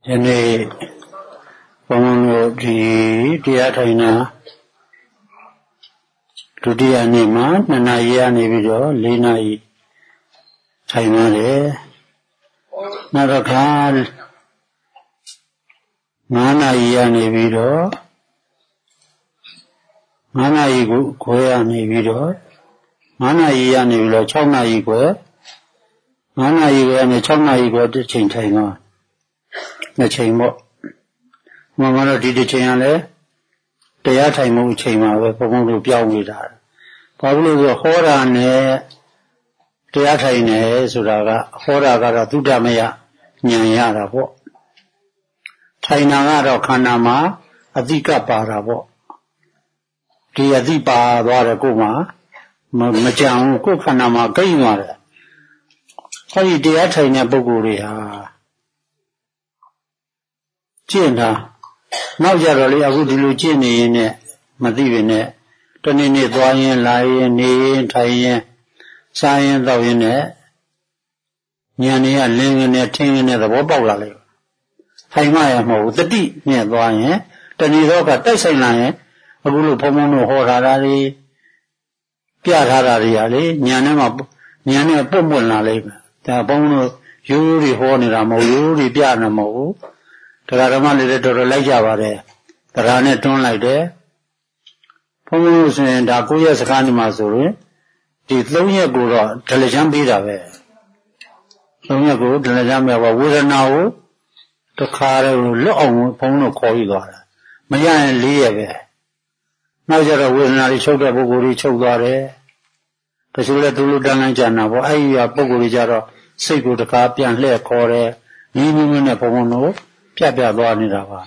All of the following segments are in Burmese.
ယနေ့ဘုန်းဘုန်းတို့ဒီတရားထိုင်တာဒုတိယနေ့မှာ2 နာရီကနေပြီးတော့4 နာရီထိုင်ပါတယ်နောက်တစ်ခါ9 နာရီကနေပြီးတော့9 နာရီခွဲရနေပြီးတော့9 နာရီရနေပြီးတော့6 နာရီခွဲ9 နာရီခွဲနဲ့6 နာရီခွဲတစ်ချိန်ထိုင်တော့2 ချိန်ပေါ့မမတို့ဒီတစ်ချိန်ကလည်းတရားထိုင်မှုအချိန်မှာပဲဘုံဘုံတို့ပြောင်းနေတာဘာလို့လဲဆိုဟောတာနဲ့တရားထိုင်နေဆိုတာကဟောတာကတော့သုတမယဉာဏ်ရတာပေါ့ထိုင်တာကတော့ခန္ဓာမှာအတိကပါတာပေါ့ဒီအတိပါသွားတယ်ကိုယ်မှာမကြံဘူးကိုယ်ခန္ဓာမှာကိန်းသွားတယ်ဟောဒီတရားထိုင်တဲ့ပုဂ္ဂိုလ်တွေဟာကျင့်တာနောက်ကြတော့လေအခုဒီလိုကျင့်နေရင်နဲ့မသိပဲနဲ့တနေ့နေ့သွားရင်လာရင်နေရင်ထိုင်ရင်စားရင်တောက်ရင်နဲ့ဉာဏ်တွေကလင်းနေထင်းနေသဘောပေါက်လာလေထိုင်မှရမဟုတ်ဘူးတတိနဲ့သွားရင်တဏှိသောကတိုက်ဆိုင်လာရင်အခုလိုဘုံဘုံတို့ဟောထားတာတွေပြထားတာတွေကလေဉာဏ်နဲ့မှဉာဏ်နဲ့ပုတ်ပွင့်လာလိမ့်မယ်ဒါဘုံတို့ရိုးရိုးတွေဟောနေတာမဟုတ်ရိုးတွေပြနေမဟုတ်တရားဓမ္မလေးတွေတော်တော်လိုက်ကြပါတယ်တရားနဲ့တွန်းလိုက်တယ်ဘုန်းကြီးဆိုရင်ဒါ9 ရက်စကားနေမှာဆိုရင်ဒီ3 ရက်ကိုတော့ဒလချမ်းပေးတာပဲ3 ရက်ကိုဒလချမ်းပေးပါဝေဒနာကိုတခါတည်းလွတ်အောင်ဘုန်းတို့ခေါ်ယူသွားတာမရရင်4 ရက်ပဲနောက်ကျတော့ဝေဒနာတွေချုပ်တဲ့ပုဂ္ဂိုလ်တွေချုပ်သွားတယ်တချို့လည်းသူလိုတန်းလန်းကြံတာပေါ့အဲ့ဒီပုဂ္ဂိုလ်တွေကြတော့စိတ်ကိုတခါပြန်လှည့်ခေါ်တယ်နီးနီးနဲ့ဘုံဘုံတို့ပြသွားနေတာပါ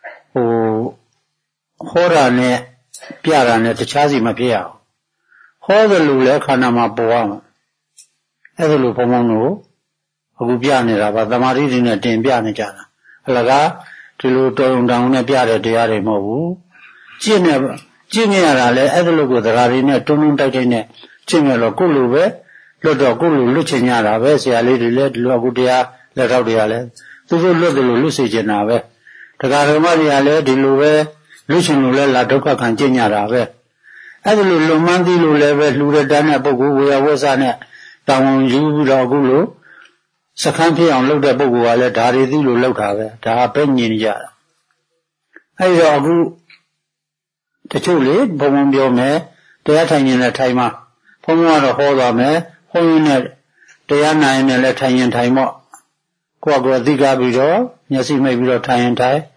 ဟောတာနဲ့ပြတာနဲ့တခြားစီမဖြစ်အောင်ဟောတယ်လို့လည်းခန္ဓာမှာပေါ်ရမှာအဲ့ဒါလို့ဘုံဘုံတို့အခုပြနေတာပါသမာဓိတွေနဲ့တင်ပြနေကြတာအလကားဒီလိုတော်ုံတောင်နဲ့ပြတဲ့တရားတွေမဟုတ်ဘူးကျင့်နေရတာလဲအဲ့ဒါလို့ကိုတရားတွေနဲ့တွန်းတွန်းတိုက်တိုက်နဲ့ကျင့်ရတော့ကိုယ့်လိုပဲလွတ်တော့ကိုယ့်လိုလွတ်ချင်ကြတာပဲဆရာလေးတွေလည်းဒီလိုအခုတရားလက်ထောက်တွေကလည်းသူတို့လွတ်တယ်လို့လွတ်စေချင်တာပဲတရားဓမ္မတွေကလည်းဒီလိုပဲလွတ်ချင်လို့လည်းလာဒုက္ခခံကျင့်ကြတာပဲအဲ့ဒါလိုလွန်မှန်းသိလို့လည်းပဲလှူတဲ့တန်းတဲ့ပုဂ္ဂိုလ်ဝေယဝဆနဲ့တောင်းဝန်ယူပြီးတော့အခုလိုစခန်းဖြစ်အောင်လုပ်တဲ့ပုဂ္ဂိုလ်ကလည်းဒါတွေသိလို့လုပ်တာပဲဒါပဲညင်ကြတာအဲ့တော့အခုတချို့လေဘုံဘုံပြောမယ်တရားထိုင်ရင်ထိုင်မှာဘုံဘုံကတော့ဟောသွားမယ်ဘုံရင်နဲ့တရားနာရင်လည်းထိုင်ရင်ထိုင်ပေါ့ကိုယ့်ကိုယ်အသိကပြီးတော့မျက်စိမိတ်ပြီးတော့ထိုင်ရင်ထိုင်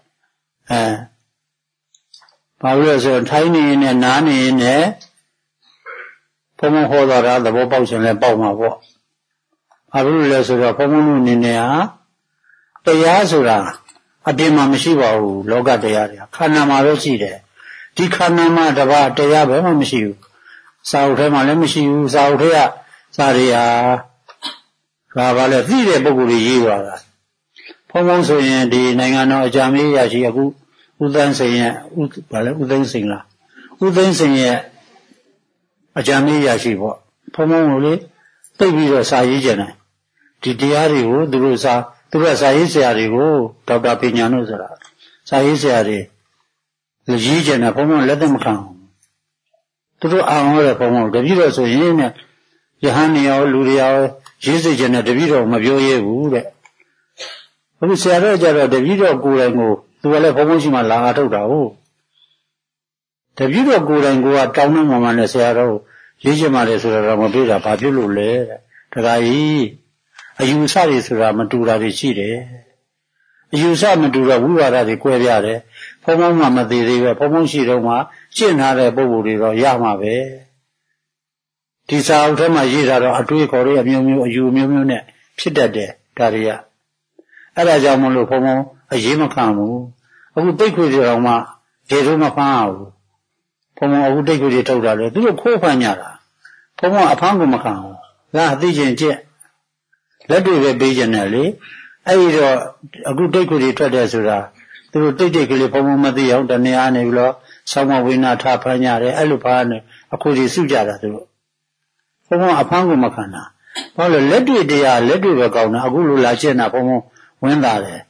ဘာလို့လဲဆိုတော့ထိုင်နေရင်နဲ့နားနေရင်နဲ့ဘုံဘုံဟောသွားတာသဘောပေါက်ခြင်းလည်းပေါက်မှာပေါ့ဘာလို့လဲဆိုတော့ဘုံဘုံတို့အနေနဲ့ဟာတရားဆိုတာအပြင်မှာမရှိပါဘူးလောကတရားတွေခန္ဓာမှာပဲရှိတယ်ဒီခန္ဓာမှာတပါးတရားပဲမရှိဘူးစာအုပ်ထဲမှာလည်းမရှိဘူးစာအုပ်ထဲကစာတွေဟာဘာလဲသိတဲ့ပုဂ္ဂိုလ်တွေရေးသွားတာဘုံဘုံဆိုရင်ဒီနိုင်ငံတော်အကြံပေးရရှိအခုဦးသန်းစိန်ရဲ့ဦးသိန်းစိန်လားဦးသိန်းစိန်ရဲ့အကြံပေးရရှိပေါ့ဘုံဘုံကိုလေသိပြီးတော့စာရေးကြတယ်ဒီတရားတွေကိုသူတို့စာရေးဆရာတွေကိုဒေါက်တာပညာတို့ဆိုတာစာရေးဆရာတွေရေးကြတယ်ဘုံဘုံလက်သက်မခံဘူးသူတို့အောင်ရတဲ့ဘုံဘုံတပည့်တော်ဆိုရင်နဲ့ယဟန်နေရောလူတွေရောရေးစိတ်ကျင်တဲ့တပည့်တော်မပြောရဲဘူးတဲ့အခုဆရာတော်ကြတော့တပည့်တော်ကိုယ်တိုင်ကိုသူကလည်းဘုံဘုံရှိမှလာထုတ်တာဟုတ်တပည့်တော်ကိုယ်တိုင်ကတောင်းနှမှနဲ့ဆရာတော်ရေးချင်ပါတယ်ဆိုတော့မပြေတာဘာဖြစ်လို့လဲတဲ့ဒါကြီးအယူဆတွေဆိုတာမတူတာတွေရှိတယ်အယူဆမတူတော့ဝိဝါဒတွေကွဲပြားတယ်ဘုံဘုံမှမသေးသေးပဲဘုံဘုံရှိတော့မှရှင်းထားတဲ့ပုဂ္ဂိုလ်တွေတော့ရမှာပဲဒီစာအုပ်ထဲမှာရေးထားတော့အတွေးခေါ်တွေအမျိုးမျိုးအယူမျိုးမျိုးနဲ့ဖြစ်တတ်တယ်ဒါတွေကအဲ့ဒါကြောင့်မလို့ဘုံဘုံအရေးမခံဘူးအခုတိတ်ခွေတွေတော့မှဒေထုမဖမ်းအောင်ဘုံဘုံအခုတိတ်ခွေတွေထုတ်တာလေသူတို့ခိုးဖမ်းကြတာဘုံဘုံအဖမ်းကိုမခံဘူးဒါအသိချင်းကျက်လက်တွေပဲပေးကြတယ်လေအဲ့ဒီတော့အခုတိတ်ခွေတွေထွက်တယ်ဆိုတာသူတို့တိတ်ကလေးဘုံဘုံမသိအောင်တနေအားနေပြီးတော့ဆောင်းမဝိနာထဖမ်းကြတယ်အဲ့လိုဖမ်းနေအခုဒီစုကြတာသူတို့ဘုံဘုံအဖမ်းကိုမခံတာဘာလို့လက်တွေတရားလက်တွေပဲကောင်းတာအခုလိုလာရှင်းတာဘုံဘုံဝင်တာတယ်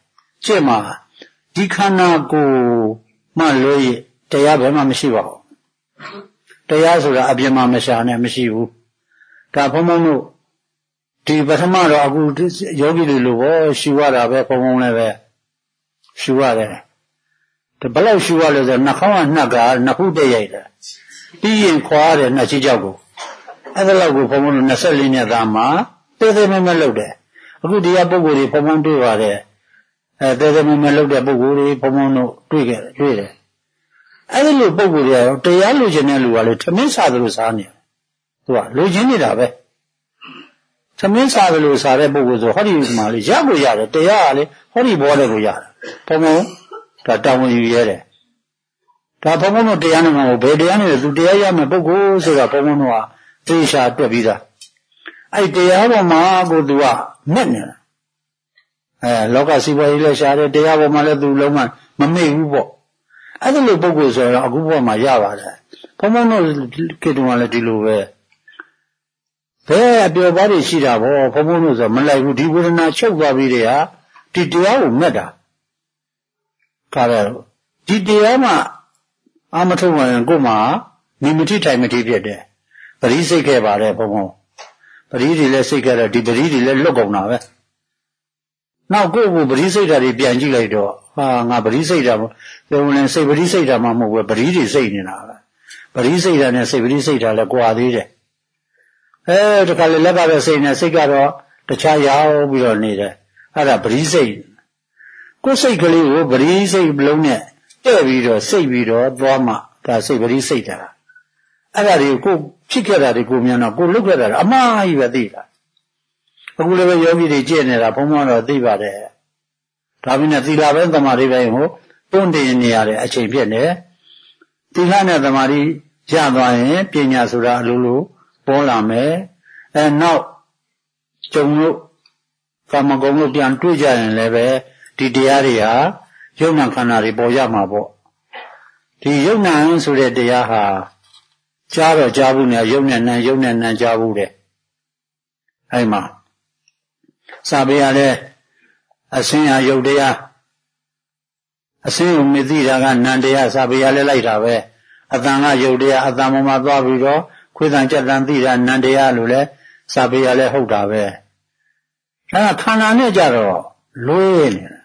ကျင့်မှာဒီခန္ဓာကိုမှလို့ရတရားဘယ်မှမရှိပါဘူးတရားဆိုတာအပြင်မှာမရှာနဲ့မရှိဘူးဒါဘုံဘုံတို့ဒီပထမတော့အခုယောဂီတွေလိုပေါ့ရှူရတာပဲဘုံဘုံလည်းပဲရှူရတယ်ဒါဘယ်လောက်ရှူရလဲဆိုနှာခေါင်းကနှက်ကနှစ်ခုတည့်ရိုက်တယ်ပြီးရင်ခွာရတယ်နှာချိကြောက်ကိုအဲ့ဒါလောက်ကိုဘုံဘုံတို့24နှစ်သားမှာတဲတဲမဲမဲလုပ်တယ်အခုတရားပုဂ္ဂိုလ်တွေဘုံဘုံတွေ့ပါတယ်တဲတဲမဲမဲလုပ်တဲ့ပုဂ္ဂိုလ်တွေဘုံဘုံတို့တွေ့တယ်အဲ့ဒီလိုပုဂ္ဂိုလ်တွေရောတရားလိုချင်တဲ့လူကလေထမင်းစားသလိုစားနေတယ်သူကလိုချင်နေတာပဲသမင်းစားတယ်လို့စားတဲ့ပုဂ္ဂိုလ်ဆိုဟောဒီမှာလေရကိုရတယ်တရားကလေဟောဒီဘောတဲ့ကိုရတယ်ဘုံဘုံဒါတောင်းဝင်ယူရတယ်ဒါဘုံဘုံတို့တရားနဲ့မဟုတ်ဘယ်တရားနဲ့လဲသူတရားရမယ်ပုဂ္ဂိုလ်ဆိုတာဘုံဘုံတို့ကသေချာတွက်ပြီးသားအဲ့တရားပေါ်မှာကိုသူကမက်နေတာလောကစီပွားရေးလည်းရှားတယ်တရားပေါ်မှာလည်းသူလုံးဝမမေ့ဘူးပေါ့အဲ့ဒီလိုပုဂ္ဂိုလ်ဆိုတော့အခုဘဝမှာရပါတယ်ဘုံဘုံတို့ခေတ္တကလည်းဒီလိုပဲဘယ်အပြောပါတွေရှိတာဗောဘုံဘုံတို့ဆိုမလိုက်ဘူးဒီဝေဒနာချုပ်သွားပြီးတဲ့ဟာဒီတရားကိုမက်တာခါတော့ဒီတရားမှအာမထုတ်ဝင်ကိုမှမိမတိထိုင်မတိဖြစ်တယ်ပရိစိတ်ခဲ့ပါတယ်ဘုံဘုံပရိတွေလည်းစိတ်ခဲ့တော့ဒီပရိတွေလည်းလွတ်ကုန်တာပဲနောက်ကိုယ့်ကိုပရိစိတ်တာတွေပြန်ကြည့်လိုက်တော့ဟာငါပရိစိတ်တာပြောရင်စိတ်ပရိစိတ်တာမှမဟုတ်ဘူးပရိတွေစိတ်နေတာပဲပရိစိတ်တာနဲ့စိတ်ပရိစိတ်တာလည်းကွာသေးတယ်တခါလေလက်ကတော့စိတ်နဲ့စိတ်ကတော့တခြားရောက်ပြီးတော့နေတယ်အဲ့ဒါပရိစိတ်ကိုယ်စိတ်ကလေးကိုပရိစိတ်လုံးနဲ့တဲ့ပြီးတော့စိတ်ပြီးတော့သွားမှဒါစိတ်ပရိစိတ်တာအဲ့ဒါတွေကိုဖြစ်ခဲ့တာတွေကိုမြန်တော့ကိုလုတ်ခဲ့တာအမှားကြီးပဲသိတာအခုလည်းပဲယောဂီတွေကြည့်နေတာဘုံဘုံတော့သိပါတယ်ဒါပေမဲ့သီလပဲသမာဓိပဲဟိုတွန်းတင်နေရတဲ့အချိန်ဖြစ်နေသီလနဲ့သမာဓိရသွားရင်ပညာဆိုတာအလိုလိုပေါ်လာမယ်နောက်ကျုံလို့ကာမဂုဏ်လို့ပြန်တွေ့ကြရင်လည်းပဲဒီတရားတွေဟာယုံနာခန္ဓာတွေပေါ်ရမှာပေါ့ဒီယုံနာဆိုတဲ့တရားဟာကြားတော့ကြားဘူးနဲ့ယုံနဲ့နံကြားဘူးတဲ့အဲ့မှာစာပေရလဲအစင်းဟာယုတ်တရားအစင်းကိုမသိတာကနံတရားစာပေရလဲလိုက်တာပဲအတန်ကယုတ်တရားအတန်ပေါ်မှာသွားပြီးတော့ခွေးတန်ကြက်တန်သိတာနံတရားလို့လဲစာပေရလဲဟုတ်တာပဲဒါကခန္ဓာနဲ့ကြတော့လွဲ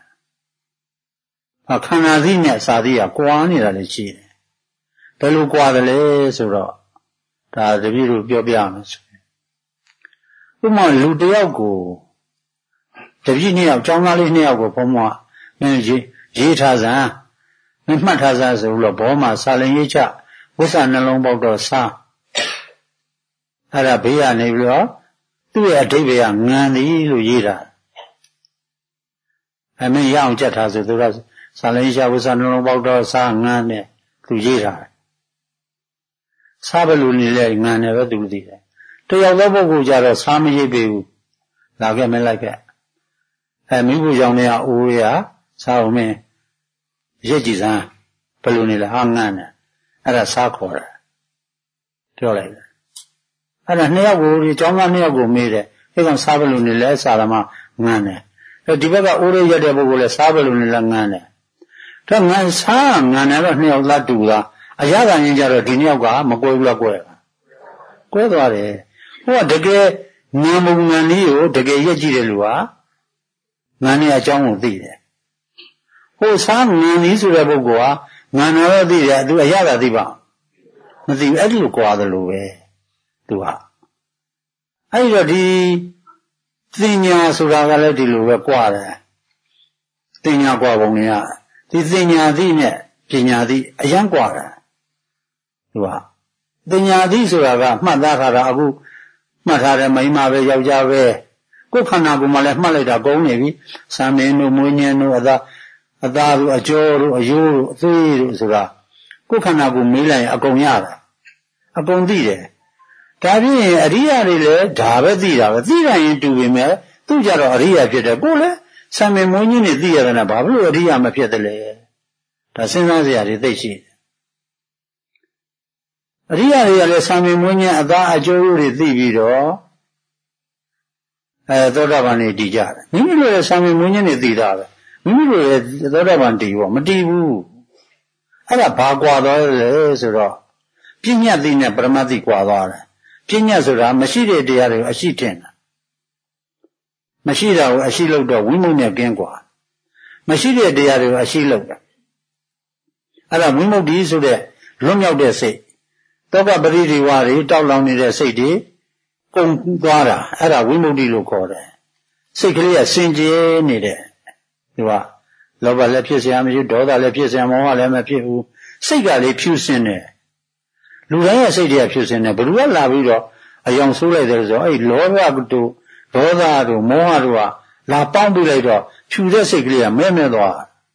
နေတာခန္ဓာသိနဲ့စာသိကကွာနေတာလည်းရှိတယ်ဘယ်လိုကွာတယ်လဲဆိုတော့ဒါတပည့်တို့ပြောပြမယ်ဆိုရင်ဥပမာလူတယောက်ကိုတပည့်နှစ်ယောက်ကျောင်းသားလေးနှစ်ယောက်ကိုဘုံဘွားမင်းရေးထားစမ်းမင်းမှတ်ထားစမ်းဆိုလို့ဘောမှာစာလင်ရေးချဝိသနှလုံးပေါက်တော့စာအဲ့ဒါဘေးကနေပြီးတော့သူ့ရဲ့အဓိပ္ပာယ်ကငံသည်လို့ရေးတာမင်းရအောင်ကြက်ထားဆိုသူကစာလင်ရေးချဝိသနှလုံးပေါက်တော့စာငံနဲ့သူရေးတာစားဘယ်လိုနေလဲငံနဲ့ပဲသူသိတယ်တယောက်သောပုဂ္ဂိုလ်ကြတော့စားမရိပ်ပေဘူးလာခဲ့မလိုက်ခဲ့မိဖို့ကြောင့်လည်းအိုးရစားအောင်မင်းရစ်ကြည့်စမ်းဘယ်လိုနေလဲဟာငံနဲ့အဲ့ဒါစားခေါ်တာပြောလိုက်တယ်အဲ့ဒါနှစ်ယောက်ကိုဒီကျောင်းသားနှစ်ယောက်ကိုမေးတယ်အဲ့ကောင်စားဘယ်လိုနေလဲစားရမှာငံနဲ့ဒီဘက်ကအိုးရရက်တဲ့ပုဂ္ဂိုလ်လည်းစားဘယ်လိုနေလဲငံနဲ့ဒါငံစားငံနဲ့တော့နှစ်ယောက်သားတူတာအရသာရင်ကြတော့ဒီနှစ်ယောက်ကမကွဲဘူးလားကွဲသွားတယ်ဟိုကတကယ်ငံမုံငံလေးကိုတကယ်ရက်ကြည့်တဲ့လူကငံနဲ့အကြောင်းကိုသိတယ်ဟိုစားငံလေးဆိုတဲ့ပုဂ္ဂိုလ်ကငံတော့သိတယ်သူအရသာသိပါမသိဘူးအဲ့ဒီလိုကွာတယ်လို့ပဲသူကအဲ့ဒီတော့ဒီသင်ညာဆိုတာကလည်းဒီလိုပဲကွာတယ်သင်ညာကွာပုံတွေကဒီသင်ညာသိနဲ့ပညာသိအယံကွာတယ်သူကပညာသိဆိုတာကမှတ်သားထားတာအခုမှတ်ထားတယ်မိန်းမပဲယောက်ျားပဲကိုယ်ခန္ဓာကိုယ်မှလည်းမှတ်လိုက်တာကုန်နေပြီစံမင်းတို့မွေးညင်းတို့အသားတို့အကျော်တို့အယိုးတို့အသွေးတို့ဆိုတာကိုယ်ခန္ဓာကိုယ်မေးလိုက်ရင်အကုန်ရတာအကုန်သိတယ်ဒါဖြင့်အရိယာတွေလည်းဒါပဲသိတာပဲသိနိုင်ရင်တူပေမဲ့သူကြတော့အရိယာဖြစ်တယ်ကိုယ်လည်းစံမင်းမွေးညင်းနေသိရတယ်နဲ့ဘာလို့အရိယာမဖြစ်တယ်လဲဒါစဉ်းစားစရာတွေသိရှိတယ်အရိယာတွေကလည်းဆံမင်းမွေးညင်းအသားအကျိုးတွေသိပြီးတော့သောတာပန်နေတည်ကြတယ်မိမိတို့လည်းဆံမင်းမွေးညင်းနေသိတာပဲမိမိတို့ရဲ့သောတာပန်တည်ပေါ့မတည်ဘူးအဲ့ဒါဘာကွာသွားလဲဆိုတော့ပညာသိနဲ့ပရမတ်သိကွာသွားတယ်ပညာဆိုတာမရှိတဲ့တရားတွေကိုအရှိထင်တာမရှိတာကိုအရှိလို့တော့ဝိမု ക്തി နဲ့ကင်းကွာမရှိတဲ့တရားတွေကိုအရှိလို့တာအဲ့ဒါဝိမု ക്തി ဆိုတဲ့လွတ်မြောက်တဲ့စိတ်တောကပရိဒီဝါတွေတောက်လောင်နေတဲ့စိတ်တွေကုန်သွားတာအဲ့ဒါဝိမု ക്തി လို့ခေါ်တယ်စိတ်ကလေးကစင်ကြယ်နေတဲ့ဒီကလောဘလည်းဖြစ်เสียမရှိဒေါသလည်းဖြစ်เสียမောဟလည်းမဖြစ်ဘူးစိတ်ကလေးဖြူစင်တယ်လူတိုင်းရဲ့စိတ်တွေကဖြူစင်တယ်ဘယ်သူကလာပြီးတော့အယောင်ဆိုးလိုက်တယ်ဆိုတော့အဲ့လောဘတို့ဒေါသတို့မောဟတို့ကလာပေါင်းပြလိုက်တော့ဖြူတဲ့စိတ်ကလေးကမဲသွား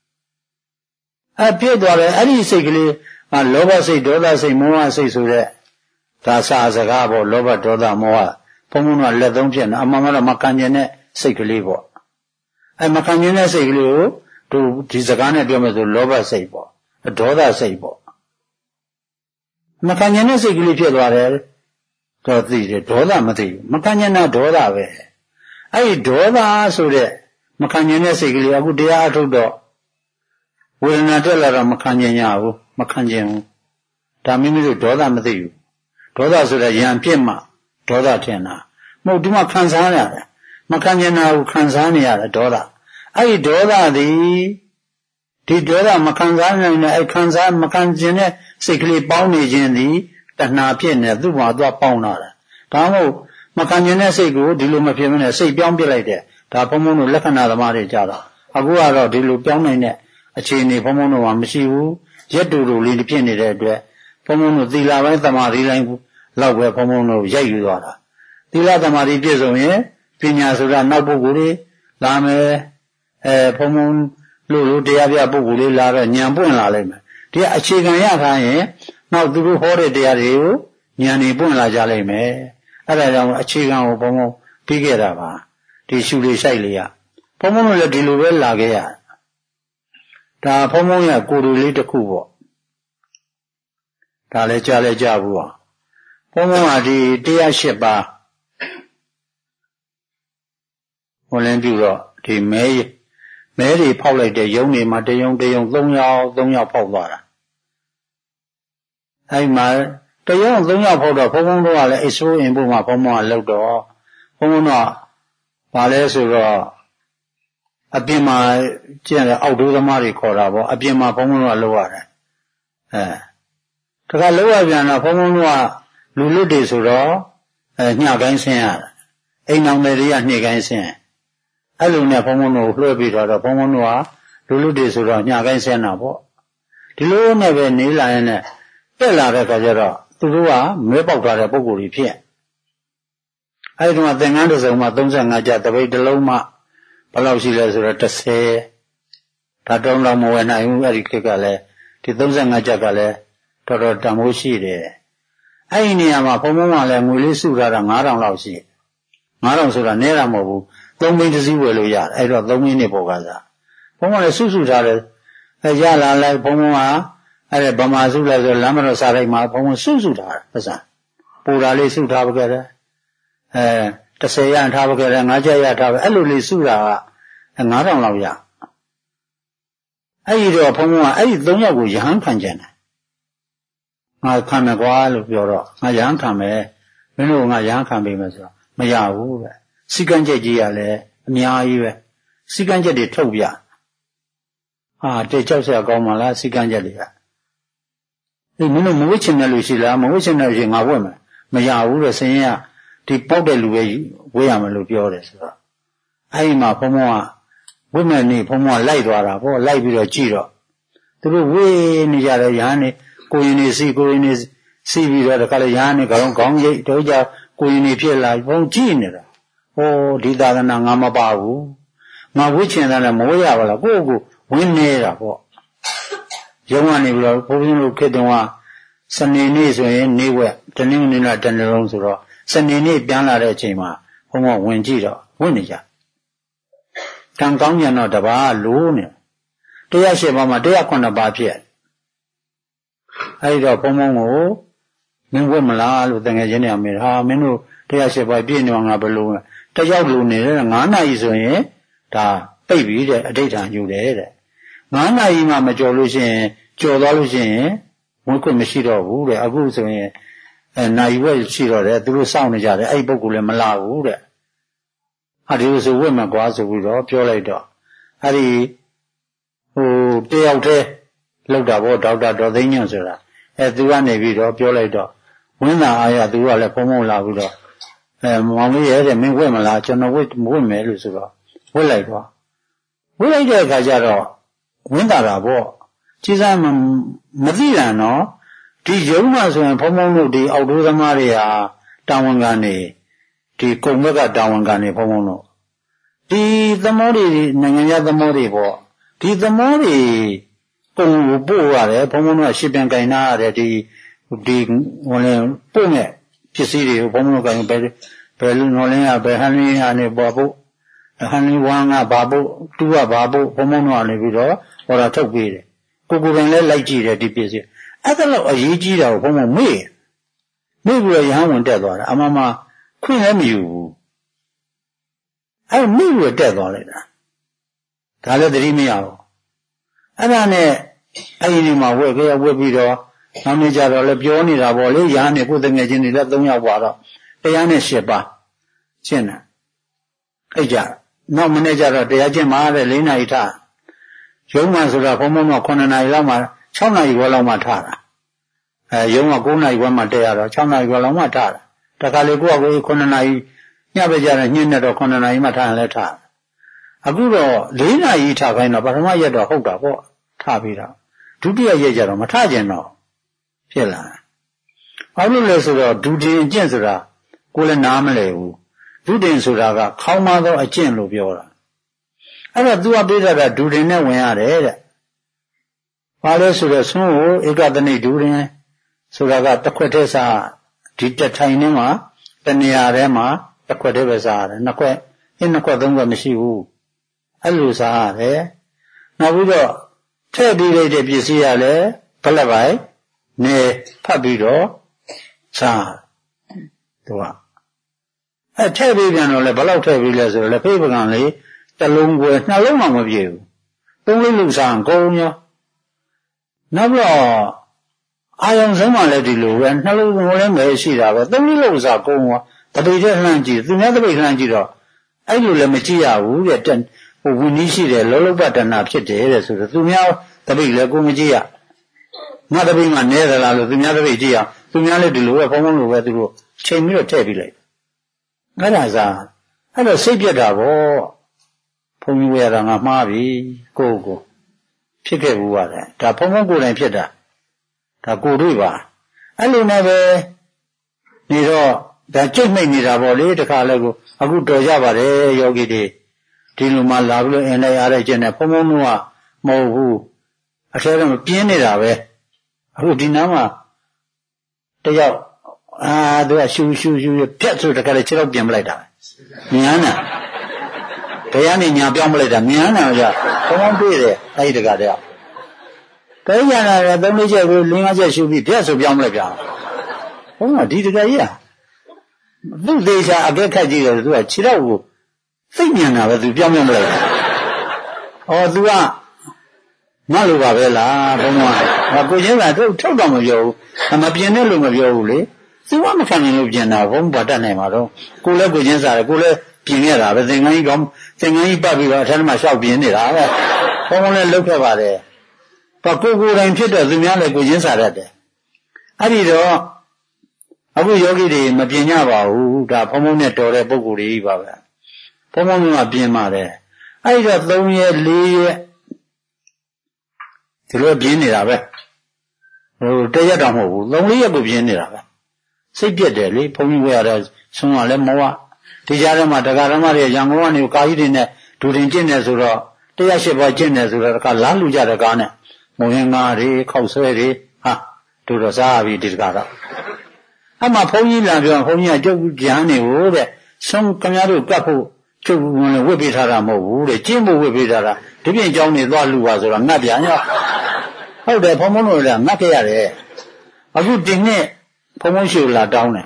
ဖြစ်သွားတယ်အဲ့ဒီစိတ်ကလေးလောဘစိတ်ဒေါသစိတ်မောဟစိတ်ဆိုတဲ့ဒါစာစကားပေါ့လောဘဒေါသမောဟဘုံဘုံကလက်သုံးဖြစ်နေအမှန်မှတော့မကံကျင်တဲ့စိတ်ကလေးပေါ့အဲ့မကံကျင်တဲ့စိတ်ကလေးကိုတို့ဒီစကားနဲ့ပြောမယ်ဆိုလောဘစိတ်ပေါ့ဒေါသစိတ်ပေါ့မကံကျင်တဲ့စိတ်ကလေးဖြစ်သွားတယ်တော့သိတယ်ဒေါသမသိဘူးမကံကျင်တာဒေါသပဲအဲ့ဒီဒေါသဆိုတဲ့မခံကျင်တဲ့စိတ်ကလေးအခုတရားအထုတ်တော့ဝေဒနာတက်လာတော့မခံကျင်ရဘူးမခံကျင်ဘူးဒါမိမိတို့ဒေါသမသိဘူးဒေါသဆိုတာယံပြစ်မှဒေါသထင်တာမဟုတ်ဒီမှာခံစားရတယ်မခံကျင်တာကိုခံစားနေရတယ်ဒေါသအဲ့ဒီဒေါသသည်ဒီဒေါသမခံစားနိုင်တဲ့အဲ့ခံစားမခံကျင်တဲ့စိတ်ကလေးပေါင်းနေခြင်းသည်တဏှာဖြစ်နေသူ့မှာသွားပေါင်းလာတယ်ဒါမှမဟုတ်မခံကျင်တဲ့စိတ်ကိုဒီလိုမဖြစ်မနဲ့စိတ်ပြောင်းပြလိုက်တယ်ဒါဘုံဘုံတို့လက္ခဏာသမားတွေကြတော့အခုကတော့ဒီလိုပြောင်းနိုင်တဲ့အခြေအနေဘုံဘုံတို့ကမရှိဘူးရက်တူတူလေးဖြစ်နေတဲ့အတွက်ဘုံဘုံတို့သီလပိုင်းသမာဓိတိုင်းလောက်ပဲဘုံဘုံတို့ရိုက်ယူသွားတာသီလသမာဓိပြည့်စုံရင်ပညာဆိုတာနောက်ပုဂ္ဂိုလ်တွေလာမယ်ဘုံဘုံလို့တရားပြပုဂ္ဂိုလ်လေးလာတော့ဉာဏ်ပွင့်လာလိမ့်မယ်ဒီအခြေခံရထားရင်နောက်သူတို့ဟောတဲ့တရားတွေကိုဉာဏ်တွေပွင့်လာကြလိမ့်မယ်အဲ့ဒါကြောင့်အခြေခံကိုဘုံဘုံပြီးခဲ့တာပါဒီရှုလေးဆိုင်လေးရဘုံဘုံလည်းဒီလိုပဲလာခဲ့ရဒါဘုံဘုံရကိုယ်လိုလေးတစ်ခုပေါ့ဒါလည်းကြားလဲကြားဘူးပါဘုံဘုံကဒီ108ပါးဟိုလင်းပြုတော့ဒီမဲတွေဖောက်လိုက်တဲ့ယုံတွေမှာတယုံ3ယောက်ဖောက်သွားတာအဲ့မှာတယုံ3ယောက်ဖောက်တော့ဘုံဘုံတို့ကလည်းအစိုးရင်ဖို့မှာဘုံဘုံကလောက်တော့ဘုံဘုံတော့ဘာလဲဆိုတော့အပြင်မှာကျင့်တဲ့အောက်ဒိုးသမားတွေခေါ်တာပေါ့အပြင်မှာဘုံဘုံတို့ကလောက်ရတယ်တခါလောက်ရပြန်တော့ဘုံဘုံတို့ကလူလွတ်တွေဆိုတော့ညကိုင်းဆင်းရတယ်အိမ်အောင်တွေကညှိကိုင်းဆင်းအဲ့လိုနဲ့ဘုံဘုံတို့လွှဲပြီးတော့ဘုံဘုံတို့ကလူလွတ်တွေဆိုတော့ညကိုင်းဆင်းတာပေါ့ဒီလိုနဲ့ပဲနေလာရင်လည်းတက်လာတဲ့ခါကျတော့သူတို့ကမဲပေါက်ထားတဲ့ပုံကိုယ်ကြီးဖြစ်အဲ့ဒီတော့သင်္ကန်းတစ်စုံမှာ35ကျပ်တပိတ်တစ်လုံးမှဘယ်လောက်ရှိလဲဆိုတော့30ဒါတောင်းတော့မဝယ်နိုင်ဘူးအဲ့ဒီခေတ်ကလည်းဒီ35ကျပ်ကလည်းတော်တော်တန်ဖိုးရှိတယ်အဲ့ဒီနေရာမှာဘုံဘုံကလည်းငွေလေးစုထားတာ9000လောက်ရှိ9000ဆိုတာနည်းတာမဟုတ်ဘူး3မိနစ်တစ်စီးဝယ်လို့ရတယ်အဲ့တော့3မိနစ်ပေါ်ကစားဘုံဘုံလည်းစုထားတယ်ရလာလိုက်ဘုံဘုံကအဲ့ဒါဗမာစုလိုက်ဆိုလမ်းမတော်စားလိုက်မှာဘုံဘုံစုထားတာပစံပူတာလေးစုထားပါခဲ့တယ်30ရထားပါခဲ့တယ်5ကျပ်ရထားပါအဲ့လိုလေးစုတာက9000လောက်ရအဲ့ဒီတော့ဘုံဘုံကအဲ့ဒီ3ယောက်ကိုရဟန်းခံကြတယ်ငါခံမယ်ကွာလို့ပြောတော့ငါရဟန်းခံမယ်မင်းတို့ငါရဟန်းခံပေးမယ်ဆိုတော့မရဘူးပဲစီကံချက်ကြီးရလဲအများကြီးပဲစီကံချက်တွေထုတ်ပြတေကြောက်စရာကောင်းပါလားစီကံချက်တွေကဒီမင်းတို့မဝစ်ချင်တယ်လို့ရှိလားမဝစ်ချင်တယ်ရှိငါဝတ်မယ်မရဘူးတဲ့ဆင်းရဲဒီပေါက်တဲ့လူပဲဝေးရမယ်လို့ပြောတယ်ဆိုတော့အဲ့ဒီမှာဘုံဘုံကဝိမဲ့နေဘုံဘုံကလိုက်သွားတာပေါ့လိုက်ပြီးတော့ကြည့်တော့သူတို့ဝေးနေကြတယ်ရဟန်းနေကိုရင်နေစီပြီးတော့တခါလေရဟန်းနေခေါင်းရိပ်တော့ကြကိုရင်နေဖြစ်လာဘုံကြည့်နေတာဟောဒီသာသနာငါမပါဘူးငါဝိချင်တယ်မဝေးရပါလားကိုယ့်ကိုဝင်းနေတာပေါ့ရုံးကနေပြီးတော့ဘုန်းကြီးတို့ခေတ္တကစနေနေ့ဆိုရင်နေဝက်တနင်္ဂနွေနေ့တနေ့လုံးဆိုတော့စနေနေ့ပြန်လာတဲ့အချိန်မှာဘုံကဝင်ကြည့်တော့ဝင်နေကြကံကောင်းကြတော့တပါးလိုးနေ108ပါးမှာ109ပါးဖြစ်အဲဒီတော့ဘုံကိုမင်းဝတ်မလားလို့တကယ်ချင်းနေအမေဟာမင်းတို့108ပါးပြည့်နေမှာငါဘယ်လိုတယောက်လိုနေတယ်9နာရီဆိုရင်ဒါပိတ်ပြီတဲ့အဋ္ဌာန်ယူတယ်တဲ့9နာရီမှမကြော်လို့ရှိရင်ကြော်သွားလို့ရှိရင်ဝင်ခွင့်မရှိတော့ဘူးတဲ့အခုဆိုရင်နိုင်ဝက်ရှိတော့တယ်သူတို့စောင့်နေကြတယ်အဲ့ပုဂ္ဂိုလ်လည်းမလာဘူးတဲ့ဒီလိုဆိုဝက်မှာကွာဆိုပြီးတော့ပြောလိုက်တော့အဲ့ဒီတယောက်တည်းလောက်တာပေါ့ဒေါက်တာဒေါ်သိန်းညွန့်ဆိုတာသူကနေပြီးတော့ပြောလိုက်တော့ဝင်းသာအားရသူကလည်းဖုံဖုံလာပြီးတော့မောင်လေးရဲ့တဲ့မင်းဝက်မလားကျွန်တော်ဝက်မယ်လို့ဆိုတော့ဝက်လိုက်တော့ဝက်လိုက်တဲ့အခါကျတော့ဝင်းသာတာပေါ့ကြည်စားမသိတာနော်ဒီရုံးမှာဆိုရင်ဖုံဖုံတို့ဒီအောက်တိုးသမားတွေဟာတာဝန်ခံနေဒီကုံဘက်ကတာဝန်ခံနေဖုံဖုံတို့ဒီသမောတွေနိုင်ငံခြားသမောတွေပေါ့ဒီသမောတွေပုံကိုပို့ရတယ်ဘုံဘုံကရှစ်ပြန်ကင်နာရတယ်ဒီဝင်ပို့မဲ့ပစ္စည်းတွေကိုဘုံဘုံကင်ဘယ်လိုနော်လင်းကဘယ်ဟန်လင်းကနေပေါ်ဖို့ဟန်လင်းဝမ်းကဘာဖို့တူကဘာဖို့ဘုံဘုံကနေပြီးတော့ဟောတာထုတ်ပေးတယ်ကိုယ်တိုင်လည်းလိုက်ကြည့်တယ်ဒီပစ္စည်းအဲ့ဒါတော့အရေးကြီးတာကိုဘုံဘုံမေ့ပြီးတော့ရဟန်းဝင်တက်သွားတာအမှန်မှခွင့်လည်းမယူဘူးအဲ့မိပြီးတက်သွားလိုက်တာဒါလည်းသတိမရဘူးအဲ့ဒါနဲ့အဲ့ဒီမှာဝက်ပြီးတော့နောက်နေ့ကျတော့လည်းပြောနေတာပေါ့လေရဟန်းနဲ့ကိုယ်တငယ်ချင်းတွေလည်း3ယောက်ပါတော့108ပါရှင်းတာအဲ့ကြနောက်မနေ့ကျတော့တရားကျင့်မှာတဲ့4နာရီထရုံးမှဆိုတာဘုံဘုံက9နာရီလောက်မှ6နာရီခွဲလောက်မှထတာရုံးက9နာရီခွဲမှတက်ရတော့6နာရီခွဲလောက်မှထတာတခါလေကိုယ့်အကို9နာရီညပဲကြတယ်ညနေတော့9နာရီမှထရင်လည်းထအခုတော့4နာရီထခိုင်းတော့ပထမရက်တော့ဟုတ်တာပေါ့ထပြီးတော့ဒုတိယရက်ကျတော့မထကျင်တော့ဖြစ်လာဘာလို့လဲဆိုတော့ဒုတင်အကျင့်ဆိုတာကိုယ်လည်းနားမလဲဘူးဒုတင်ဆိုတာကခေါင်းမသောအကျင့်လို့ပြောတာအဲ့တော့သူကပြေးတာကဒုတင်နဲ့ဝင်ရတယ်တဲ့ဘာလဲဆိုတော့ဆုံးကိုဧကတနိဒုတင်ဆိုတာကတစ်ခွက်တည်းစားဒီတထိုင်ထဲမှာတနေရာထဲမှာတစ်ခွက်တည်းပဲစားရတယ်နှစ်ခွက်နှစ်ခွက်သုံးခွက်မရှိဘူးအဲ့လိုစားရတယ်နောက်ပြီးတော့ထည့်ပြီးလိုက်တဲ့ပစ္စည်းရလဲဘလက်ပိုင်းနေဖတ်ပြီးတော့စားသူကထည့်ပြီးပြန်တော့လဲဘယ်လောက်ထည့်ပြီးလဲဆိုတော့လဲဖေးပကံလေးတစ်လုံးကွယ်နှလုံးမှမပြည့်ဘူးသုံးလေးလူစားကုန်ရောနောက်ပြီးတော့အာယုံဆုံးမှလည်းဒီလိုပဲနှလုံးကိုလည်းမဲရှိတာပဲသုံးလေးလူစားကုန်ရောတပိတ်ထဲလှမ်းကြည့်သူများတပိတ်လှမ်းကြည့်တော့အဲ့လိုလည်းမကြည့်ရဘူးတဲ့ဝင်းကြီးရှိတယ်လောလောပတ္တနာဖြစ်တယ်တဲ့ဆိုတော့သူများတပိတ်လည်းကိုမကြည့်ရငါတပိတ်မှနဲသလားလို့သူများတပိတ်ကြည့်ရသူများလည်းဒီလိုပဲဖုံးဖုံးလိုပဲသူတို့ချိန်ပြီးတော့ထည့်ပြီးလိုက်အဲ့ဒါစားအဲ့တော့စိတ်ပြက်တာပေါ့ဘုံကြီးဝရတာငါမှားပြီကိုဖြစ်ခဲ့ဘူးပါတယ်ဒါဖုံးဖုံးကိုယ်တိုင်ဖြစ်တာဒါကိုတွေ့ပါအဲ့လိုနဲ့ပဲနေတော့ဒါကြိတ်မိတ်နေတာပေါ့လေတခါလဲကိုအခုတော်ကြပါတယ်ယောဂီတွေဒီလိုမှလာပြီးတော့အင်းလိုက်အားရကျင်တယ်ဖုံဖုံတို့ကမဟုတ်ဘူးအထဲကပြင်းနေတာပဲအခုဒီနားမှာတယောက်သူကရှူပြက်ဆိုတခါလဲခြေတော့ပြင်ပလိုက်တာမြန်းတာဘယ်ကနေညာပြောင်းပလိုက်တာမြန်းတာကြဖုံဖုံတွေ့တယ်အဲ့ဒီတခါတည်းတဲရလာတယ်3-4ချက်ကို5-6ချက်ရှူပြီးပြက်ဆိုပြောင်းပလိုက်ပြန်ဘုံကဒီတခါကြီးကသူ့သေးချာအကဲခတ်ကြည့်တယ်သူကခြေတော့ကိုစိတ်ညံတာပဲသူပြောင်းလိုက်တာသူကငါလိုပါပဲလားဘုံကကိုချင်းကထုတ်တော့မပြောဘူးမပြင်းတဲ့လို့မပြောဘူးလေသူကမခံနိုင်လို့ပြင်တာဘုံဘာတတ်နိုင်မှာတော့ကိုလည်းကိုချင်းစားတယ်ကိုလည်းပြင်ရတာပဲသင်္ကန်းကြီးပတ်ပြီးတော့အထက်မှာရှောက်ပြင်နေတာပဲဘုံလည်းလုတ်ခဲ့ပါတယ်ကိုယ်တိုင်ဖြစ်တော့သူများလည်းကိုချင်းစားတတ်တယ်အဲ့ဒီတော့အခုယောဂီတွေမပြင်ကြပါဘူးဒါဖုံဖုံနဲ့တော်တဲ့ပုဂ္ဂိုလ်တွေပါပဲဖုံဖုံကပြင်ပါတယ်အဲ့တော့3ရက်4ရက်ဒီလိုပြင်နေတာပဲတရက်တော့မဟုတ်ဘူး3-4ရက်ကိုပြင်နေတာပဲစိတ်ပြက်တယ်လေဘုံကြီးဝရတဲ့ဆုံးကလည်းမဝဒီကြားထဲမှာတရားဓမ္မတွေရန်ကုန်ကနေကာကြီးတွေနဲ့ဒူတင်ကျင့်နေဆိုတော့108ပါးကျင့်နေဆိုတော့တခါလမ်းလူကြတဲ့ကားနဲ့မုံရင်ငါတွေခောက်ဆွဲတွေတို့တော့စားပြီဒီတခါတော့အမှဘုန်းကြီးလာပြောဘုန်းကြီးကကျုပ်ကြမ်းနေကိုတဲ့ဆုံးခင်ဗျားတို့ကတ်ဖို့ကျုပ်ဝတ်ပေးထားတာမဟုတ်ဘူးတဲ့ကျင့်ဖို့ဝတ်ပေးထားတာဒီပြင်เจ้าနေသွားလူပါဆိုတော့ငတ်ပြန်ရောဟုတ်တယ်ဘုံဘုံတို့လည်းငတ်ခဲ့ရတယ်အခုဒီနှစ်ဘုံဘုံရှိလာတောင်းတယ်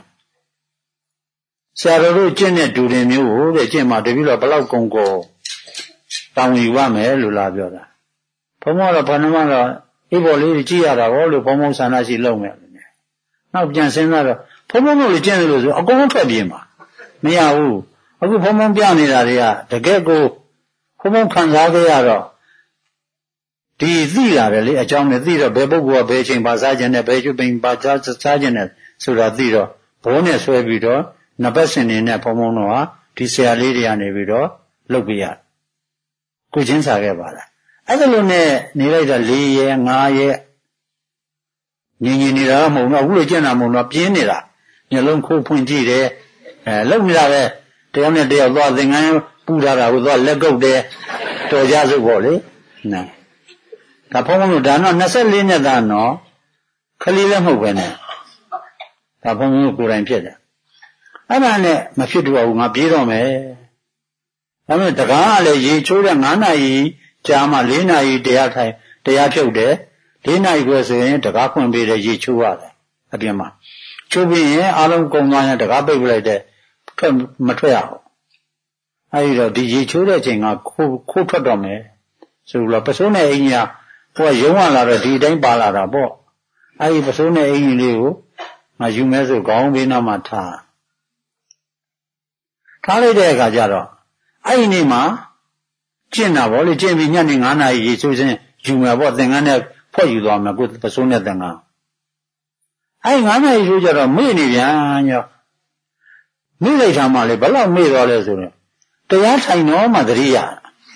ဆရာတော်တို့ကျင့်တဲ့ဒူရင်မျိုးကိုတဲ့ကျင့်မှာတပည့်တော်ဘလောက်ကုန်တောင်းယူရမယ်လို့လာပြောတာဘုံမောတော့ဘယ်နှမတော့အေးပေါ်လေးကြည့်ရတာဟောလို့ဘုံဘုံဆန္ဒရှိလုံးမယ်နောက်ပြန်စဉ်းစားတော့ဘုံဘုံတို့လည်းကျင့်တယ်လို့ဆိုအကုန်လုံးထွက်ပြေးမှာမရဘူးအခုဘုံဘုံပြနေတာတွေကတကယ်ကိုဘုံဘုံခံစားကြရတော့ဒီသိလာတယ်လေအကြောင်းနဲ့သိတော့ဘယ်ပုဂ္ဂိုလ်ကဘယ်ချိန်ပါစားခြင်းနဲ့ဘယ်ကျွပင်ပါစားခြင်းနဲ့ဆိုတာသိတော့ဘောနဲ့ဆွဲပြီးတော့နဘက်စင်နေနဲ့ဘုံဘုံတို့ဟာဒီဆရာလေးတွေကနေပြီးတော့လုပ်ပြရကိုချင်းစားခဲ့ပါလားအဲ့ဒါလိုနဲ့နေလိုက်တာ4ရက်5ရက်ညင်နေတာမဟုတ်တော့အခုလိုကျင့်တာမဟုတ်တော့ပြင်းနေတာမျက်လုံးခိုးဖွင့်ကြည့်တယ်လုံနေတာပဲတယောက်နဲ့တယောက်သွားသင်္ကန်းပူထားတာကိုသွားလက်ကုပ်တယ်တော်ကြစုပ်ပေါ့လေနော်ဒါဘုန်းဘုန်းတို့ဒါတော့24နှစ်သားနော်ခလေးလည်းမဟုတ်ပဲနဲ့ဒါဘုန်းဘုန်းတို့ကိုယ်တိုင်ဖြစ်တယ်အဲ့ဒါနဲ့မဖြစ်တော့ဘူးငါပြေးတော့မယ်ဒါပေမဲ့တကားကလည်းရေချိုးတဲ့9နာရီကြာမှ4နာရီတရားထိုင်တရားဖြုတ်တယ်4နာရီခွဲဆိုရင်တကားဖွင့်ပေးတယ်ရေချိုးရတယ်အပြင်မှာချိုးပြီးရင်အားလုံးကုန်သွားရင်တကားပိတ်ပလိုက်တဲ့မထွက်ရဘူးအဲဒီတော့ဒီရေချိုးတဲ့အချိန်ကခိုးထွက်တော့မယ်ဆိုတော့ပစိုးနဲ့အင်ကြီးကဟိုကရုံးလာတော့ဒီအတိုင်းပါလာတာပေါ့အဲဒီပစိုးနဲ့အင်ကြီးလေးကိုငါယူမဲဆိုခေါင်းဘေးနားမှာထားလိုက်တဲ့အခါကျတော့အဲ့ဒီနေ့မှာကျင့်တာဗောလေကျင့်ပြီးညနေ9နာရီရေချိုးခြင်းယူမယ်ဗောသင်္ကန်းနဲ့ဖွက်ယူသွားမယ်ကိုပစိုးနဲ့သင်္ကန်းအဲ့9နာရီချိုးကြတော့မေ့နေပြန်ညောမေ့လိုက်တာမှလေဘယ်လောက်မေ့သွားလဲဆိုတော့တရားထိုင်တော့မှသတိရ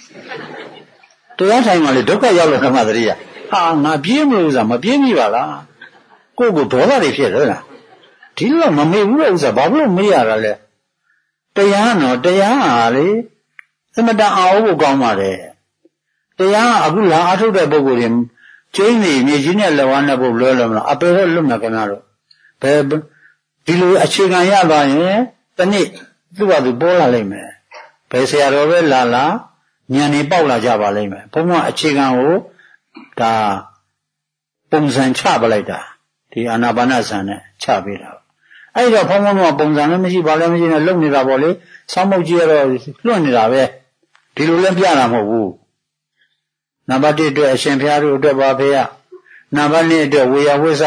တရားထိုင်မှလေဒုက္ခရောက်လို့မှသတိရဟာငါပြေးမလို့ဥစ္စာမပြေးမိပါလားကိုယ့်ကိုဒေါသတွေဖြစ်တယ်လားဒီလိုမမေ့ဘူးလို့ဥစ္စာဘာလို့မေ့ရတာလဲတရားနော်တရားဟာလေသမတအောင်ဖို့ကောင်းပါတယ်တရားအခုလာအထုတ်တဲ့ပုဂ္ဂိုလ်တွေကျင်းနေမြေကြီးနဲ့လက်ဝါးနဲ့ပုတ်လွဲလို့မလားအပေတော့လွတ်မှာခင်ဗျားတို့ဘယ်ဒီလိုအခြေခံရသွားရင်တနေ့သူ့ဘာသူပေါ်လာလိမ့်မယ်ဘယ်ဆရာတော်ပဲလာဉာဏ်နေပေါက်လာကြပါလိမ့်မယ်ဘုံကအခြေခံကိုဒါပုံစံချပလိုက်တာဒီအာနာပါနဇံနဲ့ချပေးတာအဲ့တော့ဘုံကပုံစံလည်းမရှိပါလည်းမရှိနဲ့လုံနေတာပေါ့လေဆောင်းမုတ်ကြီးကတော့လွတ်နေတာပဲဒီလိုလည်းပြတာမဟုတ်ဘူးနံပါတ်1အတွက်အရှင်ဘုရားတို့အတွက်ပါဖေရနံပါတ်2အတွက်ဝေယဝိသ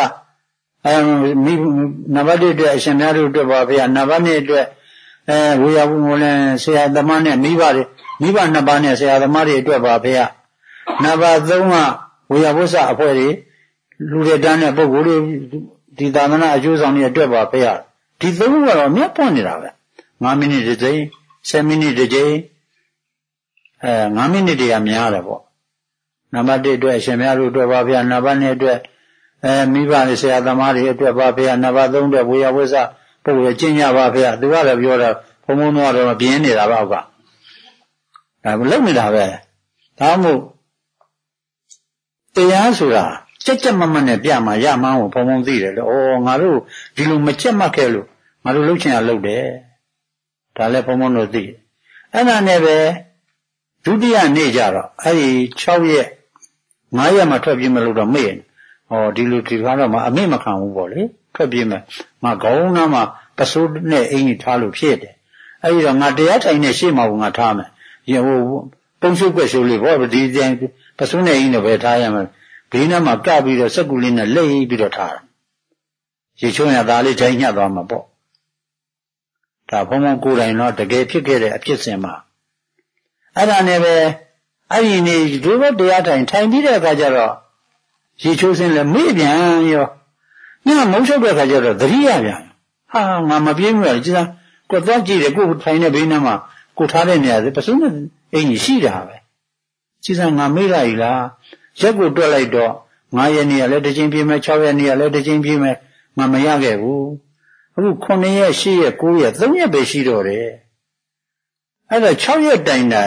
နံပါတ်1အတွက်အရှင်ဘုရားတို့အတွက်ပါဖေရနံပါတ်2အတွက်ဝေယဝိလည်းဆရာသမားနဲ့မိဘတွေမိဘ2ပါးနဲ့ဆရာသမားတွေအတွက်ပါဖေရနံပါတ်3ကဝေယဝိသအဖွဲ့တွေလူတွေတန်းတဲ့ပုဂ္ဂိုလ်တွေဒီသာသနာအကျိုးဆောင်တွေအတွက်ပါဖေရဒီ3ခုကတော့မြတ်ပွင့်နေတာပဲ9မိနစ်တစ်ကြိမ်10မိနစ်တစ်ကြိမ်9မိနစ်တည်းကများတယ်ပေါ့နံပါတ်1အတွက်အရှင်ဘုရားတို့အတွက်ပါဖေရနံပါတ်2အတွက်မိဘတွေဆရာသမားတွေအတွက်ပါဖေရနံပါတ်3အတွက်ဝေယဝိသပုဂ္ဂိုလ်ကျင့်ကြပါဖေရသူကတော့ပြောတာဘုံဘုံတော့ပြင်းနေတာပါကဒါလုံနေတာပဲဒါမှမဟုတ်တရားဆိုတာကြက်မမနဲ့ပြမှရမှန်းကိုဘုံဘုံသိတယ်လေဩငါတို့ဒီလိုမကြက်မှတ်ခဲ့လို့ငါတို့လှုပ်ချင်ရလှုပ်တယ်ဒါလည်းဘုံဘုံတို့သိအဲ့ဒါနဲ့ပဲဒုတိယနေ့ကျတော့အဲ့ဒီ6ရက်9ရက်မှထွက်ပြေးမလို့တော့မေ့ဒီလိုဒီကားတော့မှအမေ့မခံဘူးပေါ့လေထွက်ပြေးမယ်ငါခေါင်းနားမှာပစိုးနဲ့အင်ကြီးထားလို့ဖြစ်တယ်အဲ့ဒီတော့ငါတရားထိုင်နေရှေ့မှာကငါထားမယ်ဟိုပုံစုပ်ကွက်ရှိုးလေးပေါ့ဒီတိုင်းပစိုးနဲ့အင်ကြီးနဲ့ပဲထားရမယ်ဘေးနားမှာကပ်ပြီးတော့စက်ကူလေးနဲ့လိမ့်ပြီးတော့ထားတာရေချုံရသားလေးတိုင်းညှပ်သွားမှာပေါ့ဒါဘုံဘုံကိုယ်တိုင်တော့တကယ်ဖြစ်ခဲ့တဲ့အဖြစ်စဉ်မှာအဲ့ဒါနဲ့ပဲအဲ့ဒီနေ့ဒုဘတရားထိုင်ပြီးတဲ့အခါကျတော့ရေချိုးစင်းလည်းမေ့ပြန်ရောညမုန်းချုပ်တဲ့အခါကျတော့သတိရပြန်ဟာငါမပြေးဘူးလားကြည်စားကိုသွားကြည့်တယ်ကိုထိုင်တဲ့ဘေးနားမှာကိုထားတဲ့နေရာပစုံးနဲ့အင်ကြီးရှိတာပဲကြည်စားငါမေ့လိုက်လားရက်ကိုတွက်လိုက်တော့9ရက်နေ့ကလည်းတစ်ချိန်ပြေးမယ်6ရက်နေ့ကလည်းတစ်ချိန်ပြေးမယ်ငါမရခဲ့ဘူးအခု9ရက်10ရက်9ရက်3ရက်ပဲရှိတော့တယ်အဲ့တော့6ရက်တိုင်ငါ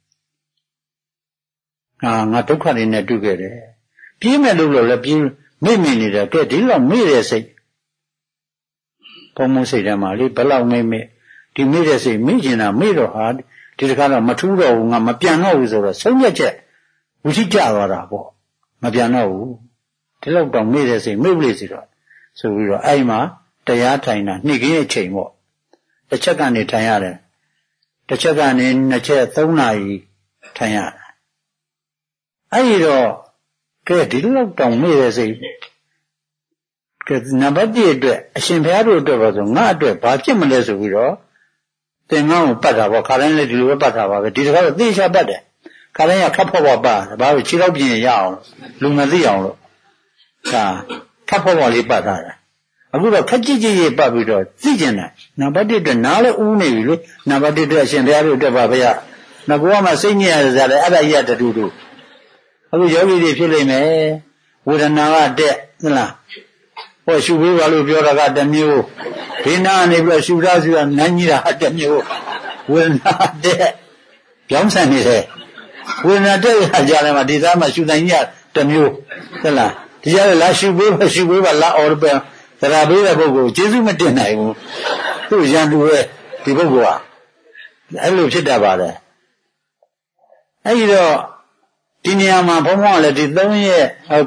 ဒုက္ခတွေနဲ့တွေ့ခဲ့တယ်ပြေးမယ်လို့လည်းပြေးမေ့နေတယ်ကဲဒီလောက်မေ့တဲ့စိတ်ဘုံမစိတ်ထဲမှာလေဘယ်လောက်မေ့ဒီမေ့တဲ့စိတ်မေ့ကျင်တာမေ့တော့ဟာဒီတခါတော့မထူးတော့ဘူးငါမပြန်တော့ဘူးဆိုတော့ဆုံးဖြတ်ချက်ဝိသိကြသွားတာပေါ့မပြန်တော့ဘူးဒီလောက်တော့မေ့တဲ့စိတ်မေ့ပလိစီတော့ဆိုပြီးတော့အဲ့မှာတရားထိုင်တာနှစ်ခင်းအချိန်ပေါ့တစ်ချက်ကနေထိုင်ရတယ်တစ်ချက်ကနေ2ချက်3နာရီထိုင်ရအဲ့ဒီတော့ကဲဒီလောက်တောင်မေ့ရစိတ်ကဲနံပါတ်1အတွက်အရှင်ဘုရားတို့အတွက်ပါဆိုငါအတွက်ဘာဖြစ်မလဲဆိုပြီးတော့သင်္ကန်းကိုပတ်တာပေါ့ခါတိုင်းလည်းဒီလိုပဲပတ်တာပါပဲဒီတခါတော့သေချာပတ်တယ်ခါတိုင်းကခပ်ဖော့ဖော့ပတ်ဘာလို့ခြေတော့ပြင်းရအောင်လူမသိအောင်လို့ဒါခပ်ဖော့ဖော့လေးပတ်ထားတာအခုတော့ခက်ကြည့်ကြည့်ပတ်ပြီးတော့သိကျင်တယ်နံပါတ်1အတွက်နားလည်းဦးနေပြီလေနံပါတ်1အတွက်အရှင်ဘုရားတို့အတွက်ပါဗျာငါကောမှစိတ်ညစ်ရကြတယ်အဲ့ဒါကြီးကတူတူအခုယောဂီတွေဖြစ်လိမ့်မယ်ဝေဒနာကတက်သလားဟောရှုပေးပါလို့ပြောတာကတစ်မျိုးဒီနာနေပြီးတော့ရှုထားရှုတာနိုင်ကြီးတာတစ်မျိုးဝေဒနာတက်ပြောင်းဆန်နေတယ်ဝေဒနာတက်ရကြတယ်မှာဒီသားမှာရှုနိုင်ကြီးတစ်မျိုးသလားဒီကြလည်းလာရှုပေးပါလာအော်ပဲသရာပေးတဲ့ပုဂ္ဂိုလ်ကျေးဇူးမတင်နိုင်ဘူးသူ့ရန်သူရဲ့ဒီပုဂ္ဂိုလ်ကအဲ့လိုဖြစ်တတ်ပါတယ်အဲ့ဒီတော့ဒီနေရာမှာဘုန်းဘုန်းကလည်းဒီ3ရက်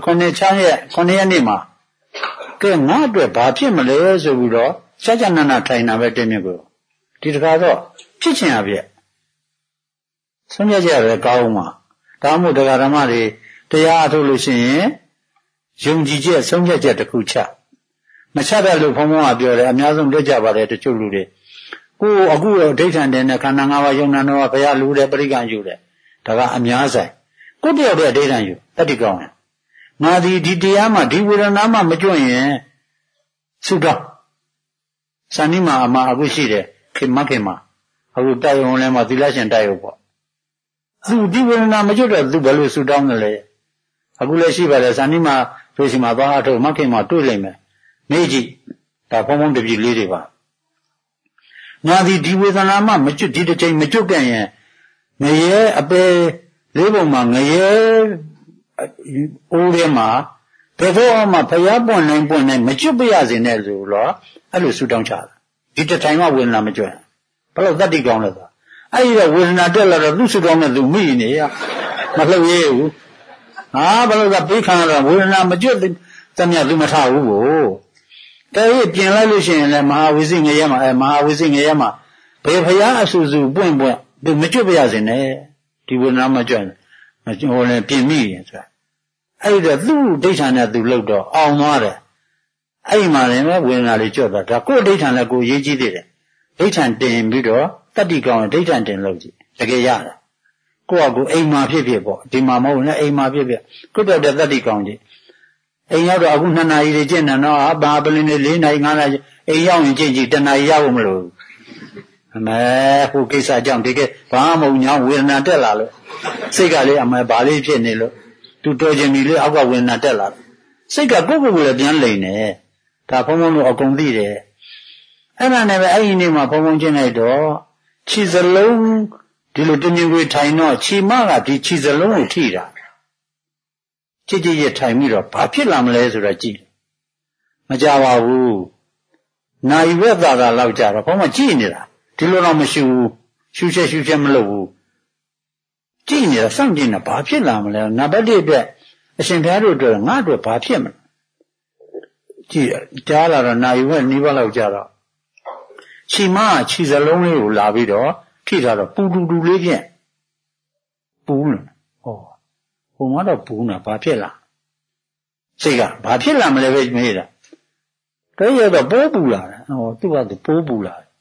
9ရက်နေ့မှာကဲငါအတွက်ဘာဖြစ်မလဲဆိုပြီးတော့စัจ nana ထိုင်တာပဲတင်းမြစ်ကိုဒီတခါတော့ဖြစ်ချင်ရပြက်ဆုံးဖြတ်ချက်ပဲကောင်းမှာဒါမှမဟုတ်တရားဓမ္မတွေတရားအထုတ်လို့ရှိရင်ယုံကြည်ချက်ဆုံးဖြတ်ချက်တစ်ခုချမချတတ်လို့ဘုန်းဘုန်းကပြောတယ်အများဆုံးတွေ့ကြပါတယ်တချို့လူတွေကိုအခုတော့ဒိဋ္ဌံတဲ့ခန္ဓာ၅ပါးယုံနာတော့ဘုရားလူတယ်ပရိက္ခယူတယ်ဒါကအများဆိုင်ကိုတယောက်တည်းဒိဋ္ဌံယူတတိကောင်းတယ်ငါဒီတရားမှဒီဝေဒနာမှမကျွတ်ရင်သုတော့စန္ဒီမှာအမှာအခုရှိတယ်ခင်မအခုတိုက်ရုံလဲမှာသီလရှင်တိုက်ရုံပေါ့သူဒီဝေဒနာမကျွတ်တော့သူဘယ်လိုသုတောင်းတယ်လဲအခုလည်းရှိပါတယ်စန္ဒီမှာဆိုရှိမှာသွားအထုတ်မခင်မှာတွေ့လိမ့်မယ်မေးကြည့်ဒါဖုံဖုံတပြည့်လေးတွေပါငါဒီဝေဒနာမှမကျွတ်ဒီတစ်ချိန်မကျွတ်ကြရင်ငရဲအပေလေးပုံမှာငရဲအိုးထဲမှာဘယ်တော့မှဖျားပွင့်နိုင်မကျွတ်ပြရစေနဲ့ဆိုတော့အဲ့လိုဆူတောင်းချတာဒီတစ်ထိုင်မှဝေဒနာမကျွတ်ဘယ်လိုသတ္တိကောင်းလဲဆိုအဲ့ဒီတော့ဝေဒနာတက်လာတော့သူ့ဆူတောင်းနဲ့သူမိနေရမလှုပ်ရဲဘူးဟာဘယ်လိုကပြေးခံရတော့ဝေဒနာမကျွတ်သမျှသူမထဘူးကိုတကယ်ပြင်လိုက်လို့ရှိရင်လည်းမဟာဝိစိငရဲမှာဘယ်ဖျားအဆူဆူပွင့်သူမကျွတ်ပြရစေနဲ့ဒီဝေဒနာမကျွတ်ဟိုလည်းပြင်မိတယ်ဆိုတာအဲ့တော့သူ့ဒိဋ္ဌာနဲ့သူလှုပ်တော့အောင်သွားတယ်အဲ့ဒီမှာလည်းဝေဒနာလေးကျွတ်သွားဒါကိုယ်ဒိဋ္ဌာနဲ့ကိုယ်ရေးကြည့်သေးတယ်ဒိဋ္ဌာတင်ပြီးတော့တတ္တိကောင်းဒိဋ္ဌာတင်လို့ကြည့်တကယ်ရတယ်ကိုယ့်အကူအိမ်မှာဖြစ်ပေါ့ဒီမှာမဟုတ်နဲ့အိမ်မှာဖြစ်ကိုယ့်တော့တတ္တိကောင်းကြည့်အိမ်ရောက်တော့အခု2နာရီကျင့်တယ်နော်ဘာပလင်းနေ4နာရီ5နာရီအိမ်ရောက်ရင်ကျင့်ကြည့်1နာရီရဖို့မလို့အမေဟိုကိစ္စကြောင့်ဒီကဘာမှမဟုတ်ညာဝေဒနာတက်လာလို့စိတ်ကလေးအမေဘာလေးဖြစ်နေလို့သူတော်ခြင်းပြီလေအောက်ကဝေဒနာတက်လာစိတ်ကကိုယ့်ကိုယ်လည်းပြန်လိမ့်နေဒါဘုံဘုံတို့အကုန်သိတယ်အဲ့ဒါနဲ့ပဲအဲ့ဒီနေ့မှာဘုံဘုံချင်းလိုက်တော့ခြေစလုံးဒီလိုတင်းမြင်ခွေထိုင်တော့ခြေမကဒီခြေစလုံးကိုထိတာကြည်ရထိုင်ပြီးတော့ဘာဖြစ်လာမလဲဆိုတော့ကြည့်မကြပါဘူးနိုင်ဝက်သာသာလောက်ကြတော့ဘုံမကြည့်နေတာဒီလိုတော့မရှိဘူးရှုချက်မလုပ်ဘူးကြည့်နေတာစောင့်ကြည့်နေတာဘာဖြစ်လာမလဲနံပါတ်1အတွက်အရှင်ဘုရားတို့အတွက်ငါတို့ဘာဖြစ်မလဲကြည့်ကြားလာတော့နိုင်ဝက်နီးပါးလောက်ကြတော့ခြေမခြေစလုံးလေးကိုလာပြီးတော့ထိထားတော့ပူတူလေးဖြင့်ပူးနေဟောဟိုမှာတော့ပူးနေဘာဖြစ်လာစိတ်ကဘာဖြစ်လာမလဲပဲမေးတာတကယ်တော့ပိုးပူလာတယ်ဟောသူကပိုးပူလာတယ်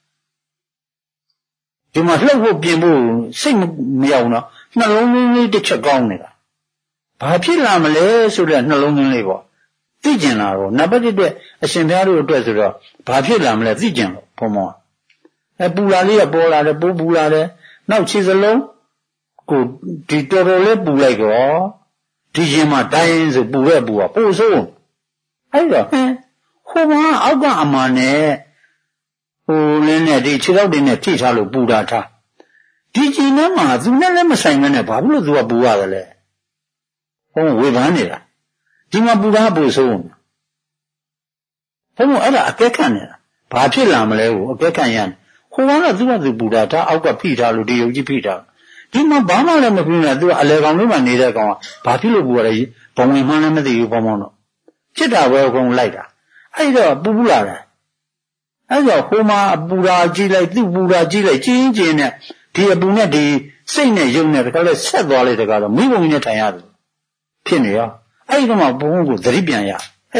ဒီမှာလှုပ်ဖို့ပြင်ဖို့စိတ်မရောက်တော့နှလုံးသွင်းလေးတစ်ချက်ကောင်းနေတာဘာဖြစ်လာမလဲဆိုတဲ့နှလုံးသွင်းလေးပေါ့သိကျင်လာတော့နံပါတ်1အတွက်အရှင်ဘုရားတို့အတွက်ဆိုတော့ဘာဖြစ်လာမလဲသိကျင်လို့ဘုံမောပူလာလေးကပေါ်လာတယ်ပိုးပူလာတယ်နောက်ခြေစလုံးကိုဒီတော်တော်လေးပူလိုက်တော့ဒီရင်မှာတိုင်းဆိုပူတဲ့ပူကပို့ဆိုးအဲ့တော့ဟိုမှာအောက်ကအမှန်နဲ့ဟိုလင်းနဲ့ဒီခြေထောက်တွေနဲ့ထိထားလို့ပူတာထားဒီကြည်နဲ့မှာသူနဲ့လည်းမဆိုင်မနဲ့ဘာဖြစ်လို့သူကပူရတယ်လဲဟိုဝေဖန်နေတာဒီမှာပူတာပို့ဆိုးဟိုအဲ့ဒါအကဲခန့်နေတာဘာဖြစ်လာမလဲကိုအကဲခန့်ရတယ်ဟိုကတော့သူကသူပူတာဒါအောက်ကဖိထားလို့ဒီယုံကြည်ဖိထားဒီမှာဘာမှလည်းမဖြစ်နေတာသူကအလဲကောင်လေးမှနေတဲ့ကောင်ကဘာဖြစ်လို့ပူရလဲဘုံဝင်မှန်းလည်းမသိဘူးဘောမောင်းတော့ဖြစ်တာပဲအကုန်လိုက်တာအဲ့တော့ပူလာတယ်အဲ့တော့ဟိုမှာပူတာကြည့်လိုက်သူ့ပူတာကြည့်လိုက်ကျင်းနဲ့ဒီအပူနဲ့ဒီစိတ်နဲ့ယုံနဲ့တခါလဲဆက်သွားလိုက်တကားတော့မိဘုံကြီးနဲ့ထိုင်ရတယ်ဖြစ်နေရောအဲ့ဒီတော့မှဘုံကိုသတိပြန်ရ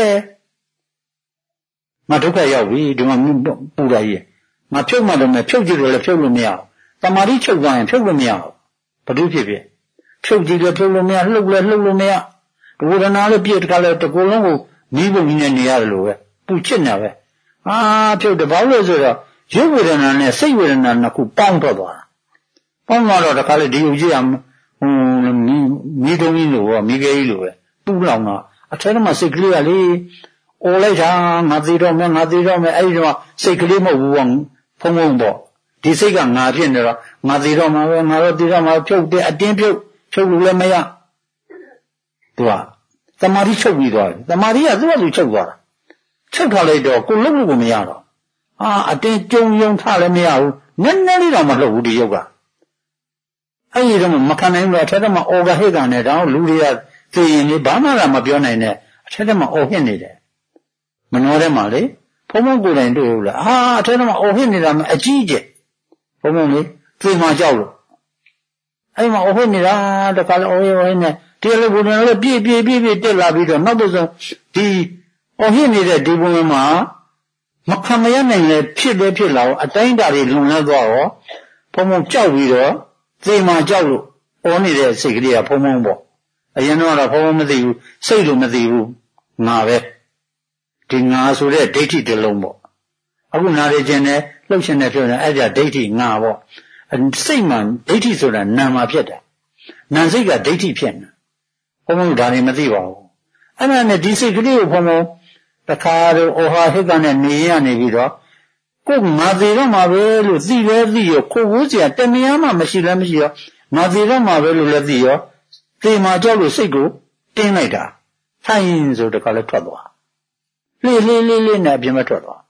ငါဒုက္ခရောက်ပြီဒီမှာပူတာကြီးငါဖြုတ်မှတော့မယ်ဖြုတ်ကြည့်လို့လည်းဖြုတ်လို့မရဘူးတမာတိချုပ်သွားရင်ဖြုတ်လို့မရဘူးဘဒုဖြစ်ဖြစ်ဖြုတ်ကြည့်လည်းဖြုတ်လို့မရလှုပ်လည်းလှုပ်လို့မရဝေဒနာလည်းပြည့်တခါလဲတကူလုံးကိုမိဘုံကြီးနဲ့နေရတယ်လို့ပဲပူချစ်နေပဲဖြုတ်တယ်ဘာလို့လဲဆိုတော့ရုပ်ဝေဒနာနဲ့စိတ်ဝေဒနာနှစ်ခုပေါင်းထွက်သွားတာပေါင်းသွားတော့တခါလေဒီဥကြီးကမီးတုံးကြီးလိုပဲမီးခဲကြီးလိုပဲပူလောင်တော့အထက်ထဲမှာစိတ်ကလေးကလေအော်လိုက်တာငါသေးတော့မယ်အဲ့ဒီတော့စိတ်ကလေးမဟုတ်ဘူးဖုံဖုံပေါ့ဒီစိတ်ကငါဖြစ်နေတော့ငါသေးတော့မှာပဲငါတော့သေးတော့မှာဖြုတ်တယ်အတင်းဖြုတ်လို့လည်းမရသူကတမာတိချုပ်ပြီးသွားတယ်တမာတိကသူ့အတူချုပ်သွားတာချုပ်ထားလိုက်တော့ကိုလုံးလို့ကိုမရတော့အတင်းကြုံယုံထားလည်းမရဘူးနည်းနည်းလေးတော့မလှုပ်ဘူးဒီရုပ်ကအဲ့ဒီတော့မခံနိုင်ဘူးအထက်ထဲမှာအော်ဂဟိတ်ကနေတောင်လူတွေကသိရင်လေဘာမှမပြောနိုင်နဲ့အထက်ထဲမှာအော်ဟစ်နေတယ်မနှောထဲမှာလေဖုံဖုံကိုယ်တိုင်တွေ့ဘူးလားအထက်ထဲမှာအော်ဟစ်နေတာမှအကြီးကျယ်ဖုံဖုံလေသိမှကြောက်လို့အဲ့မှာအော်ဟစ်နေတာတခါလေအော်ဟစ်နေဒီလိုဘုံလည်းပြည့်တက်လာပြီးတော့နောက်တော့ဒီအော်ဟစ်နေတဲ့ဒီဘုံမှာမခံမရနိုင်လေဖြစ်လာတော့အတိုင်းတာတွေလွန်လဲသွားတော့ဖုံဖုံကြောက်ပြီးတော့သိမှကြောက်လို့အော်နေတဲ့စိတ်ကလေးကဖုံဖုံပေါ့အရင်တော့ဖုံဖုံမသိဘူးစိတ်လို့မသိဘူးငါပဲဒီငါဆိုတဲ့ဒိဋ္ဌိတစ်လုံးပေါ့အခုနားရခြင်းနဲ့လှုပ်ရှင်နဲ့ပြောနေအဲ့ဒါဒိဋ္ဌိငါပေါ့စိတ်မှဒိဋ္ဌိဆိုတာနာမှာဖြစ်တာနာစိတ်ကဒိဋ္ဌိဖြစ်နေဘုံဘုံဒါနေမသိပါဘူးအဲ့ဒါနဲ့ဒီစိတ်ကလေးကိုဘုံဘုံတခါတော့ဩဟာဟိကနဲ့နေရနေပြီးတော့ကိုယ်ငါသေးတော့မှာပဲလို့သိလဲသိရောကိုဝိုးစရာတမယမှမရှိလဲမရှိရောငါသေးတော့မှာပဲလို့လည်းသိရောသေမှာကြောက်လို့စိတ်ကိုတင်းလိုက်တာထိုင်ဆိုတခါလဲထွက်သွားလေးနဲ့အပြင်မထွက်သွား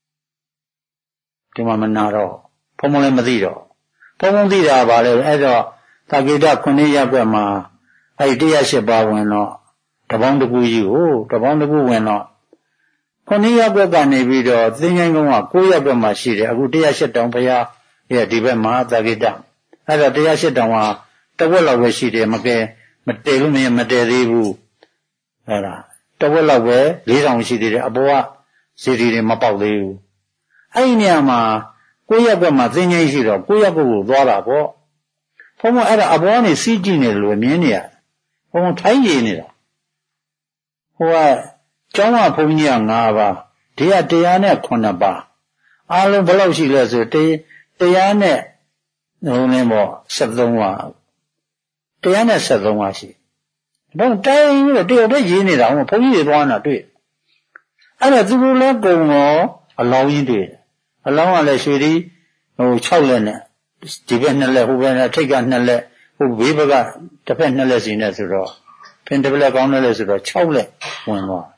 ဒီမှာမနာတော့ဘုံဘုံလည်းမသိတော့ဘုံဘုံသိတာပါလေအဲ့တော့သာကိတ9ရပ်ကွက်မှာအဲ့108ပါးဝင်တော့တပေါင်းတစ်ခုကြီးကိုတပေါင်းတစ်ခုဝင်တော့9ရပ်ကွက်ကနေပြီးတော့သင်္ချိုင်းကုန်းက9ရပ်ကွက်မှာရှိတယ်အခု108တောင်ဘုရားရဲ့ဒီဘက်မှာသာကိတအဲ့တော့108တောင်ကတဝက်လောက်ပဲရှိတယ်မတည်လို့မတည်သေးဘူးအဲ့ဒါတဝက်လောက်ပဲ4000ရှိသေးတယ်အပေါ်ကစီတီတွေမပေါက်သေးဘူးအဲ့ဒီနေရာမှာ9ရပ်ကွက်မှာသင်္ချိုင်းရှိတော့9ရပ်ကွက်ကိုသွားတာပေါ့ဘုံဘအဲ့ဒါအပေါ်ကနေစီးကြည့်နေတယ်လို့မြင်နေရဘုံထိုင်းရည်နေတာဟိုကကျောင်းကဘုန်းကြီးက9ပါးဒီက109ပါးအားလုံးဘယ်လောက်ရှိလဲဆို100နဲ့ဟိုနေပေါ့73ပါ173ပါရှိတော့တိုင်းပြီးတော့တယောက်တည်းရေးနေတာဘုန်းကြီးတွေသွားနေတာတွေ့အဲ့ဒါသူတို့လည်းကုံရောအလောင်းကြီးတွေ့အလောင်းကလည်းရွှေဒီဟို6လက်နဲ့ဒီဘက်2လက်ဟိုဘက်နဲ့ထိတ်က2လက်ဟိုဘေးဘက်ကတစ်ဖက်2လက်စီနဲ့ဆိုတော့ဖင်တစ်လက်ကောင်းတယ်လို့ဆိုတော့6လက်ဝင်သွား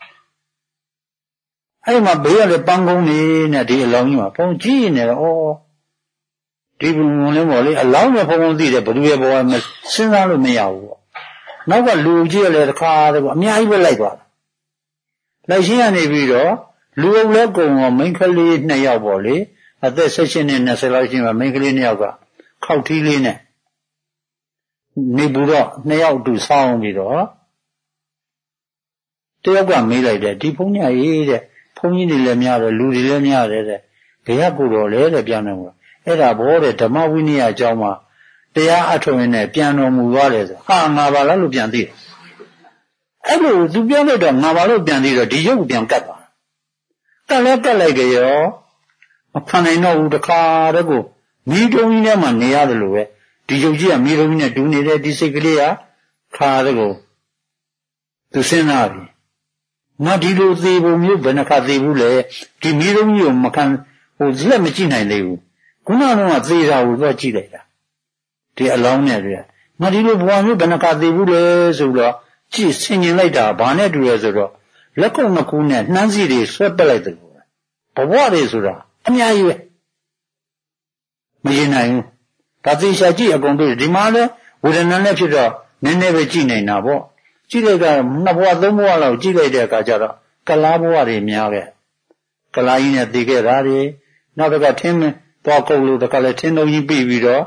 အဲ့မှာဘေးကလည်းပန်းကုန်းနေနဲ့ဒီအလောင်းကြီးမှာဘုံကြည့်နေတော့ဒီဘုံလည်းပေါ့လေအလောင်းနဲ့ဘုံသိတယ်ဘယ်သူရဲ့ဘောကစဉ်းစားလို့မရဘူးပေါ့နောက်ကလူကြီးကလည်းတစ်ခါတည်းပေါ့အများကြီးပဲလိုက်သွားတယ်လိုက်ရှင်းရနေပြီးတော့လူအုပ်လည်းကုံရောမိန်းကလေး2ယောက်ပေါ့လေအသက်16နဲ့20လောက်ရှိမှမိန်းကလေး2ယောက်ကခောက်ထီးလေးနဲ့နေဘူးတော့2ယောက်တူဆောင်းပြီးတော့တယောက်ကမေးလိုက်တယ်ဒီဘုန်းကြီးရေးတဲ့ဘုန်းကြီးတွေလည်းများတယ်လူတွေလည်းများတယ်တဲ့ကြရကိုတော်လဲတဲ့ပြန်နေမှာအဲ့ဒါဘောတဲ့ဓမ္မဝိနည်းအကြောင်းမှာတရားအထုံးနဲ့ပြန်တော်မူသွားတယ်ဆိုဟာငါပါလားလို့ပြန်သိတယ်အဲ့လိုသူပြောလိုက်တော့ငါပါလို့ပြန်သိတော့ဒီရုပ်ပြန်ကတ်သွားကတ်လိုက်ကြရောမခံနိုင်တော့ဘူးတခါတည်းကိုမိတုံးကြီးထဲမှာနေရတယ်လို့ပဲဒီရုပ်ကြီးကမိတုံးကြီးနဲ့တူနေတဲ့ဒီစိတ်ကလေးကခါတည်းကိုသူစဉ်းစားပြီငါဒီလိုသေးပုံမျိုးဘယ်နှခါသေးဘူးလဲဒီမိတုံးကြီးကိုမခံဟိုလက်မကြည့်နိုင်သေးဘူးခုနကတော့သေတာကိုတော့ကြည့်လိုက်တာဒီအလောင်းနဲ့တွေ့ငါဒီလိုဘဝမျိုးဘယ်နှခါသေးဘူးလဲဆိုတော့ကြည့်ဆင်ញင်လိုက်တာဘာနဲ့တူလဲဆိုတော့လက်ကုပ်နှစ်ခုနဲ့နှမ်းစီတွေဆွဲပက်လိုက်တယ်ဘဝတွေဆိုတာအများကြီးပဲမရင်နိုင်ဘူးဒါသေချာကြည့်အကုန်တွေ့ဒီမှာလဲဝေဒနာနဲ့ဖြစ်တော့နည်းနည်းပဲကြည့်နိုင်တာပေါ့ကြည့်လိုက်က2ဘဝ3ဘဝလောက်ကြည့်လိုက်တဲ့အခါကျတော့ကလားဘဝတွေများခဲ့ကလားကြီးနဲ့သိခဲ့တာတွေနောက်တစ်ခါထင်းသွားကုတ်လို့တခါလဲထင်းလုံးကြီးပြီးတော့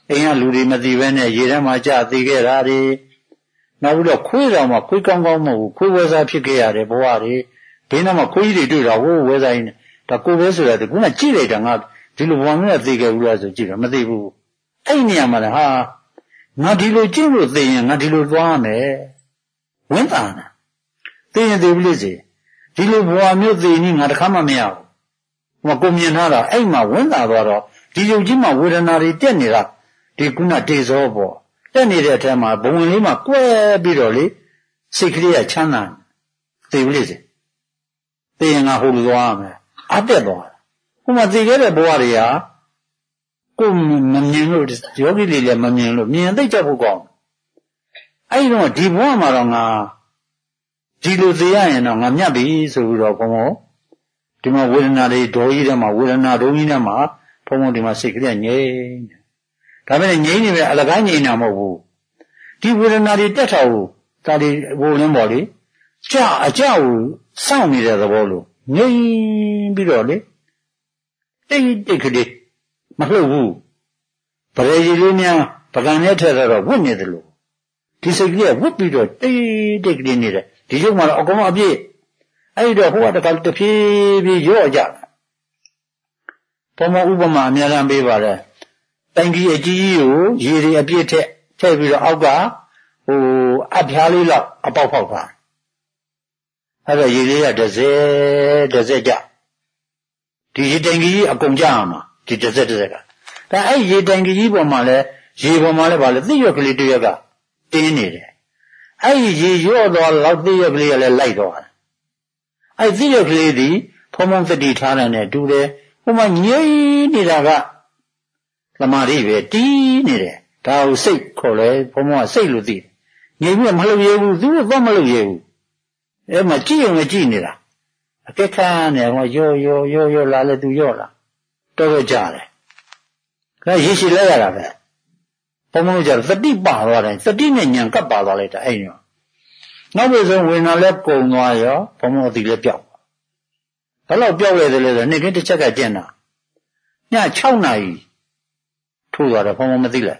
အိမ်ကလူတွေမသိဘဲနဲ့ရေထဲမှာကျသေးခဲ့တာတွေနောက်ပြီးတော့ခွေးတော်မှာခွေးကောင်းကောင်းမဟုတ်ဘူးခွေးဝဲစားဖြစ်ခဲ့ရတယ်ဘဝတွေဘေးနားမှာခွေးကြီးတွေတွေ့တာဟိုးဝဲစားရင်းနဲ့ဒါကိုပဲဆိုတာဒီခုနကြည့်လိုက်တာငါဒီလိုဘဝမျိုးနဲ့သိခဲ့ဘူးလားဆိုကြည့်တော့မသိဘူးအဲ့နေရာမှာလည်းဟာငါဒီလိုကြည့်လို့သိရင်ငါဒီလိုသွားမယ်ဝင်းတာနာသိရင်သိပြီလေစီဒီလိုဘဝမျိုးသိရင်ငါတခါမှမရဘူးဟိုကိုမြင်ထားတာအဲ့မှာဝင်းတာသွားတော့ဒီယုတ်ကြီးမှာဝေဒနာတွေတက်နေတာဒီခုနတေဇောပေါ့တက်နေတဲ့အထက်မှာဘဝင်လေးမှာကွဲပြီးတော့လေစိတ်ကလေးကချမ်းသာသိပြီလေစီသိရင်ငါဟိုလိုသွားမယ်အတက်သွားဟိုမှာသိခဲ့တဲ့ဘဝတွေကကိုမမြင်လို့ယောဂီလေးလည်းမမြင်လို့မြင်သိကြဖို့ကောင်းအဲ့ဒီတော့ဒီဘဝမှာတော့ငါဒီလိုသိရရင်တော့ငါမြတ်ပြီဆိုပြီးတော့ဘုံဘုံဒီမှာဝေဒနာတွေဒေါ်ကြီးထဲမှာဝေဒနာဒုံကြီးထဲမှာဘုံဘုံဒီမှာစိတ်ကလေးငြိမ်ဒါပေမဲ့ငြိမ်နေပဲအလကားငြိမ်တာမဟုတ်ဘူးဒီဝေဒနာတွေတက်ထားဖို့ဒါတွေဘိုးလင်းပေါ်လေကြာအကြောက်စောင့်နေတဲ့သဘောလို့ငြိမ်ပြီးတော့လေတိတ်တိတ်ကလေးမလှုပ်ဘူးပရေကြီးလေးများပကံနဲ့ထက်တော့ဝတ်နေတယ်လို့ဒီစိတ်ကလေးဝတ်ပြီးတော့တိတ်တိတ်ကလေးနေတယ်ဒီရုပ်မှာတော့အကုန်လုံးအပြည့်အဲ့တော့ဟိုကတခါတဖြည်းဖြည်းရော့ကြဘုံဥပမာအများအားပေးပါတယ်တိုင်ကြီးအကြီးကြီးကိုရေတွေအပြည့်ထက်ပြီးတော့အောက်ကဟိုအဖျားလေးလောက်အပေါက်ဖောက်တာအဲ့တော့ရေလေးကတစ်စက်ကြဒီရေတိုင်ကြီးအကုန်ကြအောင်မှာဒီတစ်စက်ကဒါအဲ့ရေတိုင်ကြီးပေါ်မှာလဲရေပေါ်မှာလဲဗာလဲသိရွက်ကလေးတစ်ရွက်ကတင်းနေတယ်အဲ့ရေရော့သွားတော့သိရွက်ကလေးကလည်းလိုက်သွားတယ်အဲ့သိရွက်ကလေးဒီဖုံဖုံသတိထားတယ်နဲ့တူတယ်ဟိုမှာငြိမ့်နေတာကသမာဓိပဲတီးနေတယ်ဒါကိုစိတ်ခေါ်လဲဘုံဘုံကစိတ်လို့သိတယ်ငြိမ့်ပြီးမလှုပ်ရဘူးသူတော့မလှုပ်ရဘူးအဲ့မှာကြည့်ရုံနဲ့ကြည့်နေတာအကက်ခန်းနဲ့ဟောရောလာလဲသူရော့လာတော့ကြတယ်ဒါရေရှိလဲရတာပဲဘုံဘုံကျတော့သတိပါသွားတယ်သတိနဲ့ဉာဏ်ကပ်ပါသွားလိုက်တာအဲ့ရောနောက်ပြီးဆုံးဝေဒနာလဲပုံသွားရောဘုံဘုံအတိလဲပြောက်ဘယ်လောက်ပြောက်လဲတယ်လဲဆိုနေ့ကတစ်ချက်ကကျင့်တာည6နာရီထိုးသွားတယ်ဘုံဘုံမသိလိုက်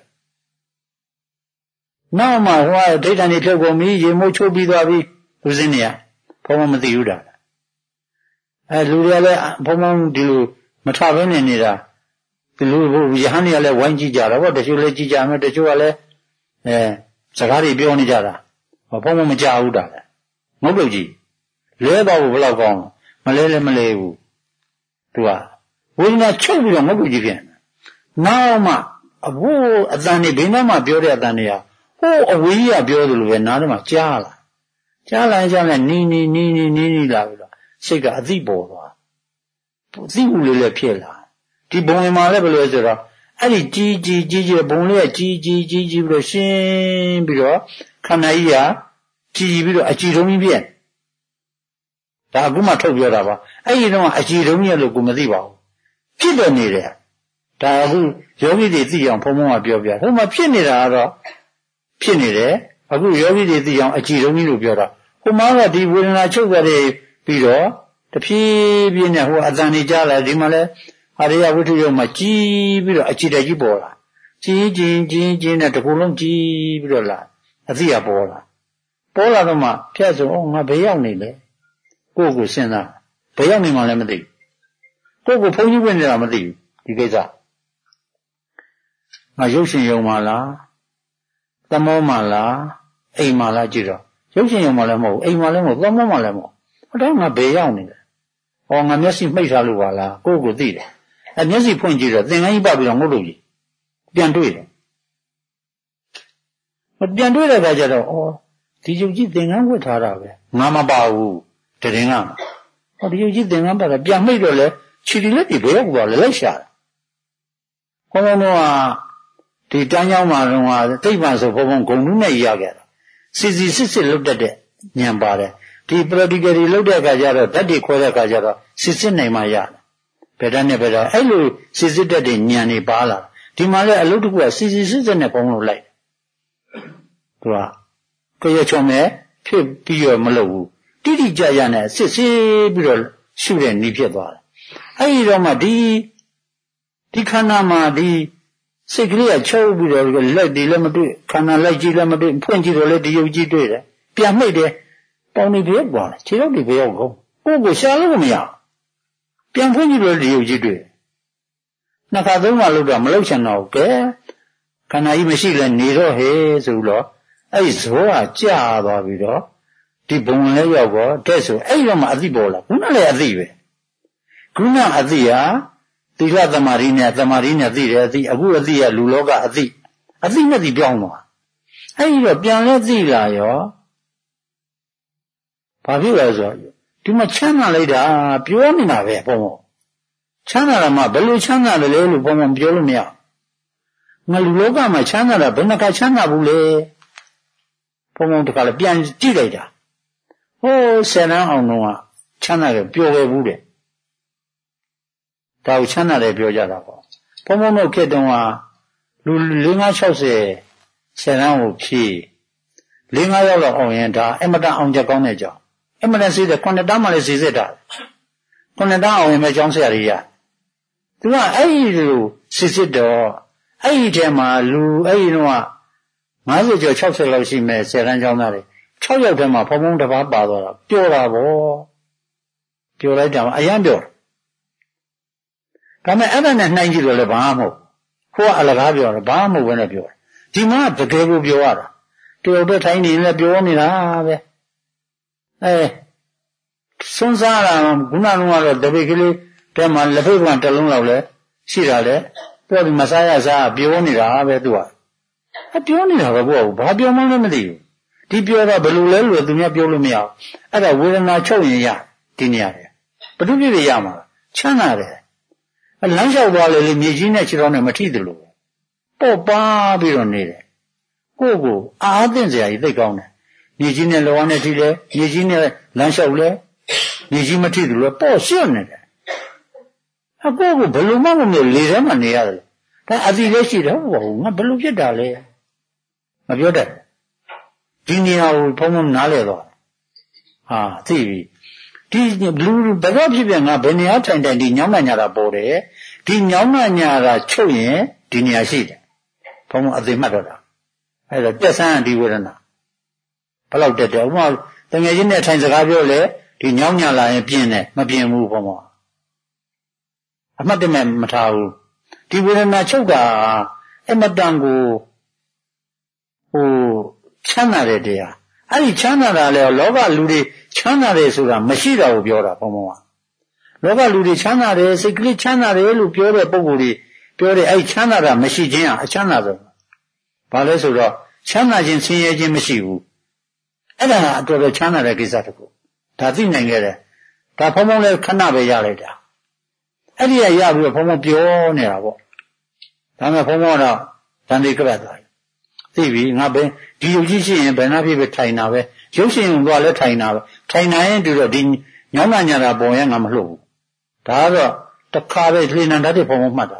နောက်မှဟိုကဒိဋ္ဌာန်တွေဖြုတ်ကုန်ပြီရေမိုးချိုးပြီးသွားပြီလူစင်းတွေကဘုံဘုံမသိဘူးတာလူတွေကလည်းဘုံဘုံဒီလိုမထဘဲနေနေတာဒီလိုရဟန်းတွေကလည်းဝိုင်းကြည့်ကြတာဗောတချို့လည်းကြည့်ကြမယ်တချို့ကလည်းစကားတွေပြောနေကြတာဘုံဘုံမကြဘူးတာလေငုတ်လို့ကြည့်လဲတော့ဘယ်လောက်ကောင်းမလဲလည်းမလဲဘူးသူကဝိညာဉ်ချုပ်ပြီးတော့ငုတ်လို့ကြည့်ပြန်နောက်မှအဘိုးအတန်နေဘိန်းထဲမှာပြောတဲ့အတန်တွေကဟိုအဝေးကြီးကပြောသလိုပဲနားထဲမှာကြားလာနီးလာပြီးတော့စိတ်ကအသိပေါ်သွားအသိဘူးလေးလည်းဖြစ်လာဒီဘုံဝင်မှာလည်းဘယ်လိုဆိုတော့အဲ့ဒီကြီးဘုံလေးကကြီးပြီးတော့ရှင်းပြီးတော့ခန္ဓာကြီးကကြီးပြီးတော့အကြည်တုံးကြီးပြည့်ဒါအခုမှထုတ်ပြောတာပါအဲ့ဒီတော့အကြည်တုံးကြီးလို့ကိုမသိပါဘူးဖြစ်တယ်နေတယ်ဒါအခုယောဂီတွေသိအောင်ဘုံဘုံကပြောပြဟိုမှာဖြစ်နေတာကတော့ဖြစ်နေတယ်အခုယောဂီတွေသိအောင်အကြည်တုံးကြီးလို့ပြောတာဟိုမှာကဒီဝေဒနာချုပ်ကြတဲ့ပြီးတော့တဖြည်းဖြည်းနဲ့ဟိုအတန်နေကြလာဒီမှာလဲအရိယဝိထုရုံမှာကြီးပြီးတော့အကြည်တကြီးပေါ်လာကြီးနဲ့တကူလုံးကြီးပြီးတော့လာအသိရပေါ်လာတော့မှဖြတ်ဆိုငါဘယ်ရောက်နေလဲကိုယ့်ကိုစဉ်းစားဘယ်ရောက်နေမှလည်းမသိဘူးကိုယ့်ကိုဖုန်းကြီးဝင်နေတာမသိဘူးဒီကိစ္စငါရုပ်ရှင်ယုံမှလားသမောမှလားအိမ်မှလားကြည့်တော့ရုပ်ရှင်ယုံမှလည်းမဟုတ်အိမ်မှလည်းမဟုတ်သမောမှလည်းမဟုတ်ဟောတော့ငါဘယ်ရောက်နေလဲဟောငါမျက်စိမှိတ်ထားလို့ပါလားကိုယ့်ကိုသိတယ်မျက်စိဖွင့်ကြည့်တော့သင်္ကန်းကြီးပတ်ပြီးတော့ငုတ်လို့ကြီးပြန်တွေ့တယ်ပြန်တွေ့တဲ့အခါကျတော့ဒီယုတ်ကြီးသင်္ကန်းဝတ်ထားတာပဲငါမပါဘူးတရင်ကဒီယုတ်ကြီးသင်္ကန်းပါတာပြန်မိတ်တော့လေခြေလက်တွေဘယ်ရောက်သွားလဲလိုက်ရှာတယ်ဘုံဘုံကဒီတန်းကြောင်းမှာတော့တိတ်ပံဆိုဘုံဘုံဂုံနုနဲ့ရခဲ့တာစစ်လုတ်တတ်တဲ့ဉာဏ်ပါတယ်ဒီ practical တွေလုတ်တဲ့အခါကျတော့ဓာတ်တွေခွဲတဲ့အခါကျတော့စစ်နိုင်မှရတယ်ဘယ်တန်းနဲ့ဘယ်တန်းအဲ့လိုစစ်တတ်တဲ့ဉာဏ်တွေပါလာဒီမှာလည်းအလုပ်တစ်ခုကစစ်နဲ့ဘုံလို့လိုက်သူကကြရချုံနဲ့ဖြစ်ပြီးတော့မလုပ်ဘူးတိတိကျကျနဲ့စစ်ပြီးတော့ရှုတဲ့နည်းဖြစ်သွားတယ်အဲ့ဒီတော့မှဒီခန္ဓာမှာဒီစိတ်ကလေးကချုပ်ပြီးတော့လက်ဒီလည်းမတွေ့ခန္ဓာလိုက်ကြည့်လည်းမတွေ့ဖွင့်ကြည့်တော့လည်းဒီယုတ်ကြီးတွေ့တယ်ပြန်မိတ်တယ်ပေါင်နေပြည့်ပေါ်တယ်ခြေတော့ဒီဘရောက်ကုန်ကိုယ်ကိုရှာလို့မရပြန်ဖွင့်ကြည့်တော့ဒီယုတ်ကြီးတွေ့နှစ်ခါသုံးခါလို့တော့မလုပ်ချင်တော့ကဲခန္ဓာကြီးမရှိလဲနေတော့ဟဲ့ဆိုတော့အဲ့ဒီဇောကကြာသွားပြီးတော့ဒီဘုံလည်းရောက်တော့တဲ့ဆိုအဲ့တော့မှအသိပေါ်လာခုနလည်းအသိပဲခုနအသိဟာသီလသမာဓိနဲ့သိတယ်အသိအခုအသိကလူလောကအသိနဲ့သိပြောင်းသွားအဲ့ဒီတော့ပြန်လဲသိလာရောဘာဖြစ်လဲဆိုတော့ဒီမှာချမ်းသာလိုက်တာပြောနေတာပဲဘုံဘုံချမ်းသာတာမှဘယ်လိုချမ်းသာတယ်လဲလို့ဘုံဘုံပြောလို့မရငါလူလောကမှာချမ်းသာတာဘယ်နှခါချမ်းသာဘူးလဲဘုံဘုံတခါလဲပြန်ကြည့်လိုက်တာဟိုးဆယ်တန်းအောင်တော့ချမ်းသာတယ်ပြောခဲ့ဘူးတဲ့ဒါကိုချမ်းသာတယ်ပြောကြတာပေါ့ဘုံဘုံတို့ခေတ္တကလူ560ဆယ်တန်းကိုဖြည့်5ရောက်တော့အောင်ရင်ဒါအမတန်အောင်ချက်ကောင်းတဲ့ကြောင့်အမတန်စီးတဲ့9တန်းမှလည်းစီစစ်တာ9တန်းအောင်ရင်ပဲကျောင်းဆရာကြီးရသူကအဲ့ဒီလိုစီစစ်တော့အဲ့ဒီထဲမှာလူအဲ့ဒီတော့50ကျော်60လောက်ရှိမဲ့ဆယ်တန်းကျောင်းသားတွေ6ယောက်ထဲမှာဘုံဘုံတစ်ပါးပါသွားတာပျော်တာဗောပျော်လိုက်တာအရန်ပျော်ဒါမဲ့အဲ့ဒါနဲ့နှိုင်းကြည့်တော့လည်းဘာမှမဟုတ်ခိုးကအလကားပြောတာဘာမှမဟုတ်ဘဲနဲ့ပြောတာဒီမှာတကယ်ကိုပြောရတာတယောက်တည်းထိုင်နေလည်းပြောနေတာပဲစွန်းစားတာခုနကတော့တပိတ်ကလေးတဲမှာလက်ဖိတ်ကတစ်လုံးလောက်လဲရှိတာလေပြောဒီမစားရစားပြောနေတာပဲသူကပြောနေတာပဲကိုကဘာပြောမှလည်းမသိဘူးဒီပြောတော့ဘယ်လိုလဲလို့သူများပြောလို့မရဘူးအဲ့ဒါဝေဒနာချုပ်ရင်ရဒီနေရတယ်ဘုဒ္ဓပြည့်ရမှာချမ်းသာတယ်လမ်းလျှောက်သွားလေမြေကြီးနဲ့ခြေတော်နဲ့မထိသလိုပေါ့ပါပြီးတော့နေတယ်ကိုအားသင့်စရာကြီးသိကောင်းတယ်မြေကြီးနဲ့လောကနဲ့ထိလဲမြေကြီးနဲ့လမ်းလျှောက်လဲမြေကြီးမထိသလိုပေါ့ရှင်းနေတယ်အကိုဘယ်လိုမှမလို့လေထဲမှာနေရတယ်ဒါအတိလေးရှိတော့ငါဘယ်လိုဖြစ်တာလဲမပြောတတ်ဒီနေရာကိုဘုံဘုံနားလဲတော့ဟာသိပြီဒီလူဘယ်တော့ဖြစ်ပြန်ငါဘယ်နေရာထိုင်ဒီညောင်းမှညာတာပေါ်တယ်ဒီညောင်းမှညာတာချုပ်ရင်ဒီနေရာရှိတယ်ဘုံဘုံအသိမှတ်တော့တာအဲ့တော့တက်ဆန်းဒီဝေဒနာဘယ်လောက်တက်တယ်ဥပမာတငယ်ချင်းနဲ့ထိုင်စကားပြောလေဒီညောင်းညာလာရင်ပြင်းတယ်မပြင်းဘူးဘုံဘုံအမှတ်တမဲ့မထားဘူးဒီဝေဒနာချုပ်တာအမတန်ကိုချမ်းသာတဲ့တရားအဲ့ဒီချမ်းသာတာလေလောကလူတွေချမ်းသာတယ်ဆိုတာမရှိတာကိုပြောတာဘုံဘုံကလောကလူတွေချမ်းသာတယ်စိတ်ကလေးချမ်းသာတယ်လို့ပြောတဲ့ပုဂ္ဂိုလ်တွေပြောတယ်အဲ့ချမ်းသာတာမရှိခြင်းအချမ်းသာဆုံးဘာလဲဆိုတော့ချမ်းသာခြင်းဆင်းရဲခြင်းမရှိဘူးအဲ့ဒါကအတော်တော်ချမ်းသာတဲ့ကိစ္စတစ်ခုဒါသိနိုင်ခဲ့တယ်ဒါဘုံဘုံလည်းခဏပဲရလိုက်တာအဲ့ဒီကရပြီးတော့ဘုံဘုံပြောနေတာပေါ့ဒါမဲ့ဘုံဘုံကတော့တန်တိကပတ်သွားတယ်သိပြီငါပဲဒီရုပ်ကြီးရှိရင်ဘယ်နှဖြစ်ပဲထိုင်တာပဲရုပ်ရှင်ကလည်းထိုင်တာပဲထိုင်နိုင်ရင်တူတော့ဒီညောင်းညာတာပုံရင်ငါမလှုပ်ဘူးဒါကတော့တစ်ခါပဲလှေနံတတ်တဲ့ဘုံဘုံမှတ်တာ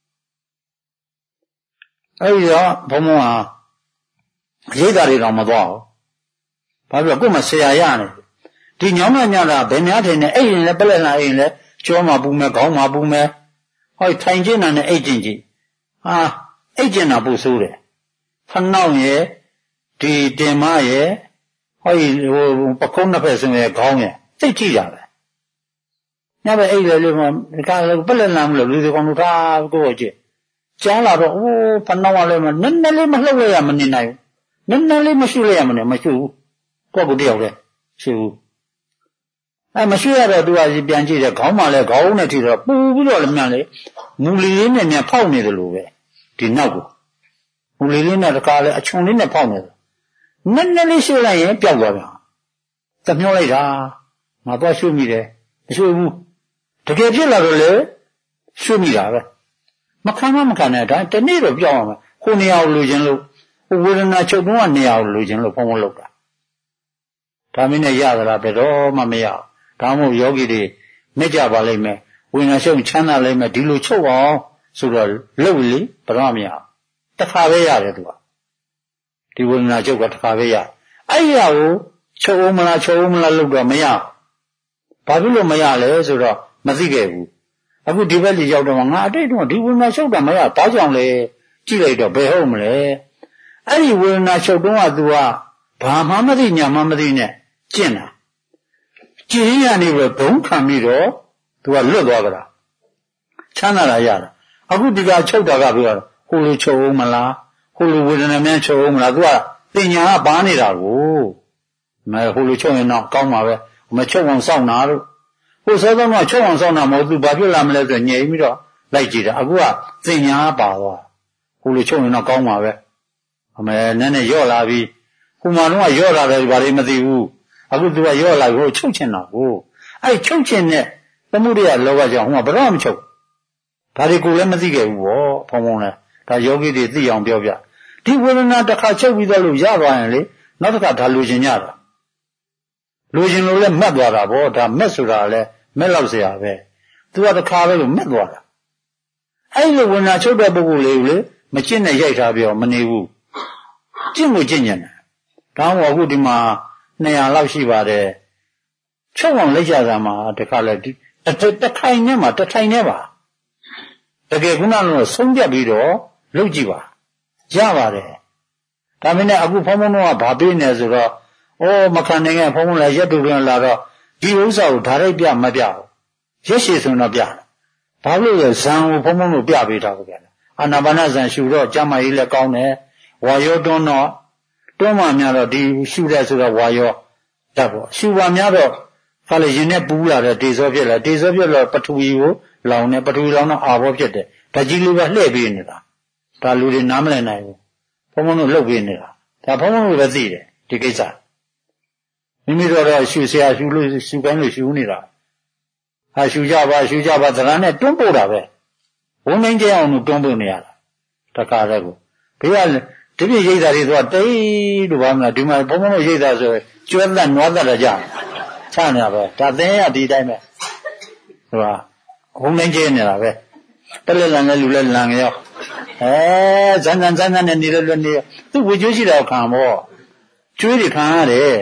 အဲ့ဒီတော့ဘုံဘုံဟာအရေးတာတွေတော့မသွားဘူးဘာဖြစ်လို့ကိုယ်မှဆရာရနေဒီညောင်းညာတာဘယ်များထင်နေအဲ့ရင်လည်းပလက်လာရင်လည်းကြောမှာပူမယ်ခေါင်းမှာပူမယ်ဟောထိုင်ကျင်တာနဲ့အိတ်ကျင်ကြည့်ဟာအိတ်ကျင်တာပူဆိုးတယ်ခဏောင်းရဲ့ဒီတင်မရဲ့ဟောပခုံးနှစ်ဖက်စင်ရဲ့ခေါင်းရဲ့သိကြည့်ရပဲညပဲအိတ်လေလေးမှဒါကပလက်လာမလို့လူတွေကောင်တို့ထားကိုယ့်ကိုကြည့်ကြားလာတော့ဖနှောင်းရလဲမနည်းနည်းလေးမလှုပ်ရရမနေနိုင်ဘူးနည်းနည်းလေးမရှိရရမနေမရှိဘူးကိုယ့်ကိုတယောက်တည်းရှိဘူးမရှိရတော့သူကပြန်ကြည့်တယ်ခေါင်းမှလည်းခေါင်းနဲ့ထိတော့ပူပြီးတော့လည်းမြန်လေမူလီလေးနဲ့မြန်ဖောက်နေတယ်လို့ပဲဒီနောက်ကိုမူလီလေးနဲ့တကားလည်းအချုံလေးနဲ့ဖောက်နေတယ်နည်းနည်းလေးရှုလိုက်ရင်ပျောက်သွားပြန်သမျောလိုက်တာငါတော့ရှုမိတယ်မရှုဘူးတကယ်ဖြစ်လာတော့လေရှုမိတာပဲမခံနဲ့ဒါတနေ့တော့ပျောက်အောင်ပဲခုနေရာကိုလိုချင်လို့ဝေဒနာချုပ်တော့နေရာကိုလိုချင်လို့ဖုံးဖုံးလောက်တာဒါမင်းနဲ့ရသလားဘယ်တော့မှမရဘူးဒါမှမဟုတ်ယောဂီတွေမြစ်ကြပါလိမ့်မယ်ဝိညာဉ်ရှုံချမ်းသာလိမ့်မယ်ဒီလိုချုပ်အောင်ဆိုတော့လှုပ်လေဘယ်တော့မရတစ်ခါပဲရတယ်သူကဒီဝိညာဉ်ချုပ်ကတစ်ခါပဲရအဲ့ရကိုချုပ်အောင်မလားလို့တော့မရဘာဖြစ်လို့မရလဲဆိုတော့မသိခဲ့ဘူးအခုဒီဘက်ကြီးရောက်တော့ငါအတိတ်တော့ဒီဝိညာဉ်ချုပ်တာမရဘာကြောင့်လဲကြည့်လိုက်တော့ဘယ်ဟုတ်မလဲအဲ့ဒီဝေဒနာချုပ်တုံးက तू ကဘာမှမသိညာမှမသိနဲ့ကျင့်တာကျင့်ရနေပြီးတော့ဘုံခံပြီးတော့ तू ကလွတ်သွားကြတာချမ်းသာတာရတာအခုဒီကချုပ်တာကပြောတာဟိုလိုချုပ်အောင်မလားဟိုလိုဝေဒနာများချုပ်အောင်မလား तू ကပညာကပါနေတာကိုမဟိုလိုချုပ်ရင်တော့ကောင်းပါပဲမချုပ်အောင်စောင့်တာတို့ဟိုစောတော့မှချုပ်အောင်စောင့်တာမဟုတ် तू ဘာဖြစ်လာမလဲဆိုညင်ပြီးတော့လိုက်ကြည့်တာအခုကပညာပါသွားဟိုလိုချုပ်ရင်တော့ကောင်းပါပဲအမေနည်းနည်းရော့လာပြီဟိုမှာတော့ရော့လာတယ်ဘာလို့မသိဘူးအခု तू ကရော့လာကိုချုပ်ချင်တာကိုအဲ့ချုပ်ချင်တဲ့သမှုတွေကလောကကြောင့်ဟိုမှာဘယ်တော့မှမချုပ်ဒါတွေကိုလည်းမသိခဲ့ဘူးဗောဖုံဖုံလဲဒါယောဂီတွေသိအောင်ပြောပြဒီဝေဒနာတစ်ခါချုပ်ပြီးတော့လို့ရသွားရင်လေနောက်တစ်ခါဒါလိုချင်ကြတာလိုချင်လို့လည်းမက်သွားတာဗောဒါမက်ဆိုတာလည်းမက်လောက်เสียပဲသူကတစ်ခါပဲလို့မက်သွားတာအဲ့လိုဝေဒနာချုပ်တဲ့ပုဂ္ဂိုလ်လေးကိုလေမကျင့်နဲ့ရိုက်ထားပြောမနေဘူးကျင့်ကိုကျင့်ညံတယ်ဒါမှမဟုတ်အခုဒီမှာ200လောက်ရှိပါတယ်ချုပ်အောင်လက်ကြတာမှာတခါလဲတစ်ခိုင်နဲ့မှာတစ်ထိုင်နဲ့ပါတကယ်ခုနကတော့ဆုံးဖြတ်ပြီးတော့လုပ်ကြည့်ပါရပါတယ်ဒါမင်းနဲ့အခုဖုံဖုံတော့ကဘာပေးနေဆိုတော့မခံနိုင်ရဲ့ဖုံဖုံလည်းရက်တူပြန်လာတော့ဒီဥစ္စာကိုဓာတ်ရိုက်ပြမပြဘူးရက်ရှည်ဆိုတော့ပြတယ်ဘာလို့လဲဇံကိုဖုံဖုံလို့ပြပေးတာကိုပြတယ်အာနာပါနဇံရှူတော့ကြမ်းမကြီးလည်းကောင်းတယ်ဝါယောတွန်းတော့တွန်းမှများတော့ဒီရှူတဲ့ဆိုတော့ဝါယောတတ်ပေါ့ရှူပါများတော့ခါလေရင်နဲ့ပူးလာတဲ့ဒေဇောဖြစ်လာဒေဇောဖြစ်တော့ပထဝီကိုလောင်နေပထဝီလောင်တော့အာဘောဖြစ်တယ်ဓာတ်ကြီးလေးပဲလှည့်ပေးနေတာဒါလူတွေနားမလည်နိုင်ဘူးဘုံဘုံတို့လှုပ်ပေးနေတာဒါဘုံဘုံတို့ပဲသိတယ်ဒီကိစ္စမိမိတို့တော့ရှူဆရာရှူလို့ရှူကိုင်းလို့ရှူနေတာဟာရှူကြပါသရဏနဲ့တွန်းပို့တာပဲဝုန်းတိုင်းကျအောင်လို့တွန်းပို့နေရတာတခါတည်းကိုဘေးကဒီပြည့်ရိတ်တာတွေသွားတိတ်လို့ဘာမလားဒီမှာဘုံဘုံတို့ရိတ်တာဆိုကျွဲသက်နွားသက်တာကြချနေတာပဲဒါသင်ရဒီတိုင်းပဲဟိုကဝုန်းတိုင်းကျနေတာပဲတက်လက်လန်နဲ့လူလက်လန်ရောဇန်နဲ့နေလို့နေသူ့ဝကြွေးရှိတော့ခံပေါ့ကျွေးတွေခံရတယ်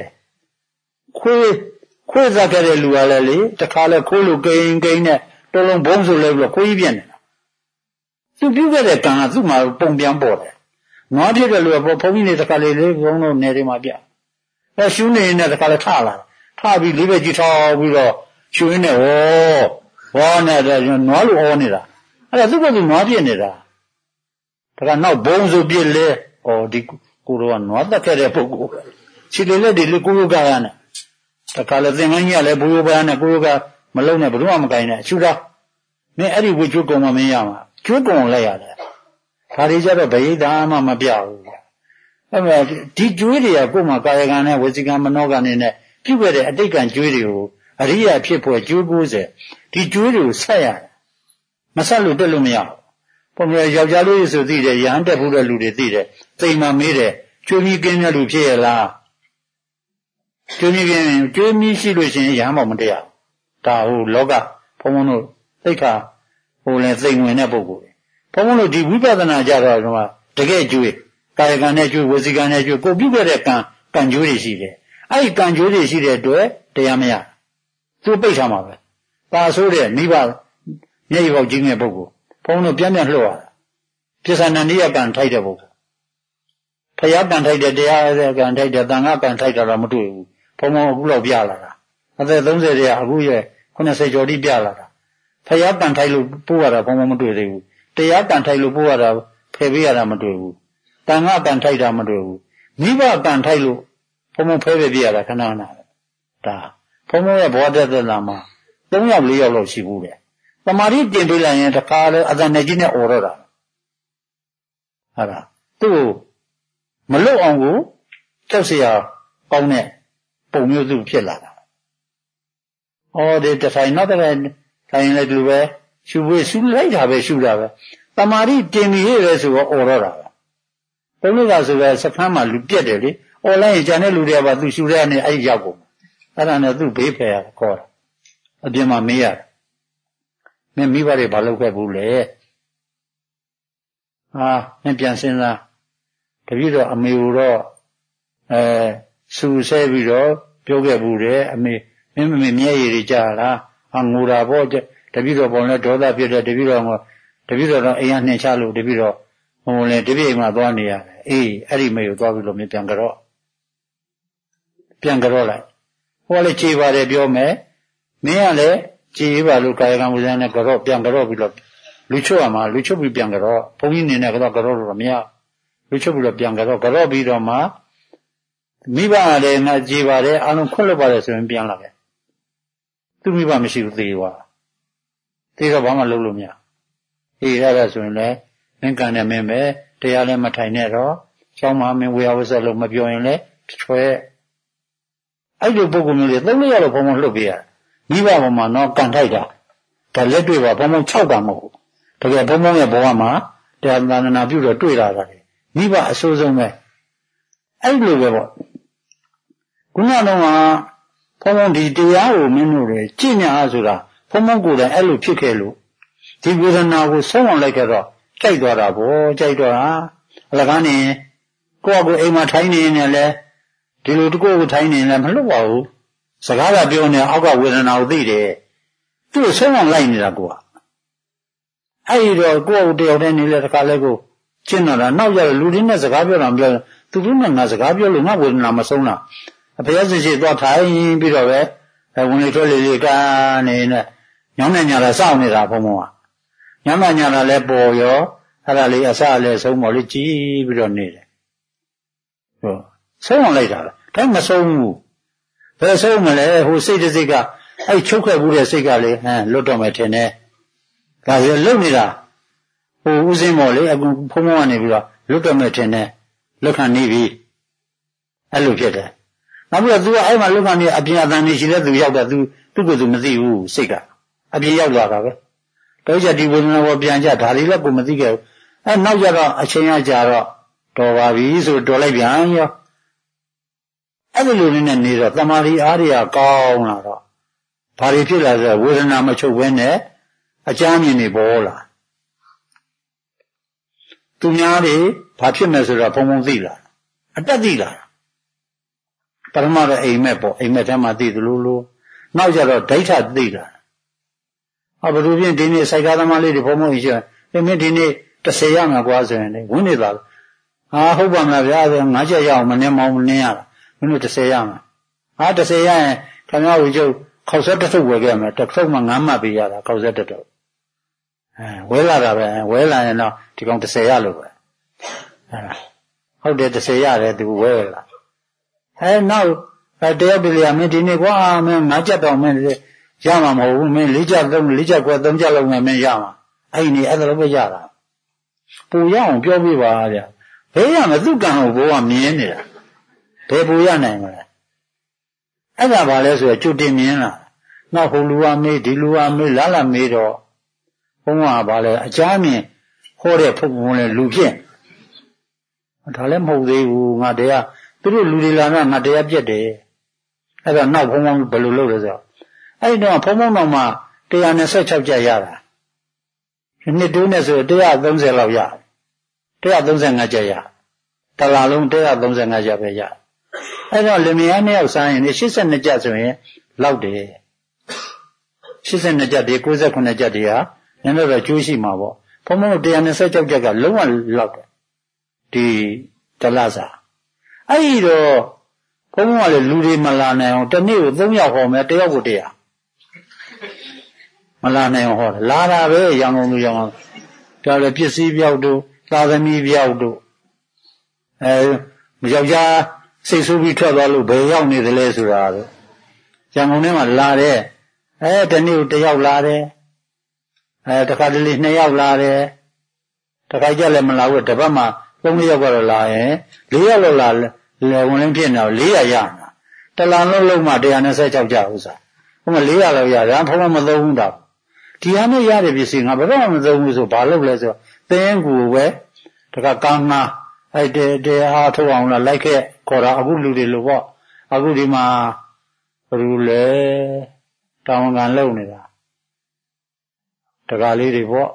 ခွေးစားခဲ့တဲ့လူကလည်းလေတခါလဲခိုးလို့ကိန်းနဲ့တော်လုံးဘုံဆိုလဲပြီးတော့ခွေးကြီးပြက်နေတာသူပြုတ်ခဲ့တဲ့ကံကသူ့မှာပုံပြန်ပေါ်တယ်နွားဖြစ်တဲ့လူကဘုန်းကြီးနေတခါလေဘုံတို့နေတွေမှာပြရှူးနေနေတခါလဲထလာထပြီးလေးပဲကြည့်ထောက်ပြီးတော့ရှူရင်းနဲ့ဝါနဲ့နွားလိုဩနေတာအဲ့ဒါသူ့ဘက်ကနွားပြစ်နေတာဒါကနောက်ဘုံဆိုပြစ်လေဒီကိုတော့နွားတက်ခဲ့တဲ့ပုဂ္ဂိုလ်ခြေလေးလက်တွေလေကိုရုပ်ကရနဲ့တခါလေသင်္ကန်းကြီးကလည်းဘိုးဘွားနဲ့ကိုရုပ်ကမလုံးနဲ့ဘယ်တော့မှမကင်နဲ့ရှူတာမင်းအဲ့ဒီဝကျွတ်ကုံမမင်းရမှာကျွတ်ကုံလိုက်ရတယ်ဒါတွေကြတော့ဗိဒါမှမပြဘူးအဲ့မဲ့ဒီကျွေးတွေကကိုယ်မှာကာယကံနဲ့ဝစီကံမနောကံနဲ့ပြုခဲ့တဲ့အတိတ်ကံကျွေးတွေကိုအရိယာဖြစ်ဖို့ကျွေး90ဒီကျွေးတွေကိုဆက်ရတယ်မဆက်လို့တက်လို့မရဘူးပုံရယောက်ျားလေးဆိုသိတယ်ရဟန်းတက်ဖို့တဲ့လူတွေသိတယ်သိမှမေးတယ်ကျွေးမီးကင်းတဲ့လူဖြစ်ရလားကျွေးမီးကင်းကျွေးမီးရှိလို့ရှိရင်ရဟန်းမောင်မတရားဒါဟိုလောကဘုံဘုံတို့သိခါဟိုလည်းသိဝင်တဲ့ပုဂ္ဂိုလ်ဘုံဘုံတို့ဒီဝိပဿနာကြတော့တကယ်ကျွေးကာယကံနဲ့ကျွေးဝစီကံနဲ့ကျွေးကိုပြုခဲ့တဲ့ကံကျွေးတွေရှိတယ်အဲ့ဒီကံကျွေးတွေရှိတဲ့အတွက်တရားမရသူပိတ်ထားမှာပဲပါဆိုးတဲ့မိဘမျက်ရည်ပေါက်ကြီးငယ်ပုဂ္ဂိုလ်ဘုံတို့ပြန်လှော့ရတာပြစ္ဆာနန္ဒိယကံထိုက်တဲ့ပုဂ္ဂိုလ်ဖယားကံထိုက်တဲ့တရားကံထိုက်တဲ့သံဃာကံထိုက်တာတော့မတွေ့ဘူးဘုံဘုံအခုလောက်ပြလာတာအသက်30တည်းအခုရဲ့80ကျော်တိပြလာတာဖယားကံထိုက်လို့ပို့ရတာဘုံဘုံမတွေ့သေးဘူးတရားကံထိုက်လို့ပို့ရတာဖယ်ပေးရတာမတွေ့ဘူးသံဃာကံထိုက်တာမတွေ့ဘူးမိဘကံထိုက်လို့ဘုံဘုံဖယ်ပေးပြရတာခဏခဏဒါဘုံဘုံရဲ့ဘောဓသက်လာမှာ3ယောက်4ယောက်လောက်ရှိဘူးတဲ့သမာဓိတင်ပေးလိုက်ရင်တခါလဲအသံနဲ့ကြီးနဲ့អော်တော့တာဟာလားသူ့မလွတ်အောင်ကိုကြောက်เสียကောင်းတဲ့ပုံမျိုးစုဖြစ်လာတာဒီတစ်ထိုင်နောက်တစ်ထိုင်လည်းဒီလိုပဲရှူဖို့ရှူလိုက်တာပဲရှူတာပဲသမာဓိတင်ပြီးရဲဆိုတော့អော်တော့တာပဲဘုန်းကြီးကဆိုပဲစခန်းမှာလူပြက်တယ်လေអော်လိုက်ရင်ကျန်တဲ့လူတွေကပါသူရှူတဲ့အနေအဲ့ရောက်ကုန်အဲ့ဒါနဲ့သူ့ဘေးဖယ်ရခေါ်တာအပြင်မှာမေးရတယ်မင်းမိဘတွေဘာလုပ်ခဲ့ဘူးလဲမင်းပြန်စဉ်းစားတပည့်တော်အမေတို့ဆူဆဲပြီးတော့ပြောခဲ့ဘူးတယ်အမေမင်းမျက်ရည်တွေကြာလားငိုတာပေါ့တပည့်တော်ပေါ်လဲဒေါသဖြစ်တယ်တပည့်တော်တော့အိမ်ကနှင်ချလို့တပည့်တော်ဘုံလည်းတပြည့်မှသွားနေရတယ်အေးအဲ့ဒီမိတ်ကိုသွားပြီးလို့မြပြန်ကြတော့လိုက်ဟိုကလည်းခြေပါတယ်ပြောမယ်မင်းကလည်းခြေပါလို့ကာယကံဝိဇ္ဇာနဲ့ကြတော့ပြန်ကြတော့ပြီးတော့လူချွတ်ရမှာလူချွတ်ပြီးပြန်ကြတော့ဘုန်းကြီးနေနဲ့ကတော့လို့မရလူချွတ်ပြီးတော့ပြန်ကြတော့ပြီးတော့မှမိဘလည်းငါခြေပါတယ်အလုံးခွတ်လွတ်ပါတယ်ဆိုရင်ပြန်လာတယ်သူမိဘမရှိဘူးသေသွားသေတော့ဘာမှလုပ်လို့မရအေးအဲ့ဒါဆိုရင်လည်းမင်းကံနဲ့မင်းပဲတရားလည်းမထိုင်နဲ့တော့ကျောင်းမှာမင်းဝေယဝဆက်လို့မပြောရင်လည်းချွဲအဲ့လိုပုံမျိုးလေး3-4ရက်တော့ဘုံလွတ်ပေးရမိဘပေါ်မှာတော့ကန်ထိုက်တာဒါလက်တွေ့ပါဘုံ6တာမဟုတ်တကယ်ဘုံရဲ့ဘဝမှာတရားသာသနာပြုတော့တွေ့လာတာလေမိဘအဆိုးဆုံးပဲအဲ့လိုပဲပေါ့ခုနကတော့ဘုံဒီတရားကိုမင်းတို့လေကြည်ညာဆိုတာဘုံကိုယ်တိုင်အဲ့လိုဖြစ်ခဲ့လို့ဒီဝေဒနာကိုဆုံးအောင်လိုက်ကြတော့ကြိုက်သွားတာပေါ့ကြိုက်တော့အလကားနေကိုယ့်ကိုအိမ်မှာထိုင်နေနေလဲဒီလိုတကူကိုထိုင်နေလဲမလွတ်ပါဘူးစကားကပြောနေအောက်ကဝေဒနာကိုသိတယ်သူ့ဆုံးအောင်လိုက်နေတာကိုကအဲ့ဒီတော့ကိုယ့်ကိုတယောက်တည်းနေလဲတခါလဲကိုကျင့်တော့တာနောက်ကြလူတွေနဲ့စကားပြောတာမပြောသူတို့နဲ့ငါစကားပြောလို့ငါဝေဒနာမဆုံးတာအဖေစစ်စစ်သွားထိုင်ပြီးတော့ပဲဝင်လေထွက်လေကန်းနေနဲ့ညောင်းနေညာတာစောင့်နေတာဘုံကညမညာတာလဲပေါ်ရောအဲ့ဒါလေးအစလည်းဆုံးပေါ်လေးကြည်ပြီးတော့နေတယ်ဟောဆုံးအောင်လိုက်တာဒါမဆုံးဘူးဘယ်ဆုံးမလဲဟိုစိတ်တစ်စိတ်ကအဲ့ချုပ်ခဲ့ဘူးတဲ့စိတ်ကလေလွတ်တော့မယ်ထင်တယ်ဒါဆိုလွတ်နေတာဟိုဥစဉ်ပေါ်လေအခုဖုံးကနေပြီးတော့လွတ်တော့မယ်ထင်တယ်လွတ်ခံနေပြီအဲ့လိုဖြစ်တယ်နောက်ပြီးတော့ तू ကအဲ့မှာလွတ်ခံနေအပြင်အတန်နေရှိတဲ့ तू ရောက်တာ तू ကိုယ်သူမသိဘူးစိတ်ကအပြင်ရောက်သွားတာပဲတော့ကြဒီဝေဒနာကိုပြန်ကြဒါလေးလည်းကိုမသိခဲ့ဘူးအဲနောက်ကြတော့အချိန်ကြာတော့တော်ပါပြီဆိုတော်လိုက်ပြန်ရောအဲ့ဒီလိုနဲ့နေတော့တမာရီအားရကောင်းလာတော့ဘာတွေဖြစ်လာဆိုဝေဒနာမချုပ်ဘဲနဲ့အကြမ်းမြင်နေပေါ်လာသူများတွေဘာဖြစ်မယ်ဆိုတော့ဘုံသိလာအတက်သိလာပရမတ်ရဲ့အိမ်မက်ပေါ့အိမ်မက်ထဲမှာသိသလိုနောက်ကြတော့ဒိဋ္ဌသိလာဘယ်လိုဖြစ်ဒီနေ့စိုက်ကားသမားလေးတွေဘုံရှိတယ်မင်းဒီနေ့30ရမှာကွာဆိုရင်လေဝင်နေပါလားဟုတ်ပါမလားဗျာဆို9ချက်ရအောင်မနေမောင်းမနေရတာမင်းတို့30ရမှာ30ရရင်ခင်ဗျားကိုကျုပ်ခောက်ဆက်တစ်ထုပ်ဝယ်ခဲ့မယ်တစ်ထုပ်မှ9မှတ်ပေးရတာခောက်ဆက်တစ်ထုပ်ဝဲလာတာပဲဝဲလာရင်တော့ဒီကောင်30ရလို့ပဲဟုတ်တယ်30ရတယ်သူဝဲလာနောက်တယောက်တလေမင်းဒီနေ့ကွာမင်း9ချက်တော့မင်းရမှာမဟုတ်ဘူးမင်း4ချက်4ချက်ကွာ3ချက်လုံးနဲ့မင်းရမှာအဲ့ဒီအဲ့လိုပဲရတာပူရအောင်ပြောပြပါဗျာဘယ်ရမသူကံကိုဘိုးကမြင်နေတာဘယ်ပူရနိုင်မလဲအဲ့ဒါဘာလဲဆိုတော့ကျွတ်တင်မြင်လာနောက်ဟိုလူကမေးဒီလူကမေးလာမေးတော့ဘုန်းကဘာလဲအချားမြင်ဟောတဲ့ဖုတ်ဘုံလဲလူဖြစ်ဒါလည်းမဟုတ်သေးဘူးငါတရားသူတို့လူတွေလာတော့ငါတရားပြက်တယ်အဲ့တော့နောက်ဘုံဘုံဘယ်လိုလုပ်လဲဆိုတော့အဲ့တော့ဘုံဘုံတော့မှ126ကျပ်ရတာနှစ်တိုးနဲ့ဆို130လောက်ရတယ်135ကျပ်ရတလားလုံး135ကျပ်ပဲရအဲ့တော့လင်မယား2ယောက်စားရင်82ကျပ်ဆိုရင်လောက်တယ်82ကျပ်ဒီ69ကျပ်ဒီဟာနည်းနည်းတော့ကျိုးရှိမှာပေါ့ဘုံဘုံ126ကျပ်ကလုံးဝလောက်တယ်ဒီတလားစားအဲ့ဒီတော့ဘုံဘုံကလည်းလူတွေမလာနိုင်အောင်တစ်နေ့ကို3ယောက်ဟောမယ်1ယောက်ကို100မလာနိုင်အောင်ဟောလာတာပဲရန်ကုန်လူရန်ကုန်ဒါလည်းပစ္စည်းပြောက်တို့သာသမီပြောက်တို့ယောက်ျားစိတ်ဆိုးပြီးထွက်သွားလို့ဘယ်ရောက်နေသလဲဆိုတာတော့ရန်ကုန်ထဲမှာလာတဲ့တနေ့ကို1ယောက်လာတယ်တခါတလေ2ယောက်လာတယ်တခါကြလည်းမလာဘူးတစ်ပတ်မှ3ယောက်ကတော့လာရင်4ယောက်လောက်လာလေဝင်လင်းဖြစ်နေတော့400ရမှာတလန်လုံးမှ126ကျဥစ္စာဟိုမှာ400လောက်ရတာဖုံးမသုံးဘူးတော့ဒီဟာနဲ့ရတဲ့ပစ္စည်းငါဘယ်တော့မှမသုံးဘူးဆိုဘာလုပ်လဲဆိုတော့သင်ကူပဲတခါကောင်းနာတရားထုတ်အောင်လိုက်ခဲ့ခေါ်တာအခုလူတွေလို့ပေါ့အခုဒီမှာဘယ်လိုလဲတောင်းကန်လုပ်နေတာတကားလေးတွေပေါ့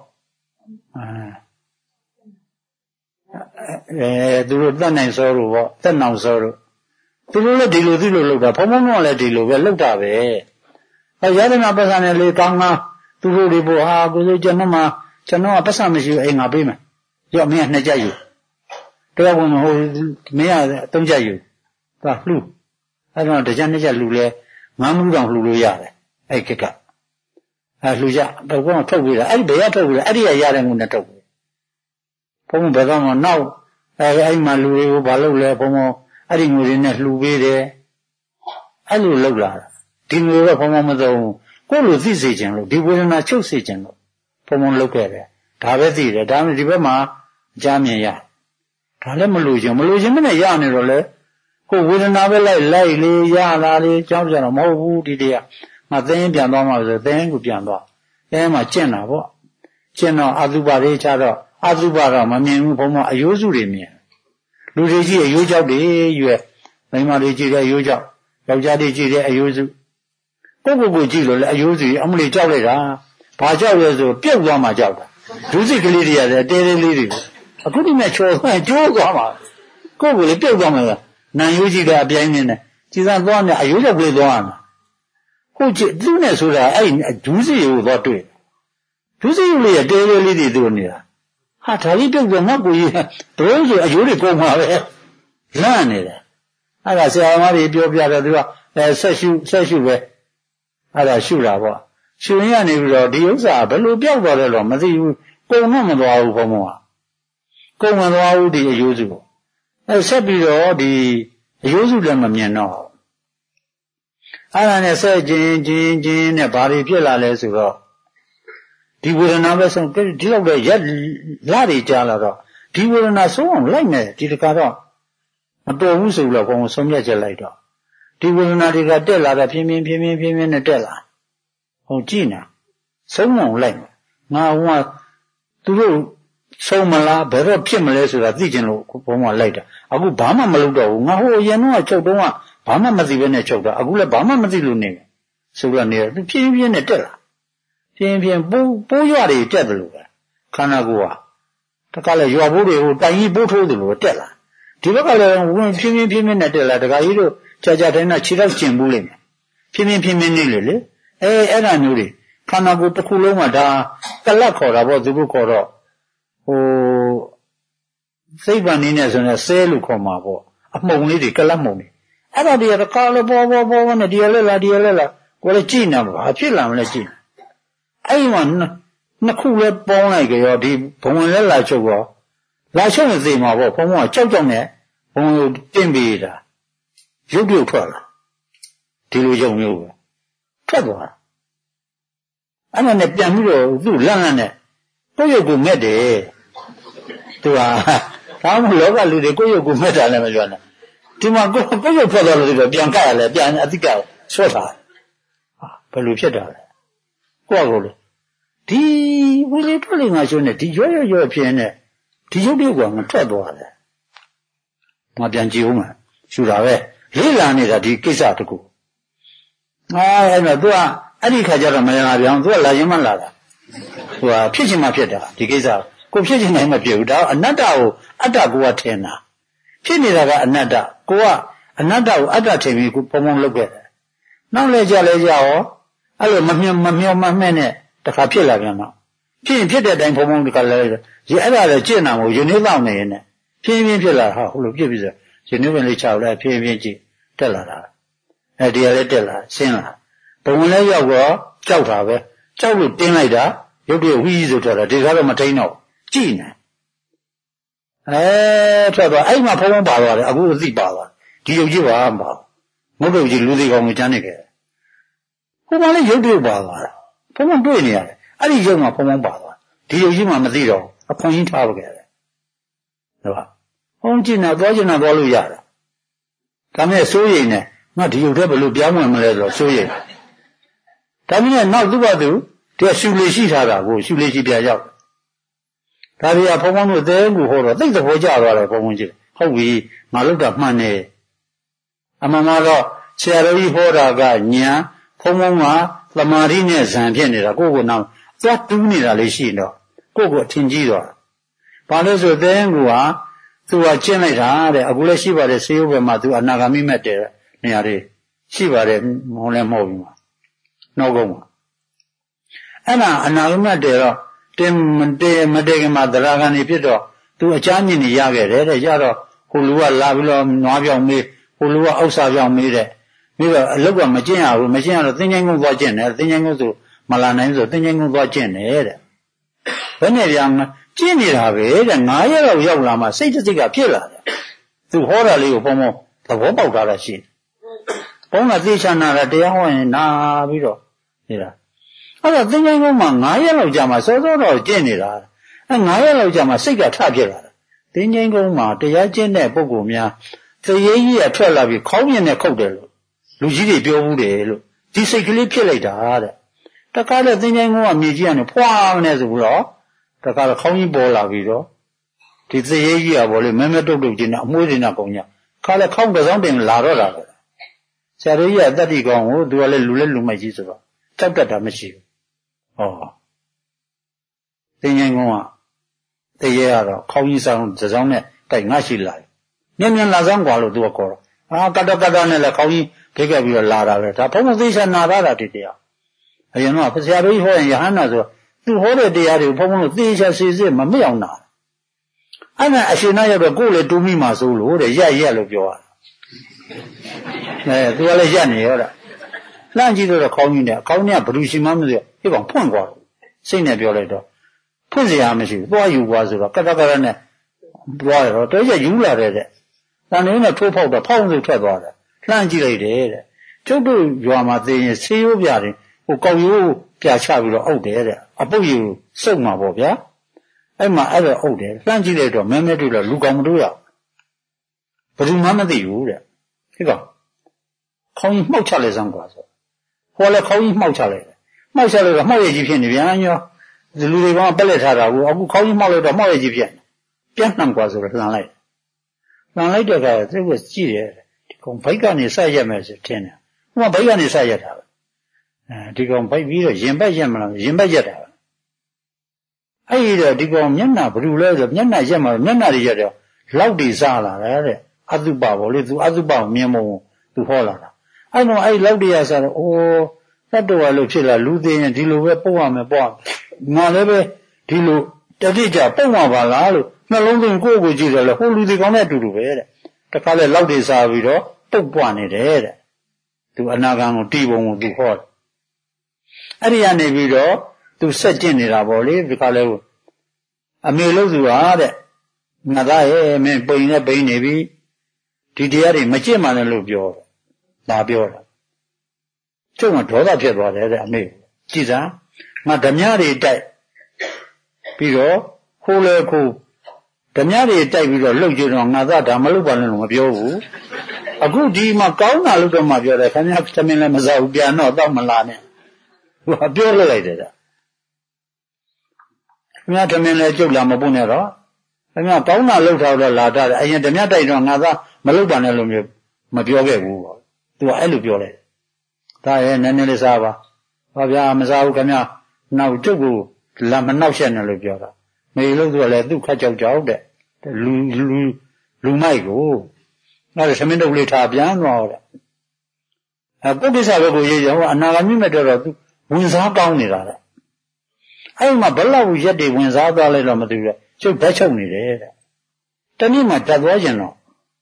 သူတို့တက်နိုင်စောလို့ပေါ့တက်နောင်စောလို့သူတို့လည်းဒီလိုလုပ်တာဘုံဘုံကလည်းဒီလိုပဲလုပ်တာပဲရတနာပတ်စံနဲ့လေကောင်းနာသူတို့တွေပေါ့ကိုယ်ကျွန်တော်ကပတ်စံမရှိဘူးအိမ်ငါပေးမယ်မင်းက2ကြက်ယူတော့ဘုံဟိုမင်းက3ကြက်ယူသွားလှူအဲ့တော့တစ်ချက်2ချက်လှူလဲ9မှုတောင်လှူလို့ရတယ်အဲ့ကလှူကြတော့ဘုံထုတ်ပြီးတာအဲ့ဒီဘယ်ကထုတ်ပြီးတာအဲ့ဒီရတဲ့ငွေနဲ့ထုတ်ပြီးဘုံဘယ်တော့မှနောက်အဲ့မှာလူတွေကိုဘာလုပ်လဲဘုံအဲ့ဒီငွေတွေနဲ့လှူပေးတယ်အဲ့လိုလုပ်လာတာဒီငွေတော့ဘုံမသုံးကိုလိုသိစေခြင်းလို့ဒီဝေဒနာချုပ်စေခြင်းလို့ဘုံလုပ်ခဲ့တယ်ဒါပဲသိတယ်ဒါမှဒီဘက်မှာအကြမ်းမြင်ရဒါလည်းမလို့ခြင်းမနဲ့ရနေတော့လေကိုဝေဒနာပဲလိုက်လေးရလာလေးကြောင်းကြတော့မဟုတ်ဘူးဒီတရားငါသင်ပြန်သွားမှာဆိုသင်ကိုပြန်သွားအဲမှာကျင့်တာပေါ့ကျင့်တော့အတုပတွေချတော့အတုပတော့မမြင်ဘူးဘုံမအယိုးစုတွေမြင်လူတွေကြီးအယိုးကြောက်တွေရွယ်မိန်းမတွေကြည့်တဲ့အယိုးကြောက်ယောက်ျားတွေကြည့်တဲ့အယိုးစုကိုကြည့်လို့လေအယိုးစုအမလေးကြောက်လိုက်တာဘာကြောက်လဲဆိုပြုတ်သွားမှကြောက်တာဒုစိတ်ကလေးတွေရတယ်တဲလေးလေးတွေအခုဒီမဲ့ချော်ဆွဲကျိုးသွားမှာကိုလေပြုတ်သွားမှာနံရိုးကြည့်တဲ့အပြိုင်နဲ့ကြည်စားသွားမြအယိုးကြောက်ကလေးသွားမှာကိုကြည့်သူ့နဲ့ဆိုတာအဲ့ဒုစိတ်ကိုသွားတွေ့ဒုစိတ်လေးရတဲလေးလေးတွေတို့နေတာဟာဒါကြီးပြုတ်သွားငါကိုကြီးဘယ်လိုဆိုအယိုးတွေကုန်မှာပဲလန့်နေတယ်အဲ့ဒါဆရာမတွေပြောပြတယ်သူကဆက်ရှုပဲအဲ့ဒါရှုတာပေါ့ရှုရင်းကနေပြီးတော့ဒီဥစ္စာဘယ်လိုပြောက်သွားလဲတော့မသိဘူးကုန်တော့မသွားဘူးဘုံဘုံကကုန်မသွားဘူးဒီအယိုးစုဆက်ပြီးတော့ဒီအယိုးစုလည်းမမြင်တော့အဲ့ဒါနဲ့ဆက်ချင်းနဲ့ဘာတွေဖြစ်လာလဲဆိုတော့ဒီဝေဒနာပဲဆုံးဒီလောက်လည်းရက်လာတွေကြားလာတော့ဒီဝေဒနာဆုံးအောင်လိုက်နေဒီတခါတော့မတော်ဘူးဆိုတော့ဘုံဆုံးဖြတ်ချက်လိုက်တော့ဒီဝေဒနာတွေကတက်လာတာဖြင်းဖြင်းနဲ့တက်လာဟုတ်ကြည့်နာဆုံးအောင်လိုက်ငါဟိုကသူတို့ဆုံးမလားဘယ်တော့ဖြစ်မလဲဆိုတာသိကျင်လို့ဘုံကလိုက်တာအခုဘာမှမလုပ်တော့ဘူးငါဟိုအရင်တော့ချုပ်တော့ဘာမှမသိဘဲနဲ့ချုပ်တာအခုလည်းဘာမှမသိလို့နေတယ်ဆိုတော့နေဖြင်းနဲ့တက်လာဖြင်းပိုးရွတွေတက်တယ်လို့ပဲခန္ဓာကိုယ်ကတခါလဲရွာဘိုးတွေဟိုတိုင်ကြီးပိုးထိုးတယ်လို့တက်လာဒီဘက်ကလည်းဝင်ဖြင်းနဲ့တက်လာတခါကြီးတို့ကြာတိုင်းနဲ့ခြေထောက်ကျင်ဘူးလိမ့်မယ်ဖြင်းနေလေအဲ့ဒါမျိုးတွေခန္ဓာကိုယ်တစ်ခုလုံးမှာဒါကလတ်ခေါ်တာပေါ့သူတို့ခေါ်တော့ဟိုစိတ်ပန်နေနဲ့ဆိုရင်ဆဲလို့ခေါ်မှာပေါ့အမှုံလေးတွေကလတ်မှုံတွေအဲ့ဒါတွေကတခါလို့ပေါ်နဲ့ဒီရလဲလားကိုလည်းကြည့်နေမှာဘာဖြစ်လာမလဲကြည့်အဲ့မှာနှစ်ခုလဲပေါင်းလိုက်ကြရောဒီဘုံဝင်လဲလာချုပ်ရောလာချုပ်နေသေးမှာပေါ့ဘုံကကြောက်နဲ့ဘုံကိုတင်းပေးတာရုပ်ပြုတ်ထွက်လာဒီလိုရုံမျိုးပဲထွက်သွားအဲ့ဒါနဲ့ပြန်ပြီးတော့သူ့လန့်နဲ့ကိုယ့်ရုပ်ကိုငက်တယ်သူကဘာမှလောကလူတွေကိုယ့်ရုပ်ကိုငက်တာလည်းမပြောနဲ့ဒီမှာကိုယ့်ရုပ်ထွက်သွားလို့ဆိုပြန်ကရလဲပြန်အတိကဆွတ်တာဘယ်လိုဖြစ်တာလဲကိုယ့်ကိုလေဒီဝိလေထွက်လေငါရှုံးနေဒီရွဖြစ်နေဒီရုပ်တွေကငါထွက်သွားတယ်ငါပြန်ကြည့်ဦးမှာရှူတာပဲလေးလာနေတာဒီကိစ္စတကူအဲ့တော့သူကအဲ့ဒီခါကျတော့မရပြန်သူကလာရင်မှလာတာသူကဖြစ်ချင်မှဖြစ်တာဒီကိစ္စကိုဖြစ်ချင်နိုင်မှဖြစ်ဘူးဒါအနတ္တကိုအတ္တကိုကထင်တာဖြစ်နေတာကအနတ္တကိုကအနတ္တကိုအတ္တထင်ပြီးကိုပုံလုပ်ခဲ့တယ်နောက်လဲကြရောအဲ့လိုမမျောမှမဲ့နဲ့တခါဖြစ်လာပြန်တော့ဖြစ်တဲ့အတိုင်းပုံတခါလဲရေအဲ့ဒါလည်းကျင့်တာမဟုတ်ယနေ့တော့နေရင်နဲ့ဖြင်းဖြစ်လာဟာဟုတ်လို့ဖြစ်ပြီဆိုယနေ့ပဲလေးချောက်လိုက်ဖြင်းကြည့်တက်လာတာဒီကလည်းတက်လာရှင်းလာဘုံလည်းရောက်တော့ကြောက်တာပဲကြောက်လို့တင်းလိုက်တာရုပ်တွေဝီးဆိုထွက်တာဒီကားတော့မထိန်တော့ကြည့်နေထွက်သွားအဲ့မှာဖုံးပါသွားတယ်အခုအသိပါသွားဒီရုပ်ကြီးပါမပါမဟုတ်လို့ကြီးလူသေးကောင်ကိုကျန်းနေကြတယ်ဟိုမှာလည်းရုပ်တွေပါသွားတာဖုံးတွေ့နေရတယ်အဲ့ဒီရုပ်မှာဖုံးပါသွားဒီရုပ်ကြီးမှမသိတော့အခွန်ကြီးထားပါခဲ့တယ်ဟုတ်ပါဖုံးကြည့်နေတော့ကျင်နေတော့လို့ရတယ်ဒါမဲ့စိုးရိမ်နေငါဒီရုပ်ထဲဘယ်လိုပြောင်းဝင်မလဲဆိုတော့စိုးရိမ်ဒါပေမဲ့နောက်သူ့ဘာသူတည်းရှူလေရှိထားတာကိုရှူလေရှိပြရောက်ဒါတွေကဘုံဘုံတို့တဲကိုဟောတော့သိတဲ့ဘောကြသွားတယ်ဘုံဘုံကြီးဟုတ်ပြီငါလောက်တာမှန်တယ်အမှန်တော့ဆရာတော်ကြီးဟောတာကညာဘုံဘုံကသမာဓိနဲ့ဇံဖြစ်နေတာကိုယ့်ကိုနောက်သွားတူးနေတာလေးရှိတော့ကိုယ့်ကိုအထင်ကြီးသွားဘာလို့ဆိုတဲကိုကသူကကျင့်လိုက်တာတဲ့အခုလည်းရှိပါတယ်ဆေးရုံဘက်မှာသူအနာဂါမိမဲ့တယ်နေရာလေးရှိပါတယ်မဟုတ်လည်းမဟုတ်ဘူးမှာနောက်ကုန်းမှာအဲ့ဒါအနာဂါမိမဲ့တယ်တော့တင်မတည်ခင်မှာသရဂန်နေဖြစ်တော့သူအချမ်းမြင့်နေရခဲ့တယ်တဲ့ကြတော့ဟိုလူကလာပြီးတော့နွားပြောင်မေးဟိုလူကဥစ္စာပြောင်မေးတဲ့ပြီးတော့အလုတ်ကမကျင့်ရဘူးမကျင့်ရတော့သင်္ချိုင်းကုန်းသွားကျင့်တယ်သင်္ချိုင်းကုန်းဆိုမလာနိုင်ဆိုသင်္ချိုင်းကုန်းသွားကျင့်တယ်တဲ့ဘယ်နဲ့ပြန်ကျင့်နေတာပဲတဲ့9ရက်လောက်ရောက်လာမှစိတ်တစ်စိတ်ကဖြစ်လာတယ်သူဟောတာလေးကိုဘုံဘုံသဘောပေါက်တာရှိတယ်ဘုံကသိချနာတာတရားဟောရင်နာပြီးတော့နေတာအဲ့တော့သင်္ချိုင်းကုန်းမှာ9ရက်လောက်ကြာမှစောစောတော့ကျင့်နေတာအဲ9ရက်လောက်ကြာမှစိတ်ကထဖြစ်လာတယ်သင်္ချိုင်းကုန်းမှာတရားကျင့်တဲ့ပုဂ္ဂိုလ်များသရေကြီးကထွက်လာပြီးခေါင်းမြင်နဲ့ခုတ်တယ်လို့လူကြီးတွေပြောဘူးတယ်လို့ဒီစိတ်ကလေးဖြစ်လိုက်တာတဲ့တခါတည်းသင်္ချိုင်းကုန်းကမြေကြီးကနေဖွာမနေဆိုပြီးတော့တခါတော့ခေါင်းကြီးပေါ်လာပြီးတော့ဒီသရေကြီးကပေါ်လေမဲမဲတုတ်တုတ်ချင်းနဲ့အမွှေးတွေနဲ့ကုန်ကြခါလဲခေါင်းကစားတင်လာတော့တာပဲဆရာတော်ကြီးကတတ္တိကောင်ကိုသူကလည်းလူမိုက်ကြီးဆိုတော့တောက်တတ်တာမရှိဘူးဟောသင်္ချိုင်းကုန်းကတရေကတော့ခေါင်းကြီးဆောင်တစ်စောင်းနဲ့တိုက်ငါရှိလာတယ်မြန်လာစမ်းกว่าလို့သူကခေါ်တော့ကတနဲ့လည်းခေါင်းကြီးဖိတ်ခဲ့ပြီးတော့လာတာပဲဒါဘုံမသိချာနာတာဒီတရားအရင်တော့ဆရာတော်ကြီးဟောရင်ယဟန္တာဆိုသူဟောတဲ့တရားတွေကိုဘုံလို့သိချာစီစစ်မမေ့အောင်နာအဲ့ဒါအရှင်နာရောက်တော့ကိုယ်လေတူးမိမှဆိုလို့တဲ့ရက်လို့ပြောတာသူကလည်းရက်နေရောတာလှမ်းကြည့်တော့ခေါင်းကြီးနဲ့ခေါင်းကြီးကဘယ်သူရှိမှမသိဟေ့ကောင်ဖွင့်กว่าစိတ်နဲ့ပြောလိုက်တော့ဖွင့်စရာမရှိဘူးသွားယူกว่าဆိုတော့ကတနဲ့သွားရတော့တော်ရယူလာတဲ့တန်နေနဲ့ထိုးဖောက်တော့ဖောက်စုထွက်သွားတယ်လှမ်းကြည့်လိုက်တယ်တဲ့ကျုပ်တို့ရွာမှာသိရင်ဆေးရိုးပြတယ်ဟိုကောက်ရိုးပြချပြီးတော့အုပ်တယ်တဲ့အပုတ်ယူစုပ်မှာပေါ့ဗျာအဲ့မှာအဲ့တော့အုပ်တယ်လှမ်းကြည့်လိုက်တော့မဲမဲတွေ့တော့လူကောင်မတွေ့ရဘယ်သူမှမသိဘူးတဲ့ဟိကောင်ခေါင်းကြီးမှောက်ချလိုက်စမ်းกว่าဆိုဟောလဲခေါင်းကြီးမှောက်ချလိုက်တယ်မှောက်ချလိုက်တော့မှောက်ရည်ကြီးဖြစ်နေပြန်ရောဒီလူတွေကပက်လက်ထားတာကိုအခုခေါင်းကြီးမှောက်လိုက်တော့မှောက်ရည်ကြီးဖြစ်နေပြန်နှံกว่าဆိုတော့လှမ်းလိုက်တဲ့အခါသူကကြည့်တယ်ဒီကောင်ဘိုက်ကနေဆက်ရက်မယ်ဆိုထင်တယ်ဟိုမှာဘိုက်ကနေဆက်ရက်တာပဲဒီကောင်ဘိုက်ပြီးတော့ရင်ဘက်ရက်မလားရင်ဘက်ရက်တာပဲအဲ့တော့ဒီကောင်မျက်နှာဘယ်လိုလဲဆိုမျက်နှာရက်မှာမျက်နှာတွေရက်တော့လောက်တွေစားလာတယ်တဲ့အတုပပေါ့လေသူအတုပကိုမြင်မုံသူဟောလာတာအဲ့တော့အဲ့လောက်တွေရစားတော့အိုးတတ်တော်လို့ဖြစ်လာလူသိရင်ဒီလိုပဲပုတ်ရမယ်ပေါ့ငါလည်းပဲဒီလိုတတိကြပုတ်မှာပါလားလို့နှလုံးသွင်းကိုယ့်ကိုကြည့်တယ်လေဟိုလူတွေကောင်းတဲ့အတူတူပဲတဲ့တခါလဲလောက်တွေစားပြီးတော့ပုတ်ပွားနေတယ်တဲ့သူအနာဂံကိုတီးပုံကိုသူဟောတယ်အဲ့ဒီကနေပြီးတော့သူဆက်ကျင့်နေတာပေါ့လေဒီခါလဲအမေလို့သူဟာတဲ့ငါသားရဲ့မင်းပိန်နဲ့ပိန်နေပြီဒီတရားတွေမကျင့်မှလည်းလို့ပြောတယ်ဒါပြောတာကျုပ်ကဒေါသဖြစ်သွားတယ်တဲ့အမေကြည်စမ်းငါဓမြတွေတိုက်ပြီးတော့ခိုးလဲခိုးဓမြတွေတိုက်ပြီးတော့လှုပ်ကြတော့ငါသားဒါမလုပ်ပါနဲ့လို့မပြောဘူးအခုဒီမှာကောင်းတာလို့တော့မှပြောတယ်ခင်ဗျာသမင်းလည်းမစားဘူးပြန်တော့မလာနဲ့သူကပြောလိုက်တယ်ခင်ဗျာသမင်းလည်းကြုတ်လာမပုတ်နဲ့တော့ခင်ဗျာကောင်းတာလှုပ်ထားတော့လာတာအရင်ဓမြတိုက်တော့ငါသားမလုပ်ပါနဲ့လို့မျိုးမပြောခဲ့ဘူးပေါ့သူကအဲ့လိုပြောလိုက်ဒါရဲ့နည်းနည်းလေးစားပါဟောဗျာမစားဘူးခင်ဗျာနောက်ကျုပ်ကိုလာမနှောက်ရှက်နဲ့လို့ပြောတာမေလို့သူကလည်းသူ့ခတ်ကြောက်တဲ့လူမိုက်ကိုအဲ့ဒါသမင်းတုပ်လေးထားပြန်သွားတော့ပုဂ္ဂိစ္စဘက်ကိုရေးကြဟောအနာဂါမိမဲ့တော့သူဝင်စားကောင်းနေတာတဲ့အဲ့မှာဘလောက်ရက်တွေဝင်စားသွားလိုက်တော့မသိဘူးကျုပ်ဓာတ်ချုပ်နေတယ်တဲ့တနည်းမှတတ်သွားခြင်းတော့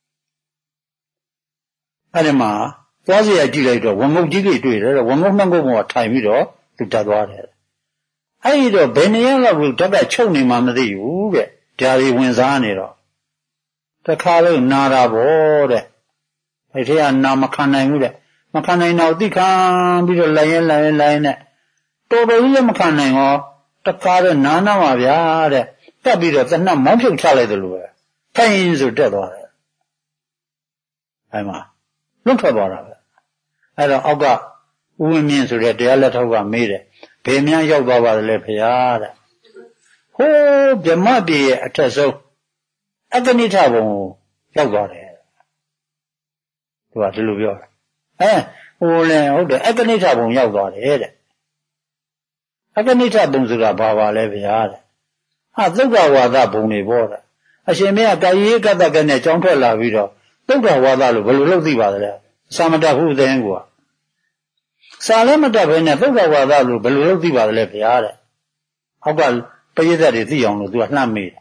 အဲ့ဒီမှာသွားစရာကြည့်လိုက်တော့ဝန်ငုတ်ကြီးတွေတွေ့တယ်ဝန်ငုတ်နှံ့ကုတ်ပေါ်ထိုင်ပြီးတော့သူတတ်သွားတယ်အဲ့ဒီတော့ဘယ်နေရာလောက်ကိုဓာတ်ချုပ်နေမှမသိဘူးတဲ့ဓာရီဝင်စားနေတော့တခါလို့နာတာပေါ့တဲ့အဲ့ဒီကနာမခံနိုင်ဘူးတဲ့မခံနိုင်တော့သိခံပြီးတော့လိုက်ရင်နဲ့တော်တော်ကြီးလည်းမခံနိုင်ရောတခါတော့နာပါဗျာတဲ့တက်ပြီးတော့တနတ်မောင်းဖြုတ်ချလိုက်တယ်လို့ပဲထိုင်ဆိုတက်သွားတယ်အဲ့မှာလွတ်ထွက်သွားတာပဲအဲ့တော့အောက်ကဦးဝင်းမြင့်ဆိုတဲ့တရားလက်ထောက်ကမေးတယ်ဘယ်များရောက်သွားပါလဲဖေဟာတဲ့ဟိုးဗြဟ္မပြည်ရဲ့အထက်ဆုံးအတ္တနိဋ္ဌဘုံကိုရောက်သွားတယ်သူကဒီလိုပြောတာဟိုလည်းဟုတ်တယ်အတ္တနိဋ္ဌဘုံရောက်သွားတယ်တဲ့အတ္တနိဋ္ဌဘုံဆိုတာဘာပါလဲဗျာတဲ့သုက္ကဝါဒဘုံတွေပေါ့တဲ့အရှင်မင်းကကာယေကတ္တကနဲ့ကြောင်းထွက်လာပြီးတော့သုက္ကဝါဒလို့ဘယ်လိုလုပ်သိပါသလဲစာမတတ်ဘူးတဲ့ကွာစာလည်းမတတ်ဘဲနဲ့သုက္ကဝါဒလို့ဘယ်လိုလုပ်သိပါသလဲဗျာတဲ့ဟောက်ကပရိသတ်တွေသိအောင်လို့သူကလှမ်းမေးတယ်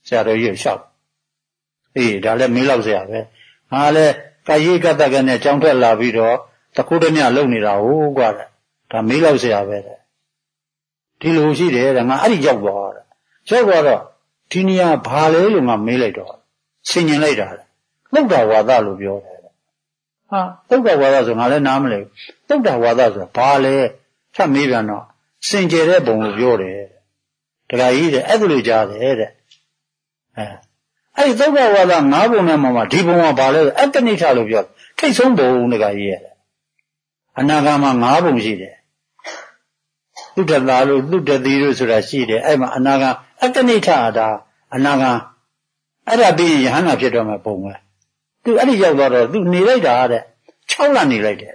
ဆရာတော်ကြီးလျှောက်ဒါလည်းမေးလောက်ဆရာပဲငါလည်းကာယိကတ္တကနဲ့ကြောင်းထွက်လာပြီးတော့တခုတည်းမြလုံနေတာဟုတ်ကွာဒါမေးလောက်ဆရာပဲဒီလိုရှိတယ်တဲ့ငါအဲ့ဒီရောက်သွားတယ်ရောက်သွားတော့ဒီနေရာဘာလဲလို့ငါမေးလိုက်တော့ဆင်ញင်လိုက်တာသုဒ္ဓဝါဒလို့ပြောတယ်ဟာသုဒ္ဓဝါဒဆိုငါလည်းနားမလဲသုဒ္ဓဝါဒဆိုတာဘာလဲထပ်မေးပြန်တော့စင်ကြယ်တဲ့ပုံကိုပြောတယ်တခါကြီးတဲ့အဲ့ဒါလိုကြားတယ်တဲ့အဲ့ဒီသုဒ္ဓဝါဒ၅ပုံနဲ့မှဒီပုံကဘာလဲအတ္တနိဋ္ဌလို့ပြောထိတ်ဆုံးပုံတခါကြီးရဲ့အနာဂါမှာ၅ပုံရှိတယ်သုဒ္ဓတာလို့သုဒ္ဓတိလို့ဆိုတာရှိတယ်အဲ့မှာအနာဂါအတ္တနိဋ္ဌဒါအနာဂါအဲ့ဒါပြီးယဟန္တာဖြစ်တော့မှပုံပဲသူအဲ့ဒီရောက်သွားတော့သူနေလိုက်တာတဲ့6လနေလိုက်တယ်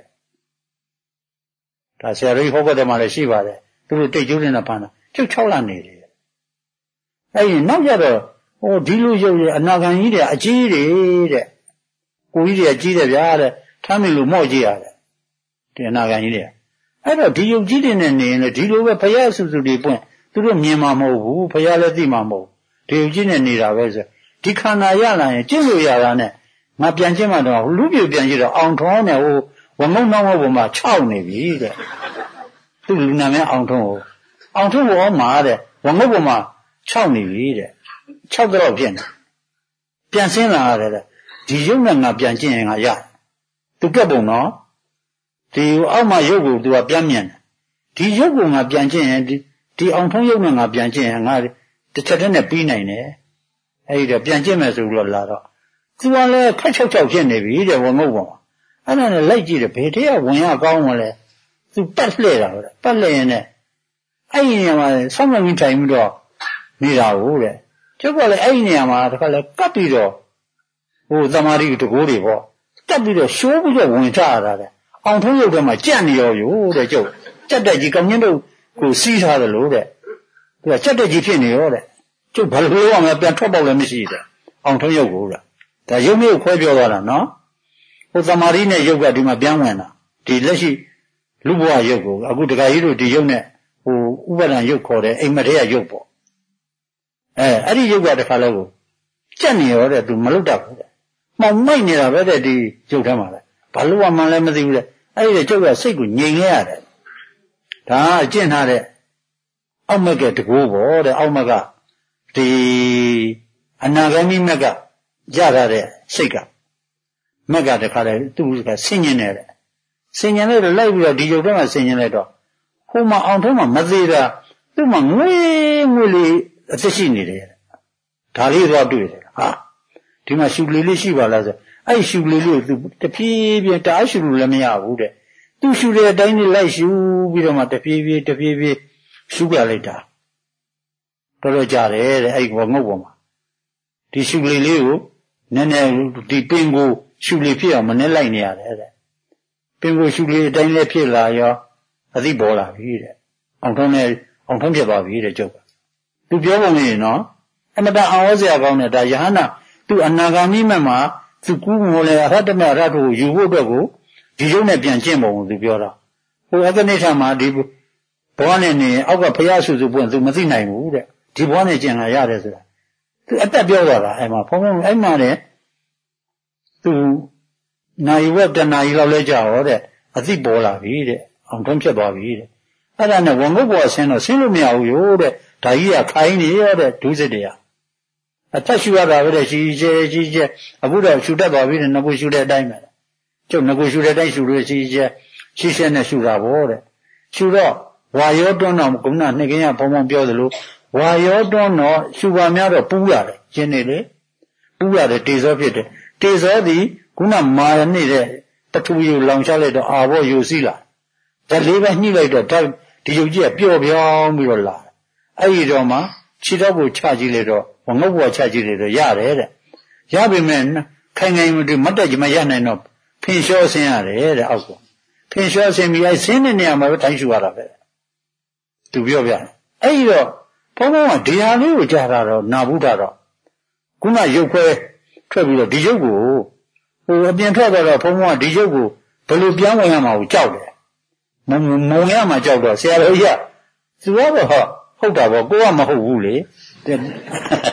ဒါဆရာတော်ဟောတဲ့မှာလည်းရှိပါတယ်သူတို့တိတ်ကျိုးနေတာဖမ်းတာကျုပ်6လနေတယ်အဲ့ဒီနောက်ကြတော့ဒီလိုရုပ်ရအနာဂံကြီးတွေအကြီးတွေတဲ့ကိုကြီးတွေကြီးတယ်ဗျာတဲ့ထမ်းမိလို့မော့ကြည့်ရတယ်ဒီအနာဂံကြီးတွေအဲ့တော့ဒီရုပ်ကြီးတွေနဲ့နေရင်လေဒီလိုပဲဖယားစုစုတွေပွင့်သူတို့မြင်မှာမဟုတ်ဘူးဖယားလည်းသိမှာမဟုတ်ဒီရုပ်ကြီးနဲ့နေတာပဲဆိုဒီခန္ဓာရလာရင်ကျင့်လို့ရတာနဲ့ငါပြန်ကျင့်မှတော့လူပြပြန်ကြည့်တော့အောင်ထုံးနဲ့ဝငုံနှောင်းဘုံမှာ6နေပြီတဲ့သူလူနာမဲအောင်ထုံးကိုမှာတဲ့ဝငုံဘုံမှာ6နေပြီတဲ့6တော့ဖြစ်နေပြန်ဆင်းလာရတယ်ဒီရုပ်နဲ့ငါပြန်ကျင့်ရင်ငါရသူပြတ်ပုံနော်ဒီအောက်မှာရုပ်ကိုသူကပြန်မြင်တယ်ဒီရုပ်ကိုငါပြန်ကျင့်ရင်ဒီအောင်ထုံးရုပ်နဲ့ငါပြန်ကျင့်ရင်ငါတစ်ချက်တည်းနဲ့ပြီးနိုင်တယ်အဲ့ဒီတော့ပြန်ကျင့်မယ်ဆိုလို့လာတော့သူကလည်းခက်ချောက်ချောက်ဖြစ်နေပြီတဲ့ဝငုတ်ပေါ်အဲ့ဒါနဲ့လိုက်ကြည့်တယ်ဘယ်တည်းကဝင်ရကောင်းမလဲသူပတ်လှဲ့တာပဲပတ်လှဲ့ရင်နဲ့အဲ့ဒီနေရာမှာဆောင်းမင်းထိုင်ပြီးတော့နေတာဟုတ်တဲ့ကျုပ်ကလည်းအဲ့ဒီနေရာမှာတခါလဲကပ်ပြီးတော့သမာဓိတကိုးတွေပေါ့ကပ်ပြီးတော့ရှိုးပြီးတော့ဝင်ချရတာတဲ့အောင်ထုံးရုပ်ထဲမှာကြက်နေရောတဲ့ကျုပ်ကြက်တက်ကြီးကမြင့်တို့ကိုစီးထားတယ်လို့တဲ့သူကကြက်တက်ကြီးဖြစ်နေရောတဲ့ကျုပ်ဘာလို့လုပ်ရမလဲပြန်ထွက်ပေါက်လည်းမရှိတဲ့အောင်ထုံးရုပ်ကိုတဲ့ဒါရုပ်မျိုးခွဲပြောသွားတာနော်သမာဓိနဲ့ရုပ်ကဒီမှာပြန်ဝင်တာဒီလက်ရှိလူဘဝရုပ်ကိုအခုတခါကြီးတို့ဒီရုပ်နဲ့ဥပါဒံရုပ်ခေါ်တဲ့အိမ်မက်ထဲကရုပ်ပေါ့အဲ့ဒီရုပ်ကတခါလဲကိုကြက်နေရောတဲ့သူမလွတ်တတ်ဘူးတဲ့မှောင်မိုက်နေတာပဲတဲ့ဒီရုပ်ထဲမှာလဲဘာလို့မှလည်းမသိဘူးတဲ့အဲ့ဒီကျုပ်ကစိတ်ကိုငြိမ်ခဲ့ရတယ်ဒါအကျင့်ထားတဲ့အောက်မက်ကတကိုးပေါ့တဲ့အောက်မက်ကဒီအနာဂမ်မက်ကရထားတဲ့စိတ်ကမက်ကတခါလဲသူ့ကဆင်ញင်တယ်ဆင်ញင်လိုက်တော့လိုက်ပြီးတော့ဒီရုပ်ထဲမှာဆင်ញင်လိုက်တော့ဟိုမှာအောင်ထုံးမှာမသေးတာသူ့မှာငွေလေးအသက်ရှိနေတယ်ဒါလေးတော့တွေ့တယ်ဟာဒီမှာရှူလေးရှိပါလားဆိုအဲ့ရှူလေးကိုသူတဖြည်းဖြည်းတအားရှူလို့လည်းမရဘူးတဲ့သူရှူတဲ့အတိုင်းလေးလိုက်ရှူပြီးတော့မှတဖြည်းဖြည်းရှူပြလိုက်တာတော်တော်ကြတယ်တဲ့အဲ့ဘောငုတ်ပေါ်မှာဒီရှူလေးကိုနည်းနည်းဒီပင်ကိုရှူလေးဖြစ်အောင်မနဲ့လိုက်နေရတယ်တဲ့ပင်ကိုရှူလေးအတိုင်းလေးဖြစ်လာရောအသိပေါ်လာပြီတဲ့အောင်ထုံးဖြစ်သွားပြီတဲ့ကျုပ်ကသူပြောပုံလေးနော်အမတအောင်ဝစရာကောင်းတယ်ဒါယဟနာသူအနာဂါမိမက်မှာသူကူးမိုးလေအရဟတမအရဟတကိုယူဖို့အတွက်ကိုဒီရုပ်နဲ့ပြန်ကျင့်ပုံကိုသူပြောတာဟိုအကနိဋ္ဌမှာဒီဘောနဲ့နေအောက်ကဖျားဆူပွင့်သူမသိနိုင်ဘူးတဲ့ဒီဘောနဲ့ကျင့်လာရတယ်ဆိုတာသူအသက်ပြောသွားတာအဲ့မှာဘုံအဲ့မှာတဲ့သူနိုင်ဝက်တနာရီလောက်လဲကြာဟောတဲ့အသိပေါ်လာပြီတဲ့အောင်ထုံးဖြစ်သွားပြီတဲ့အဲ့ဒါနဲ့ဝငုတ်ဘောဆင်းတော့ဆင်းလို့မရဘူးရို့တဲ့ဒါကြီးကခိုင်းနေရတဲ့ဒုစစ်တွေကအသက်ရှူရတာပဲတဲ့ကြီးကျဲအခုတော့ရှူတတ်ပါပြီတဲ့ငကိုရှူတဲ့အတိုင်းပဲကျုပ်ငကိုရှူတဲ့အတိုင်းရှူလို့ကြီးကျဲရှင်းနဲ့ရှူတာဗောတဲ့ရှူတော့ဝါရောတွန်းတော့ကုဏနှစ်ကင်းကဘုံပြောသလိုဝါရောတွန်းတော့ရှူပါများတော့ပူးရတယ်ကျင်းနေလေပူးရတယ်တေဇောဖြစ်တယ်တေဇောသည်ခုနမာရနေတဲ့တထူယူလောင်ချလိုက်တော့အာဘောယူစီးလာဓာတ်လေးပဲညှိလိုက်တော့ဒီရုပ်ကြီးကပျော့ပြောင်းပြီးတော့လာအဲ့ဒီတော့မှခြေတော့ကိုချကြည့်လိုက်တော့ငုတ်ပေါ်ချကြည့်လိုက်တော့ရတယ်တဲ့ရပြီမဲ့ခိုင်မတူမတ်တက်ကြမရနိုင်တော့ဖင်လျှောဆင်းရတယ်တဲ့အောက်ကဖင်လျှောဆင်းပြီးအဲဆင်းတဲ့နေရာမှာပဲထိုင်ရှူရတာပဲသူပြောပြအဲ့ဒီတော့ဘုန်းဘုန်းကဒီဟာလေးကိုကြားတာတော့နာဘူးတာတော့ခုနရုပ်ခွဲထွက်ပြီးတော့ဒီရုပ်ကိုအပြင်ထွက်တော့ဘုန်းဘုန်းကဒီရုပ်ကိုဘယ်လိုပြောင်းဝင်ရမှာကိုကြောက်တယ်မုံရမှာကြောက်တော့ဆရာတော်ကြီးကသူကတော့ဟုတ်တာပေါ့ကိုကမဟုတ်ဘူးလေဟ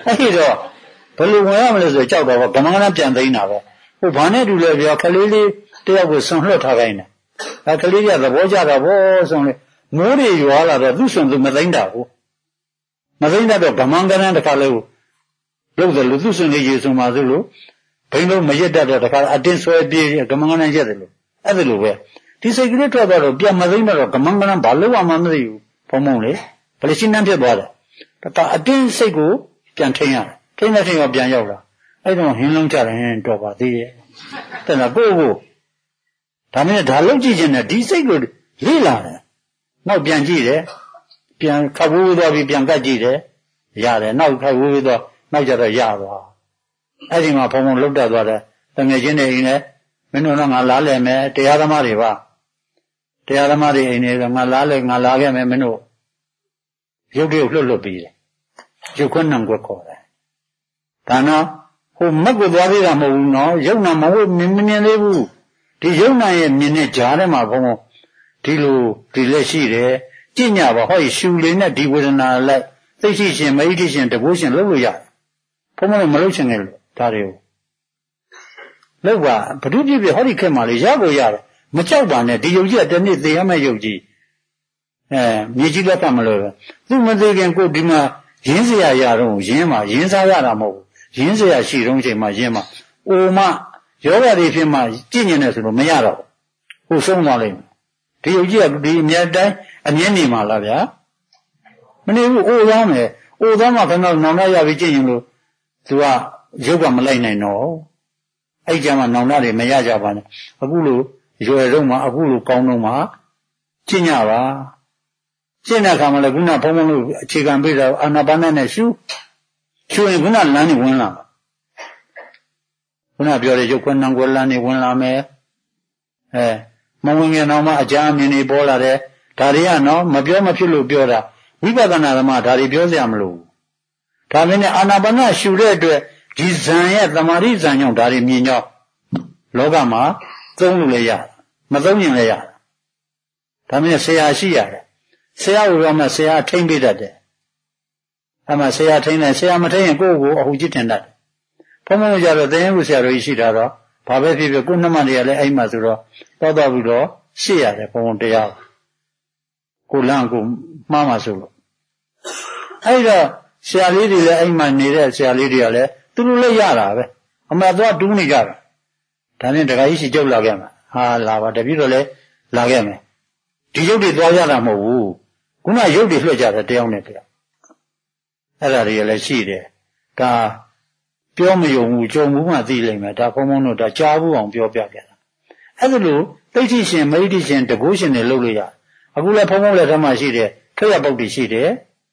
အဲ့တော့ဘယ်လိုဝင်ရမလဲဆိုကြောက်တော့ဗမာကပြန်သိနေတာပဲဟိုဘာနဲ့တူလဲပြောခလေးလေးတယောက်ကိုဆွန်လွှတ်ထားခိုင်းတယ်အဲခလေးကသဘောကျတာဗောဆိုလေမိုးတွေရွာလာတော့သူ့ဆွန်သူမသိမ့်တာဘူးမသိမ့်တော့ဗမာကတခါလဲလို့တယ်လို့သူ့ဆွန်လေးရေဆွန်ပါစို့လို့ဘိန်းလုံးမရက်တတ်တော့တခါအတင်းဆွဲပြေးဗမာကရက်တယ်လို့အဲ့ဒါလိုပဲဒီစိတ်ကလေးထွက်သွားတော့ပြန်မသိမ့်တော့ဗမာကဘာလို့မှမသိဘူးဖုံဖုံလေဘယ်လိုရှင်းနှမ်းဖြစ်သွားတယ်တခါအတင်းစိတ်ကိုပြန်ထိန်းရတယ်ထိန်းတော့ပြန်ရောက်လာအဲ့တော့ဟင်းလုံးကြတယ်တော့ပါသေးရဲ့တဲ့လားကိုဒါနဲ့ဒါလုံးကြည့်ခြင်းနဲ့ဒီစိတ်ကိုလေ့လာတယ်နောက်ပြန်ကြည့်တယ်ပြန်ခပ်ဝေးသွားပြီးပြန်ကတ်ကြည့်တယ်ရတယ်နောက်ခပ်ဝေးသွားနောက်ကြတော့ရသွားအဲ့ဒီမှာဘုံဘုံလှုပ်တတ်သွားတယ်တငယ်ချင်းတွေအိမ်နဲ့မင်းတို့တော့ငါလားလဲမယ်တရားသမားတွေပါတရားသမားတွေအိမ်နဲ့ငါလားလဲငါလာခဲ့မယ်မင်းတို့ရုပ်တွေကိုလှုပ်ပြီးတယ်ရုပ်ခွန်းနံကွက်ခေါ်တယ်ဒါနော်ဟိုမက်ကိုသွားသေးတာမဟုတ်ဘူးနော်ရုပ်နာမဟုတ်မြင်သေးဘူးဒီရုပ်နာရဲ့မြင်တဲ့ကြားထဲမှာဘုံဘုံဒီလိုဒီလက်ရှိတယ်ကြည့်ညပါဟောရှူလေးနဲ့ဒီဝေဒနာလိုက်သိရှိရှင်မဣတိရှင်တကုရှင်လုပ်လို့ရတယ်ဘုံဘုံမလုပ်ချင်တယ်လို့ဒါတွေကိုလောက်ပါဘုဒ္ဓပြည့်ပြည့်ဟောဒီခက်မှလေရကိုရတယ်မကြောက်ပါနဲ့ဒီယုတ်ကြီးကတနေ့သေရမယ့်ယုတ်ကြီးမြေကြီးလက်ဖတ်မလို့သူမသေးခင်ကိုဒီမှာရင်းစရာရတော့ရင်းမှာရင်းစားရတာမဟုတ်ဘူးရင်းစရာရှိတော့ချိန်မှာရင်းမှာအိုမယောဂတွေဖြစ်မှကြည့်ညင်တယ်ဆိုတော့မရတော့ဘူးဟိုဆုံးသွားလိမ့်မယ်ဒီယုတ်ကြီးကဒီအမြဲတိုင်းအမြဲနေမှာလားဗျာမနေဘူးအိုသွားမယ်အိုသွားမှခဏနောင်တရပြီးကြည့်ရင်လို့သူကရုပ်ကမလိုက်နိုင်တော့အဲ့ကြမှာနောင်တတွေမရကြပါနဲ့အခုလိုရွယ်တော့မှအခုလိုကောင်းတော့မှကြည့်ညပါရှင်းတဲ့အခါမှာလည်းခုနဘုံဘုံလို့အခြေခံပေးတာအာနာပါနနဲ့ရှုရင်ခုနလမ်းနေဝင်လာခုနပြောတဲ့ရုပ်ခွန်းနံကွယ်လမ်းနေဝင်လာမယ်မဝင်ငယ်တော့မှအကြမ်းမြင်နေပေါ်လာတယ်ဒါတွေကနော်မပြောမဖြစ်လို့ပြောတာဝိပဿနာသမားဒါတွေပြောစရာမလိုဘူးဒါမင်းနဲ့အာနာပါနရှုတဲ့အတွက်ဒီဇံရဲ့သမာဓိဇံကြောင့်ဒါတွေမြင်ကြောင်းလောကမှာသုံးလို့လည်းရတယ်မသုံးရင်လည်းရတယ်ဒါမင်းဆရာရှိရတယ်ဆရာကိုပြောမှဆရာထိမ့်ပေးတတ်တယ်။အဲ့မှာဆရာထိမ့်တယ်ဆရာမထိမ့်ရင်ကိုယ့်ကိုအဟုတ်ကြီးတင်တတ်တယ်။ဘုံဘုံကြတော့တင်းရုပ်ဆရာတော်ကြီးရှိတာတော့ဘာပဲဖြစ်ဖြစ်ကိုယ်နှမတွေကလည်းအဲ့မှာဆိုတော့တော့ပြီးတော့ရှေ့ရတယ်ဘုံဘုံတရားကိုလန့်ကိုမှားမှဆိုလို့အဲ့တော့ဆရာလေးတွေလည်းအဲ့မှာနေတဲ့ဆရာလေးတွေကလည်းသူတို့လည်းရတာပဲအမှန်တော့တူးနေကြတာဒါနဲ့တခါကြီးရှိကြုတ်လာခဲ့မှာဟာလာပါတပည့်တော်လည်းလာခဲ့မယ်ဒီရုပ်တွေသွားရတာမဟုတ်ဘူးခုနရုပ်တွေလွှတ်ကြတယ်တယောက်နဲ့တယောက်အဲ့ဒါတွေလည်းရှိတယ်ဒါပြောမယုံဘူးကြုံဘူးမှသိလိမ့်မယ်ဒါဘုံဘုံတို့ဒါကြားဘူးအောင်ပြောပြခဲ့တာအဲ့ဒါလို့သိဋ္ဌိရှင်မဣတိရှင်တကုရှင်တွေလုပ်လို့ရအခုလည်းဘုံဘုံလည်းဓမ္မရှိတယ်ခရယပုတ်တွေရှိတယ်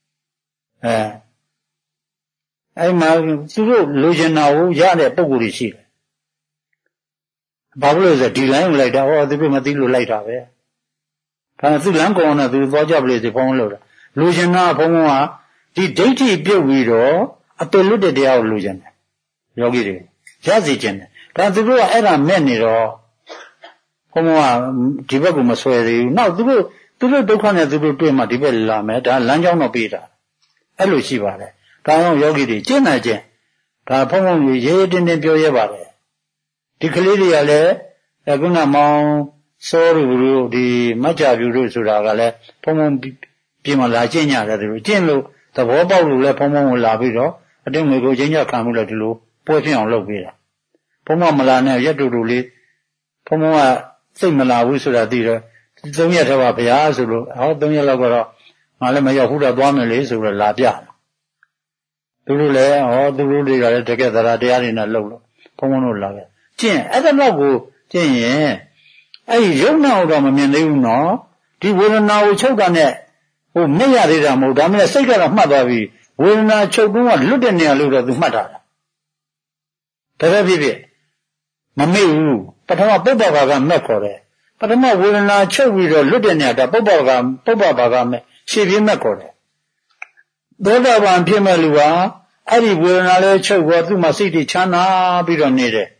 အဲ့မှာသူတို့လိုချင်တာကိုရတဲ့ပုံကိုယ်တွေရှိတယ်ဘာလို့လဲဆိုဒီလိုင်းကိုလိုက်တာဟောသူတို့မသိလို့လိုက်တာပဲဒါသူလမ်းကောင်းတာသူသွားကြပလေစီဘုံလို့တာလူရှင်နာဘုံကဒီဒိဋ္ဌိပြုတ်ပြီးတော့အပေလွတ်တဲ့တရားကိုလူရှင်တယ်ယောဂီတွေရစီခြင်းတယ်ဒါသူတို့ကအဲ့ဒါမဲ့နေတော့ဘုံကဒီဘက်ကမဆွဲသေးဘူးနောက်သူတို့ဒုက္ခနဲ့သူတို့တွေ့မှဒီဘက်လာမယ်ဒါလမ်းကြောင်းတော့ပေးတာအဲ့လိုရှိပါတယ်ဒါကြောင့်ယောဂီတွေကျင့်နိုင်ခြင်းဒါဘုံကြီးရေးတင်းတင်းပြောရပါတယ်ဒီကလေးတွေကလည်းအခုနမောင်စောတို့ဒီမကြပြူတို့ဆိုတာကလည်းဘုံဘုံပြင်မလာကျင့်ကြတယ်သူတို့ကျင့်လို့သဘောပေါက်လို့လည်းဘုံဘုံကိုလာပြီးတော့အတင်းငွေကိုချင်းကြခံမှုလည်းဒီလိုပွဲဖြစ်အောင်လုပ်ပေးတာဘုံဘုံမလာနဲ့ရက်တူတူလေးဘုံဘုံကစိတ်မလာဘူးဆိုတာသိတော့3ရက်ထဲပါဗျာဆိုလို့ဟော3ရက်လောက်ကတော့ငါလည်းမရောက်ဘူးတော့သွားမယ်လေဆိုတော့လာပြသူတို့လည်းဟောသူတို့တွေကလည်းတကယ်သရာတရားတွေနဲ့လှုပ်လို့ဘုံဘုံတို့လာခဲ့ကျင့်အဲ့ဒါတော့ကိုကျင့်ရင်အဲ့ဒီယုံနာတော့မမြင်သေးဘူးနော်ဒီဝေဒနာကိုချုပ်တာနဲ့ဟိုမြင်ရသေးတာမဟုတ်ဒါမှလည်းစိတ်ကတော့မှတ်သွားပြီဝေဒနာချုပ်တုံးကလွတ်တဲ့နေရာလို့တော့သူမှတ်တာဒါပဲဖြစ်ဖြစ်မမေ့ဘူးပထမပုပ္ပဘာကမက်ခေါ်တယ်ပထမဝေဒနာချုပ်ပြီးတော့လွတ်တဲ့နေရာဒါပုပ္ပဘာကမက်ရှေ့ပြင်းမက်ခေါ်တယ်သောတာပန်ဖြစ်မဲ့လူဟာအဲ့ဒီဝေဒနာလေးချုပ်တော့သူ့မှာစိတ်တွေချမ်းသာပြီးတော့နေတယ်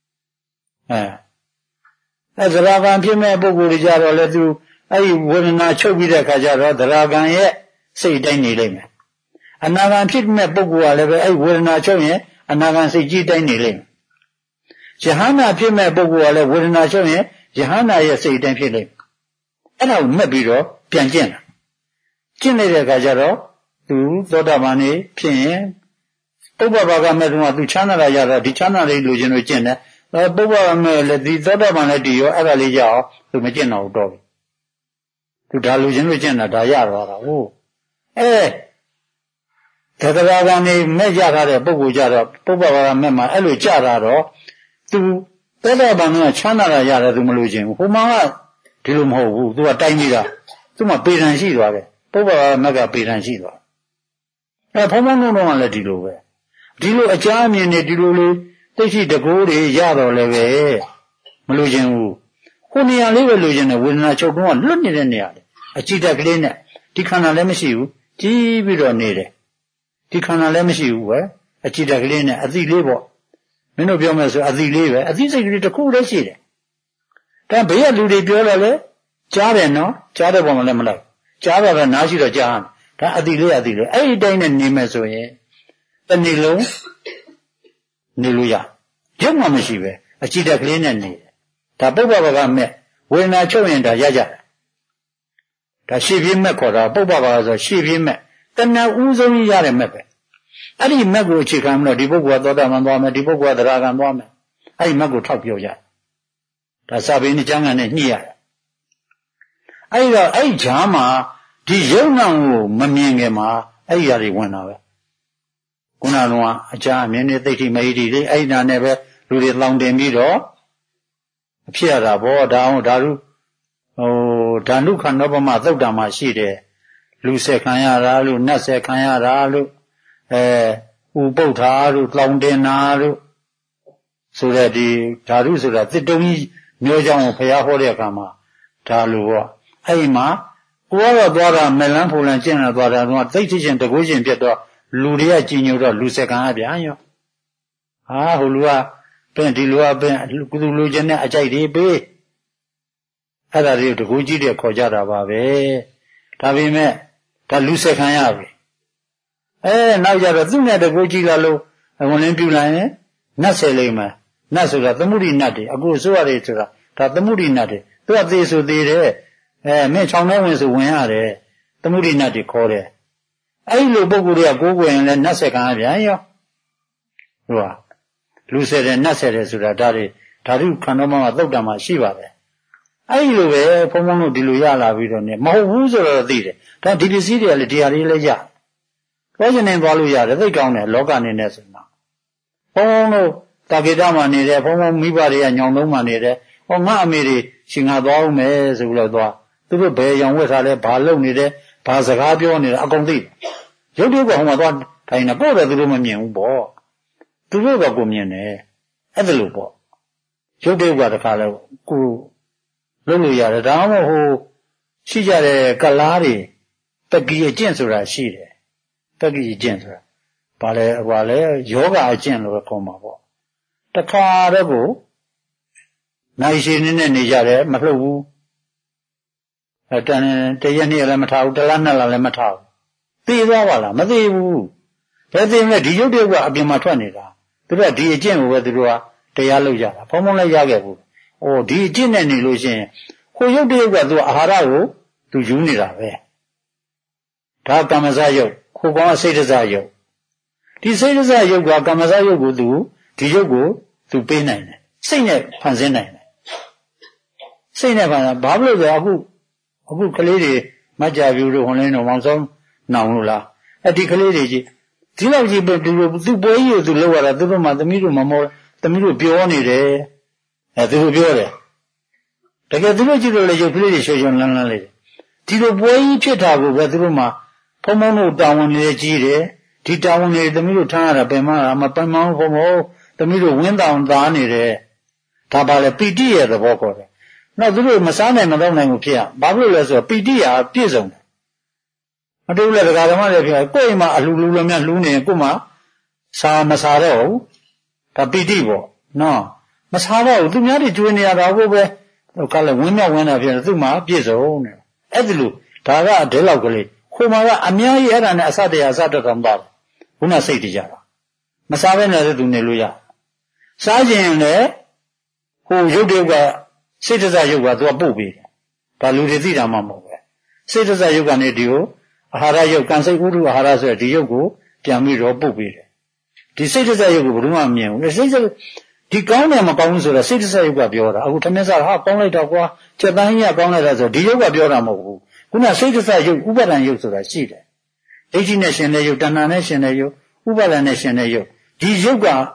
သရဂံဖြစ်မဲ့ပုဂ္ဂိုလ်တွေကြတော့လေသူအဲ့ဒီဝေဒနာချုပ်ပြီးတဲ့အခါကျတော့သရဂံရဲ့စိတ်တိုင်းနေလိမ့်မယ်အနာဂံဖြစ်မဲ့ပုဂ္ဂိုလ်ကလည်းပဲအဲ့ဝေဒနာချုပ်ရင်အနာဂံစိတ်ကြီးတိုင်းနေလိမ့်မယ်ယဟန္တာဖြစ်မဲ့ပုဂ္ဂိုလ်ကလည်းဝေဒနာချုပ်ရင်ယဟန္တာရဲ့စိတ်တိုင်းဖြစ်လိမ့်မယ်အဲ့ဒါကိုမှတ်ပြီးတော့ပြန်ကျင့်တာကျင့်နေတဲ့အခါကျတော့သူသောတာပန်နေဖြစ်ရင်ပုဗ္ဗဘာကမဲ့တုန်းကသူချမ်းသာရတော့ဒီချမ်းသာလေးလိုချင်လို့ကျင့်တယ်ပုဗ္ဗဘာမဲ့လည်းဒီသောတာပန်လည်းတည်ရောအဲ့ဒါလေးရအောင်သူမကျင့်တော့တော့ဘူးသူဒါလိုချင်လို့ကျင့်တာဒါရတော့တာဟုတ်သတ္တဝါကနေမဲ့ကြထားတဲ့ပုဂ္ဂိုလ်ကြတော့ပုဗ္ဗဘာကမဲ့မှာအဲ့လိုကြတာတော့သူသောတာပန်ကချမ်းသာရရတယ်သူမလိုချင်ဘူးဟိုမှာကဒီလိုမဟုတ်ဘူးသူကတိုင်းပြီးတာသူမှပေတံရှိသွားတယ်ပုဗ္ဗဘာမက်ကပေတံရှိသွားဘုံဘုံလုံးလုံးကလည်းဒီလိုပဲဒီလိုအကြမ်းအမြင်နဲ့ဒီလိုလေးသိရှိတကိုးတွေရတော့လည်းပဲမလိုချင်ဘူးဟိုနေရာလေးပဲလိုချင်တယ်ဝေဒနာချုပ်တုံးကလွတ်နေတဲ့နေရာလေအကြည့်တက်ကလေးနဲ့ဒီခန္ဓာလည်းမရှိဘူးကြီးပြီးတော့နေတယ်ဒီခန္ဓာလည်းမရှိဘူးပဲအကြည့်တက်ကလေးနဲ့အသိလေးပေါ့မင်းတို့ပြောမယ်ဆိုအသိလေးပဲအသိစိတ်ကလေးတစ်ခုတည်းရှိတယ်ဒါဘေးကလူတွေပြောတယ်လေကြားတယ်နော်ကြားတဲ့ပုံမှလည်းမလိုက်ကြားတော့နားရှိတော့ကြားဒါအသိလေးအဲ့ဒီတိုင်းနဲ့နေမယ်ဆိုရင်တစ်နေ့လုံးနေလို့ရရုပ်မှမရှိပဲအကြည့်တက်ကလေးနဲ့နေတယ်ဒါပုဗ္ဗဘာကမဲ့ဝေဒနာချုပ်ရင်ဒါရကြတယ်ဒါရှေ့ပြေးမဲ့ခေါ်တာပုဗ္ဗဘာဆိုရှေ့ပြေးမဲ့တဏှာဥဆုံးကြီးရတဲ့မဲ့ပဲအဲ့ဒီမဲ့ကိုအခြေခံပြီးတော့ဒီပုဂ္ဂိုလ်ကသောတာပန်သွားမယ်ဒီပုဂ္ဂိုလ်ကသရဂံသွားမယ်အဲ့ဒီမဲ့ကိုထောက်ပြောကြဒါစာပေနဲ့ကျမ်းဂန်နဲ့ညှိရတယ်အဲ့တော့အဲ့ဂျားမှာဒီယုံနာကိုမမြင်ခင်မှာအဲ့ဒီຢာတွေဝင်တာပဲခုနကအကြအမြင်နဲ့သိတိမဟိတိလေးအဲ့ဒါနဲ့ပဲလူတွေလောင်တင်ပြီးတော့အဖြစ်ရတာပေါ့ဒါအောင်ဓာတုဓာနုခန္ဓေပမသုတ်တံမှာရှိတယ်လူဆက်ခံရတာလို့နတ်ဆက်ခံရတာလို့ဥပုဋ္ဌာလို့လောင်တင်တာလို့ဆိုတဲ့ဒီဓာတုဆိုတာတစ်တုံးကြီးမျိုးကြောင့်ဘုရားဟောတဲ့အခါမှာဒါလို့ပေါ့အဲ့ဒီမှာကိုယ်ကတော့သွားတာမလန်းဖူလန်းကျင့်လာသွားတာတော့သိသိချင်းတကူးချင်းဖြစ်တော့လူတွေကကြည်ညိုတော့လူဆက်ခံရပြန်ရောဟိုလူကပင်ဒီလူကပင်ကုသလူချင်းနဲ့အကြိုက်တွေပေးအဲ့ဒါတွေတကူးကြီးတွေခေါ်ကြတာပါပဲဒါပေမဲ့ဒါလူဆက်ခံရပြီနောက်ကြတော့သူ့နဲ့တကူးကြီးလာလို့ဝင်လင်းပြူလိုက်ရင်နတ်ဆယ်လိမ့်မယ်နတ်ဆိုတာသမုဒိနတ်တွေအခုဆိုရတယ်ဆိုတာဒါသမုဒိနတ်တွေသူကသေးဆိုသေးတယ်မင်းချောင်းထဲဝင်ဆိုဝင်ရတယ်သမုဒိနတ်တွေခေါ်တယ်အဲ့လိုပုဂ္ဂိုလ်တွေကကိုးကွယ်ရင်လည်းနတ်ဆက်ခံရပြန်ရောဟုတ်ပါလူဆယ်တယ်နတ်ဆယ်တယ်ဆိုတာဒါတွေဓာတုခန္ဓာမှာသုတ်တံမှာရှိပါတယ်အဲ့လိုပဲဘုံဘုံတို့ဒီလိုရလာပြီးတော့ ਨੇ မဟုတ်ဘူးဆိုတော့သိတယ်ဒါဒီပစ္စည်းတွေကလည်းဒီဟာတွေလည်းရပြောချင်နေသွားလို့ရတယ်သိကောင်းတယ်လောကနေနဲ့ဆိုတော့ဘုံဘုံတို့တာဂေတမှာနေတယ်ဘုံဘုံမိဘတွေကညောင်သုံးမှာနေတယ်ဟောငါအမေတွေရှင်ငါသွားအောင်မယ်ဆိုပြီးတော့သွားသူတို့ဘယ်ရောင်ဝက်ထားလဲဘာလုပ်နေတယ်ဘာစကားပြောနေတယ်အကုန်သိရုပ်တည်းကဟိုမှာသွားထိုင်နေပို့တယ်သူတို့မမြင်ဘူးပေါ့သူတို့ကကိုမြင်တယ်အဲ့ဒါလို့ပေါ့ရုပ်တည်းကတခါလဲကိုလုပ်လို့ရတယ်ဒါမှမဟုတ်ဟိုရှိကြတဲ့ကလားတွေတက္ကီအကျင့်ဆိုတာရှိတယ်တက္ကီအကျင့်ဆိုတာဘာလဲယောဂအကျင့်လို့ခေါ်မှာပေါ့တခါတော့ကိုနိုင်ရှင်နဲ့နေကြတယ်မလှုပ်ဘူးတရက်နေ့လည်းမထားဘူးတလားနှစ်လားလည်းမထားဘူးသိသွားပါလားမသိဘူးဘယ်သိမလဲဒီရုပ်တည်းကအပြင်မှာထွက်နေတာသူတို့ကဒီအကျင့်ကိုပဲသူတို့ကတရားလုပ်ကြတာဘုံဘုံလည်းရခဲ့ဘူးဒီအကျင့်နဲ့နေလို့ရှိရင်ဟိုရုပ်တည်းကသူအာဟာရကိုသူယူနေတာပဲဒါကမ္မဇယုတ်ခိုကောင်ကစိတ်တဇယုတ်ဒီစိတ်တဇယုတ်ကကမ္မဇယုတ်ကိုသူဒီရုပ်ကိုသူပေးနိုင်တယ်စိတ်နဲ့ဖန်ဆင်းနိုင်တယ်စိတ်နဲ့ဖန်ဆင်းဘာလို့လဲဆိုအခုကလေးတွေမကြပြူတို့ဟွန်လင်းတို့မောင်ဆုံးနောင်လို့လားဒီကလေးတွေကြီးဒီလောက်ကြီးပဲသူပွဲကြီးကိုသူလောက်ရတာသူတို့မှသမီးတို့မမောသမီးတို့ပြောနေတယ်သူတို့ပြောတယ်တကယ်သူတို့ကြည့်လို့လေရုပ်ကလေးတွေရွှေရွှင်လန်းလန်းလေးဒီလိုပွဲကြီးဖြစ်တာကိုပဲသူတို့မှဖုံဖုံတို့တာဝန်တွေကြီးတယ်ဒီတာဝန်တွေသမီးတို့ထားရတာပင်မမပင်မဖုံဖုံသမီးတို့ဝင်းတောင်သားနေတယ်ဒါပါလေပီတိရဲ့သဘောခေါ်တယ်နောက်သူတို့မစားနိုင်မတော့နိုင်ဘူးဖြစ်ရဘာဖြစ်လို့လဲဆိုတော့ပီတိဟာပြည့်စုံတယ်မတူလဲဒကာဓမ္မတွေဖြစ်ကိုယ်အိမ်မှာအလှလူလည်းများလှူနေရင်ကိုယ်မှာစားမစားတော့ဘူးဒါပီတိပေါ့နော်မစားတော့ဘူးသူများတွေကျွေးနေရတာကိုပဲကလည်းဝင်းမြောက်ဝင်းတာဖြစ်တယ်သူ့မှာပြည့်စုံတယ်အဲ့ဒီလိုဒါကအဒဲလောက်ကလေးခိုမာကအများကြီးအဲ့ဒါနဲ့အစတရားအစတတော်ပါတယ်ခုနစိတ်တကြတာမစားဘဲနဲ့သူနေလို့ရစားခြင်းလည်းဟိုရုပ်တရုပ်ကစိတ်တစရုပ်ကသူကပုတ်ပေးတယ်ဒါလူတွေသိတာမှမဟုတ်ပဲစိတ်တစရုပ်ကနေဒီကိုအာဟာရရုပ်ကံစိတ်ဥဒုအာဟာရဆိုတဲ့ဒီရုပ်ကိုပြန်ပြီးတော့ပုတ်ပေးတယ်ဒီစိတ်တစရုပ်ကိုဘယ်သူမှမမြင်ဘူးစိတ်ဒီကောင်းတယ်မကောင်းဘူးဆိုတော့စိတ်တစရုပ်ကပြောတာအခုထမင်းစားဟာကောင်းလိုက်တော့ကွာချက်သားကြီးကကောင်းလိုက်တာဆိုဒီရုပ်ကပြောတာမဟုတ်ဘူးခုနစိတ်တစရုပ်ဥပါဒံရုပ်ဆိုတာရှိတယ်ဒိဋ္ဌိနဲ့ရှင်တဲ့ရုပ်တဏှာနဲ့ရှင်တဲ့ရုပ်ဥပါဒံနဲ့ရှင်တဲ့ရုပ်ဒီရုပ်ကို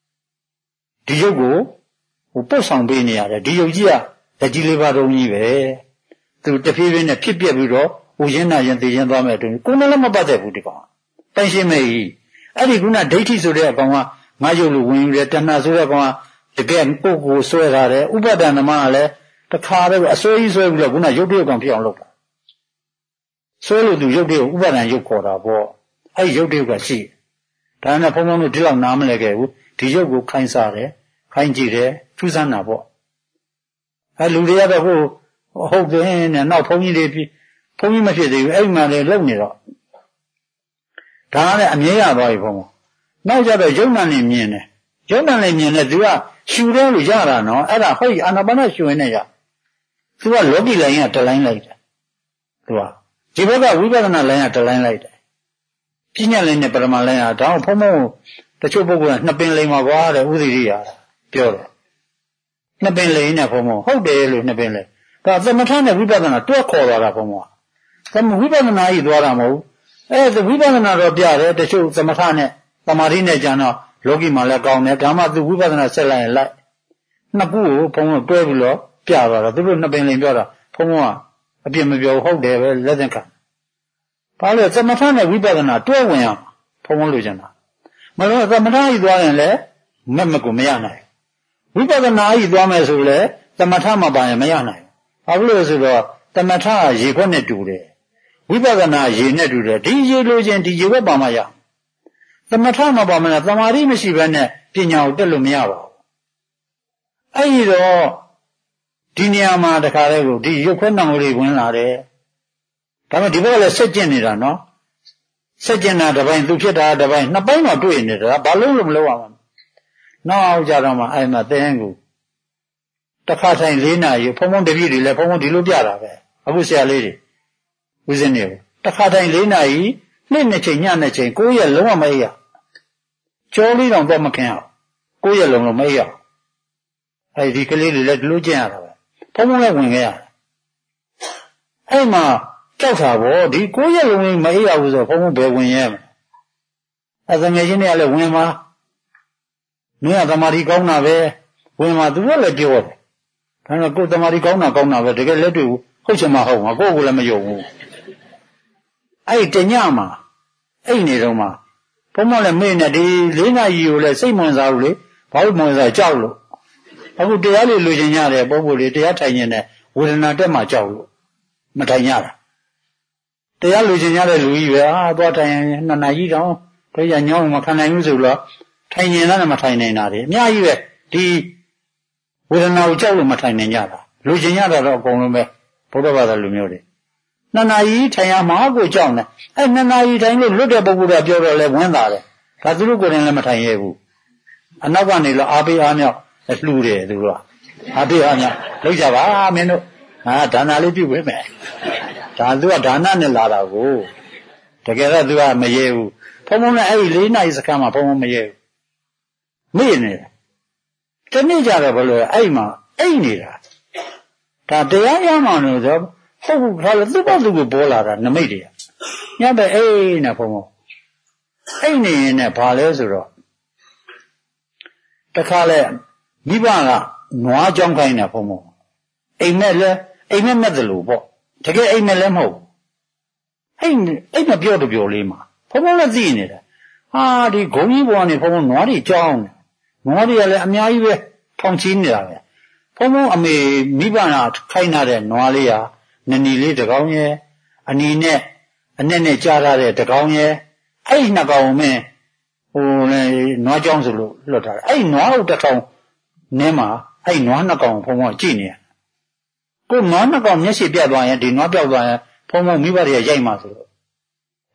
ဟိုပုတ်ဆောင်ပေးနေရတယ်ဒီရုပ်ကြီးကလက်ကြီးလေးပါတုံးကြီးပဲသူတဖြည်းဖြည်းနဲ့ဖြစ်ပြပြီးတော့ဟိုရင်းနာရင်သိရင်သွားမယ်တူကိုယ်နဲ့လည်းမပတ်သက်ဘူးဒီကောင်တိုင်ရှင်းမဲ့ကြီးအဲ့ဒီခုနဒိဋ္ဌိဆိုတဲ့အကောင်ကငါရုပ်လိုဝင်ယူတယ်တဏှာဆိုတဲ့အကောင်ကတကယ်ပုဂ္ဂိုလ်ဆွဲထားတယ်ဥပါဒဏ်ဓမ္မကလည်းတခါတော့အစွဲကြီးဆွဲပြီးတော့ခုနရုပ်တရက်ကောင်ဖြစ်အောင်လုပ်တာဆွဲလို့သူရုပ်တရက်ဥပါဒဏ်ရုပ်ခေါ်တာပေါ့အဲ့ဒီရုပ်တရက်ကရှိဒါနဲ့ဘုံဘုံတို့ဒီလောက်နားမလဲခဲ့ဘူးဒီရုပ်ကိုခိုင်းစားတယ်ခိုင်းကြည့်တယ်ထူးဆန်းတာပေါ့အဲ့လူတွေကတော့ဟုတ်တယ်နဲ့နောက်ဘုန်းကြီးတွေပြီးဘုန်းကြီးမဖြစ်သေးဘူးအဲ့ဒီမှာလည်းလုံနေတော့ဒါကလည်းအမြဲရသွားပြီဘုံဘုံနောက်ကြတော့ယုံနာနဲ့မြင်တယ်ယုံနာနဲ့မြင်တယ်သူကရှူတယ်လို့ရတာနော်အဲ့ဒါဟုတ်အာနာပါနရှူရင်နဲ့ရသူကလောကီလိုင်းကတလိုင်းလိုက်တယ်သူကဒီဘက်ကဝိပဿနာလိုင်းကတလိုင်းလိုက်တယ်ပညာလိုင်းနဲ့ပရမလိုင်းကဒါအောင်ဘုံဘုံတချို့ပုဂ္ဂိုလ်ကနှစ်ပင်လိမ်မှာကွာတဲ့ဥဒိရိယပြောတယ်နှစ်ပင်လိမ်နဲ့ဘုံဘုံဟုတ်တယ်လို့နှစ်ပင်လိမ်ဒါသမထနဲ့ဝိပဿနာတွဲခေါ်သွားတာဘုံဘုံကဝိပဿနာကြီးသွားတာမဟုတ်အဲ့ဝိပဿနာတော့ပြတယ်တချို့သမထနဲ့သမာဓိနဲ့ကြံတော့လောကီမှာလည်းကောင်းတယ်ဒါမှသူဝိပဿနာဆက်လိုက်ရင်လိုက်နှစ်ခုကိုဘုံဘုံတွဲပြီးတော့ပြသွားတာသူတို့နှစ်ပင်လိမ်ပြောတာဘုံဘုံကအပြစ်မပြောဟုတ်တယ်ပဲလက်သင်္ခါဘာလို့သမထနဲ့ဝိပဿနာတွဲဝင်အောင်ဘုံဘုံလိုချင်တာမလို့သမထကြီးသွားရင်လည်းမကူမရနိုင်ဝိပဿနာကြီးသွားမယ်ဆိုလည်းသမထမပါရင်မရနိုင်ဘာလို့လဲဆိုတော့သမထရေခွက်နဲ့တူတယ်ဝိပဿနာရေနဲ့တူတယ်ဒီရေလိုချင်ဒီရေခွက်ပါမှရသမထမပါမလားသမာဓိမရှိဘဲနဲ့ပညာကိုတက်လို့မရပါဘူးအဲ့ဒီတော့ဒီနေရာမှာတခါတည်းကိုဒီရုပ်ခွက်နောင်လေးဝင်လာတယ်ဒါပေမဲ့ဒီဘက်ကလည်းဆက်ကျင်နေတာနော်ဆက်ကျင်တာတစ်ပိုင်းသူဖြစ်တာတစ်ပိုင်းနှစ်ပိုင်းတော့တွေ့နေတာဘာလို့မလုပ်ရမှာနောက်ကြတော့မှအဲ့မှာသင်ကိုတစ်ခါထိုင်၄နာရီဖုံဖုံတပြည့်တွေလည်းဖုံဖုံဒီလိုပြတာပဲအခုဆရာလေးတွေဦးစင်းနေတစ်ခါထိုင်၄နာရီနေ့နှစ်ချိန်ညနှစ်ချိန်9ရက်လုံးဝမအေးရကြောလေးတောင်တော့မခင်အောင်9ရက်လုံးလုံးမအေးရအဲ့ဒီကလေးတွေလည်းဒီလိုကျင့်ရတာပဲဖုံဖုံလည်းဝင်ခဲ့ရတယ်အဲ့မှာကြောက်တာဗောဒီ9ရက်လုံးမအေးရဘူးဆိုဖုံဖုံဘယ်ဝင်ရဲမလဲအဲ့ငယ်ချင်းတွေကလည်းဝင်မှာနင်ကသမာဓိကောင်းတာပဲဝင်မှာသူကလည်းပြောတယ်ဒါပေမဲ့ကိုယ်သမာဓိကောင်းတာပဲတကယ်လက်တွေ့ဟုတ်ချင်မှဟုတ်မှာကိုယ့်ကိုလည်းမယုံဘူးအဲ့တညမှာအဲ့နေတော့မှဘုံမလည်းမေ့နေဒီ၄နာရီကိုလည်းစိတ်ဝင်စားဘူးလေဘာလို့ဝင်စားကြောက်လို့အခုတရားလေးလူချင်းရတယ်ပုံပုံလေးတရားထိုင်နေတဲ့ဝေဒနာတက်မှကြောက်လို့မထိုင်ရတာတရားလူချင်းရတဲ့လူကြီးပဲသွားထိုင်2နာရီတောင်တို့ရညောင်းမခံနိုင်ဘူးဆိုတော့ထိုင်ရင်လည်းမထိုင်နိုင်တာလေအများကြီးပဲဒီဝေဒနာကိုကြောက်လို့မထိုင်နိုင်ကြတာလူချင်းရတာတော့အကုန်လုံးပဲဘုရားဘာသာလူမျိုးတွေ2နာရီထိုင်ရမှာကိုကြောက်နေအဲ့2နာရီထိုင်လို့လွတ်တဲ့ပုဂ္ဂိုလ်ကပြောတော့လဲဝင်တာတယ်ဒါသူတို့ကိုယ်တိုင်လည်းမထိုင်ရဘူးအနောက်ကနေတော့အားပေးအားမြောက်လှူတယ်သူတို့ကအားပေးအားမြောက်လောက်ကြပါမင်းတို့ဒါနာလေးပြုပေးမယ်ဒါသူကဒါနနဲ့လာတာကိုတကယ်တော့သူကမရဲဘူးဘုံဘုံနဲ့အဲ့ဒီ4နာရီစကားမှာဘုံဘုံမရဲဘူးမေ့နေတယ်တနေ့ကြတော့ဘလို့အဲ့မှာအိတ်နေတာဒါတရားရမှန်လို့ဆိုဟုတ်ဘူးခါလို့သူ့ဘသူကိုပေါ်လာတာနမိတ်တွေကညပဲအိတ်နဲ့ဘုံဘုံအိတ်နေရင်လည်းဘာလဲဆိုတော့တခါလဲမိဘကနွားကြောင်းခိုင်းတာဘုံဘုံအိမ်နဲ့မဲ့တယ်လို့ပေါ့တကယ်အိမ်နဲ့လည်းမဟုတ်အိမ်မပြောတော့ပြောလေးမှာဘုံဘုံလည်းသိနေတာဒီဂုံကြီးပေါ်ကနေဘုံဘုံနွားတွေကြောင်းတယ်နွားတွေကလည်းအများကြီးပဲထောင်ချီနေတာပဲဘုံဘုံအမေမိဘကခိုင်းထားတဲ့နွားလေးဟာနနီလေးတစ်ကောင်ရဲ့အနီနဲ့အနဲ့ကြားထားတဲ့တစ်ကောင်ရဲ့အဲ့နှစ်ကောင်မင်းနွားကြောင်းဆိုလို့လွတ်ထားတယ်အဲ့နွားဟုတ်တစ်ကောင်နင်းမှာအဲ့နွားနှစ်ကောင်ဘုံဘုံကြည့်နေရကိုနွားနှစ်ကောင်မျက်စိပြတ်သွားရင်ဒီနွားပြောက်သွားရင်ဘုံဘုံမိဘတွေကရိုက်မှဆိုတော့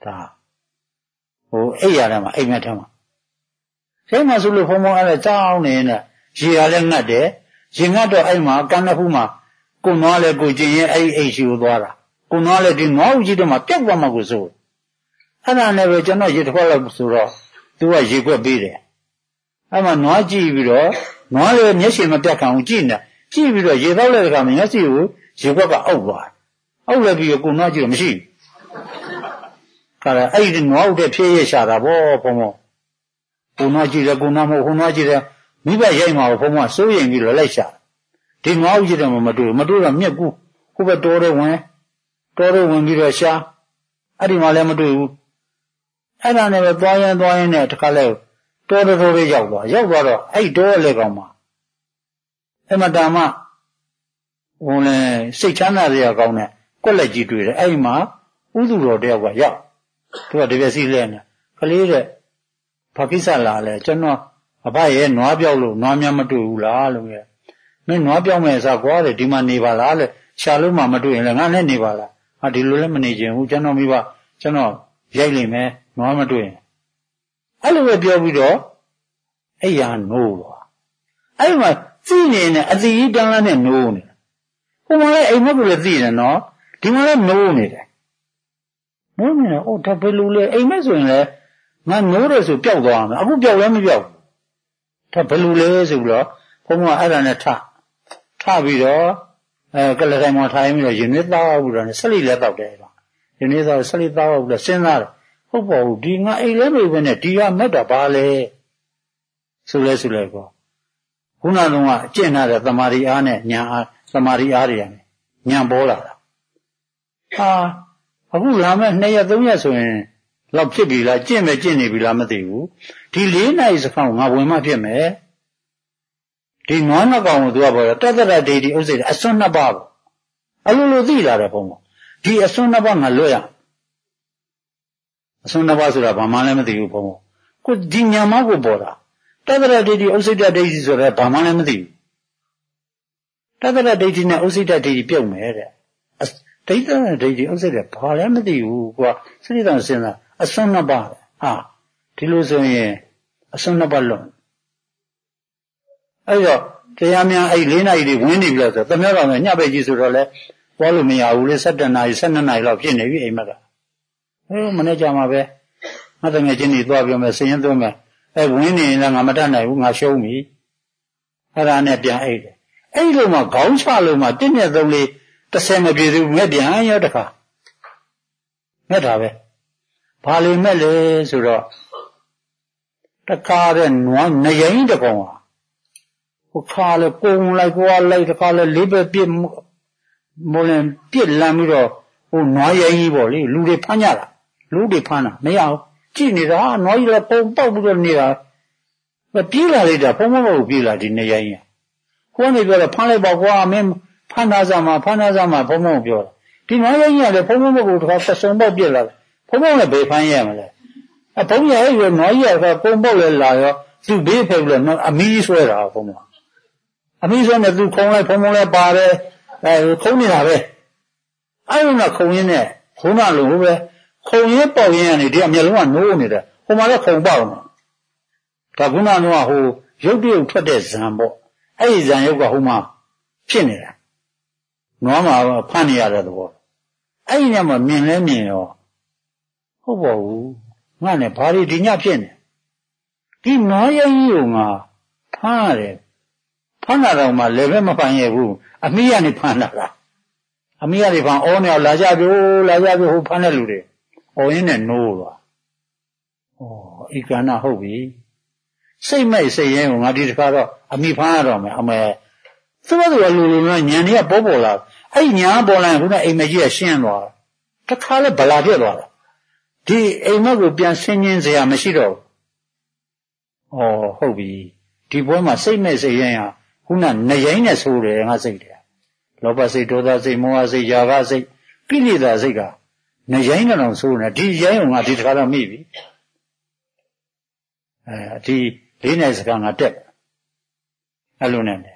ဒါအဲ့ရတယ်မှာအိမ်မက်ထဲမှာစိတ်မှာဆိုလို့ဖုံဖုံအဲ့ဒါကြောင်းနေနဲ့ရေရလည်းငတ်တယ်ရေငတ်တော့အဲ့မှာကန်းတစ်ခုမှာကိုနွားလည်းကိုကျင်ရဲ့အဲ့အိတ်ရှိကိုသွားတာကိုနွားလည်းဒီနွားဦးကြီးတော့မှပြက်သွားမှကိုစိုးအဲ့ဒါနဲ့ပဲကျွန်တော်ရေတစ်ခွက်လောက်ဆိုတော့သူကရေခွက်ပေးတယ်အဲ့မှာနွားကြည့်ပြီးတော့နွားလည်းမျက်ရှင်မပြတ်ခံဘူးကြည့်နေကြည့်ပြီးတော့ရေတော့တဲ့ခါမှာမျက်စိကိုရေခွက်ကအောက်သွားအောက်လည်းပြီးတော့ကိုနွားကြည့်တော့မရှိဘူးအဲ့ဒီနွားဦးတဲ့ဖြည့်ရရှာတာဗောဘုံဘုံကိုနွားကြည့်တယ်ကိုနွားမဟုတ်ကိုနွားကြည့်တယ်မိဘရိုက်မှာဘုံဘုံစိုးရင်ပြီးတော့လိုက်ရှာဒီနွားဦးကြည့်တယ်မတွေ့တော့မြက်ကူဟိုဘက်တော်တော့ဝင်ပြီးတော့ရှာအဲ့ဒီမှာလည်းမတွေ့ဘူးအဲ့ဒါနဲ့ပဲသွားရင်နဲ့တခါလဲတော်လေးရောက်သွားတော့အဲ့တော်လေကောင်မှာအမတန်မှလဲစိတ်ချမ်းသာစရာကောင်းတဲ့ကွက်လက်ကြီးတွေ့တယ်အဲ့ဒီမှာဥသူတော်တယောက်ကရောက်သူကတပြက်စီးလဲနေကလေးတဲ့ဘာကိစ္စလာလဲကျွန်တော်အဖရဲ့နွားပြောက်လို့နွားများမတွေ့ဘူးလားလို့ရဲ့မင်းနွားပြောက်မဲ့စားကွာတဲ့ဒီမှာနေပါလားလေရှာလို့မှမတွေ့ရင်လည်းငါနဲ့နေပါလားဟာဒီလိုလည်းမနေချင်ဘူးကျွန်တော်မိဘကျွန်တော်ရိုက်လိမ့်မယ်နွားမတွေ့ရင်အဲ့လိုပဲပြောပြီးတော့အဲ့ရနိုးသွားအဲ့မှာသိနေနဲ့အတိကြီးတန်းလန်းနဲ့နိုးနေဟိုမှာလည်းအိမ်မက်ကိုလည်းသိနေနော်ဒီမှာလည်းနိုးနေတယ်နိုးနေတော့ဒါဘယ်လိုလဲအိမ်မက်ဆိုရင်လည်းငါနိုးတယ်ဆိုပျောက်သွားမှာအခုပျောက်လည်းမပျောက်ဘူးဒါဘယ်လိုလဲဆိုပြီးတော့ဘုံကအဲ့ဒါနဲ့ထပြီးတော့ကလတိုင်းမှာထိုင်ပြီးတော့ရင်နွေးသားဘူးတော့ဆက်လိလည်းတောက်တယ်တော့ရင်နွေးသားဆက်လိသားဘူးတော့စဉ်းစားတယ်ဟုတ်ပါဘူးဒီငါအိမ်လည်းမပဲနဲ့ဒီကမက်တာပါလေဆိုလဲကောခုနကအကျင့်ထားတဲ့သမာဓိအားနဲ့ဉာဏ်အားသမာဓိအားတွေရတယ်ဉာဏ်ပေါ်လာတာအခုလာမဲ့2ရက်3ရက်ဆိုရင်လောက်ဖြစ်ပြီလားကျင့်နေပြီလားမသိဘူးဒီ4နာရီစခန်းငါဝင်မှဖြစ်မယ်ဒီနွားနှစ်ကောင်ကိုသူကပြောတတ္တရဒိဋ္ဌိဥစ္စေအစွန်း2ပါးပေါ့အလိုသိလာတယ်ဘုံကဒီအစွန်း2ပါးငါလွတ်ရအစွန်း2ပါးဆိုတာဘာမှလည်းမသိဘူးဘုံကိုဒီညာမကိုပေါ်တာတတ္တရဒိဋ္ဌိဥစ္စေဒိဋ္ဌိဆိုတာဘာမှလည်းမသိဘူးတတ္တရဒိဋ္ဌိနဲ့ဥစ္စေဒိဋ္ဌိပြုတ်မယ်တဲ့ဒိဋ္ဌိနဲ့ဒိဋ္ဌိဥစ္စေဒဘာလည်းမသိဘူးကွာစိတ္တန်စဉ်းစားအစွန်း2ပါးဒီလိုဆိုရင်အစွန်း2ပါးလွတ်အဲ့တော့တရားများအဲ့4နာရီတွေဝင်နေပြီလို့ဆိုသမ ्या တော်နဲ့ညပဲကြီးဆိုတော့လဲသွားလို့မရဘူးလေ17နာရီ12နာရီလောက်ဖြစ်နေပြီအိမ်မက်ကမနေ့ကမှပဲငါတငယ်ချင်းတွေသွားပြောမယ်စရင်သွင်းမယ်ဝင်နေရင်လည်းငါမတတ်နိုင်ဘူးငါရှုံးပြီအဲ့ဒါနဲ့ပြန်အိတ်တယ်အဲ့လိုမှခေါင်းချလို့မှ1နဲ့3လေး30မပြည့်ဘူးငှက်ပြန်ရောတခါငှက်တာပဲဘာလို့မဲ့လဲဆိုတော့တခါတဲ့နွားနရိန်းတကောင်ခါလေကုံလိုက်ကွာလိုက်တခါလေလေးပဲပြစ်မိုးလင်ပြစ်လမ်းပြီးတော့ဟိုနွားရဲကြီးပေါ့လေလူတွေဖမ်းကြတာလူတွေဖမ်းတာမရဘူးကြည့်နေတာနွားကြီးလည်းပုံပေါက်ပြီးတော့နေတာပြေးလာလိုက်တာဖုံးမဟုတ်ပြေးလာဒီနေရဲကြီးကိုကနေပြောတော့ဖမ်းလိုက်ပါကွာမင်းဖမ်းသားစားမှာဖုံးမပြောတာဒီနွားရဲကြီးကလည်းဖုံးမဟုတ်တခါပစုံပေါက်ပြစ်လာတယ်ဖုံးလည်းဘယ်ဖမ်းရမလဲဘုံရဲရဲ့နွားကြီးကပုံပေါက်လဲလာရောသူဘေးဖက်ပြီးတော့အမီးဆွဲတာဖုံးအမီးဆွဲနေသူခုံလိုက်ဖုံလည်းပါတယ်ခုံနေတာပဲအဲ့လိုနဲ့ခုံရင်းနဲ့ခုံးတာလို့ပဲခုံရင်းပေါက်ရင်းကနေဒီအမျက်လုံးကနိုးနေတယ်ဟိုမှာလည်းခုံပေါက်နေဒါခုနကဟိုရုပ်တရုပ်ထွက်တဲ့ဇံပေါ့အဲ့ဒီဇံရုပ်ကဟိုမှာဖြစ်နေတာနွားမှာဖမ်းနေရတဲ့သဘောအဲ့ဒီနဲ့မှမြင်လဲမြင်ရောဟုတ်ပါဘူးငါနဲ့ဘာတွေဒီညဖြစ်နေဒီနွားရဲကြီးကိုငါဖမ်းရတယ်ဖမ်းတာတော့မှလည်းပဲမဖမ်းရဘူးအမိကနေဖမ်းလာတာအမိကနေဖမ်းအော်နေလာကြပြိုးဟိုဖမ်းတဲ့လူတွေအော်ရင်းနဲ့နိုးသွားဤကဏဟုတ်ပြီစိတ်မဲ့စိတ်ရင်ကိုငါဒီတခါတော့အမိဖမ်းရတော့မယ်အမေသူ့ဘက်ကလူနဲ့ညံတွေကပေါ်လာအဲ့ညာပေါ်လာရင်ခုနအိမ်မကြီးကရှင်းသွားတခါလဲဗလာပြက်သွားတာဒီအိမ်မက်ကိုပြန်ဆင်းခြင်းစရာမရှိတော့ဘူးဟုတ်ပြီဒီပွဲမှာစိတ်မဲ့စိတ်ရင်ဟာခုနနရိန်းနဲ့ဆိုးတယ်ငါစိတ်တယ်လောဘစိတ်ဒေါသစိတ်မောဟစိတ်ຢာကစိတ်ကိလေသာစိတ်ကနရိန်းနဲ့တော့ဆိုးနေဒီရိုင်းကငါဒီတခါတော့မိပြီဒီ4နိုင်စကားငါတက်အဲ့လိုနဲ့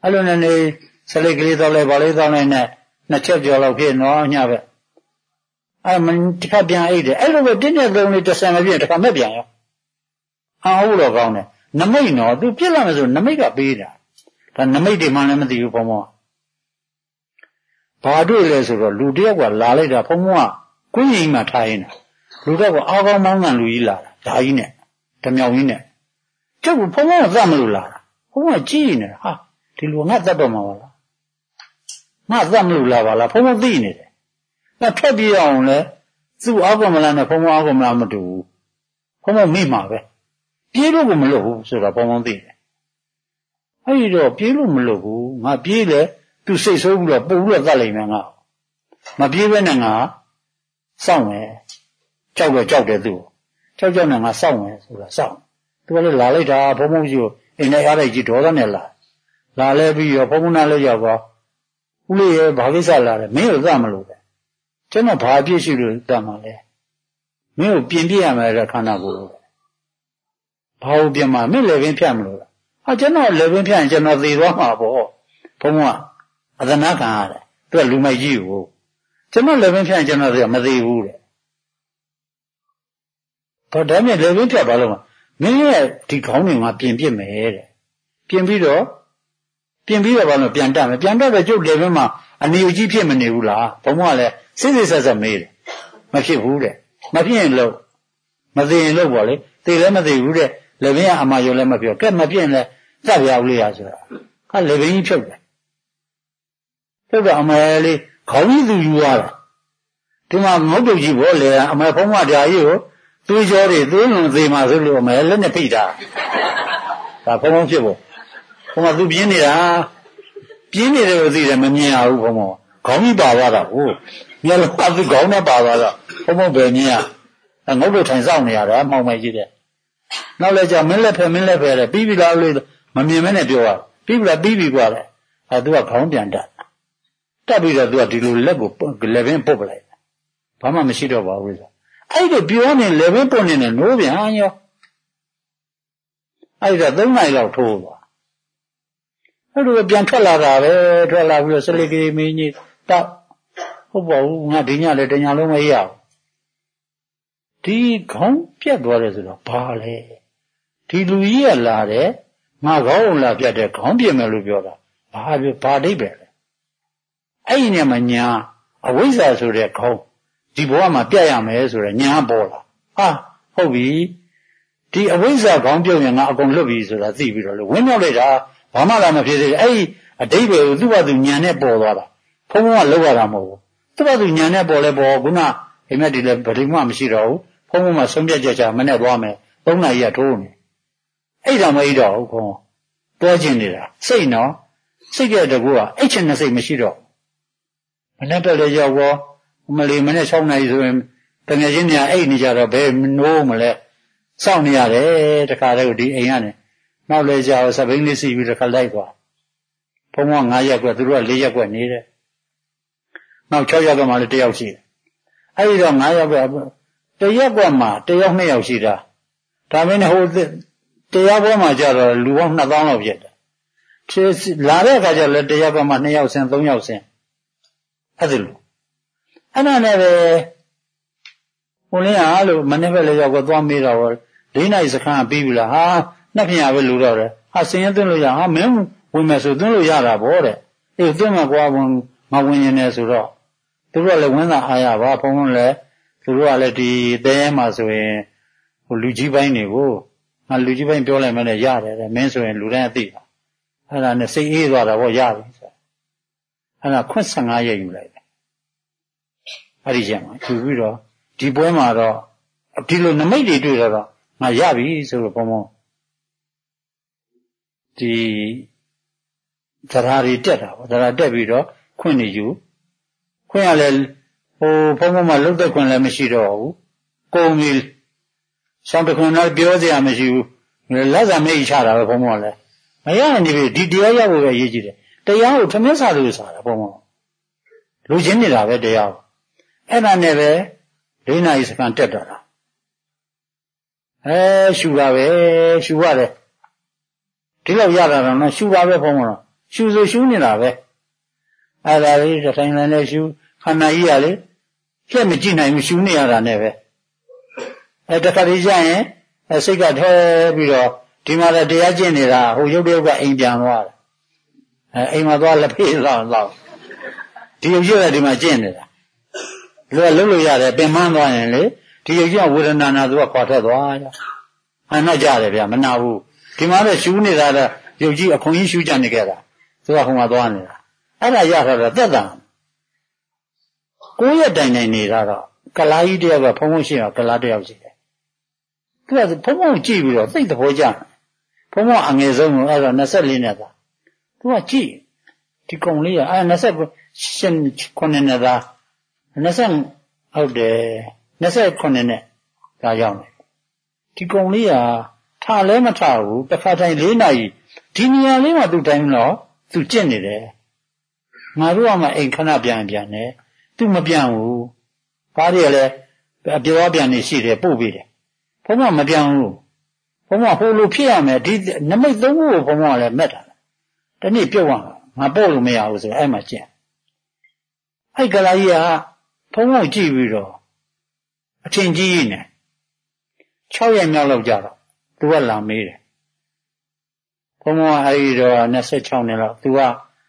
နေစလိတ်ကလေးတော့လဲဗာလေးတော့နဲ့2ချက်ကျော်လောက်ဖြစ်နော်ညပဲတစ်ခါပြန်အိတ်တယ်အဲ့လိုပဲတင်းတဲ့သုံးလေးတစ်ဆန်မပြည့်တစ်ခါမဲ့ပြန်ရောဟုတ်တော့ကောင်းတယ်နမိတ်နော်သူပြစ်လာမယ်ဆိုနမိတ်ကပေးတာဒါနမိတ်တွေမှလည်းမသိဘူးဘုံဘုံဘာတွေ့လဲဆိုတော့လူတယောက်ကလာလိုက်တာဘုံဘုံကကွင်းရင်မှထားရင်လူတော့ကအားကောင်းမောင်းကန်လူကြီးလာတာဓာကြီးနဲ့ဓမြောင်ကြီးနဲ့ကျုပ်ကဘုံဘုံကသတ်မလို့လာတာဘုံဘုံကကြည့်နေတာဟာဒီလူငါသတ်တော့မှာပါလားငါသတ်မလို့လာပါလားဘုံဘုံသိနေတယ်ငါထွက်ပြေးအောင်လဲသူ့အားကောင်းမလားနဲ့ဘုံဘုံအားကောင်းမလားမတူဘူးဘုံဘုံမိမှာပဲပြေးလို့ကိုမလုပ်ဘူးဆိုတော့ဘုံဘုံသိတယ်အဲ့ဒီတော့ပြေးလို့မလုပ်ဘူးငါပြေးလဲသူစိတ်ဆိုးပြီးတော့ပုံပြီးတော့သတ်လိုက်မယ်ငါမပြေးဘဲနဲ့ငါစောင့်မယ်ကြောက်တယ်သူကြောက်နဲ့ငါစောင့်မယ်ဆိုတာစောင့်သူကလည်းလာလိုက်တာဘုံဘုံကြီးကိုအိမ်ထဲအားလိုက်ကြီးဒေါသနဲ့လာလဲပြီးတော့ဘုံဘုံနာလည်းရောက်သွားဦးလေးရဲ့ဘာကိစ္စလာတယ်မင်းကိုသတ်မလို့ပဲကျွန်တော်ဘာအပြစ်ရှိလို့သတ်မှာလဲမင်းကိုပြင်ပြရမယ်တဲ့ခန္ဓာကိုယ်ဘာလို့ပြင်မှာမင်းလည်းပင်ဖြတ်မလို့လားကျွန်တော်လည်းပင်ဖြတ်ရင်ကျွန်တော်သေသွားမှာပေါ့ဘုံကအသနာခံရတယ်သူကလူမိုက်ကြီးကိုကျွန်တော်လည်းပင်ဖြတ်ရင်ကျွန်တော်မသေးဘူးတဲ့ဘာဒါနဲ့လည်းပင်ဖြတ်ပါလို့မင်းရဲ့ဒီခေါင်းတွေငါပြင်ပြစ်မယ်တဲ့ပြင်ပြီးတော့ဘာလို့ပြန်တက်မယ်ပြန်တက်တော့ကျုပ်လည်းပင်မှာအနေအကြီးဖြစ်မနေဘူးလားဘုံကလည်းစစ်ဆက်မေးတယ်မဖြစ်ဘူးတဲ့မဖြစ်ရင်လို့မသိရင်လို့ပေါ့လေသိလည်းမသိဘူးတဲ့လည်းပင်ကအမှားရောလည်းမပြောကဲမဖြစ်ရင်လည်းသတ်ပြဦးလေးရဆိုတာကလည်းပင်ကြီးဖြုတ်တယ်ဖြုတ်တော့အမဲလေးခေါင်းကြီးသူယူရတာဒီမှာငုတ်တုတ်ကြီးပေါ့လေအမဲဖုံးမတရားကြီးကိုသွေးကြောတွေသွေးလုံးသေးမှဆိုလို့အမဲလက်နဲ့ဖိတာဒါဖုံးဖြစ်ဖို့ဘုံကသူပြင်းနေတာပြင်းနေတယ်ကိုသိတယ်မမြင်ရဘူးဘုံခေါင်းကြီးပါသွားတာဟုတ်မျက်လုံးကသူခေါင်းနဲ့ပါသွားတော့ဘုံပဲမြင်ရငုတ်တုတ်ထိုင်စောင့်နေရတာမှောင်မိုက်ကြီးတဲ့နောက်လည်းကြာမင်းလက်ဖဲတဲ့ပြီးပြီလားလို့မမြင်မဲနဲ့ပြောရပြီးပြီကွာလေသူကခေါင်းပြန်တက်ပြီးတော့သူကဒီလိုလက်ကိုလက်ပင်ပုတ်ပလိုက်ဘာမှမရှိတော့ပါဘူးဆိုအဲ့ဒါပြောနေလက်ပင်ပုတ်နေတယ်နိုးပြန်ရောအဲ့ဒါ3နာရီလောက်ထိုးသွားအဲ့လိုပြန်ထွက်လာတာပဲထွက်လာပြီးတော့စလိကေမင်းကြီးတောက်ဟုတ်ပါဘူးငါဒီညလည်းတညလုံးမရဘူးဒီခေါင်းပြတ်သွားတယ်ဆိုတော့ဘာလဲဒီလူကြီးကလာတယ်ငါခေါင်းလာပြတ်တယ်ခေါင်းပြတ်မယ်လို့ပြောတာဘာအဓိပ္ပာယ်လဲအဲ့ဒီနေရာမှာညာအဝိဇ္ဇာဆိုတဲ့ခေါင်းဒီဘဝမှာပြတ်ရမယ်ဆိုတဲ့ညာပေါ်လာဟုတ်ပြီဒီအဝိဇ္ဇာခေါင်းပြုတ်ရင်ငါအကုန်လွတ်ပြီဆိုတာသိပြီးတော့လေဝင်းမြောက်လိုက်တာဘာမှလာမဖြစ်သေးဘူးအဲ့ဒီအဓိပ္ပာယ်ကိုသူ့ဘာသူညာနဲ့ပေါ်သွားတာဘုံဘုံကလောက်ရတာမဟုတ်ဘူးသူ့ဘာသူညာနဲ့ပေါ်လဲပေါ်ခုနအိမ်မက်ဒီလည်းဗတိမှမရှိတော့ဘူးဘုံဘုံမှာဆုံးဖြတ်ချက်ချမနဲ့သွားမယ်3နာရီကထိုးနေအဲ့ဒါမအိတော့ဘူးခေါင်းတွဲကျင်နေတာစိတ်နော်စိတ်ရဲ့တကူကအိတ်ချင်တဲ့စိတ်မရှိတော့မနဲ့တော့လေရောက်တော့မလီမနဲ့6နာရီဆိုရင်တကယ်ချင်းများအိတ်နေကြတော့ဘယ်နိုးမလဲစောင့်နေရတယ်တခါတည်းဒီအိမ်ကနေနောက်လေကြာစပိန်လေးစီပြီးတခါလိုက်သွားဘုံက9ရက်ကွက်သူတို့က4ရက်ကွက်နေတယ်နောက်6ရက်ကွက်မှလည်း1ယောက်ရှိတယ်အဲ့ဒီတော့9ရက်ကွက်1ရက်ကွက်မှာ1ယောက်2ယောက်ရှိတာဒါမင်းဟိုတရားပေါ်မှာကြတော့လူပေါင်း2000လောက်ဖြစ်တယ်လာတဲ့အခါကျလည်း1ရက်ကွက်မှာ2ယောက်ဆင်း3ယောက်ဆင်းအဲ့ဒါလို့အဲ့ဒါနဲ့ပဲဟိုလင်းအားလို့မနေ့ကလည်းရောက်သွားမေးတော့4နာရီစခန်းပြီးပြီလားနှစ်ဖြင့်ရပဲလူတော့တယ်ဆင်းရဲသွင်းလို့ရမင်းဝင်မယ်ဆိုသွင်းလို့ရတာဗောတဲ့အေးသွင်းမှာကွာငါဝင်ရင်လည်းဆိုတော့သူတို့ကလည်းဝင်းသာအားရပါဘုံဘုံလည်းသူတို့ကလည်းဒီတဲမှာဆိုရင်ဟိုလူကြီးပိုင်းတွေကိုငါလူကြီးပိုင်းပြောလိုက်မှလည်းရတယ်တဲ့မင်းဆိုရင်လူတိုင်းအသိတာအဲ့ဒါနဲ့စိတ်အေးသွားတာဗောရပြီဆိုအဲ့ဒါခွင့်15ရက်ယူလိုက်တယ်အဲ့ဒီချက်မှာယူပြီးတော့ဒီပွဲမှာတော့ဒီလိုနမိတ်တွေတွေ့တော့ငါရပြီဆိုတော့ဘုံဘုံဒီသရာတွေတက်တာဗောသရာတက်ပြီးတော့ခွင့်နေယူခွင့်ရလဲဟိုဘုံဘုံမှာလုတ်သက်ခွင့်လည်းမရှိတော့ဘူးကိုယ်မီဆောင်တခွင့်တော့ပြောစရာမရှိဘူးလက်စာမေးချတာပဲဘုံဘုံလည်းမရရင်ဒီတရားရဖို့ပဲအရေးကြီးတယ်တရားကိုထမင်းစားလို့စားတာဘုံဘုံလူချင်းနေတာပဲတရားအဲ့ဒါနဲ့ပဲ4နာရီစကန်တက်တော့တာရှူတာပဲရှူရတယ်ဒီလောက်ရတာတော့နော်ရှူတာပဲဘုံဘုံတော့ရှူဆိုရှူနေတာပဲအဲ့ဒါလေးတစ်ထိုင်လည်းရှူခန္ဓာကြီးကလေလက်မကြည့်နိုင်ဘူးရှူနေရတာနဲ့ပဲတခါတည်းကျရင်စိတ်ကထဲပြီးတော့ဒီမှာလည်းတရားကျင့်နေတာဟိုရုပ်တရုပ်ကအိမ်ပြန်သွားတယ်အိမ်မှာသွားလက်ဖေးလောက်ဒီရုပ်ကြီးကဒီမှာကျင့်နေတာလူကလုံးလို့ရတယ်ပင်မသွားရင်လေဒီရုပ်ကြီးကဝေဒနာနာသူကခွာထွက်သွားကြနှောက်ကြတယ်ဗျမနာဘူးဒီမှာလည်းရှူနေတာတော့ရုပ်ကြီးအခွန်ကြီးရှူကြနေကြတာသူကဟိုမှာသွားနေတာအဲ့ဒါရတော့သက်သာ9 ရက်တိုင်နေတာတော့ကလားကြီးတယောက်ကဖုံဖုံရှိတော့ကလားတယောက်ရှိတယ်သူကဖုံဖုံကြည့်ပြီးတော့သိတဲ့ဘောကြဖုံဖုံအငယ်ဆုံးကအဲ့တော့24နဲ့သားသူကကြည့်ဒီကုံလေးကအဲ့29နဲ့သား20ဟုတ်တယ်29နဲ့ဒါရောက်နေဒီကုံလေးကထလဲမထဘူးတစ်ခါတိုင်း4 နာရီဒီနေရာလေးမှာသူတိုင်းတော့သူကျင့်နေတယ်ငါတို့ကမှအိမ်ခဏပြန်နေသူမပြန်ဘူးဘာတွေလဲပြောပြန်နေရှိတယ်ပို့ပြီးတယ်ဘုံမပြန်ဘူးဘုံကဟိုလိုဖြစ်ရမယ်ဒီနမိတ်3ခုကိုဘုံကလည်းမက်တာတနေ့ပြုတ်သွားငါပို့လို့မရဘူးဆိုအဲ့မှာကျင့်အဲ့ကလာကြီးကဘုံကိုကြည့်ပြီးတော့အထင်ကြီးနေ6 ရက်မြောက်လောက်ကြတော့သူကလာမေးတယ်ဘုံကအဲ့ဒီတော့26နှစ်လောက်သူက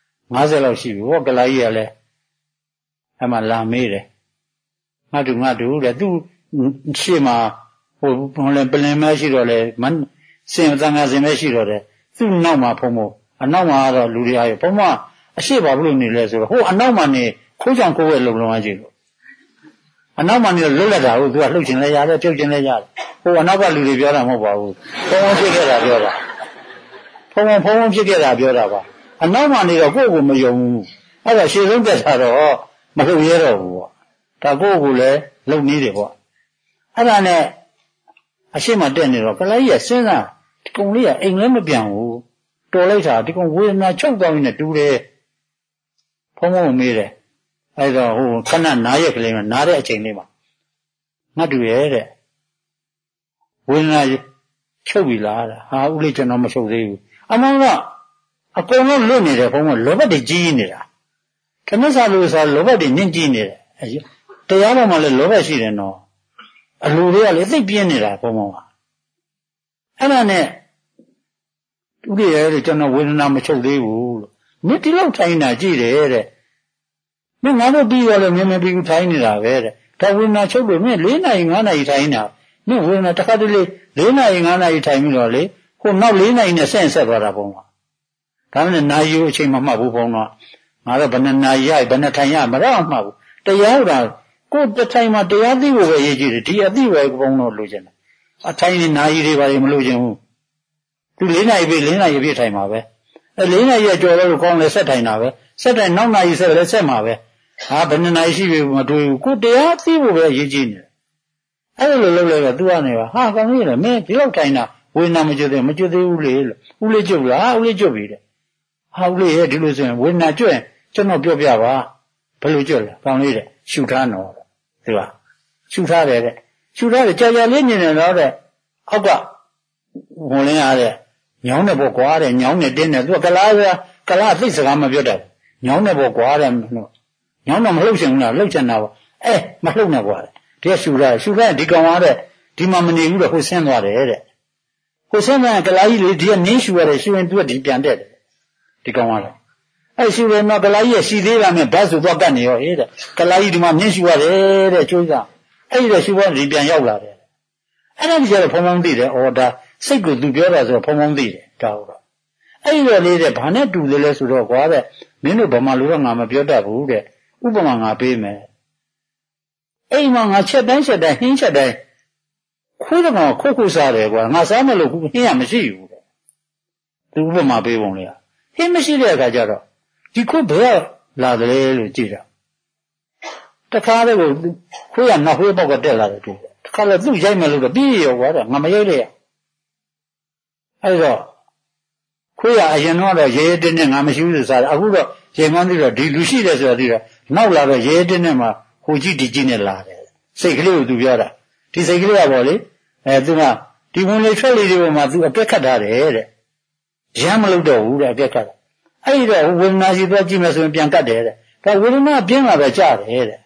50လောက်ရှိပြီဟောကလာကြီးကလည်းအဲ့မှာလာမေးတယ်ငါတို့တဲ့သူရှေ့မှာဟိုလည်းပလင်မရှိတော့လေစင်သံဃာစင်မရှိတော့တယ်သူ့နောက်မှာဖုံအနောက်မှာတော့လူတွေအားရဘုံကအရှိပါဘလို့နေလဲဆိုတော့ဟိုအနောက်မှာနေခိုးကြောင်ခိုးဝဲလုံလုံအားကြည့်လို့အနောက်မှာနေလှုပ်လက်တာဟုတ်သူကလှုပ်ချင်လဲရတယ်ပြုတ်ချင်လဲရတယ်ဟိုအနောက်ကလူတွေပြောတာမဟုတ်ပါဘူးဖုံဖြစ်ခဲ့တာပြောတာဖုံဖြစ်ခဲ့တာပြောတာပါအနောက်မှာနေတော့ကိုယ့်ကိုမယုံဘူးအဲ့ဒါရှေ့ဆုံးတက်တာတော့မလှုပ်ရတော့ဘူးပေါ့ဒါကိုယ့်ကိုလည်းလှုပ်နေတယ်ပေါ့အဲ့ဒါနဲ့အရှိမတက်နေတော့ကလေးကြီးကစဉ်းစားဒီကုံလေးကအိမ်လည်းမပြန်ဘူးတော်လိုက်တာဒီကုံဝေဒနာချုပ်သွားပြီးနဲ့တူတယ်ဖုံမေးတယ်အဲ့တော့ဟိုခဏနားရက်ကလေးမှာနားတဲ့အချိန်လေးမှာငါတူရဲ့တဲ့ဝေဒနာချုပ်ပြီလားဟာဦးလေးကျွန်တော်မချုပ်သေးဘူးအမှန်ကအကုန်လုံးလွတ်နေတယ်ဘုံကလောဘတွေကြီးနေတာခဏစားလို့ဆိုလောဘတွေညှင်းကြီးနေတယ်တရားပေါ်မှာလည်းလောဘရှိတယ်နော်အလိုတွေကလည်းသိပြင်းနေတာဘုံကအဲ့ဒါနဲ့ဦးလေးရဲ့ကျွန်တော်ဝေဒနာမချုပ်သေးဘူးလို့မြစ်တိလောက်ထိုင်တာကြည့်တယ်တဲ့မင်းငါတို့ပြီးရောလည်းမြင်ပြီးထိုင်နေတာပဲတဲ့ဒါဝေဒနာချုပ်လို့မင်း4 နာရီ 5 နာရီထိုင်နေတာမင်းဝေဒနာတစ်ခါတလေ4 နာရီ 5 နာရီထိုင်ပြီးတော့လေဟိုနောက်4 နာရီနဲ့ဆက်သွားတာဘုံကဒါနဲ့နာရီအချိန်မှမှတ်ဘူးဘုံတော့ငါတော့ဘယ်နှနာရီရဘယ်နှထိုင်ရမတော့မှတ်ဘူးတရားကကိုယ်တစ်ထိုင်မှာတရားသိဖို့ပဲရည်ကြည်တယ်ဒီအသိပဲဘုံတော့လိုချင်တယ်အထိုင်နေနာရီတွေပါမလို့ချင်ဘူးသူ4 နာရီပြည့်4 နာရီပြည့်ထိုင်မှာပဲ4 နာရီကျော်တော့ကောင်းလဲဆက်ထိုင်တာပဲဆက်တိုင်နောက်နာရီဆက်လဲဆက်မှာပဲဟာဘယ်နှနာရီရှိပြီမတွေ့ဘူးကိုတရားသိဖို့ပဲရည်ကြည်နေတယ်အဲ့လိုလုပ်လိုက်တော့သူကနေပါဟာကောင်းကြီးလေမင်းဒီလောက်ထိုင်တာဝေဒနာမကျွတ်သေးဘူးလေလို့ဦးလေးကျွတ်လားဦးလေးကျွတ်ပြီတဲ့ဟာဦးလေးရဲ့ဒီလိုဆိုရင်ဝေဒနာကျွတ်ရင်ကျွန်တော်ပြောပြပါဘယ်လိုကျွတ်လဲကောင်းလေးတဲ့ရှူထားတော့သူကရှူထားတယ်တဲ့ရှူထားတယ်ကြာကြာလေးနေတယ်တော့တဲ့အောက်ကဝင်လင်းရတဲ့ညောင်းတဲ့ဘောကွာတဲ့ညောင်းနဲ့တင်းတယ်သူကကလားသိစကားမပြောတတ်ညောင်းတဲ့ဘောကွာတဲ့ညောင်းတော့မလှုပ်ချင်ဘူးလားလှုပ်ချင်တာပေါ့မလှုပ်နဲ့ကွာတဲ့ဒီကရှူထားဒီကောင်ရတဲ့ဒီမှာမနေဘူးတော့ဟိုဆင်းသွားတယ်တဲ့ဟိုဆင်းသွားကလားကြီးလေဒီကနင်းရှူရတယ်ရှူရင်သူကဒီပြန်တက်တယ်ဒီကောင်ရတယ်ရှူတယ်တော့ကလားကြီးရဲ့ရှီသေးတာနဲ့ဘတ်ဆိုတော့ကတ်နေရောတဲ့ကလားကြီးဒီမှာနင်းရှူရတယ်တဲ့ကျိုးစားအဲ့ဒီရှူဖို့ဒီပြန်ရောက်လာတယ်အဲ့ဒါကြီးကတော့ဖုံဖုံသိတယ်ဒါစိတ်ကိုသူပြောတာဆိုတော့ဖုံဖုံသိတယ်ဒါဟုတ်တော့အဲ့ဒီတော့လေးတဲ့ဘာနဲ့တူလဲဆိုတော့ကွာတဲ့မင်းတို့ဗမာလူတော့ငါမပြောတတ်ဘူးတဲ့ဥပမာငါပေးမယ်အိမ်မှာငါချက်တိုင်းဟင်းချက်တိုင်းခွေးတော့ခုစားတယ်ကွာငါစားမလို့ဟင်းရမရှိဘူးတဲ့သူဥပမာပေးပုံလေးဟင်းမရှိတဲ့အခါကျတော့ဒီခွေးဘယ်လာတယ်လို့ကြည့်တာတခါတည်းကိုခွေးကနောက်ခွေးပေါက်ကတက်လာတယ်တွေ့တယ်တခါလည်းသူ့ရိုက်မယ်လို့တော့ပြီးရောကွာတဲ့ငါမရိုက်လိုက်ရအဲ့တော့ခွေးကအရင်တော့ရဲတင်းနဲ့ငါမရှိဘူးဆိုစားတယ်အခုတော့ရေမှန်းပြီးတော့ဒီလူရှိတယ်ဆိုတာသိတော့နောက်လာတော့ရဲတင်းနဲ့မှဟိုကြီးဒီကြီးနဲ့လာတယ်စိတ်ကလေးကိုသူပြောတာဒီစိတ်ကလေးကပေါ့လေသူကဒီဝင်လေထွက်လေတွေပေါ်မှာသူအပြက်ခတ်ထားတယ်တဲ့ရမ်းမလုပ်တော့ဘူးတဲ့အပြက်ခတ်တာအဲ့ဒီတော့ဝေဒနာရှိသွားကြည့်မယ်ဆိုရင်ပြန်ကတ်တယ်တဲ့ဒါဝေဒနာပြင်းလာပဲကြားတယ်တဲ့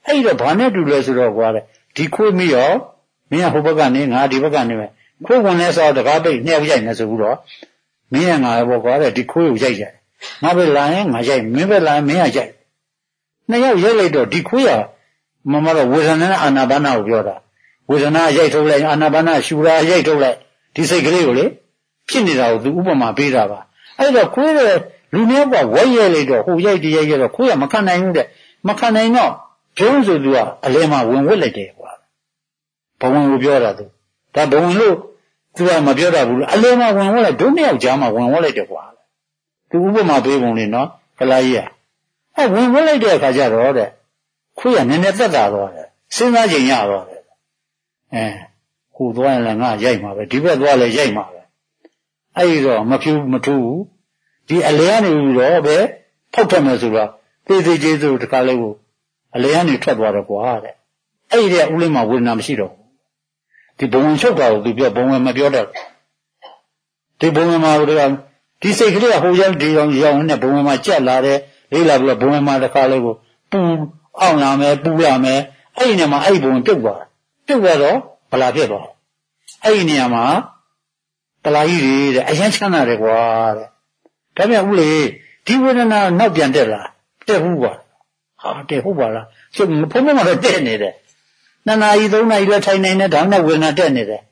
အဲ့တော့ဘာနဲ့တူလဲဆိုတော့ကွာတဲ့ဒီခွေးမိရောမင်းကဟိုဘက်ကနေငါဒီဘက်ကနေပဲခွေးဝင်လဲဆိုတော့တကားပိတ်နှစ်ယောက်ရိုက်နေဆိုပြီးတော့မင်းကငါပဲပေါ့ကွာတဲ့ဒီခွေးကိုရိုက်ကြငါပဲလာရင်ငါရိုက်မင်းပဲလာရင်မင်းကရိုက်နှစ်ယောက်ရိုက်လိုက်တော့ဒီခွေးကမမတော့ဝေဒနာနဲ့အာနာပါနာကိုပြောတာဝေဒနာရိုက်ထုတ်လိုက်အာနာပါနာရှူတာရိုက်ထုတ်လိုက်ဒီစိတ်ကလေးကိုလေဖြစ်နေတာကိုသူဥပမာပေးတာပါအဲ့တော့ခွေးတဲ့လူမျိုးကဝဲရဲလိုက်တော့ဟိုရိုက်တရိုက်ရတော့ခွေးကမခံနိုင်ဘူးတဲ့မခံနိုင်တော့ဘုံဆိုသူကအလဲမှာဝင်ဝက်လိုက်တယ်ကွာဘဝင်ကိုပြောတာသူဒါဘဝင်လို့သူကမပြောတာဘူးအလဲမှာဝင်ဝက်လိုက်ဒုနှစ်ယောက်ကြားမှာဝင်ဝက်လိုက်တယ်ကွာသူဥပမာပေးပုံလေးနော်ကလာကြီးကဝင်ဝက်လိုက်တဲ့အခါကျတော့တဲ့ခွေးကနည်းနည်းသက်သာသွားတယ်စဉ်းစားချိန်ရတော့တယ်ဟိုသွားရင်လည်းငါရိုက်မှာပဲဒီဘက်သွားလည်းရိုက်မှာပဲအဲ့ဒီတော့မဖြူမထူးဘူးဒီအလဲကနေပြီးတော့ပဲဖောက်ထွက်မယ်ဆိုတော့သေသေးကျေးဇူးတခါလေးကိုအလဲကနေထွက်သွားတော့ကွာတဲ့အဲ့ဒီဦးလေးမှာဝေဒနာမရှိတော့ဒီဘုံဝင်ချုပ်တာကိုသူပြောဘုံဝင်မပြောတတ်ဒီဘုံဝင်မှာဒီစိတ်ကလေးကဟိုရောက်ဒီရောက်နဲ့ဘုံဝင်မှာကြက်လာတယ်လေးလာပြီးတော့ဘုံဝင်မှာတခါလေးကိုပူအောင်လာမယ်ပူလာမယ်အဲ့ဒီနေရာမှာအဲ့ဒီဘုံဝင်ပြုတ်သွားတော့ဘလာဖြစ်သွားအဲ့ဒီနေရာမှာတလာကြီးတွေတဲ့အရန်ချမ်းသာတယ်ကွာတဲ့ဒါပြန်ဦးလေဒီဝေဒနာနောက်ပြန်တက်လာတက်ဘူးကွာဟာတက်ဟုတ်ပါလားကျုပ်ဘုံဘုံမှာတော့တက်နေတယ်2 နာရီ 3 နာရီလည်းထိုင်နေတယ်ဒါနဲ့ဝေဒနာတက်နေတယ်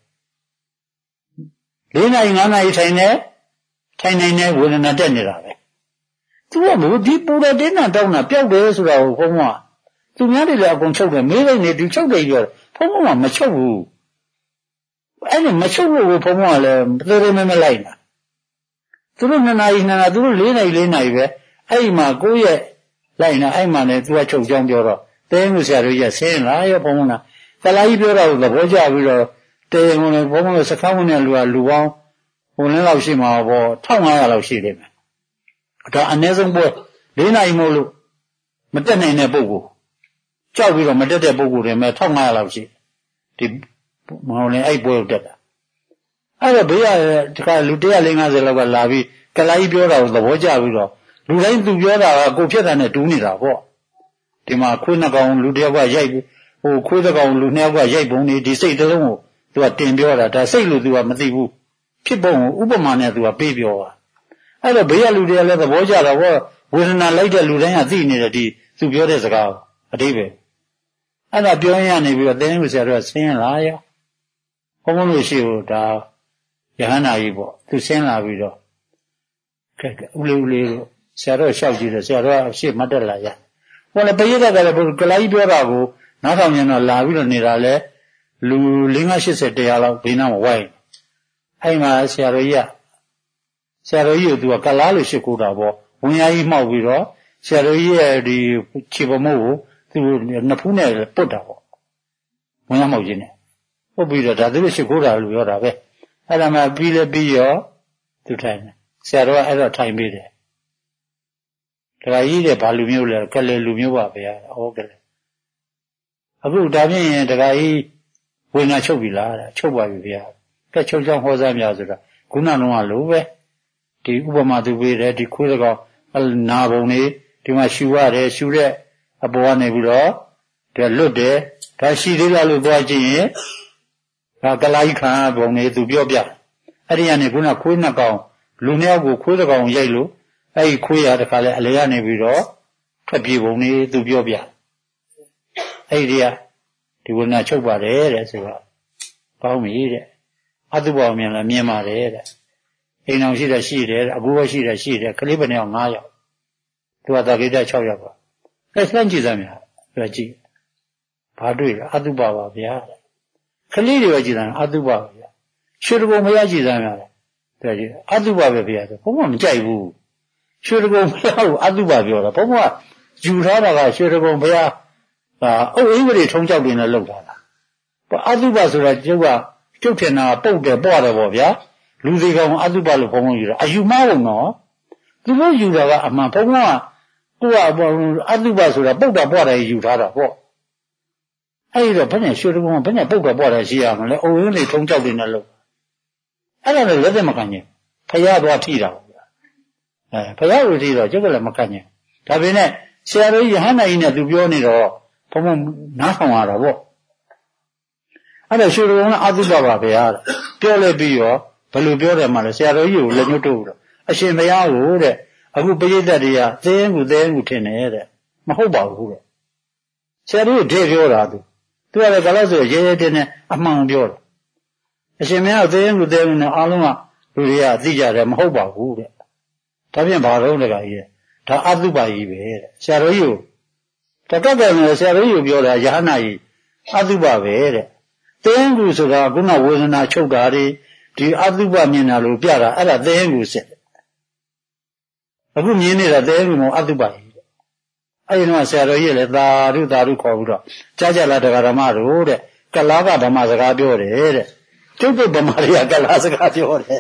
4 နာရီ 5 နာရီထိုင်နေဝေဒနာတက်နေတာပဲသူကမို့ဒီပူတဲ့တင်းတောင်းတာပျောက်တယ်ဆိုတာကိုဘုံဘုံကသူများတွေလည်းအကုန်ချုပ်တယ်မေးလိုက်နေသူချုပ်တယ်ပြောတယ်ဘုံဘုံကမချုပ်ဘူးအဲ့ဒီမချုပ်လို့ဘုံဘုံကလည်းသေသေးမဲလိုက်တာသူတို့2 နာရီသူတို့4 နာရီ 4 နာရီပဲအဲ့ဒီမှာကိုယ့်ရဲ့လိုက်နေအဲ့မှာလည်းသူကချုပ်ကြောင်းပြောတော့တဲမှုဆရာတို့ကြီးဆင်းလာရောဘုံဘုံကတလားကြီးပြောတော့သဘောကျပြီးတော့တဲမှုလည်းဘုံဘုံကစကားဝင်တဲ့လူကလူပေါင်းဟိုလင်းလောက်ရှိမှာပေါ့1500လောက်ရှိတယ်မယ်ဒါအနည်းဆုံးပွဲ4 နာရီမို့လို့မတက်နိုင်တဲ့ပုဂ္ဂိုလ်ကြောက်ပြီးတော့မတက်တဲ့ပုဂ္ဂိုလ်တွေမဲ့1500လောက်ရှိဒီမဟုတ်ရင်အဲ့ပွဲကိုတက်တာအဲ့တော့ဘေးကတခါလူ150လောက်ကလာပြီးကလာကြီးပြောတာကိုသဘောကျပြီးတော့လူတိုင်းသူပြောတာကကိုဖြစ်တာနဲ့တူးနေတာပေါ့ဒီမှာခွေးနှစ်ကောင်လူတစ်ယောက်ကရိုက်ဟိုခွေးတစ်ကောင်လူနှစ်ယောက်ကရိုက်ပုံနေဒီစိတ်တစ်လုံးကိုသူကတင်ပြောတာဒါစိတ်လို့သူကမသိဘူးဖြစ်ပုံကိုဥပမာနဲ့သူကပေးပြောတာအဲ့တော့ဘေးကလူတွေကလည်းသဘောကျတော့ဝေဒနာလိုက်တဲ့လူတိုင်းကသိနေတယ်ဒီသူပြောတဲ့စကားအတိပဲအဲ့ဒါပြောရင်ကနေပြီးတော့တင်းမှုဆရာတို့ကဆင်းလာရောဘုံဘုံလို့ရှိဘူးဒါယဟန္တာကြီးပေါ့သူဆင်းလာပြီးတော့ဦးလေးတို့ဆရာတော်လျှောက်ကြည့်တယ်ဆရာတော်ကအရှိမတက်လာရဟိုလည်းပရိသတ်ကလည်းကလာကြီးပြောတာကိုနားထောင်နေတော့လာပြီးတော့နေတာလဲလူ580 100လောက်ဘေးနားမှာဝိုင်းအဲ့မှာဆရာတော်ကြီးကိုသူကကလားလို့ရှိခိုးတာပေါ့ဝင်ရကြီးမှောက်ပြီးတော့ဆရာတော်ကြီးရဲ့ဒီခြေပမို့ကိုသူနှစ်ဖူးနဲ့ပုတ်တာပေါ့ဝင်ရမှောက်ခြင်းနဲ့ပုတ်ပြီးတော့ဒါသူတို့ရှိခိုးတာလို့ပြောတာပဲအဲ့ဒါမှပြီးလဲပြီးရောသူထိုင်တယ်ဆရာတော်ကအဲ့တော့ထိုင်ပြီးတယ်ဒကာကြီးတဲ့ဘာလူမျိုးလဲကလေးလူမျိုးပါဗျာဟုတ်ကဲ့အခုဒါဖြင့်ဒကာကြီးဝိညာဉ်ချုပ်ပြီလားချုပ်ပါပြီဗျာကဲချုပ်ချောင်းဟောစားများဆိုတာခုနလုံးကလိုပဲဒီဥပမာသူပေးတယ်ဒီခွေးတကောင်နာပုံနေဒီမှာရှူရတယ်ရှူတဲ့အပေါ်ကနေပြီးတော့ဒါလွတ်တယ်ဒါရှိသေးလားလို့သွားကြည့်ရင်ဒါကလာကြီးခံပုံနေသူပြောပြအဲ့ဒီကနေခုနခွေးနှစ်ကောင်လူနှစ်ယောက်ကိုခွေးတကောင်ရိုက်လို့အဲ့ဒီခွေးရတခါလဲအလေကနေပြီးတော့ထွက်ပြေးပုံနေသူပြောပြအဲ့ဒီဒီဝိညာဉ်ချုပ်ပါတယ်တဲ့ဆိုတော့ကောင်းပြီတဲ့အတုဘောမြင်လည်းမြင်ပါတယ်တဲ့အိမ်အောင်ရှိတယ်ရှိတယ်အကူပဲရှိတယ်ရှိတယ်ကလေးပဲနဲ့9ယောက်သူကသာဂိတ6ယောက်ပါအဲစမ်းကြည့်စမ်းများပြောကြည့်ဘာတွေ့လဲအတုပါပါဗျာကလေးတွေပဲကြည့်စမ်းအတုပါပါဗျာရွှေတကုံမရကြည့်စမ်းများပြောကြည့်အတုပါပဲဗျာဆိုဘုံကမကြိုက်ဘူးရွှေတကုံဘုရားကိုအတုပါပြောတာဘုံကယူထားတာကရွှေတကုံဘုရားအုပ်အိမ်ကြီးထုံးကြောက်တွေနဲ့လောက်ထားတာအတုပါဆိုတာကျုပ်ကကျုပ်ထင်တာပုတ်တယ်ပွားတယ်ပေါ့ဗျာလူစီကောင်အတုပါလို့ဘုံယူတာအယူမဟုတ်နော်သူတို့ယူတာကအမှန်ဘုံကသူကအတုပါဆိုတာပုတ်တာပွားတယ်ယူထားတာပေါ့အဲ့တော့ဘယ်နဲ့ရွှေတကုံဘယ်နဲ့ပုတ်တာပွားတယ်ရှိရမလဲအုပ်အိမ်ကြီးထုံးကြောက်တွေနဲ့လောက်အဲ့ဒါလည်းလက်သက်မခံရင်ဖယားသွားထိတာပေါ့ဗျာဖယားကိုထိတော့ကျုပ်ကလည်းမခံရင်ဒါပေမဲ့ဆရာတော်ကြီးယဟန္တာကြီးနဲ့သူပြောနေတော့ဖုံနားထောင်ရတာပေါ့အဲ့ဒါရွှေတော်ကအာသုဘပါဗျာပြောလိုက်ပြီးရောဘယ်လိုပြောတယ်မှလဲဆရာတော်ကြီးကိုလက်ညှိုးထိုးတော့အရှင်ဘုရားကိုတဲ့အခုပရိသတ်တွေကသင်းကူထင်တယ်တဲ့မဟုတ်ပါဘူးတဲ့ဆရာတော်ကြီးပြောတာသူကလည်းကလည်းဆိုရဲရဲတင်းနဲ့အမှန်ပြောတာအရှင်ဘုရားသင်းကူနဲ့အားလုံးကလူတွေကသိကြတယ်မဟုတ်ပါဘူးတဲ့ဒါဖြင့်ဘာလို့လဲကကြီးဒါအာသုဘကြီးပဲတဲ့ဆရာတော်ကြီးကိုတကယ်လည်းဆရာတော်ကြီးကိုပြောတာယဟနာကြီးအာသုဘပဲတဲ့သင်းကူဆိုတာခုနဝေဒနာချုပ်တာတွေဒီအာသုဘမြင်တာလို့ပြတာအဲ့ဒါသင်းကူစစ်အခုမြင်နေတာသင်းကူမဟုတ်အာသုဘကြီးတဲ့အဲ့ဒီတော့ဆရာတော်ကြီးလည်းသာဓုခေါ်ပြီးတော့ကြားကြလားတရားဓမ္မတို့တဲ့ကလားကဓမ္မစကားပြောတယ်တဲ့ကျုပ်တို့ဗမာတွေကကလားစကားပြောတယ်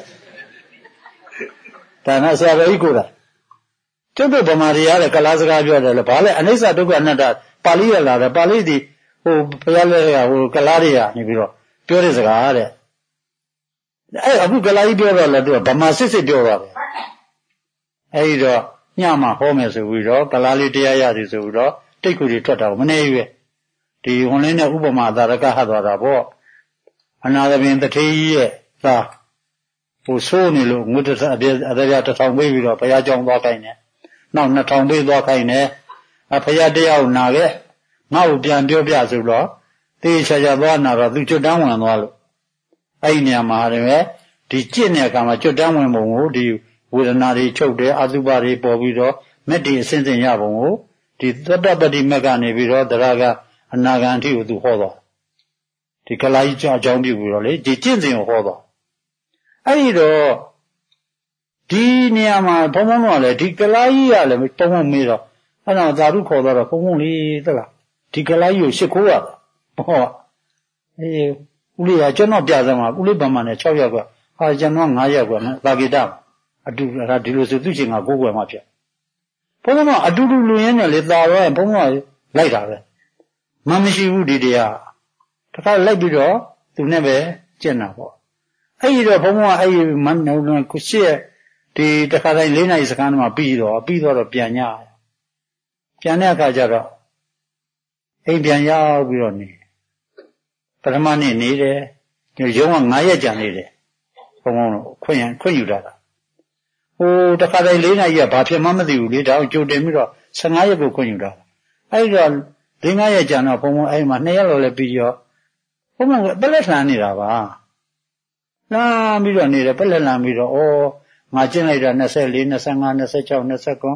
ဒါနဲ့ဆရာတော်ကြီးကိုယ်တိုင်ကျုပ်တို့ဗမာတွေကလည်းကလားစကားပြောတယ်လေဘာလဲအနိစ္စဒုက္ခအနတ္တပါဠိရလာတယ်ပါဠိဒီဘုရားလည်းကလားတွေကနေပြီးတော့ပြောတဲ့စကားတဲ့အဲ့အခုကလားကြီးပြောတော့လည်းသူကဗမာစစ်ပြောတာပဲအဲ့ဒီတော့ညမှာဟောမယ်ဆိုပြီးတော့ကလားလေးတရားရစီဆိုပြီးတော့တိတ်ကူတွေထွက်တာကိုမနေရွယ်ဒီဝင်လင်းတဲ့ဥပမာသာရကဟတ်သွားတာပေါ့အနာသပင်တထေးကြီးရဲ့သာဆိုးနေလို့ငွေတစ်အပြည့်အတရား1000ပေးပြီးတော့ဘုရားကျောင်းသွားခိုင်းတယ်နောက်2000ပေးသွားခိုင်းတယ်ဘုရားတရားကိုနာခဲ့ငါ့ကိုပြန်ပြောပြဆိုတော့တေးချာချာသွားနာတော့သူကျွတ်တန်းဝင်သွားလို့အဲ့ဒီနေရာမှာလည်းဒီကြင့်တဲ့အခါမှာကျွတ်တန်းဝင်ပုံကိုဒီဝေဒနာတွေချုပ်တယ်အသုဘတွေပေါ်ပြီးတော့မက်တီအစဉ်စဉ်ရပုံကိုဒီသတ္တပတိမက်ကနေပြီးတော့တရားကအနာဂံအထိကိုသူဟောသွားဒီကလာကြီးအကြောင်းပြုပြီးတော့လေဒီကြင့်စဉ်ကိုဟောသွားအဲ့ဒီတော့ဒီနေရာမှာဘုံဘုံကလည်းဒီကလာကြီးကလည်းပုံပုံမေးတော့အဲ့တော့သာဓုခေါ်တော့ဘုံဘုံလေးသလားဒီကလာကြီးကိုရှ िख ိုးရတာဟောအေးဦးလေးကကျွန်တော်ပြစမ်းပါဦးလေးဗမာနဲ့6ယောက်ကဟာကျွန်တော်9ယောက်ကသာဂိတအတူဒါဒီလိုဆိုသူချင်းက9ခွဲမှဖြစ်ဘုံဘုံကအတူတူလူရင်းနဲ့လေသာတော့ဘုံဘုံကလိုက်တာပဲမမရှိဘူးဒီတရားတခါလိုက်ပြီးတော့သူနဲ့ပဲကျင့်တာပေါ့အဲ့ဒီတော့ဘုံဘုံကအဲ့ဒီမနှုံကိုရှေ့ဒီတခါတိုင်း4နာရီစကားမှပြီးတော့ပြန်ညပြန်တဲ့အခါကျတော့အိမ်ပြန်ရောက်ပြီးတော့နေပထမနေ့နေတယ်ရုံးက9ရက်ကြာနေတယ်ဘုံဘုံတော့ခွင့်ယူတာတခါတိုင်း4နာရီကဘာဖြစ်မှမသိဘူးလေဒါကိုကြိုတင်ပြီးတော့15ရက်ကိုခွင့်ယူတာအဲ့ဒီတော့5ရက်ကြာတော့ဘုံဘုံအဲ့မှာ2ရက်လောက်လည်းပြီးရောဘုံဘုံကပလက်လှန်နေတာပါလာပြီးတော့နေတယ်ပလက်လှန်ပြီးတော့ငါကျင့်လိုက်တာ24 25 26 29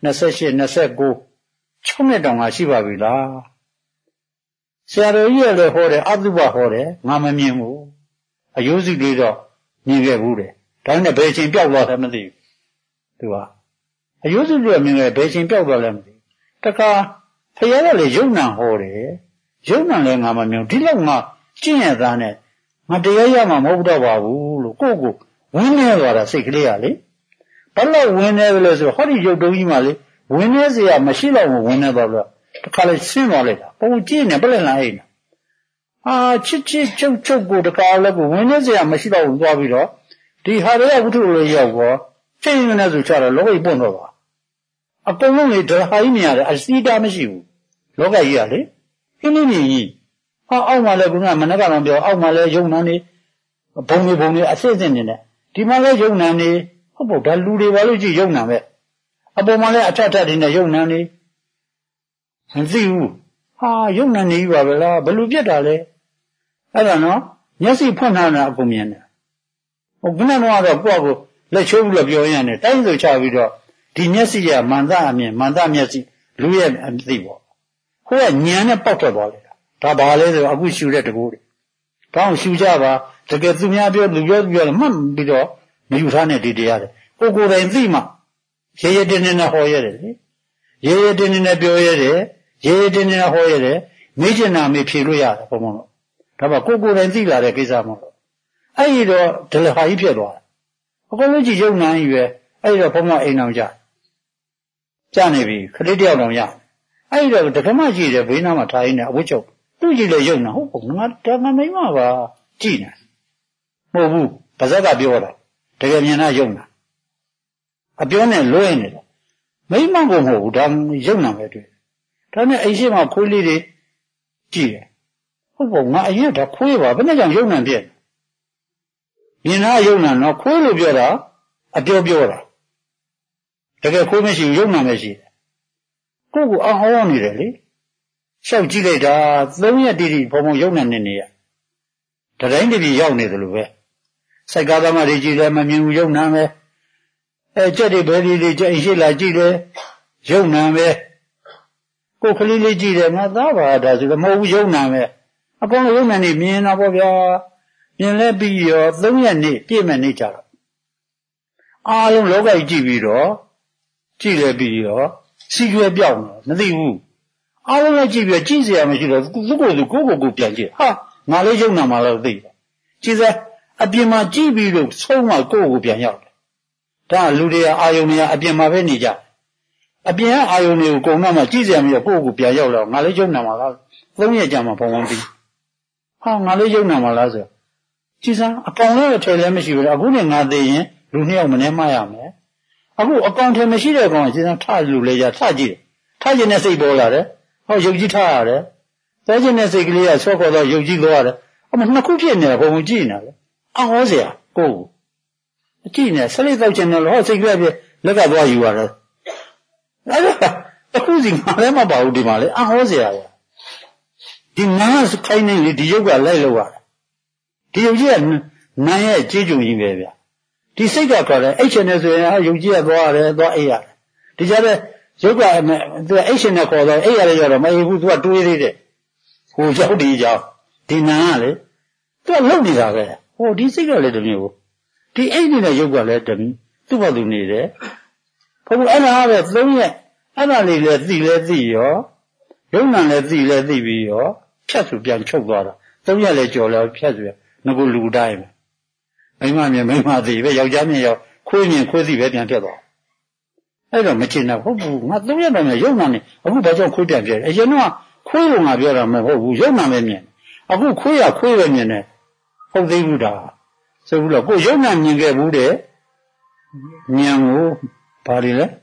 28 29 6နှစ်တောင်ငါရှိပါပြီလားဆရာတော်ကြီးလည်းဟောတယ်အတုပဟောတယ်ငါမမြင်ဘူးအယုစုလေးတော့မြင်ခဲ့ဘူးတယ်ဒါနဲ့ဘယ်ချိန်ပြောက်သွားတယ်မသိဘူးသူကအယုစုလေးမြင်ခဲ့ဘယ်ချိန်ပြောက်သွားလဲမသိဘူးတခါဖခင်ကလည်းယုံနာဟောတယ်ယုံနာလည်းငါမမြင်ဒီလောက်ငါကျင့်ရသားနဲ့ငါတရားရမှာမဟုတ်တော့ပါဘူးလို့ကိုဝင်းနေသွားတာစိတ်ကလေးကလေဘယ်လောက်ဝင်းနေလဲဆိုဟောဒီရုပ်တုံးကြီးမှလေဝင်းနေစရာမရှိတော့ဘူးဝင်းနေသွားလို့တခါလေဆင်းသွားလိုက်တာပုံကြည့်နေပြလက်လာအိမ်ချစ်ချုပ်ကိုတခါလည်းကိုဝင်းနေစရာမရှိတော့ဘူးသွားပြီးတော့ဒီဟာရဝတ္ထုလေးရောက်တော့ချိန်နေဆိုချတော့လောကကြီးပွန့်တော့ပါအကုန်လုံးလေဒရာကြီးမြင်ရတယ်အစီတာမရှိဘူးလောကကြီးကလေခင်းနေကြီးအောက်မှာလည်းကမနက်ကတော့ပြောအောက်မှာလည်းယုံနာနေဘုံနေအစစ်စစ်နေတယ်ဒီမှာလည်းယုံနာနေဟုတ်ပေါ့ဒါလူတွေပါလို့ကြည့်ယုံနာပဲအပေါ်မှာလည်းအထက်တွေနဲ့ယုံနာနေမသိဘူးယုံနာနေပြီပါပဲလားဘယ်လိုပြက်တာလဲအဲ့ဒါနော်မျက်စိဖွင့်ထားတာအကုန်မြင်တယ်ခုနကတော့ကိုယ့်ကိုလက်ချိုးပြီးတော့ပြောရတယ်တိုင်းဆိုချပြီးတော့ဒီမျက်စိကမန္တအမြင်မန္တမျက်စိလူရဲ့အသိပေါ့ဟိုကညံနဲ့ပေါက်ထွက်သွားတယ်ဒါဘာလဲဆိုအခုရှူတဲ့တကူတွေတောင်းရှူကြပါတကယ်သူများပြောလူပြောမှတ်ပြီးတော့မယူထားနဲ့ဒီတရားတယ်ကိုယ်တိုင်သိမှရေရတင်းနဲ့ဟောရတယ်လေရေရတင်းနဲ့ပြောရတယ်ရေရတင်းနဲ့ဟောရတယ်မိကျင်နာမေဖြေလို့ရတယ်ဘုံဘုံတော့ဒါပေမဲ့ကိုယ်တိုင်သိလာတဲ့ကိစ္စမဟုတ်တော့အဲ့ဒီတော့ဒလဟာကြီးဖြစ်သွားတယ်အကုန်လုံးကြည့်ယုံနာကြီးပဲအဲ့ဒီတော့ဘုံဘုံအိမ်အောင်ကြနေပြီခလေးတယောက်တောင်ရအဲ့ဒီတော့ဒကမကြည့်တယ်ဘေးနားမှာထားရင်းနဲ့အဝတ်ချုပ်သူ့ကြည့်လေယုံနာဟုတ်ပုံငါဒါမှမိမပါကြည့်နေမဟုတ်ဘူးပါဇက်ကပြောတာတကယ်မြင်တာယုံနာအပြောနဲ့လွဲနေတယ်မိမကိုမဟုတ်ဘူးဒါယုံနာပဲတွေ့ဒါနဲ့အိမ်ရှိမှာခွေးလေးတွေကြည့်တယ်ဟုတ်ပေါ့ငါအရင်ကခွေးပါဘယ်နဲ့ကြောင့်ယုံနံပြည့်မြင်တာယုံနံတော့ခွေးလို့ပြောတာအပြောတာတကယ်ခွေးမရှိဘူးယုံနံပဲရှိတယ်ကိုယ့်ကိုအောင်းနေတယ်လေရှောက်ကြည့်လိုက်တာ3 ရက်တိတိဘုံဘုံယုံနံနေရတတိုင်းတပြည်ရောက်နေတယ်လို့ပဲစိုက်ကားသမားတွေကြည့်တယ်မမြင်ဘူးယုံနံပဲကြက်တွေဘယ်လေးကြက်ရှိလာကြည့်တယ်ယုံနံပဲကိုယ်ကလေးလေးကြည့်တယ်ငါသားပါဒါဆိုတော့မဟုတ်ဘူးယုံနံပဲအကောင်ယုံနံနေမြင်တာပေါ့ဗျာမြင်လဲပြီးရော3 ရက်နေ့ပြည့်မဲ့နေ့ကြတော့အားလုံးလောကကြီးကြည့်ပြီးတော့ကြည့်လဲပြီးရောစီရွယ်ပြောင်းတော့မသိဘူးအားလုံးလည်းကြည့်ပြီးကြည့်เสียမရှိတော့သူ့ကိုယ်ပြန်ကြည့်ဟာငါလေးယုံနံမှာတော့သိတယ်ကြည့်စမ်းအပြင်မှာကြည့်ပြီးတော့ဆုံးမှကိုယ့်ကိုပြန်ရောက်တယ်ဒါလူတွေကအာယုန်တွေကအပြင်မှာပဲနေကြအပြင်ကအာယုန်တွေကိုကုံတော့မှကြည့်เสียမရှိတော့ကိုယ့်ကိုပြန်ရောက်တော့ငါလေးယုံနံမှာလား3 ရက်ကြာမှဘုံပြီးဟာငါလေးယုံနံမှာလားဆိုကြည်စမ်းအကောင်လည်းထဲလည်းမရှိဘူးအခုနဲ့ငါသိရင်လူ2 ယောက်မနေမှရမယ်အခုအကောင်ထဲမရှိတဲ့ကောင်ကကြည်စမ်းထလူလဲကြထကြည့်တယ်ထကျင်တဲ့စိတ်ပေါ်လာတယ်ဟောယုတ်ကြီးထရတယ်သွားကျင်တဲ့စိတ်ကလေးကဆော့ခေါ်တော့ယုတ်ကြီးသွားရတယ်အမ2 ခုဖြစ်နေတယ်ဘုံကြည့်နေတယ်အော်ဟောเสียကိုကြည့်နေစလိတ်တော့ကျင်တယ်ဟောစိတ်ကလေးပြလက်ကသွားယူရတယ်အဲ့ဒါအခုစီငါလည်းမပါဘူးဒီမှာလေအော်ဟောเสียရဒီနားခိုင်းနေလေဒီယုတ်ကလိုက်လို့ရတယ်ဒီယုတ်ကြီးကနာရဲ့ကြေးကြုံကြီးပဲဗျဒီစိတ်ကခေါ်တယ်အိတ်ချင်နေဆိုရင်ယုတ်ကြီးကသွားရတယ်သွားအိတ်ရတယ်ဒီကြတဲ့ယုတ်ကသူအိတ်ချင်နေခေါ်တော့အိတ်ရတယ်ရတော့မအိတ်ဘူးသူကတွေးသေးတယ်ဟိုရောက်ဒီကြောင်ဒီနာကလေသူကလုံနေတာပဲဟိုဒီစိတ်ကလည်းတမျိုးဒီအိတ်နေတဲ့ယုတ်ကလည်းတမျိုးသူ့ဘာသူနေတယ်ဘုရားအဲ့ဒါပဲ3 ရက်အဲ့ဒါလေးလည်းသိရောယုံနံလည်းသိပြီးရောဖြတ်သူပြန်ချုပ်သွားတာ3 ရက်လည်းကြော်แล้วဖြတ်သူငါကလူတိုင်းပဲမိမမြင်မိမသိပဲယောက်ျားမြင်ယောက်ခွေးမြင်ခွေးသိပဲပြန်ပြတ်သွားအဲ့တော့မချင်တော့ဟုတ်ဘူးငါ3 ရက်တော့မြင်ယုံနံနေအခုဘာကြောင့်ခွေးပြန်ပြတ်အရင်တော့ခွေးကငါပြောတာမဟုတ်ဘူးယုံနံပဲမြင်အခုခွေးပဲမြင်တယ်ဟုတ်သေးဘူးဒါဆိုဘူးလို့ကိုယုံနံမြင်ခဲ့ဘူးတဲ့ဉာဏ်ကိုဘာတွေလဲ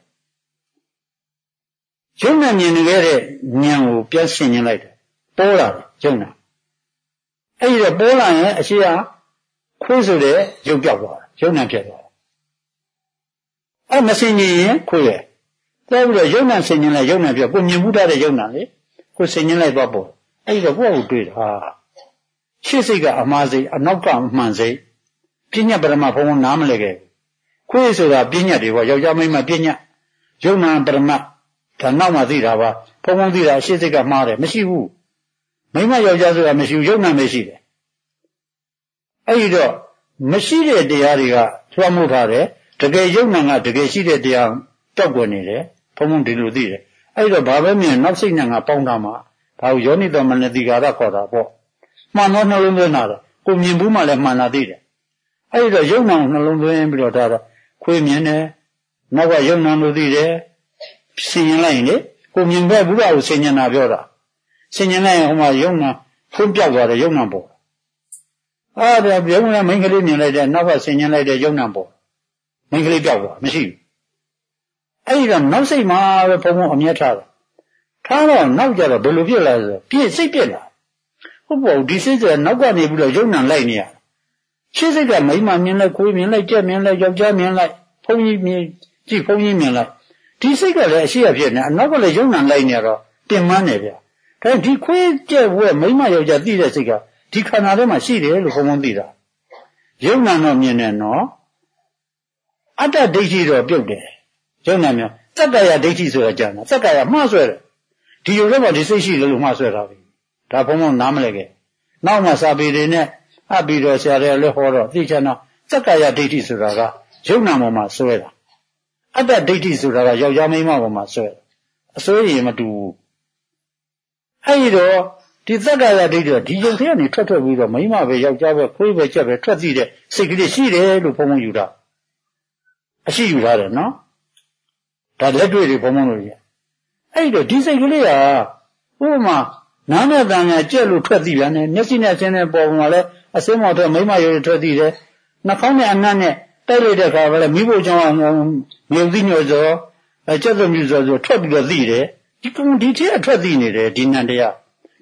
ယုံနံမြင်နေခဲ့တဲ့ဉာဏ်ကိုပြန်ဆင်ញင်လိုက်တယ်ပေါ်လာတယ်ယုံနံအဲ့ဒီတော့ပေါ်လာရင်အရှိကခွေးဆိုတဲ့ရုပ်ပြောက်သွားတယ်ယုံနံဖြစ်သွားတယ်အဲ့မဆင်ញင်ရင်ခွေးရဲ့သွားပြီးတော့ယုံနံဆင်ញင်လိုက်ယုံနံပြောက်ကိုမြင်မှုထားတဲ့ယုံနံလေကိုဆင်ញင်လိုက်သွားပေါ်အဲ့ဒီတော့ကိုယ့်ကိုတွေ့တာရှေ့စိတ်ကအမှားစိတ်အနောက်ကအမှန်စိတ်ပညာပရမဘုံနားမလဲခဲ့ခွေးဆိုတာပညာတွေပေါ့ယောက်ျားမိန်းမပညာယုံနံပရမဒါနောက်မှသိတာပါဘုံသိတာရှေ့စိတ်ကမှားတယ်မရှိဘူးမိမယောက်ျားဆိုတာမရှိဘူးယုံနာမရှိတယ်အဲ့ဒီတော့မရှိတဲ့တရားတွေကထွားမှုထားတယ်တကယ်ယုံနာကတကယ်ရှိတဲ့တရားတောက်ွယ်နေတယ်ဘုံဒီလိုသိတယ်အဲ့ဒီတော့ဘာပဲမြင်နောက်စိတ်နဲ့ငါပေါင်းတာမှာဒါကိုယောနိတော်မနတိကာရခေါ်တာပေါ့မှန်တော့နှလုံးသွင်းတာကိုမြင်ဘူးမှလည်းမှန်လာသိတယ်အဲ့ဒီတော့ယုံနာကိုနှလုံးသွင်းပြီးတော့ဒါတော့ခွေးမြင်တယ်နောက်ကယုံနာလို့သိတယ်ဆင်ញင်လိုက်ရင်လေကိုမြင်ပဲဘူးလားကိုဆင်ញင်တာပြောတာဆင်ញင်လိုက်ရင်ဟိုမှာယုံနာဖွင့်ပြောက်သွားတယ်ယုံနာပေါ်အဲ့ဒါယုံနာမိန်းကလေးမြင်လိုက်တဲ့နောက်ကဆင်ញင်လိုက်တဲ့ယုံနာပေါ်မိန်းကလေးပြောက်သွားမရှိဘူးအဲ့ဒီတော့နောက်စိတ်မှာပဲဘုံအမြတ်ထားတယ်ထားတော့နောက်ကြတော့ဘယ်လိုဖြစ်လာလဲဆိုပြည့်စိတ်ပြက်လာဟုတ်ပေါ့ဒီစိတ်ကနောက်ကနေပြီးတော့ယုံနာလိုက်နေရရှင်းစိတ်ကမိန်းမမြင်လိုက်ကိုယ်မြင်လိုက်ကြက်မြင်လိုက်ယောက်ျားမြင်လိုက်ဘုန်းကြီးမြင်ကြည့်ဘုန်းကြီးမြင်လိုက်ဒီစိတ်ကလည်းအရှိအဖြစ်နဲ့အနောက်ကလည်းယုံနာလိုက်နေတော့တင်မန်းနေဗျဒါဒီခွေးကြက်ဝဲမိမယောက်ျားသိတဲ့စိတ်ကဒီခန္ဓာထဲမှာရှိတယ်လို့ဘုံဘုံသိတာယုံနာတော့မြင်တယ်နော်အတ္တဒိဋ္ဌိတော့ပြုတ်တယ်ယုံနာမျိုးသက္ကာယဒိဋ္ဌိဆိုတာကြာတာသက္ကာယမှားဆွဲတယ်ဒီလိုတော့ဒီစိတ်ရှိတယ်လို့မှားဆွဲတာပဲဒါဘုံဘုံနားမလဲခဲ့နောက်မှစာပေတွေနဲ့အပ်ပြီးတော့ဆရာတွေလည်းဟောတော့သိချင်တော့သက္ကာယဒိဋ္ဌိဆိုတာကယုံနာပေါ်မှာဆွဲတာအတ္တဒိဋ္ဌိဆိုတာကယောက်ျားမိန်းမပေါ်မှာဆွဲအစွဲရင်မတူဘူးအဲ့ဒီတော့ဒီသက္ကာယဒိဋ္ဌိကဒီယုံထဲကနေထွက်ပြီးတော့မိန်းမပဲယောက်ျားပဲခွေးပဲကြက်ပဲထွက်သိတဲ့စိတ်ကလေးရှိတယ်လို့ဘုံဘုံယူတာအရှိယူထားတယ်နော်ဒါလက်တွေ့တွေဘုံဘုံလို့ရအဲ့ဒီတော့ဒီစိတ်ကလေးကဥပမာနားနဲ့တန်နဲ့ကြက်လို့ထွက်သိပြန်တယ်မျက်စိနဲ့ဆင်းတဲ့ပုံမှာလည်းအစင်းမော်ထွက်မိန်းမရုပ်ထွက်သိတယ်နှာခေါင်းနဲ့အနံ့နဲ့တိုက်လိုက်တဲ့အခါကလည်းမိဖို့ကြောင့်မြုပ်သိညော်စောကြက်သွမြူစောထွက်ပြီးတော့သိတယ်ဒီထဲအထွက်သိနေတယ်ဒီနံတရားတ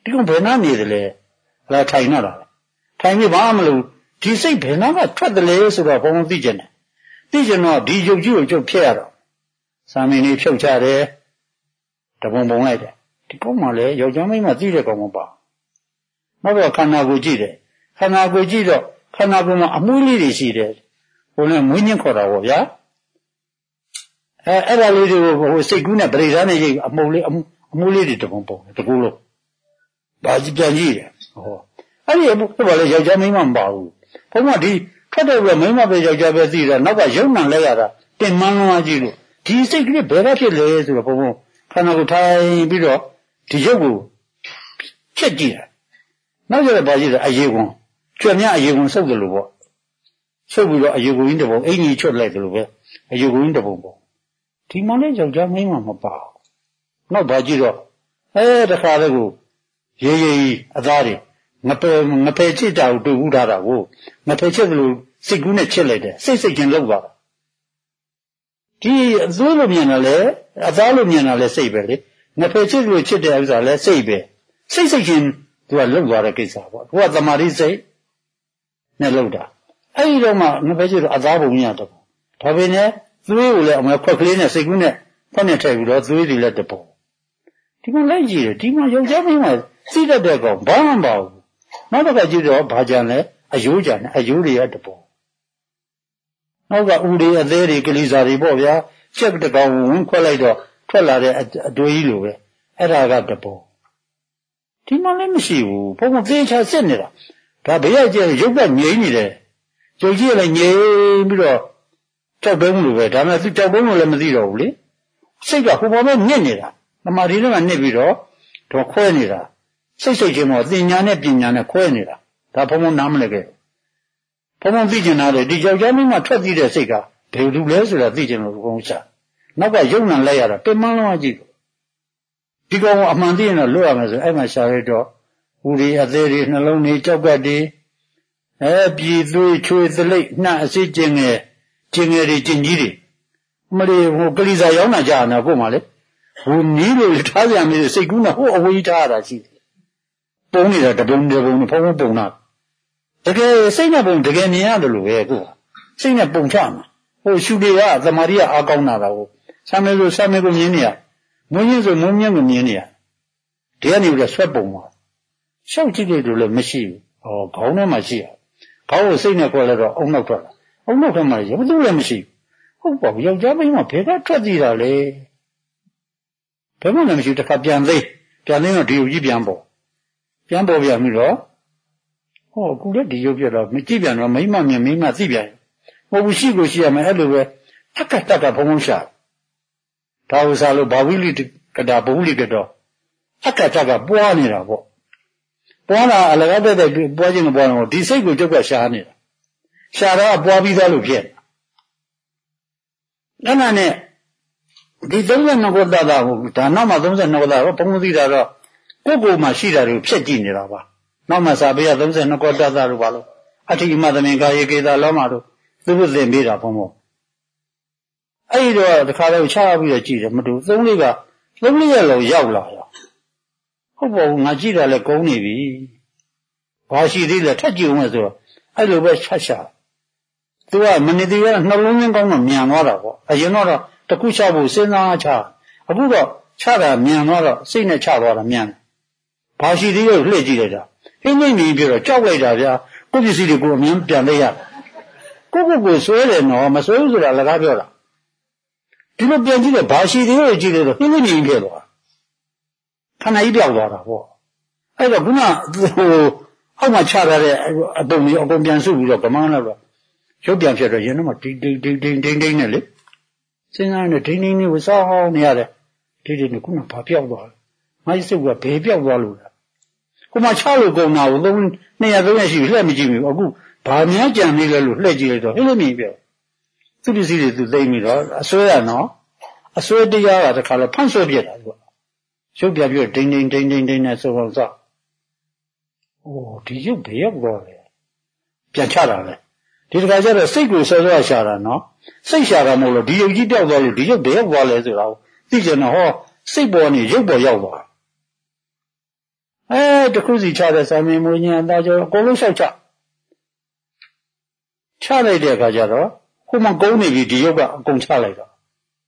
ဒီကောင်ဘယ်နာနေတယ်လဲလာထိုင်တော့ထိုင်ပြီးဘာမှမလုပ်ဒီစိတ်ဘယ်နာကထွက်တယ်လဲဆိုတော့ဘုံသိကျင်တယ်သိကျင်တော့ဒီယုတ်ကြီးကိုကျုပ်ဖျက်ရတော့စာမင်းလေးဖြုတ်ချတယ်တပုံပုံလိုက်တယ်ဒီကောင်မှလည်းယောက်ျားမိန်းမသိတဲ့ကောင်မပါနောက်တော့ခန္ဓာကိုယ်ကြည့်တယ်ခန္ဓာကိုယ်ကြည့်တော့ခန္ဓာကိုယ်မှာအမွှေးလေးတွေရှိတယ်ဘုံနဲ့မွေးညှင်းခေါ်တာပေါ့ဗျာအဲ့ဒါလေးတွေကိုဟိုစိတ်ကူးနဲ့ပရိဒါနဲ့ရိပ်အမွှေးလေးတွေတပုံပုံတကူလို့ဘာကြည့်ပြန်ကြည့်တယ်ဟောအဲ့ဒီဘာလဲယောက်ျားမိန်းမမပါဘူးဘုံကဒီထွက်တော့ပဲမိန်းမပဲယောက်ျားပဲသိတော့နောက်ကယုံနံလဲရတာတင်မန်းသွားကြည့်လို့ဒီစိတ်ကလေးဘယ်တော့ဖြစ်လဲဆိုတော့ဘုံခန္ဓာကိုယ်ထိုင်ပြီးတော့ဒီရုပ်ကိုဖြစ်ကြည့်တာနောက်ကျတော့ဘာကြည့်လဲအယေကွန်ကျွတ်မြအယေကွန်ဆုပ်တယ်လို့ပေါ့ဆုပ်ပြီးတော့အယေကွန်ကြီးတပုံအင်ကြီးချွတ်လိုက်တယ်လို့ပဲအယေကွန်ကြီးတပုံပေါ့ဒီမှလည်းယောက်ျားမိန်းမမပါဘူးနောက်ဘာကြည့်တော့တခါတည်းကိုရေးရေးအသားတွေငပယ်ချစ်တာကိုတွေ့ဘူးထားတာကိုငပယ်ချစ်လို့စိတ်ကူးနဲ့ချစ်လိုက်တယ်စိတ်ချင်းလောက်သွားတာဒီအသွေးလိုမြင်တာလဲအသားလိုမြင်တာလဲစိတ်ပဲလေငပယ်ချစ်လို့ချစ်တဲ့ဥစ္စာလဲစိတ်ပဲစိတ်ချင်းသူကလောက်သွားတဲ့ကိစ္စပေါ့သူကသမာဓိစိတ်နဲ့လောက်တာအဲ့ဒီတော့မှငပယ်ချစ်တော့အသားပုံမြင်တော့ဒါပေမဲ့သွေးကိုလည်းအမခွက်ကလေးနဲ့စိတ်ကူးနဲ့ဖွက်နဲ့ထည့်ပြီးတော့သွေးတွေလည်းတပုံဒီမှာလိုက်ကြည့်တယ်ဒီမှာယောက်ျားမိန်းမသိတတ်တဲ့ကောင်ဘာမှမပါဘူးနောက်တစ်ခါကြည့်တော့ဘာကြံလဲအယိုးကြံတယ်အယိုးတွေရတပုံနောက်ကဦးတွေအသေးတွေကလေးစားတွေပေါ့ဗျာချက်တကောင်ဝင်ခွက်လိုက်တော့ထွက်လာတဲ့အတွေးကြီးလိုပဲအဲ့ဒါကတပုံဒီမှာလည်းမရှိဘူးဘုံကသေချာစစ်နေတာဒါဘေးရကျရုပ်ကငြိမ့်နေတယ်ကြုံကြည့်လိုက်ငြိမ့်ပြီးတော့ကြောက်တုံးလို့ပဲဒါမှသူကြောက်တုံးလို့လည်းမသိတော့ဘူးလေစိတ်ကဟိုပေါ်မှာညစ်နေတာသမာဓိနဲ့ညစ်ပြီးတော့ခွဲနေတာစိတ်ချင်းတော့သင်ညာနဲ့ပညာနဲ့ခွဲနေတာဒါဘုံဘုံနားမလဲခဲ့ဘုံဘုံသိကျင်တာလေဒီယောက်ျားမင်းကထွက်သိတဲ့စိတ်ကဘယ်လိုလဲဆိုတာသိကျင်လို့ဘုံချနောက်ကယုံနံလိုက်ရတာပြင်းမလုံးကြည့်ဒီကောင်ကအမှန်သိရင်တော့လွတ်ရမယ်ဆိုအဲ့မှာရှာရတော့ဦးတွေအသေးတွေနှလုံးတွေကြောက်ကတ်တွေပြည်သွေးချွေသလိပ်နှံ့အစစ်ကျင်ငယ်တွေကျင်ကြီးတွေမလေးဟိုကလေးစားရောင်းတာကြာနာကိုမှလေဟိုနီးလို့ထားကြမယ်စိတ်ကူးနဲ့ဟိုအဝေးထားရတာရှိတယ်ပုံနေတာတပုံနဲ့ဖုံးပုံနာတကယ်စိတ်နဲ့ပုံတကယ်မြင်ရတယ်လို့ပဲကိုစိတ်နဲ့ပုံချမှာဟိုရှုတွေကသမာဓိကအားကောင်းတာကိုဆမ်းမဲကိုမြင်နေရမွန်းရင်ဆိုမွန်းမြင်ကိုမြင်နေရဒီကနေပြီးတော့ဆွဲပုံပါရှောက်ကြည့်လို့လည်းမရှိဘူးဟောခေါင်းထဲမှာရှိရခေါင်းကိုစိတ်နဲ့ခွဲလိုက်တော့အုံနောက်ထွက်လာအုံနောက်ထဲမှာရုပ်လည်းမရှိဘူးဟုတ်ပါဘူးယောက်ျားမိန်းမဘယ်ကထွက်သေးတာလဲဘယ်မှလည်းမရှိတခါပြန်သိတော့ဒီရုပ်ကြီးပြန်ပေါ်ပြန်ပြီးတော့ဟောအခုလည်းဒီရုပ်ပြတော့မကြည့်ပြန်တော့မိမမြင်မိမသိပြန်ဟိုရှိကိုရှိရမယ်အဲ့လိုပဲတက်ကဘုံဘုံရှာဒါဥစားလို့ဘာဝိလိကတာဘုံလိကတော့တက်ကပွားနေတာပေါ့ပွားတာအလကားတဲ့ပွားခြင်းမပွားတော့ဒီစိတ်ကိုကျုပ်ကရှာနေတာရှာတော့ပွားပြီးသားလို့ဖြစ်အဲ့ဒါနဲ့ဒီ32ခုတတ်တာဟုတ်ဒါနောက်မှ32ခုတတ်တော့ဘုံမသိတာတော့ကိုယ်မှရှိတာတွေကိုဖြတ်ကြည့်နေတာပါနောက်မှစာပေက32ခုတတ်တာလို့ပါလို့အဋ္ဌိမသမင်္ကာယေကေတာလောမတို့သူတို့သင်ပေးတာဘုံဘုံအဲ့ဒီတော့တခါတော့ချပြီးတော့ကြည့်တယ်မတူ3လေးရက်လောက်ရောက်လာရောဟုတ်ပါဘူးငါကြည့်တာလဲကုန်းနေပြီဘာရှိသေးလဲထက်ကြည့်အောင်ဆိုတော့အဲ့လိုပဲချက်ရှာသူကမနစ်သေးရနှလုံးသွင်းကောင်းတော့မြန်သွားတာပေါ့အရင်တော့တခုချဖို့စဉ်းစားချအခုတော့ချတာမြန်သွားတော့စိတ်နဲ့ချသွားတာမြန်တယ်ဘာရှိသေးလို့လှည့်ကြည့်လိုက်တာဟင်းနေပြီပြီးတော့ကြောက်လိုက်တာဗျာကိုပစ္စည်းတွေကိုအမြင်ပြန်လိုက်ရကိုဆွဲတယ်နော်မဆွဲဘူးဆိုတာလကားပြောတာဒီလိုပြန်ကြည့်တယ်ဘာရှိသေးလို့ကြည့်တယ်တော့ဟင်းနေပြီဖြစ်သွားခန္ဓာကြီးပြောက်သွားတာပေါ့အဲ့တော့ခုနအောက်မှာချထားတဲ့အပုံကြီးအကုန်ပြန်စုပြီးတော့ဗမားတော့ရုပ်ပြန်ဖြစ်တော့ရင်တော့ဒိန်းနဲ့လေစဉ်းစားနေဒိန်းနဲ့ဝစောင်းနေရတယ်ဒီခုနဘာပြောက်သွားလဲငါ့စိတ်ကဘယ်ပြောက်သွားလို့လဲခုမှ6လို့ကုန်တာကို200-300ရှိလှည့်မကြည့်ဘူးအခုဘာများကြံနေလဲလို့လှည့်ကြည့်လိုက်တော့ဟဲ့လို့မြင်ပြောသူပစ္စည်းတွေသူသိမ့်ပြီးတော့အစွဲရနော်အစွဲတရားကတခါလဲဖန့်ဆွဲပြတာသူကရုပ်ပြပြဒိန်းနဲ့စုံအောင်စအိုးဒီရုပ်ဘယ်ရောက်သွားလဲပြန်ချတာလဲဒီတခါကျတော့စိတ်ကိုစောစောရှာတာနော်စိတ်ရှာတာမဟုတ်လို့ဒီရုပ်ကြီးပြောက်သွားလို့ဒီရုပ်ဘယ်ရောက်သွားလဲဆိုတာကိုသိကြတော့ဟောစိတ်ပေါ်နေရုပ်ပေါ်ရောက်သွားတခုစီချတဲ့ဆံမင်းမွေးညံသားကြောအကုန်လုံးလျှောက်ချလိုက်တဲ့အခါကျတော့ခုမှကုန်းနေပြီဒီရုပ်ကအကုန်ချလိုက်တော့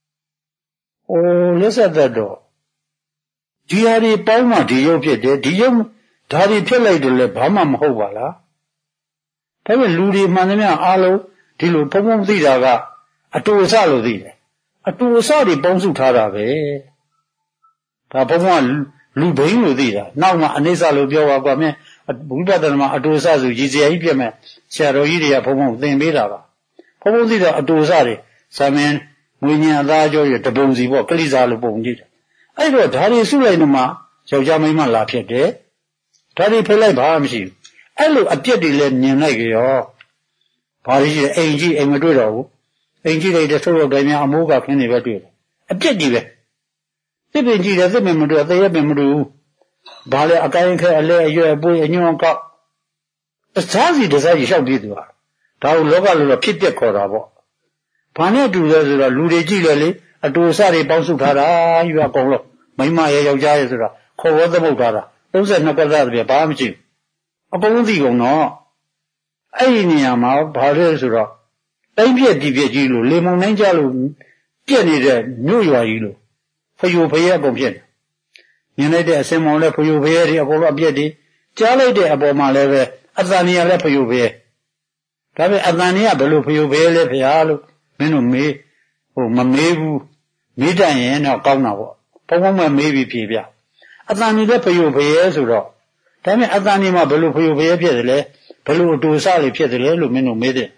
လက်ဆက်သက်တော့ဒီဟာဒီပေါင်းမှဒီရုပ်ဖြစ်တယ်ဒီရုပ်ဒါတွေဖြစ်လိုက်တယ်လည်းဘာမှမဟုတ်ပါလားဒါပေမဲ့လူတွေမှန်သမျှအားလုံးဒီလိုဘုံဘုံသိတာကအတူအဆလို့သိတယ်အတူအဆတွေပေါင်းစုထားတာပဲဒါဘုံဘုံကလူဘိန်းလို့သိတာနောက်မှအနိစ္စလို့ပြောပါကွာမင်းဝိပဿနာမှာအတူအဆဆိုရည်စရာကြီးပြတ်မဲ့ဆရာတော်ကြီးတွေကဘုံဘုံသင်ပေးတာပါဘုံဘုံသိတာအတူအဆတွေဇာမင်းငွေညံအသားကြောရတပုံစီပေါ့ကလိစာလို့ပုံကြည့်တယ်အဲ့တော့ဓာရီစုလိုက်တော့မှယောက်ျားမိန်းမလာဖြစ်တယ်ဓာရီဖိလိုက်ဘာမှမရှိဘူးအဲ့လိုအပြက်တွေလည်းမြင်လိုက်ကြောဘာလို့ရှိအိမ်ကြီးအိမ်မတွေ့တော့ဘူးအိမ်ကြီးလိုက်တဲ့ထုတ်ရောက်တိုင်းများအမိုးကခင်းနေပဲတွေ့တယ်အပြက်ကြီးပဲသစ်ပင်ကြီးတယ်သစ်ပင်မတွေ့အသေးရပင်မတွေ့ဘူးဘာလဲအကိုင်းခဲအလဲအရွယ်ပွေးအညွန့်ကောက်တစားစီလျှောက်ပြေးသူဟာဒါကိုလောကလိုတော့ဖြစ်ပျက်ခေါ်တာပေါ့ဘာနဲ့တူလဲဆိုတော့လူတွေကြည့်လဲလေအတူအဆတွေပေါင်းစုထားတာယူအကုန်လုံးမိန်းမရဲ့ယောက်ျားရဲ့ဆိုတော့ခေါ်ဝဲသမုတ်ထားတာ32ကသက်တည်းဘာမှမရှိဘူးအကုန်လုံးသိကုန်တော့အဲ့ဒီနေရာမှာဘာလဲဆိုတော့တိုင်းပြက်ဒီပြက်ကြီးလို့လေမုန်တိုင်းကြလို့ပြက်နေတဲ့မြို့ရွာကြီးလို့ဖယိုဖယဲအကုန်ဖြစ်နေမြင်လိုက်တဲ့အစင်မောင်လည်းဖယိုဖယဲတွေအကုန်လုံးအပြက်တွေကြားလိုက်တဲ့အပေါ်မှာလည်းပဲအတန်ကြီးလည်းဖယိုဖယဲဒါပေမဲ့အတန်ကြီးကဘယ်လိုဖယိုဖယဲလဲဖျားလို့မင်းတို့မေးမမေးဘူးမေးတတ်ရင်တော့ကောင်းတာပေါ့ဘုံဘုံမဲ့မေးပြီးဖြေပြအတန်ကြီးလည်းဖယိုဖယဲဆိုတော့ဒါပေမဲ့အတန်ကြီးမှာဘယ်လိုဖယိုဖယဲဖြစ်တယ်လဲဘယ်လိုအတူအဆလေးဖြစ်တယ်လဲလို့မင်းတို့မေးတယ်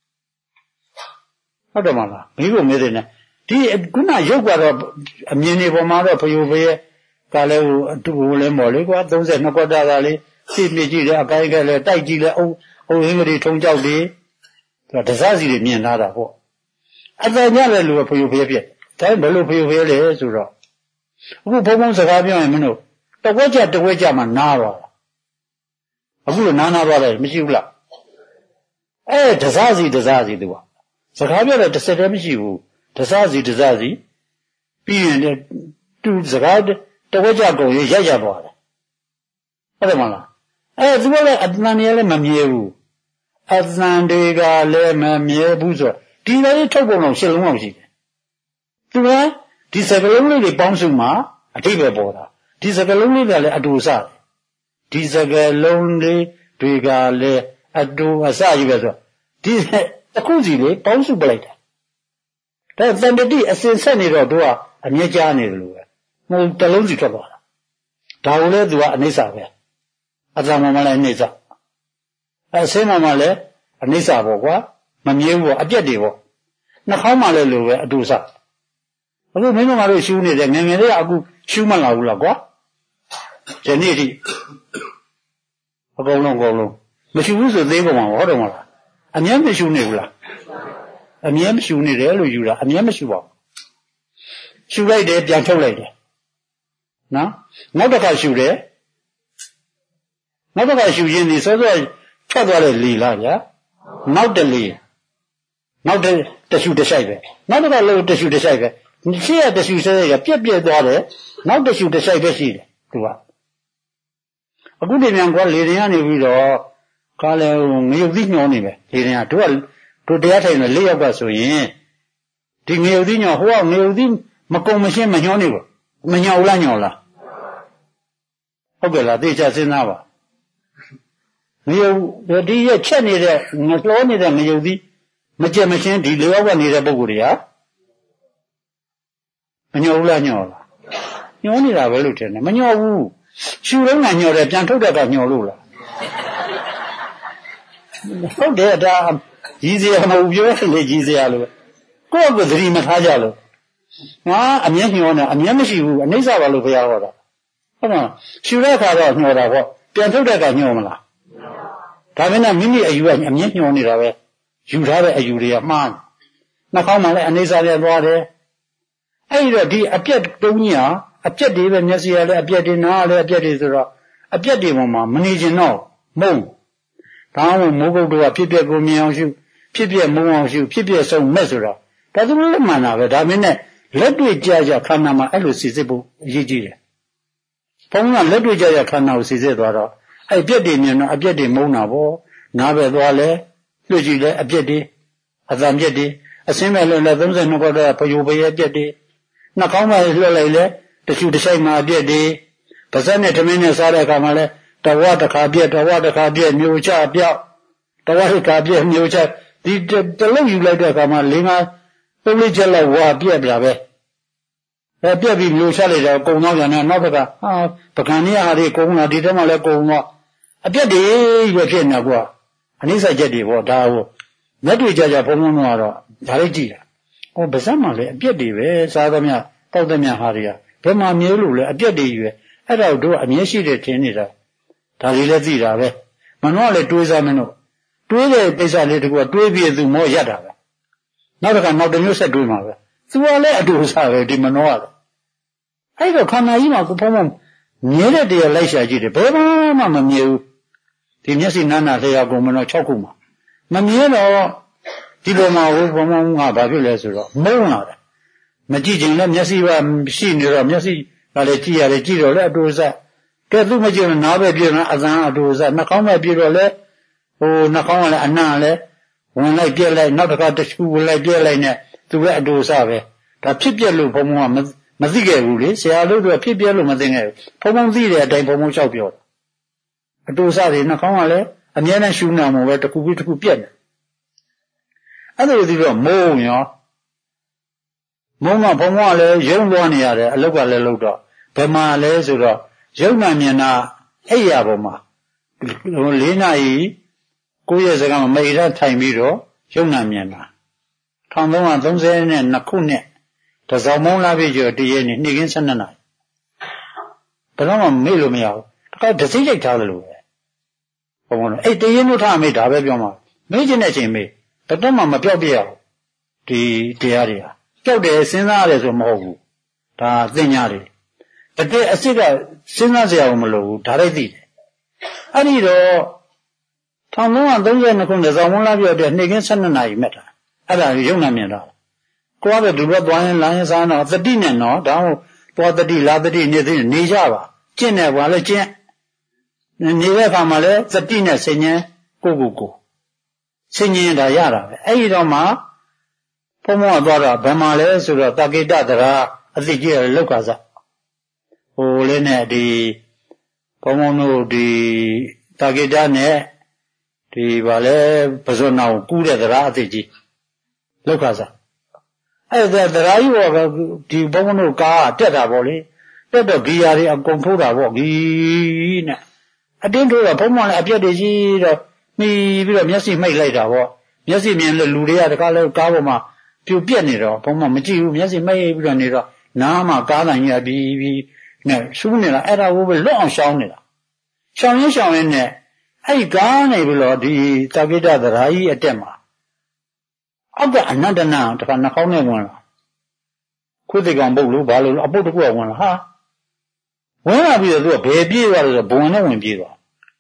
ဟုတ်တယ်မလားမိဖို့မေးတယ်နဲ့ဒီခုနရုပ်ကတော့အမြင်တွေပေါ်မှာတော့ဖယိုဖယဲကလည်းအတူလည်းမော်လေကွာ32ကွက်တာလေးစိတ်မြစ်ကြည့်တယ်အကိုင်းကလည်းတိုက်ကြည့်လဲအုံဟင်းကလေးထုံကြောက်တယ်သူကတစားစီတွေမြင်လာတာပေါ့အတန်ညလည်းလူကဖယိုဖယဲဖြစ်ဒါဘယ်လိုဖယိုဖယဲလဲဆိုတော့အခုဘုံဘုံစကားပြောရင်မင်းတို့တဝက်ကြမှနားတော့အခုလိုနားသွားတယ်မရှိဘူးလားတစားစီသူကစကားပြောတယ်တစ်စက်တည်းမရှိဘူးတစားစီပြီးရင်သူစကားတဝက်ကြကုန်ရရသွားတယ်ဟုတ်တယ်မလားသူကလည်းအတန်တွေလည်းမမြဲဘူးအတန်တွေကလည်းမမြဲဘူးဆိုတော့ဒီလေးထုတ်ပုံတော့ရှစ်လုံးအောင်ရှိတယ်သူကဒီစကလုံးလေးတွေပေါင်းစုမှအထိပ္ပယ်ပေါ်တာဒီစကလုံးလေးကလည်းအတူအဆဒီစကလုံးလေးတွေကလည်းအတူအဆကြီးပဲဆိုတော့ဒီတစ်ခုစီလေးပေါင်းစုပလိုက်တာဒါသံတတိအစင်ဆက်နေတော့သူကအမြဲကြားနေတယ်လို့ပဲဟိုတစ်လုံးစီထွက်သွားတာဒါကိုလည်းသူကအနိစ္စပဲအတ္တမှလည်းအနိစ္စအစင်းမှလည်းအနိစ္စပေါ့ကွာမမြဲဘူးပေါ့အပြက်တွေပေါ့နှာခေါင်းမှလည်းလိုပဲအတူအဆအခုမင်းတို့တို့ရှူးနေတယ်ငယ်ငယ်လေးကအခုရှူးမလာဘူးလားကွာဒီနေ့ထိအကုန်လုံးမရှူဘူးဆိုသေးကုန်မှာဟုတ်တယ်မလားအမြဲမရှူနေဘူးလားအမြဲမရှူနေတယ်လို့ယူတာအမြဲမရှူပါဘူးရှူလိုက်တယ်ပြန်ထုတ်လိုက်တယ်နော်နောက်တစ်ခါရှူတယ်နောက်တစ်ခါရှူရင်းဒီစောစောထွက်သွားတဲ့လေလားဗျာနောက်တလေနောက်တရှူတဆိုင်ပဲနောက်တစ်ခါလို့တရှူတဆိုင်ပဲရှေ့ကတရှူဆိုင်ကပြက်သွားတယ်နောက်တရှူတဆိုင်ပဲရှိတယ်သူကအခုဒီမြန်ကွာလေရင်ကနေပြီးတော့ကားလည်းငရုတ်သီးညှောနေပဲလေရင်ကတို့တရားထိုင်နေ၄ယောက်ကဆိုရင်ဒီငရုတ်သီးညှောဟိုကငရုတ်သီးမကုံမရှင်းမညှောနေဘူးမညှောလားညှောလားဟုတ်ကဲ့လားသိချစဉ်းစားပါငရုတ်ဒီရဲ့ချက်နေတဲ့ငလှောနေတဲ့ငရုတ်သီးမကြက်မရှင်းဒီ၄ယောက်ကနေတဲ့ပုံကိုယ်တွေကမညှောဘူးလားညှောလားညှောနေတာပဲလို့ထင်တယ်မညှောဘူးရှူလုံးကညှောတယ်ပြန်ထုတ်တဲ့ကညှောလို့လားဟုတ်တယ်ဒါကြီးစရာမဟုတ်ပြောလေကြီးစရာလို့ကိုယ့်ကိုယ်သတိမထားကြလို့ငါအမျက်ညှောနေအမျက်မရှိဘူးအနိစ္စပါလို့ဘုရားဟောတာဟုတ်မလားရှူတဲ့အခါတော့ညှောတာပေါ့ပြန်ထုတ်တဲ့ကညှောမလားဒါပေမဲ့မိမိအယူကအမျက်ညှောနေတာပဲယူထားတဲ့အယူတွေကမှားနှာခေါင်းမှာလည်းအနိစ္စလည်းသွားတယ်အဲ့ဒီတော့ဒီအပြက်တုံးကြီးဟာအပြက်တွေပဲမျက်စိကလည်းအပြက်တွေနားလည်းအပြက်တွေဆိုတော့အပြက်တွေပေါ်မှာမနေကျင်တော့မုံဒါမှမိုးကုတ်တို့ကဖြစ်ပျက်ကိုမြင်အောင်ရှုဖြစ်ပျက်မုံအောင်ရှုဖြစ်ပျက်ဆုံးမဲ့ဆိုတော့ဒါသူလည်းမှန်တာပဲဒါမင်းနဲ့လက်တွေ့ကြခန္ဓာမှာအဲ့လိုစီစစ်ဖို့အရေးကြီးတယ်ဘုံကလက်တွေ့ကြရခန္ဓာကိုစီစစ်သွားတော့အဲ့ပြက်တွေမြင်တော့အပြက်တွေမုန်းတာပေါ့နားပဲသွားလဲလွှတ်ကြည့်လဲအပြက်တွေအသံပြက်တွေအစင်းမဲ့လွှတ်လဲ32ခေါက်တော့ပယိုပရဲပြက်တွေနှာခေါင်းပဲလွှတ်လိုက်လဲတချို့တစ်ဆိုင်မှာအပြက်တွေပါးစပ်နဲ့ထမင်းနဲ့စားတဲ့အခါမှာလဲတဝတစ်ခါပြက်တဝတစ်ခါပြက်မျိုးချပြောက်တဝတစ်ခါပြက်မျိုးချဒီတလုံးယူလိုက်တဲ့အခါမှာ၄-၅ပုံလေးချက်လောက်ဝါပြက်ပြပဲပြက်ပြီးမျိုးချလိုက်တော့ကုံတော့ပြန်တော့နောက်တစ်ခါပကံနေဟာတွေကုံလာဒီတက်မှလဲကုံတော့အပြက်တွေရွယ်ဖြစ်နေကွာအနိစ္စချက်တွေပေါ့ဒါဟုတ်လက်တွေ့ကြကြဘုံဘုံတော့ဒါလေးကြည့်တာဟောပါဇက်မှလည်းအပြက်တွေပဲစားသမျှတောက်သမျှဟာတွေကဘယ်မှာမြဲလို့လဲအပြက်တွေရွယ်အဲ့ဒါတို့အမြဲရှိတယ်ထင်နေတာဒါလေးလည်းသိတာပဲမနှောကလည်းတွေးစားမင်းတို့တွေးတဲ့ကိစ္စလေးတကူကတွေးပြီးသူမောရက်တာပဲနောက်တစ်ခါနောက်တစ်မျိုးဆက်တွေးမှာပဲသူကလည်းအတူစားပဲဒီမနှောကလည်းအဲ့တော့ခန္ဓာကြီးမှာကိုဘုံဘုံမြဲတဲ့တရားလိုက်ရှာကြည့်တယ်ဘယ်မှမမြဲဘူးဒီမျက်စိနားနာလျှာကုန်မနှော6ခုမှာမမြဲတော့ဒီလိုမှဘုံဘုံကဘာဖြစ်လဲဆိုတော့မုန်းလာတယ်မကြည့်ချင်လည်းမျက်စိကရှိနေတော့မျက်စိကလည်းကြည့်ရတယ်ကြည့်တော့လည်းအတူစားကဲသူမကြည့်ရင်နားပဲပြည့်တော့အသံအတူစားနှာခေါင်းပဲပြည့်တော့လည်းနှာခေါင်းကလည်းအနံ့လည်းဝင်လိုက်ပြက်လိုက်နောက်တစ်ခါတစ်ခုဝင်လိုက်ပြက်လိုက်နဲ့သူပဲအတူစားပဲဒါဖြစ်ပြက်လို့ဘုံဘုံကမသိခဲ့ဘူးလေဆရာတို့ကဖြစ်ပြက်လို့မသိခဲ့ဘူးဘုံဘုံသိတဲ့အတိုင်းဘုံဘုံလျှောက်ပြောတယ်အတူစားတွေနှာခေါင်းကလည်းအမြဲတမ်းရှူနေမှာပဲတစ်ခုပြီးတစ်ခုပြက်နေအဲ့ဒါလိုဒီတော့မုန်းရောမုန်းတော့ဘုံဘုံကလည်းရုံသွားနေရတယ်အလုတ်ကလည်းလုတ်တော့ဘယ်မှာလဲဆိုတော့ရုံနာမြင်တာအဲ့ရပေါ်မှာ4 နာရီ9 ရက်စကားမှာမိရထိုင်ပြီးတော့ရုံနာမြင်တာ1332ခုနှစ်တစောင်းမုံလာပြီကျော်တရက်နေ့နေ့ကင်း12နာရီဘယ်တော့မှမေ့လို့မရဘူးတခါဒစိတ်ရိုက်ထားတယ်လို့ပဲဘုံဘုံအဲ့တရက်လို့ထားမေ့ဒါပဲပြောမှာမေ့ချင်တဲ့အချိန်မေ့တတ်မှမပြောက်ပြရဘူးဒီတရားတွေဟာကြောက်တယ်စဉ်းစားရတယ်ဆိုမဟုတ်ဘူးဒါသင်ညာတွေတကယ်အစ်စ်ကစဉ်းစားစရာမလိုဘူးဒါလိုက်သိတယ်အဲ့ဒီတော့1332ခုနှစ်ဇောင်းမုံလာပြောတဲ့နေ့ကင်း12နာရီမှတ်တာအဲ့ဒါရုံနာမြင်တာကိုယ်ကဒီဘက်သွားရင်လာရင်စားတော့သတိနဲ့နော်ဒါမှသွားသတိလာသတိနေသေးနေကြပါကျင့်တယ်ဘာလဲကျင့်နေတဲ့အခါမှာလဲသတိနဲ့ဆင်ញင်ကိုဆင်ញင်တာရတာပဲအဲ့ဒီတော့မှဘုံဘုံကသွားတော့ဘယ်မှာလဲဆိုတော့တာကိတတရာအသိကြီးရလောက်ကစားဟိုလေးနဲ့ဒီဘုံဘုံတို့ဒီတာကိတနဲ့ဒီဘာလဲပဇွန်နာကိုကူးတဲ့တရားအသိကြီးလောက်ကစားအဲ့ဒါတရားကြီးကဒီဘုံဘုံတို့ကားတက်တာပေါ့လေတက်တော့ဂီယာတွေအကုန်ထိုးတာပေါ့ဂီနဲ့အတင်းထိုးတော့ဘုံဘုံလည်းအပြက်တွေကြီးတော့မှီပြီးတော့မျက်စိမှိတ်လိုက်တာပေါ့မျက်စိမြင်လို့လူတွေကတကားလဲကားပေါ်မှာပြူပြက်နေတော့ဘုံဘုံမကြည့်ဘူးမျက်စိမှိတ်ပြီးတော့နေတော့နားမှာကားတိုင်ကြီးပြီးနဲ့ရှူးနေတာအဲ့ဒါကိုပဲလွတ်အောင်ရှောင်းနေတာရှောင်းရင်းနဲ့အဲ့ဒီကားနေပြီးတော့ဒီတာကိတသရာကြီးအတက်မှာအောက်ကအနန္တနာတခါနှာခေါင်းနဲ့ဝင်လာခွေးသိကောင်ပုတ်လို့ဘာလို့အပုတ်တစ်ခုကဝင်လာဟာဝင်လာပြီးတော့သူကဘယ်ပြေးသွားလဲဆိုဘုံနဲ့ဝင်ပြေးသွား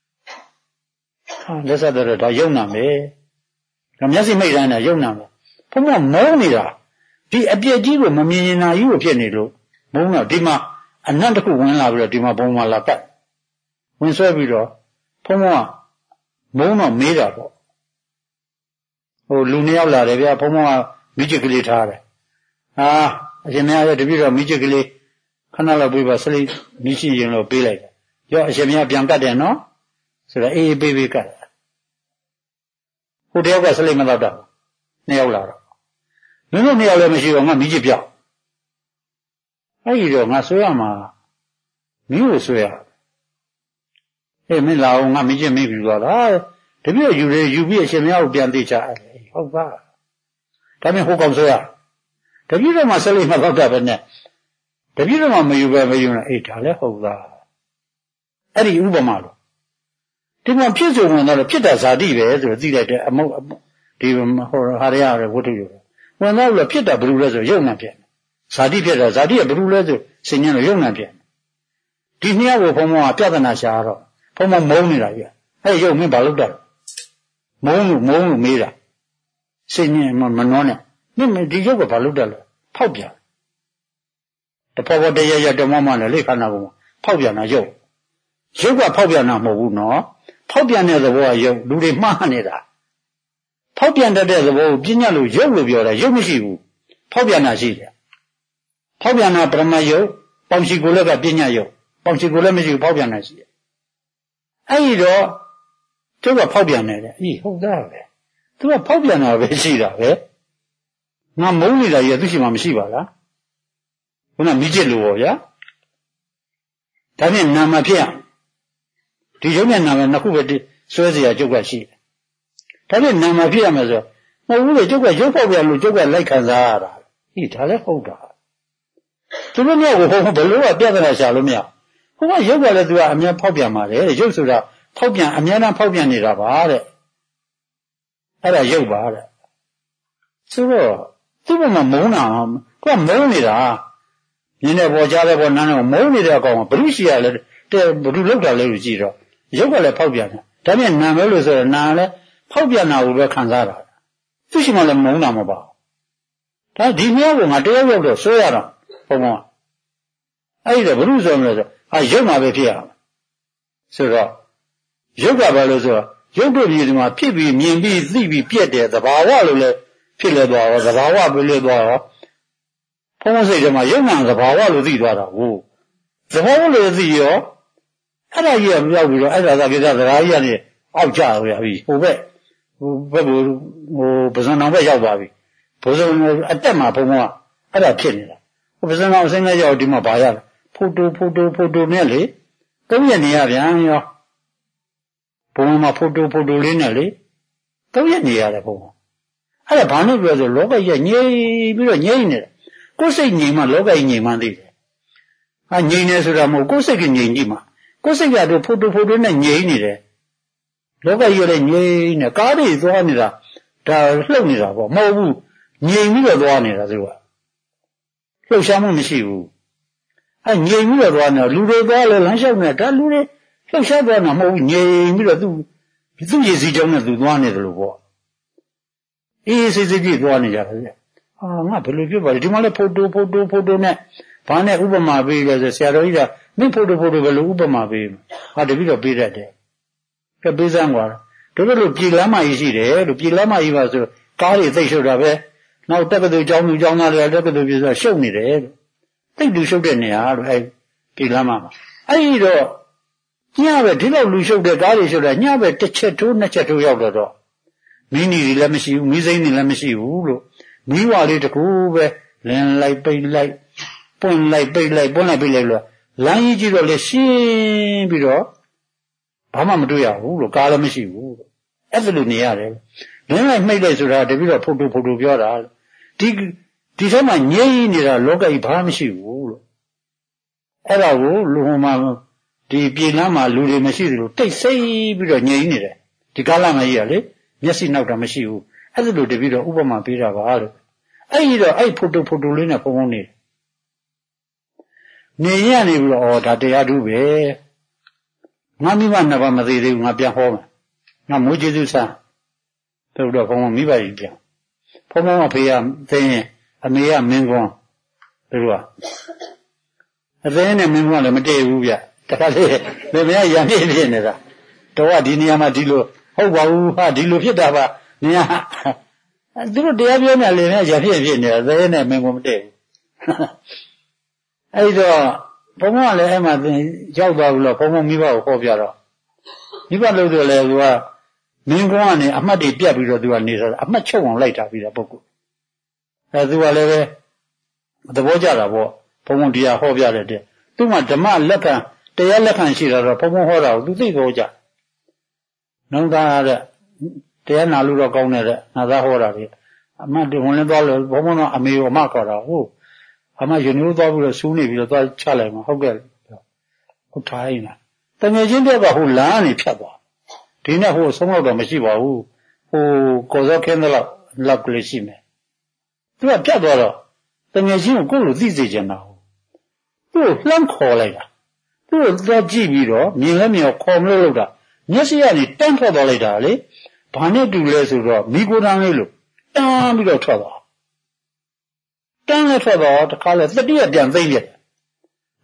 လက်ဆက်တော့ဒါယုံနာမယ်ဒါမျက်စိမိတ်တိုင်းနဲ့ယုံနာမယ်ဘုံကမုန်းနေတာဒီအပြည့်ကြီးကိုမမြင်နေတာကြီးကိုဖြစ်နေလို့မုန်းတော့ဒီမှာအနတ်တစ်ခုဝင်လာပြီးတော့ဒီမှာဘုံမှာလာပတ်ဝင်ဆွဲပြီးတော့ဘုံကမုန်းတော့မေးတာပေါ့ဟိုလူနှစ်ယောက်လာတယ်ဗျာဘုံကမိချစ်ကလေးထားတယ်ဟာအရှင်မရရဲ့တပည့်တော်မိချစ်ကလေးခဏလောက်ပြေးပါစလိမိရှိရင်လို့ပေးလိုက်တယ်ရောအရှင်မရပြန်ကတ်တယ်နော်ဆိုတော့အေးပေးကတ်တယ်ဟိုတယောက်ကစလိမတော့တော့နှစ်ယောက်လာတော့မင်းတို့နှစ်ယောက်လည်းမရှိတော့ငါမိချစ်ပြောက်အဲ့ဒီတော့ငါဆွဲရမှာမင်းကိုဆွဲရအေးမင်းလာအောင်ငါမိချစ်မိပြီသွားတာတပည့်တော်ယူပြီးအရှင်မရကိုပြန်သိချဟုတ်ပါဒါမင်းဟိုကောင်ဆွဲရတပည့်တော်မှစလိမတော့တာပဲနဲ့တပည့်တော်မှမယူနဲ့အေးဒါလည်းဟုတ်သားအဲ့ဒီဥပမာလို့ဒီမှာဖြစ်စုံဝင်တော့ဖြစ်တာဇာတိပဲဆိုတော့သိလိုက်တယ်အမုတ်ဒီဟိုဟာရရဝတ္ထုယူဝင်တော့ဖြစ်တာဘယ်လိုလဲဆိုရုပ်နာဖြစ်ဇာတိဖြစ်တာဇာတိကဘယ်လိုလဲဆိုဆင်ញံလို့ရုပ်နာဖြစ်ဒီနှစ်ယောက်ကိုဘုံဘုံကပြဿနာရှာတော့ဘုံဘုံမုန်းနေတာကြီးအဲ့ရုပ်မင်းဘာလုပ်တာမုန်းလို့မေးတာဆင်ញံမနှောနဲ့မင်းဒီရုပ်ကဘာလုပ်တာလဲဖောက်ပြတဖောက်တရရတမမနဲ့လေခန္ဓာကိုဖဖောက်ပြန်တာရုပ်ကဖောက်ပြန်တာမဟုတ်ဘူးနော်ဖောက်ပြန်တဲ့သဘောကရုပ်လူတွေမှားနေတာဖောက်ပြန်တတ်တဲ့သဘောကိုပညာလို့ရုပ်လို့ပြောတာရုပ်မရှိဘူးဖောက်ပြန်တာရှိတယ်ဖောက်ပြန်တာပရမတ်ရုပ်ပေါင်ရှိကိုလည်းကပညာရုပ်ပေါင်ရှိကိုလည်းမရှိဘူးဖောက်ပြန်တာရှိတယ်အဲ့ဒီတော့သူကဖောက်ပြန်နေတယ်အေးဟုတ်သားပဲသူကဖောက်ပြန်တာပဲရှိတာပဲငါမုန်းနေတာကြီးသူရှိမှမရှိပါလားခုနမိကျစ်လို့ပေါ့ဗျာဒါဖြင့်နာမဖြစ်ဒီရုပ်နဲ့နာမနှစ်ခုပဲဆွဲเสียကျုပ်ကရှိတယ်ဒါဖြင့်နာမဖြစ်ရမယ်ဆိုမဟုတ်ဘူးလေကျုပ်ကရုပ်ဖောက်ပြန်လို့ကျုပ်ကလိုက်ခံစားရတာဟိဒါလည်းဟုတ်တာသူတို့မျိုးကိုဘယ်လိုကပြဿနာရှာလို့မရဟိုကရုပ်ကလည်းသူကအများဖောက်ပြန်ပါတယ်ရုပ်ဆိုတာဖောက်ပြန်အများနဲ့ဖောက်ပြန်နေတာပါတဲ့အဲ့ဒါရုပ်ပါတဲ့ဆိုတော့သူ့ဘက်မှာမုန်းတာကမုန်းနေတာမြင်တဲ့ပေါ်ကြားတဲ့ပေါ်နားနဲ့မုန်းနေတဲ့အကောင်ကဘုရုရှိရလဲတဲ့ဘုရုလောက်တာလဲလို့ကြည့်တော့ရုပ်ကလည်းဖောက်ပြန်တယ်ဒါပြန်နာမဲလို့ဆိုတော့နာလည်းဖောက်ပြန်တာကိုပဲခံစားတာသူရှိမှလည်းမုန်းတာမပါဘူးဒါဒီမျိုးကငါတရားရောက်တော့ဆွဲရတော့ဘုံဘုံအဲ့ဒါဘုရုဆိုမလို့ဆိုရုပ်မှာပဲဖြစ်ရမှာဆိုတော့ရုပ်ကဘာလို့ဆိုတော့ရုပ်တို့ပြည်ဒီမှာဖြစ်ပြီးမြင်ပြီးသိပြီးပြက်တယ်သဘာဝလို့လည်းဖြစ်လဲသွားရောသဘာဝပြလဲသွားရောဘုံစိတ်ထဲမှာရုပ်နာသဘာဝလို့သိသွားတာဟုတ်သဘာဝလို့သိရောအဲ့ဒါကြီးကမရောက်ပြီးတော့အဲ့ဒါသာကိစ္စသရာကြီးကနေအောက်ကျရပြီဟိုဘက်ပဇွန်တော်ဘက်ရောက်သွားပြီပဇွန်အတက်မှာဘုံကအဲ့ဒါဖြစ်နေတာပဇွန်တော်အစင်းနဲ့ရောက်ဒီမှာဘာရလဲဖိုတိုနဲ့လေ3ရက်နေရပြန်ရောဘုံမှာဖိုတိုလေးနဲ့လေ3ရက်နေရတယ်ဘုံအဲ့ဒါဘာလို့ပြောဆိုလောကကြီးငြိမ်ပြီးတော့ငြိမ်နေတယ်ကိုယ်စိတ်ငြိမ်မှလောကကြီးငြိမ်မှသိတယ်ငြိမ်နေဆိုတာမဟုတ်ကိုယ်စိတ်ကငြိမ်ကြည့်မှကိုယ်စိတ်ကတော့ဖိုတိုနဲ့ငြိမ်နေတယ်လောကကြီးလည်းငြိမ်နေကားတွေသွားနေတာဒါလှုပ်နေတာပေါ့မဟုတ်ဘူးငြိမ်ပြီးတော့သွားနေတာသူကလှုပ်ရှားမှုမရှိဘူးငြိမ်ပြီးတော့သွားနေတာလူတွေသွားလဲလမ်းလျှောက်နေတာလူတွေလှုပ်ရှားသွားတာမဟုတ်ဘူးငြိမ်ပြီးတော့သူရည်စည်းကြောင်းနဲ့သူသွားနေတယ်လို့ပေါ့အေးစစ်ကြည့်သွားနေကြတယ်ငါဘယ်လိုဖြစ်ပါလဲဒီမှာလဲဖိုတိုနဲ့ဘာနဲ့ဥပမာပေးလဲဆိုဆရာတော်ကြီးကမင်းဖိုတိုဘယ်လိုဥပမာပေးတပည့်တော့ပေးတတ်တယ်ကဲပေးစမ်းကွာတို့လိုပြည်လမ်းမကြီးရှိတယ်လို့ပြည်လမ်းမကြီးပါဆိုကားတွေသိရှုပ်တာပဲနောက်တက္ကသိုလ်ကျောင်းသားတွေကတက္ကသိုလ်ပြည်ဆိုရှုပ်နေတယ်လို့သိလူရှုပ်တဲ့နေရာလို့ပြည်လမ်းမှာအဲ့တော့ညပဲဒီလောက်လူရှုပ်တဲ့ကားတွေရှုပ်တာညပဲတစ်ချက်ထိုးနှစ်ချက်ထိုးရောက်တော့မင်းကြီးတွေလည်းမရှိဘူးမီးစိမ်းတွေလည်းမရှိဘူးလို့မီးဝါလေးတကူပဲလင်းလိုက်ပိတ်လိုက်ပွင့်လိုက်ပိတ်လိုက်လို့လမ်းကြီးတော့လေရှင်းပြီးတော့ဘာမှမတွေ့ရဘူးလို့ကားလည်းမရှိဘူးလို့အဲ့ဒါလိုနေရတယ်လင်းလိုက်မှိတ်လိုက်ဆိုတာတပြီးတော့ဖိုတိုပြောတာဒီထဲမှာငြိမ့်နေတာလောကကြီးဘာမှမရှိဘူးလို့အဲ့ဒါကိုလူဟိုမှာဒီပြည်လမ်းမှာလူတွေမရှိသလိုတိတ်ဆိတ်ပြီးတော့ငြိမ့်နေတယ်ဒီကားလမ်းမကြီးကလေမျက်စိနောက်တာမရှိဘူးအဲ့ဒါလိုတပြီးတော့ဥပမာပေးတာပါလို့အဲ့ဒီတော့အဲ့ဖိုတိုလေးနဲ့ပုံနေရနေပြီးတော့ဒါတရားဓုပဲငါမိမနှစ်ပါးမသေးသေးဘူးငါပြန်ဟောမယ်ငါမိုးကျေးဇူးဆန်းတို့တော့ဘုံမိဘကြီးပြန်ဘုံကဖေးရသိရင်အမေကမင်းကွန်းတို့ကအသိနဲ့မင်းကွန်းလည်းမတည့်ဘူးဗျတခါလေဘယ်မရံပြည့်ဖြစ်နေတာတော့ကဒီနေရာမှာဒီလိုဟုတ်ပါဘူးဟာဒီလိုဖြစ်တာပါနေရာသူတို့တရားပြောနေလေနဲ့ရံပြည့်ဖြစ်နေတာသိနဲ့မင်းကွန်းမတည့်ဘူးအဲ့တော့ဘုံကလည်းအဲ့မှာရောက်သွားဘူးလို့ဘုံမိဘကိုဟောပြတော့မိဘလို့ဆိုလေသူကမင်းကွန်းကနေအမှတ်တွေပြတ်ပြီးတော့သူကနေတော့အမှတ်ချုပ်အောင်လိုက်တာပြီးတာပုဂ္ဂိုလ်သူကလည်းပဲသဘောကျတာပေါ့ဘုံတရားဟောပြတဲ့တဲ့သူ့မှာဓမ္မလက်ခံတရားလက်ခံရှိတာတော့ဘုံဟောတာကိုသူသိတော့ကြနှုံးသားတဲ့တရားနာလို့တော့ကောင်းတယ်တဲ့ငါသားဟောတာလေအမှတ်တွေဝင်လဲသွားလို့ဘုံကအမေကိုအမခေါ်တာဟုတ်အမယဉ်လို့သွားပြီးတော့စူးနေပြီးတော့သွားချလိုက်မှာဟုတ်ကဲ့ဟုတ်ထားရင်လားတငယ်ချင်းတွေကဟိုလမ်းနေဖြတ်သွားဒီနဲ့ဟိုဆုံးတော့မရှိပါဘူးဟိုကိုစောခင်းတော့လောက်ကလေးရှိမယ်သူကဖြတ်သွားတော့တငယ်ချင်းကိုကိုယ်လိုသိစေချင်တာဟုတ်သူ့လှမ်းခေါ်လိုက်တာသူ့ကိုသွားကြည့်ပြီးတော့မြင်လဲမြင်ခေါ်မလို့တာမျက်စိကနေတန်းထွက်သွားလိုက်တာလေဘာနဲ့တူလဲဆိုတော့မိကိုတန်းလေးလို့တန်းပြီးတော့ထွက်သွားတန်းနဲ့ထွက်တော့တခါလဲတတိယပြန်သိမ့်ပြ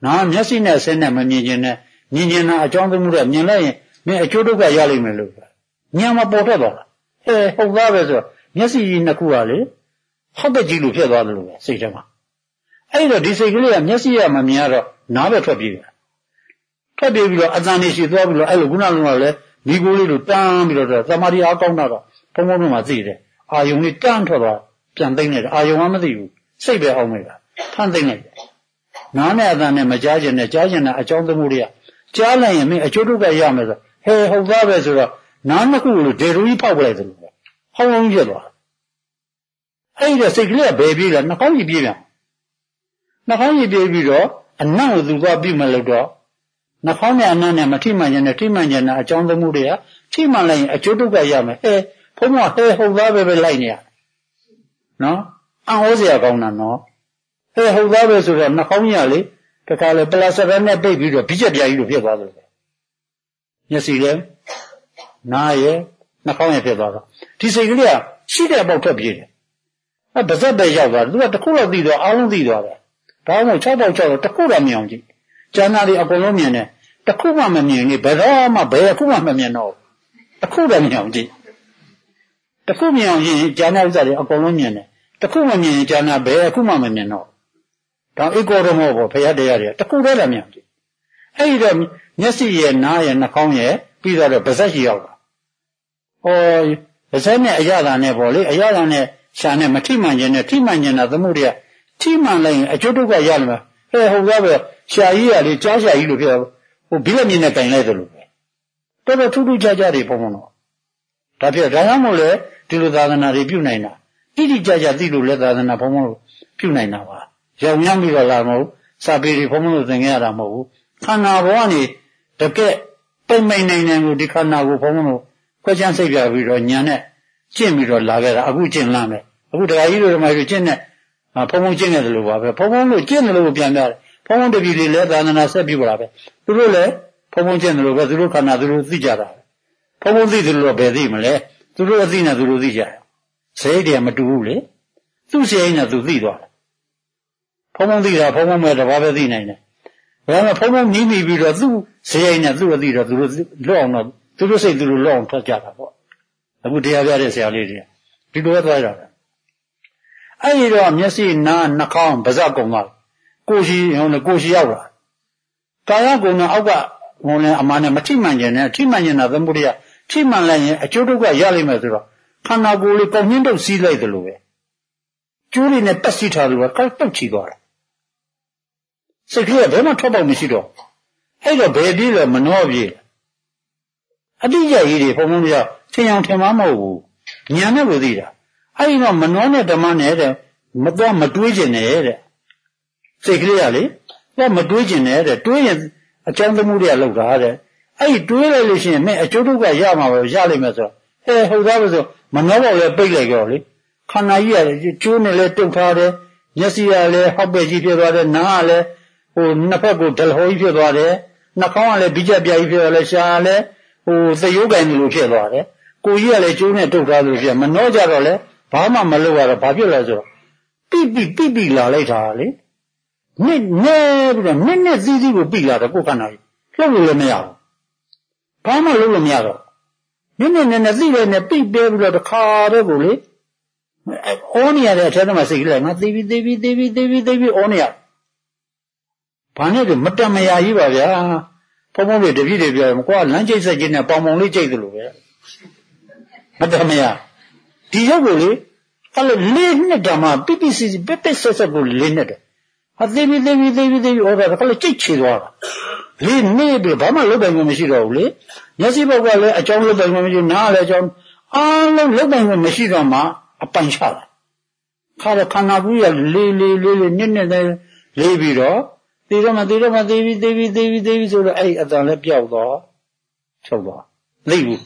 နာမျက်စိနဲ့အစင်းနဲ့မမြင်ခြင်းနဲ့မြင်ခြင်းနာအကြောင်းသမှုတဲ့မြင်လိုက်ရင်မင်းအကျိုးဒုက္ခရလိမ့်မယ်လို့ဉာဏ်မှာပေါ်ထွက်သွားတာဟုတ်သားပဲဆိုတော့မျက်စိကြီးနှစ်ခုကလေဟုတ်တဲ့ကြီးလို့ဖြစ်သွားတယ်လို့ပဲစိတ်ထဲမှာအဲ့တော့ဒီစိတ်ကလေးကမျက်စိရမမြင်ရတော့နားပဲထွက်ပြေးတယ်ထွက်ပြေးပြီးတော့အတန်နေရှိသွားပြီးတော့အဲ့လိုခုနကလည်းမိကိုလေးလိုတန်းပြီးတော့သမာဓိအားကောင်းတော့ဘုံဘုံတို့မှသိတယ်အာယုံလေးတန်းထွက်သွားပြန်သိမ့်တယ်အာယုံကမသိဘူးစိတ်ပဲအောင်နေတာဖန်သိမ့်လိုက်တယ်နားနဲ့အတန်နဲ့မကြားခြင်းနဲ့ကြားခြင်းနဲ့အကြောင်းသမှုတွေကကြားလိုက်ရင်မင်းအကျိုးဒုက္ခရမယ်ဆိုဟုတ်သားပဲဆိုတော့နားနှစ်ခုကိုဒေရူကြီးဖောက်ပလိုက်တယ်လို့ပဲဟောင်းဟောင်းဖြစ်သွားအဲ့ဒီစိတ်ကလေးကဘယ်ပြေးလဲနှာခေါင်းကြီးပြေးပြန်နှာခေါင်းကြီးပြေးပြီးတော့အနံ့ကိုသူကပြီးမလို့တော့နှာခေါင်းနဲ့အနံ့နဲ့မထိမှန်ခြင်းနဲ့ထိမှန်ခြင်းနဲ့အကြောင်းသမှုတွေကထိမှန်လိုက်ရင်အကျိုးဒုက္ခရမယ်ဘုံကဟုတ်သားပဲလိုက်နေရနော်အံ့ဩစရာကောင်းတာနော်ဟုတ်သားပဲဆိုတော့နှာခေါင်းကြီးကလေတခါလေပလာစတာနဲ့ပိတ်ပြီးတော့ဘိချက်ပြာကြီးလိုဖြစ်သွားတယ်မျက်စိလည်းနားရဲ့နှာခေါင်းရဲ့ဖြစ်သွားတော့ဒီစိတ်ကလေးကရှိတဲ့အပေါက်ထွက်ပြေးတယ်ဗဇက်ပဲရောက်သွားတယ်သူကတစ်ခုလောက်သိသွားအားလုံးသိသွားတယ်ဒါမှမဟုတ်6ပေါက်6တော့တစ်ခုတော့မြင်အောင်ကြည့်ကျန်တာတွေအကုန်လုံးမြင်တယ်တစ်ခုမှမမြင်နေဘယ်တော့မှဘယ်အခုမှမမြင်တော့တစ်ခုတော့မြင်အောင်ကြည့်တစ်ခုမြင်အောင်ရင်ကျန်တဲ့ဥစ္စာတွေအကုန်လုံးမြင်တယ်တစ်ခုမမြင်ရင်ကျန်တာဘယ်အခုမှမမြင်တော့ဒါဧကောရမောပေါ့ဖရာတရားတွေတစ်ခုတည်းလည်းမြင်အောင်ကြည့်အဲ့ဒီတော့မျက်စိရဲ့နားရဲ့နှာခေါင်းရဲ့ပြီးတော့ဗဇက်ရှိရောက်တာဗဇက်နဲ့အရသာနဲ့ပေါ့လေအရသာနဲ့ရှာနဲ့မထိမှန်ခြင်းနဲ့ထိမှန်ခြင်းနဲ့သမှုတွေကထိမှန်လိုက်ရင်အကျိုးဒုက္ခရလိမ့်မယ်ဟုတ်သားပဲရှာကြီးကလေကြားရှာကြီးလို့ဖြစ်ဘိလက်မြင်နဲ့ကင်လိုက်တယ်လို့ပဲတော်တော်ထူးထူးခြားခြားတွေပုံပုံတော့ဒါဖြစ်ဒါကြောင့်မို့လေဒီလိုသာသနာတွေပြုနိုင်တာတိတိကျကျသိလို့လက်သာသနာဘုံဘုံပြုနိုင်တာပါရောင်ရမ်းပြီးတော့လာမဟုတ်စာပေတွေဘုံဘုံသင်ခဲ့ရတာမဟုတ်ဘူးခန္ဓာဘောကနေတကက်ပိတ်မိန်နိုင်ကိုဒီခန္ဓာကိုဘုံဘုံခွဲခြမ်းစိတ်ပြပြီးတော့ညာနဲ့ကျင့်ပြီးတော့လာခဲ့တာအခုကျင့်လမ်းပဲအခုတရားကြီးတို့ဓမ္မကြီးကျင့်တဲ့ဘုံဘုံကျင့်တယ်လို့ပါပဲဘုံဘုံတို့ကျင့်တယ်လို့ပြန်ပြတယ်ဘုံဘုံတပည့်တွေလည်းသာသနာဆက်ပြုလာပဲသူတို့လည်းဘုံဘုံကျင့်တယ်လို့ပဲသူတို့ခန္ဓာသူတို့သိကြတာဘုံဘုံသိတယ်လို့ဘယ်သိမလဲသူတို့အသိနဲ့သူတို့သိကြတယ်ဇိတ်တယ်မတူဘူးလေသူ့ဇိတ်နဲ့သူသိသွားတယ်ဘုံဘုံသိတာဘုံဘုံမဲ့တဘာပဲသိနိုင်တယ်ဒါမှဘုံဘုံနီးပြီးတော့သူ့ဇိတ်နဲ့သူ့အသိတော့သူတို့လွတ်အောင်တော့သူတို့စိတ်သူတို့လွတ်အောင်ထွက်ကြတာပေါ့အခုတရားပြတဲ့ဆရာလေးတွေဒီလိုပဲသွားကြတာအဲ့ဒီတော့မျက်စိနားနှာခေါင်းပါးစပ်ကုံသွားကိုရှိရောက်လာကာယကုံနဲ့အောက်ကလည်းအမှန်နဲ့မထိမှန်ခြင်းနဲ့ထိမှန်ခြင်းနဲ့သမုဒိယထိမှန်လိုက်ရင်အကျိုးဒုက္ခရလိမ့်မယ်ဆိုတော့ခန္ဓာကိုယ်လေးကောင်းနှင်းတုပ်စီးလိုက်တယ်လို့ပဲကျိုးလေးနဲ့ပတ်စီထားလို့ကကောက်တုပ်ချီသွားတယ်စိတ်ကလေးကဘယ်မှထွက်ပေါက်မရှိတော့အဲ့တော့ဘယ်ပြေးလဲမနှောပြေးအတိအကျကြီးတွေဘုံဘုံပြောထင်အောင်ထင်မှာမဟုတ်ဘူးဉာဏ်နဲ့ကိုသိတာအဲ့ဒီတော့မနှောနဲ့ဓမ္မနဲ့တဲ့မတော့မတွေးကျင်နဲ့တဲ့စိတ်ကလေးကလေတော့မတွေးကျင်နဲ့တဲ့တွေးရင်အကြောင်းသမှုတွေကလောက်တာတဲ့အဲ့ဒီတွေးလိုက်လို့ရှိရင်မင်းအကျိုးဒုက္ခရမှာပဲရလိမ့်မယ်ဆိုတော့ဟုတ်သားပဲဆိုမနှောတော့လည်းပိတ်လိုက်ကြောလေခန္ဓာကြီးကကျိုးနဲ့လည်းတုတ်ထားတယ်မျက်စိကလည်းဟောက်ပဲ့ကြီးဖြစ်သွားတယ်နားကလည်းနှစ်ဖက်ကိုဒလဟောကြီးဖြစ်သွားတယ်နှာခေါင်းကလည်းဘိချက်ပြာကြီးဖြစ်သွားတယ်ရှာကလည်းသရုပ်ကင်လိုဖြစ်သွားတယ်ကိုကြီးကလည်းကျိုးနဲ့တုတ်ထားလို့ဖြစ်မနှောကြတော့လေဘာမှမလုပ်ရတော့ဘာဖြစ်လဲဆိုတော့ပိလာလိုက်တာလေနှစ်ပြီးတော့နှစ်စည်းစည်းကိုပိလာတော့ကိုယ်ခန္ဓာကြီးလှုပ်လို့လည်းမရဘူးဘာမှလုပ်လို့မရတော့နှစ်နဲ့သိတယ်နဲ့ပိတဲပြီးတော့တခါတော့ကိုလေအောနေရတဲ့အထက်မှာစိတ်ကလေးငါသိပြီးအောနေရဘာနဲ့လဲမတမယာကြီးပါဗျာဘုံဘုံတွေတပြည့်တွေပြောမကွာလမ်းကျိတ်ဆက်ခြင်းနဲ့ပေါင်လေးကျိတ်သလိုပဲမတမယာဒီရုပ်ကိုလေအဲ့လိုလေးနှစ်တောင်မှပိစီပက်ဆက်ကိုလေးနှစ်တယ်ဟာသိပြီးဩတာကလည်းကြိတ်ချေသွားတာလေးနှစ်ပြီဘာမှလုပ်ပိုင်ခွင့်မရှိတော့ဘူးလေမျက်စိဘက်ကလည်းအကြောင်းလုပ်ပိုင်ခွင့်မရှိနားလည်းအကြောင်းအားလုံးလုပ်ပိုင်ခွင့်မရှိတော့မှအပိုင်ချတာခါတော့ခန္ဓာကိုယ်ကလေးနှစ်လေးပြီးတော့သေတော့မှသေပြီးဆိုတော့အဲ့အတန်လည်းပြောက်တော့ချုပ်သွားသိဘူး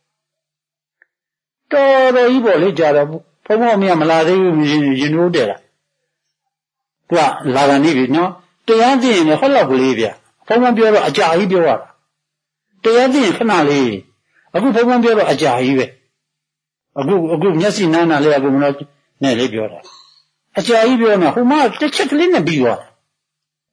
တော်တော်ကြီးပေါ့လေကြာတော့ဘုံဘုံမရမလာသေးဘူးရင်နိုးတယ်လားသူကလာကနေပြီနော်တရားသိရင်လည်းဟောလောက်ကလေးဗျဘုံဘုံပြောတော့အကြာကြီးပြောရတာတရားသိရင်ခဏလေးအခုဘုံဘုံပြောတော့အကြာကြီးပဲအခုမျက်စိနားနာလေးအခုမလို့နဲ့လေးပြောတာအကြာကြီးပြောမှာဟိုမှာတစ်ချက်ကလေးနဲ့ပြီးသွားတာ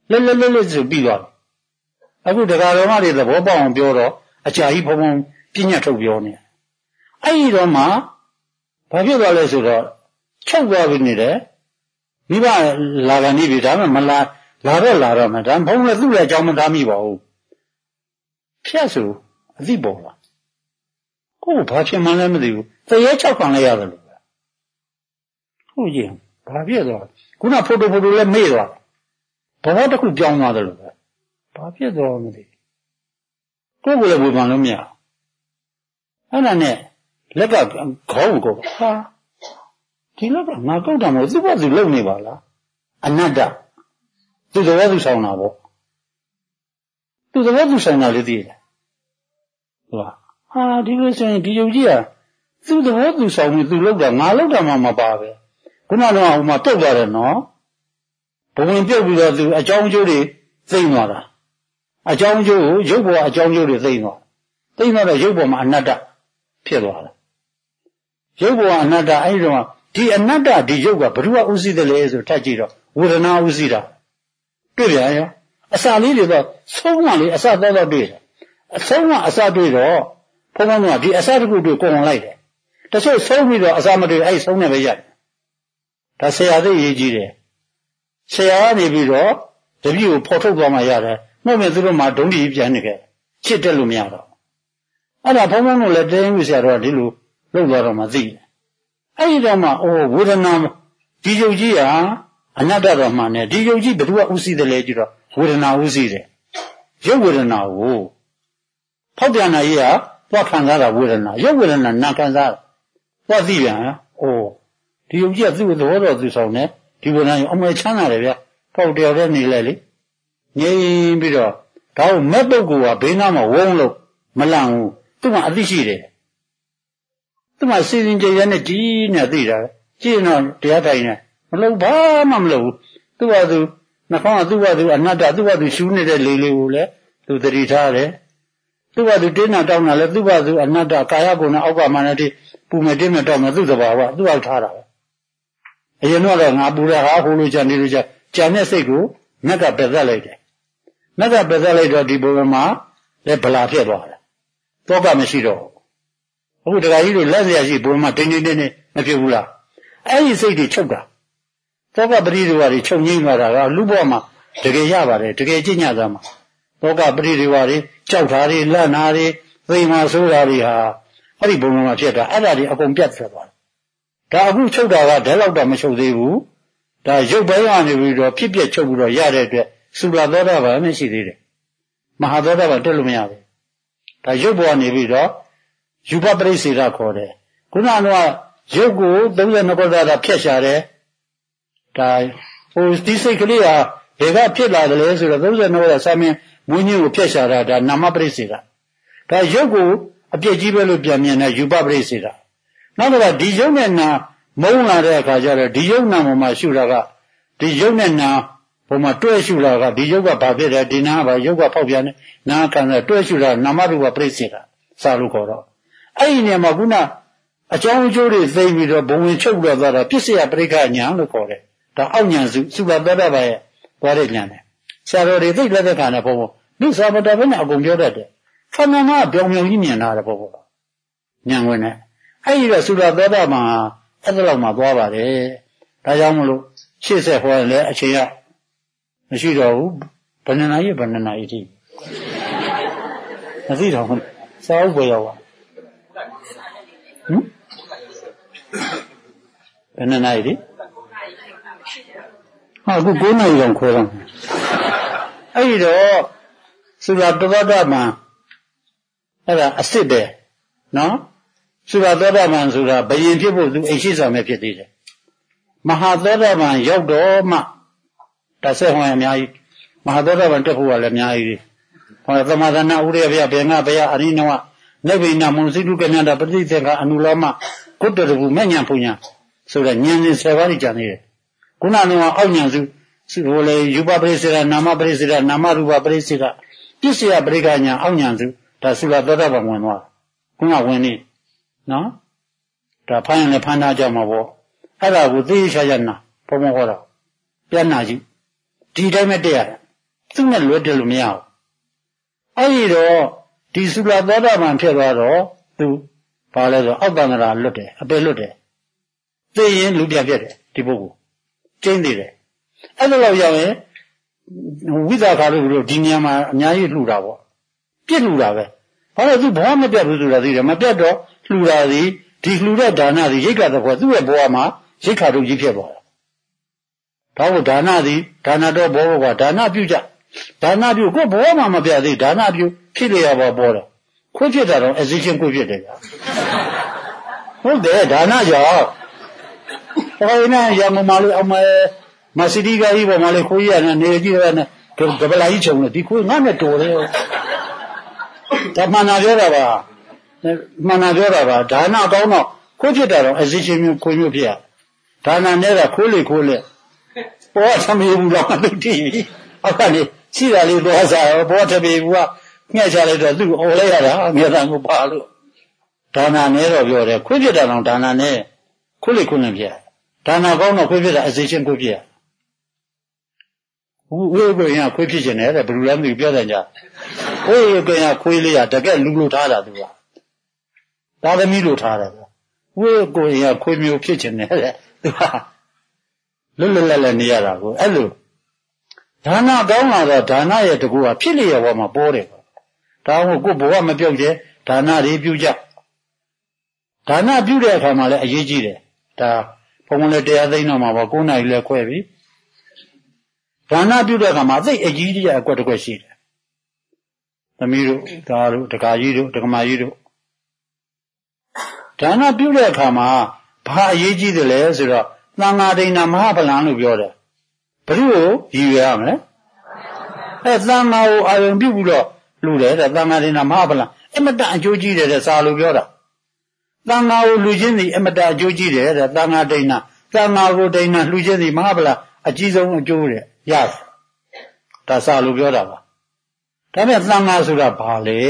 လက်ဆိုပြီးသွားအခုတရားတော်မတွေသဘောပေါက်အောင်ပြောတော့အကြာကြီးဘုံဘုံပြညတ်ထုတ်ပြောနေအဲ့ဒီတော့မှဘာဖြစ်သွားလဲဆိုတော့ချုပ်သွားပြီနေတယ်မိဘလာကနေပြီဒါမှမလာတော့မှဒါဘုံလည်းသူ့လည်းအကြောင်းမသားမိပါဘူးဖြတ်ဆိုအသိပေါ်လာကိုယ်ဘာဖြစ်မှန်းလည်းမသိဘူးတရေ6ခံလိုက်ရတယ်လို့ဟုတ်ရင်ဘာဖြစ်သွားခုနဖိုတိုလည်းမေ့သွားဘောတစ်ခုပြောင်းသွားတယ်လို့ပဲဘာဖြစ်သွားမသိကိုယ်ကလည်းဝေဖန်လို့မရအဲ့ဒါနဲ့လက်ကခေါင်းကိုဟာဒီလက်ကငါကုတ်တာမဟုတ်သူ့ဘာသူလုံနေပါလားအနတ္တသူသဘောသူဆောင်တာပေါ့သူသဘောသူဆောင်တာလေးသိတယ်ဟုတ်လားဟာဒီလိုဆိုရင်ဒီယုံကြည်ကသူသဘောသူဆောင်ပြီးသူလောက်တာငါလောက်တာမှမပါပဲခုနကတော့ဟိုမှာတုတ်သွားတယ်နော်ဘဝင်ပြုတ်ပြီးတော့သူအကြောင်းအကျိုးတွေသိမ့်သွားတာအကြောင်းအကျိုးကိုရုပ်ပေါ်အကြောင်းအကျိုးတွေသိမ့်သွားတော့ရုပ်ပေါ်မှာအနတ္တဖြစ်သွားတယ်ရုပ်ပေါ်ကအနတ္တအဲ့ဒီတော့ဒီအနတ္တဒီရုပ်ကဘယ်သူကဥသိတယ်လဲဆိုထပ်ကြည့်တော့ဝေဒနာဥသိတာတွေ့ပြန်ရောအစာလေးတွေတော့ဆုံးမလေးအစာတော့တွေ့တယ်အဆုံးကအစာတွေ့တော့ဘုန်းဘုန်းကဒီအစာတစ်ခုတွေ့ကိုယ်ဝင်လိုက်တယ်တချို့ဆုံးပြီးတော့အစာမတွေ့အဲ့ဒီဆုံးနေပဲရတယ်ဒါဆရာသိရေးကြည့်တယ်ဆရာကနေပြီးတော့တပည့်ကိုဖော်ထုတ်သွားမှရတယ်နှုတ်မြသူတို့မှဒုံးကြီးပြန်နေခဲ့ချစ်တယ်လို့မရတော့အဲ့ဒါဘုန်းဘုန်းတို့လည်းတင်းပြီးဆရာတော်ကဒီလိုလုပ်သွားတော့မှသိတယ်အဲ့ဒီတော့မှဝေဒနာဒီယုတ်ကြီးဟာအနတ္တတော်မှနဲ့ဒီယုတ်ကြီးဘယ်သူကဥသိတယ်လဲကြည့်တော့ဝေဒနာဥသိတယ်ရုပ်ဝေဒနာကိုဖောက်ပြန်တာကြီးဟာသွားခံစားတာဝေဒနာရုပ်ဝေဒနာနာခံစားသွားသိပြန်ဒီယုတ်ကြီးကသူ့သဘောတော်သူဆောင်တယ်ဒီဝေဒနာကိုအမှန်ချမ်းသာတယ်ဗျပေါက်တယောက်တည်းနေလဲလေငြိမ်ပြီးတော့ဒါကိုမဲ့ပုဂ္ဂိုလ်ကဘေးနားမှာဝုန်းလို့မလန့်ဘူးသူ့မှာအသိရှိတယ်သူ့မှာစီစဉ်ကြရနဲ့ဒီနဲ့သိတာကြည့်ရင်တော့တရားထိုင်နေမလုပ်ဘာမှမလုပ်ဘူးသူ့ဟာသူနှာခေါင်းကသူ့ဟာသူအနတ္တသူ့ဟာသူရှူးနေတဲ့လေလေးကိုလည်းသူသတိထားတယ်သူ့ဟာသူတင်းတာတောင်းတာလည်းသူ့ဟာသူအနတ္တကာယကိုယ်နဲ့အောက်ကမှလည်းဒီပူမတင်းနဲ့တောင်းမှသူ့သဘာဝသူ့အောက်ထားတာပဲအရင်တော့ငါပူတဲ့ဟာဟိုလိုကြနေလို့ကြံတဲ့စိတ်ကိုမက်ကပယ်သက်လိုက်တယ်မက်ကပယ်သက်လိုက်တော့ဒီဘုံမှာလည်းဗလာဖြစ်သွားတယ်တောကမရှိတော့အခုတရားကြီးတို့လက်စရာရှိဘုံမှာတင်းမဖြစ်ဘူးလားအဲ့ဒီစိတ်တွေချုပ်တာတောကပရိဒေဝတွေချုပ်ငိမ့်သွားတာကလူဘဝမှာတကယ်ရပါတယ်တကယ်ကျင့်ကြတာမှာတောကပရိဒေဝတွေကြောက်တာတွေလန့်တာတွေသိမှဆိုးတာတွေဟာအဲ့ဒီဘုံမှာဖြစ်တာအဲ့ဒါတွေအကုန်ပြတ်သွားတယ်ဒါအခုချုပ်တာကဒါတော့တော့မချုပ်သေးဘူးဒါရုပ်ပိုင်းကနေပြီးတော့ဖြစ်ပြချုပ်ပြီးတော့ရတဲ့အတွက်သုလာသောတာပန်မရှိသေးတယ်မဟာသောတာပန်တက်လို့မရဘူးဒါရုပ်ဘဝနေပြီးတော့ယူပပရိစ္ဆေဒခေါ်တယ်ခုနကရုပ်ကို32ခုသာဖြတ်ရှာတယ်ဒါဟိုဒီစိတ်ကလေးဟာဘယ်ကဖြစ်လာတယ်လဲဆိုတော့32ခုသာစာမင်းမွေးညင်းကိုဖြတ်ရှာတာဒါနာမပရိစ္ဆေဒဒါရုပ်ကိုအပြည့်ကြီးပဲလို့ပြန်မြင်တဲ့ယူပပရိစ္ဆေဒနောက်တော့ဒီယုံနဲ့နာမုန်းလာတဲ့အခါကျတော့ဒီယုံနာပေါ်မှာရှုတာကဒီယုံနဲ့နာပေါ်မှာတွဲရှုတာကဒီယုတ်ကဘာဖြစ်တယ်ဒီနာကဘာယုတ်ကဖောက်ပြန်တယ်နာခံတယ်တွဲရှုတာနာမရူပပြိစေတာစာလို့ခေါ်တော့အဲ့ဒီနေရာမှာခုနအကြောင်းအကျိုးတွေသိပြီးတော့ဘုံဝင်ချုပ်တော့သွားတာပစ္စယပရိက္ခညာလို့ခေါ်တယ်ဒါအောက်ညာစုပါသောတာပန်ရဲ့သွားတဲ့ညာနဲ့ဆရာတော်တွေသိတဲ့ခါနဲ့ဘုံလူစာမတော်ဘဲနဲ့အကုန်ပြောတတ်တယ်ဖဏမပြောင်ပြောင်ကြီးမြင်လာတယ်ဘုံညာဝင်နဲ့အဲ့ဒီတော့သုရသောတာပန်အဲ့ဒါလောက်မှသွားပါတယ်ဒါကြောင့်မလို့ရှေ့ဆက်ဟောရင်လည်းအချိန်ကမရှိတော့ဘူးဘယ်နှစ်နာရီထိမသိတော့ဘူးစာအုပ်ပေါ်ရောက်ပါဘယ်နှစ်နာရီဒီအခု9နာရီတောင်ခွဲတော့အဲ့ဒီတော့သုရသောတာပန်အဲ့ဒါအစ်စ်ပဲနော်သုရသောတာပန်ဆိုတာဘယင်ဖြစ်ဖို့သူအိရှိဆောင်ပဲဖြစ်သေးတယ်မဟာသောတာပန်ရောက်တော့မှဒါဆက်ဟောရင်အများကြီးမဟာသောတာပန်တက်ဖို့ကလည်းအများကြီးဟောသမသနာဥရိယဘုရားဘေငါဘုရားအရိနဝနိဗ္ဗိနမုန်စိတုကညာတပฏิသေကအနုလောမကုတ္တရဘူးမညံဖုန်ညာဆိုတော့ဉာဏ်စဉ်10ပါးကြီးကြံနေတယ်ခုနကအောက်ဉာဏ်စုဟိုလေယူပပရိစ္ဆေဒနာမပရိစ္ဆေဒနာမရူပပရိစ္ဆေဒပစ္စယပရိက္ခညာအောက်ဉာဏ်စုဒါသုရသောတာပန်ဝင်သွားခုနဝင်နေနော်ဒါဖမ်းရင်လည်းဖမ်းထားကြမှာပေါ့အဲ့ဒါကိုသိချာချာနာဘုံမဟောတာပြန်နာကြည့်ဒီတိုင်းပဲတက်ရတယ်သူနဲ့လွတ်တယ်လို့မရဘူးအဲ့ဒီတော့ဒီသုလသောတာပန်ဖြစ်သွားတော့သူဘာလဲဆိုအောက်တန်္ဍရာလွတ်တယ်အပယ်လွတ်တယ်သိရင်လူပြဖြစ်တယ်ဒီပုဂ္ဂိုလ်ကျင်းသေးတယ်အဲ့လိုရောက်ရင်ဝိသခါလို့ဒီနေရာမှာအများကြီးလှူတာပေါ့ပြစ်လှူတာပဲဘာလို့သူဘာမပြတ်ဘူးဆိုတာသိတယ်မပြတ်တော့လှူတာဒီလှူတဲ့ဒါနသည်ရိတ်ခါတဲ့ဘဝသူ့ရဲ့ဘဝမှာရိတ်ခါတို့ကြီးဖြစ်သွားတာဒါကိုဒါနသည်ဒါနတော့ဘောကဒါနပြုကြဒါနပြုကိုဘဝမှာမပြတ်သေးဒါနပြုဖြစ်လျက်ပေါ်တယ်ခွင့်ဖြစ်တာတော့အစည်းချင်းခွင့်ဖြစ်တယ်ဗျာဟုတ်တယ်ဒါနကြောင့်ဟောနေရမမလေးအမမစီဒီကကြီးပေါ်မှာလေခိုးရနေကြည့်ရနဲ့ကပလာကြီးချုံလို့ဒီခိုးငါနဲ့တော်တယ်ဒါမှန်တာပြောတာပါမှန်တာပြောတာပါဒါနကောင်းတော့ခိုးဖြစ်တာတော့အစည်းချင်းမျိုးခွင့်မျိုးဖြစ်ရဒါနနဲ့ကခိုးလေဘောသမီးဘူးတော့မသိပြီအောက်ကနေရှိတာလေးသွားစားရောဘောသမီးဘူးကငှက်ချလိုက်တော့သူ့အော်လိုက်ရတာအမြဲတမ်းကိုပါလို့ဒါနနဲ့တော့ပြောတယ်ခွင့်ဖြစ်တာတော့ဒါနနဲ့ခိုးလေဖြစ်ဒါနကောင်းတော့ခွင့်ဖြစ်တာအစည်းချင်းခွင့်ဖြစ်ဝိကွေရခွေးဖြစ်ခြင်းနဲ့တဲ့ဘယ်လိုလဲမသိပြောတယ်ကြာဝိကွေရခွေးလေးရတကယ်လူလို့ထားတာသူကသာသမီလို့ထားတယ်ဝိကွေရခွေးမျိုးဖြစ်ခြင်းနဲ့တဲ့သူကလွတ်လပ်နေရတာကိုအဲ့လိုဒါနကောင်းလာတော့ဒါနရဲ့တကူကဖြစ်လျက်ဘောမှာပေါ်တယ်ဒါကိုကိုဘဝမပြုတ်တဲ့ဒါနတွေပြုကြဒါနပြုတဲ့အခါမှာလည်းအရေးကြီးတယ်ဒါဘုံဘုံလည်းတရားသိမ်းတော့မှာပေါ့9 နာရီလည်းခွဲပြီဒါနပြုတဲ့အခါမှာသိအကြီးကြီးအကွက်တစ်ကွက်ရှိတယ်။သမီးတို့ဒါတို့ဒကာကြီးတို့ဒကမာကြီးတို့ဒါနပြုတဲ့အခါမှာဘာအရေးကြီးတယ်လဲဆိုတော့သံဃာဒိဏမဟာဗလံလို့ပြောတယ်။ဘယ်လိုရည်ရွယ်ရမလဲ။သံဃာကိုအာရုံပြုပြီးတော့လူတယ်တဲ့သံဃာဒိဏမဟာဗလံအမတအကျိုးကြီးတယ်တဲ့စာလို့ပြောတာ။သံဃာကိုလူချင်းစီအမတအကျိုးကြီးတယ်တဲ့သံဃာဒိဏသံဃာကိုဒိဏလူချင်းစီမဟာဗလံအကြီးဆုံးအကျိုးတဲ့ရတယ်ဒါစာလို့ပြောတာပါဒါပေမဲ့သံဃာဆိုတာဘာလဲ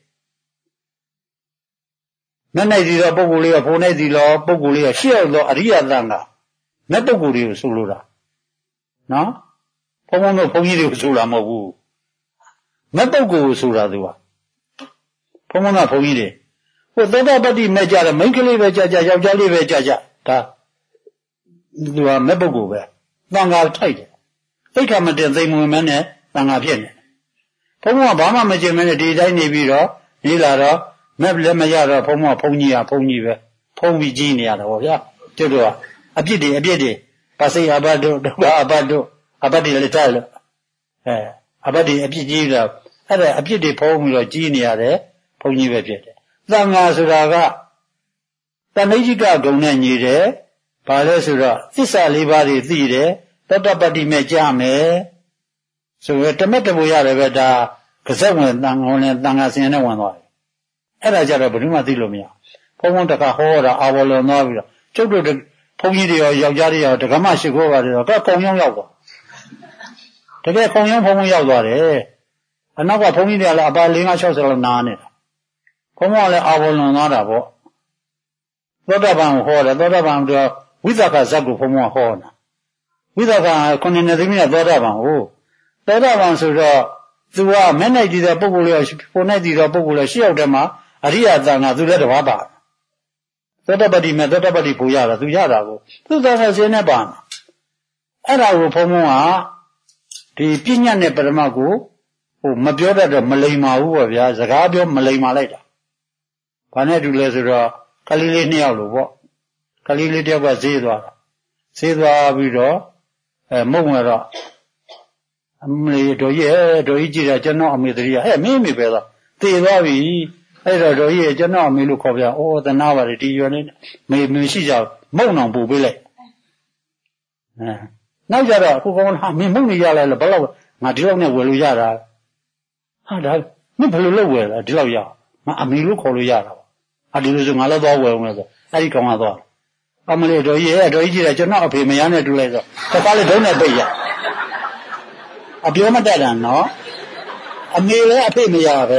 မျက်နှာစီတော့ပုဂ္ဂိုလ်လေးကဖုံနေစီတော့ပုဂ္ဂိုလ်လေးကရှေ့ရောက်တော့အရိယသံဃာမဲ့ပုဂ္ဂိုလ်တွေကိုဆိုလိုတာနော်ဘုံတို့ဘုန်းကြီးတွေကိုဆိုတာမဟုတ်ဘူးမဲ့ပုဂ္ဂိုလ်ကိုဆိုတာသူကဘုံကဘုန်းကြီးတွေဟိုသောတာပတ္တိမဲ့ကြတယ်မိန်းကလေးပဲကြကြယောက်ျားလေးပဲကြကြဒါသူကမဲ့ပုဂ္ဂိုလ်ပဲသံဃာထိုက်တယ်သိက္ခာမတင်သိမ်ဝင်မဲနဲ့သံဃာဖြစ်နေဘုံကဘာမှမကျင်မဲနဲ့ဒီတိုင်းနေပြီးတော့နေလာတော့မဲ့လည်းမရတော့ဘုံကဘုံကြီးပဲဖုံးပြီးကြီးနေရတာပေါ့ဗျာကျွတ်တော့အပြစ်တွေပါစိအဘတ်တို့ဒုက္ခအဘတ်တို့အဘတ်တွေလည်းထားလို့အဘတ်တွေအပြစ်ကြီးတော့အဲ့ဒါအပြစ်တွေဖုံးပြီးတော့ကြီးနေရတယ်ဘုံကြီးပဲဖြစ်တယ်သံဃာဆိုတာကတဏှိจิကဂုဏ်နဲ့ညီတယ်ဘာလဲဆိုတော့သစ္စာ 4 ပါးတွေသိတယ်သောတပတ္တိမဲ့ကြမယ်ဆိုရတမက်တဘူရတယ်ပဲဒါကစက်ဝင်တန်ခေါ်နဲ့တန်ခါစင်နဲ့ဝင်သွားတယ်အဲ့ဒါကြတော့ဘယ်သူမှသိလို့မရဘုံဘုံတခါဟောတာအာဘော်လွန်သွားပြီးတော့ကျုပ်တို့ဘုန်းကြီးတွေရောယောက်ျားတွေရောဒကမရှိခိုးပါတယ်တော့ကုံရုံရောက်သွားတကယ်ကုံရုံဘုံဘုံရောက်သွားတယ်အနောက်ကဘုန်းကြီးတွေကလည်းအပါ4 5 60လောက်နားနေတာဘုံဘုံကလည်းအာဘော်လွန်သွားတာပေါ့သောတပန်ကိုဟောတယ်သောတပန်တော့ဝိသကဇတ်ကိုဘုံဘုံဟောတာဝိသကခုနှစ်နှစ်သမီးကသောတာပန်ကိုသောတာပန်ဆိုတော့သူကမဲ့နိုင်တည်တဲ့ပုဂ္ဂိုလ်လေးကိုပုံနိုင်တည်တဲ့ပုဂ္ဂိုလ်လေးရှေ့ရောက်တဲ့မှာအရိယသံဃာသူလည်းတပါးပါသောတပတ္တိမဲ့သောတပတ္တိပူရတာသူရတာကိုသူသံဃာရှင်နဲ့ပါအဲ့ဒါကိုဘုံဘုံကဒီပညာနဲ့ပရမတ်ကိုမပြောတတ်တော့မလိမ္မာဘူးပေါ့ဗျာစကားပြောမလိမ္မာလိုက်တာဘာနဲ့တူလဲဆိုတော့ကလေးလေး 2 ယောက်လို့ပေါ့ကလေးလေးတယောက်ကဈေးသွားပြီးတော့မုံဝင်တော့အမေတို့ကြီးကြည့်တာကျွန်တော်အမေတည်းမင်းပဲတော့သေသွားပြီအဲ့တော့တို့ကြီးကျွန်တော်အမေလို့ခေါ်ပြဩသနာပါတယ်ဒီရွယ်လေးမေရှိကြမုံအောင်ပူပေးလိုက်နောက်ကြတော့အခုကောင်းဟာမင်းမုံနေရလဲဘယ်လောက်ငါဒီလောက်နဲ့ဝယ်လို့ရတာဟာဒါမင်းဘယ်လိုလုပ်ဝယ်လဲဒီလောက်ရငါအမေလို့ခေါ်လို့ရတာပါဒီလိုဆိုငါလည်းသွားဝယ်အောင်လဲဆိုအဲ့ဒီကောင်ကသွားအမလေးတို့ကြီးကြည့်တယ်ကျွန်တော်အဖေမရနဲ့တူလိုက်ဆိုတစ်ခါလေဒုံးနဲ့ပိတ်ရအပြောမတတ်တာနော်အမေလည်းအဖေမရပဲ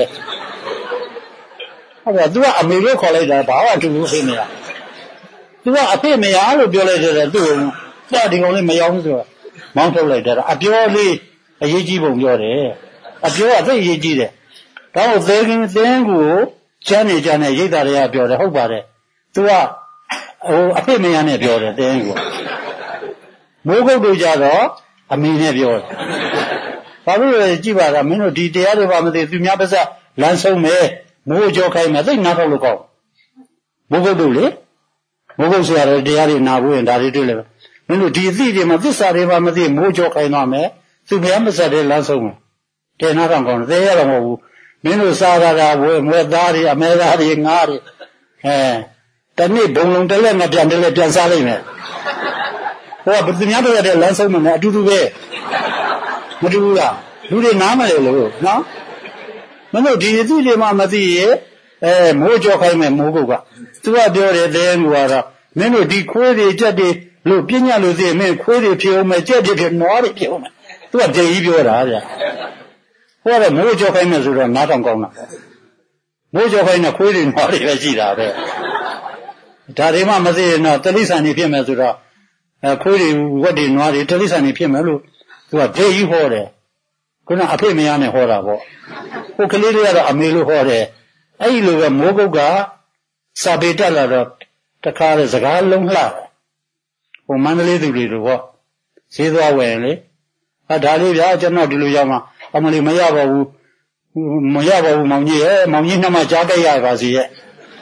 ဟုတ်ပါသူကအမေလို့ခေါ်လိုက်တာဘာမှတူလို့အဖေမရသူကအဖေမရလို့ပြောလိုက်တယ်သူ့ကဒီကောင်လေးမရောက်ဘူးဆိုတော့မောင်းထုတ်လိုက်တယ်အပြောလေးအရေးကြီးပုံပြောတယ်အပြောကသိအရေးကြီးတယ်ဒါကိုသဲကင်းသင်းကိုကျမ်းနေကြတဲ့ရိတ်တာတွေကပြောတယ်ဟုတ်ပါတယ်သူကအဖေမရနဲ့ပြောတယ်သင်းကိုမိုးကုတ်တို့ကြတော့အမေနဲ့ပြောတယ်ဘာလို့လဲကြည့်ပါလားမင်းတို့ဒီတရားတွေပါမသိသူများပါစလမ်းဆုံးမယ်မိုးကြောခိုင်းမယ်သိနားထောက်လို့ကောင်းမိုးကုတ်တို့လေမိုးကုတ်ဆရာတော်တရားတွေနာဖို့ရင်ဒါတွေတွေ့လဲမင်းတို့ဒီအသည့်တွေမှာသစ္စာတွေပါမသိမိုးကြောခိုင်းသွားမယ်သူများမဆက်တဲ့လမ်းဆုံးမယ်တဲနာတော့ကောင်းတယ်တဲရတော့မဟုတ်ဘူးမင်းတို့စားရတာဝယ်မွေသားတွေအမဲသားတွေငါးတွေတနေ့ဘုံလုံးတစ်လက်နဲ့ပြန်စားလိုက်မယ်ဟိုကသူများတို့ရတဲ့လမ်းဆုံးမယ်အတူတူပဲမတူဘူးလားလူတွေနားမလဲလို့နော်မင်းတို့ဒီအသည့်တွေမှမသိရဲ့မိုးကြောခိုင်းမယ်မိုးကုတ်ကသူကပြောတယ်တဲလူကတော့မင်းတို့ဒီခွေးတွေကြက်တွေလို့ပြညတ်လို့သိမင်းခွေးတွေဖြစ်အောင်မယ်ကြက်တွေဖြစ်နွားတွေဖြစ်အောင်မယ်သူကတည်ကြီးပြောတာဗျဟိုကမိုးကြောခိုင်းမယ်ဆိုတော့နားထောင်ကောင်းတာမိုးကြောခိုင်းတဲ့ခွေးတွေနွားတွေပဲရှိတာပဲဒါတွေမှမသိရင်တော့တိရစ္ဆာန်တွေဖြစ်မယ်ဆိုတော့ခွေးတွေဝက်တွေနွားတွေတိရစ္ဆာန်တွေဖြစ်မယ်လို့သူကတည်ကြီးဟောတယ်ခုနအဖေမရနဲ့ဟောတာပေါ့ဟိုကလေးတွေကတော့အမေလို့ဟောတယ်အဲ့ဒီလိုပဲမိုးကုတ်ကစာပေတက်လာတော့တခါတဲ့စကားလုံးလှတယ်ဟိုမန္တလေးသူတွေတို့ပေါ့ဈေးသွားဝယ်လေဒါလေးဗျာကျွန်တော်ဒီလိုရောက်မှအမလီမရပါဘူးမောင်ကြီးရဲ့မောင်ကြီးနှမကြားကြရပါစီရဲ့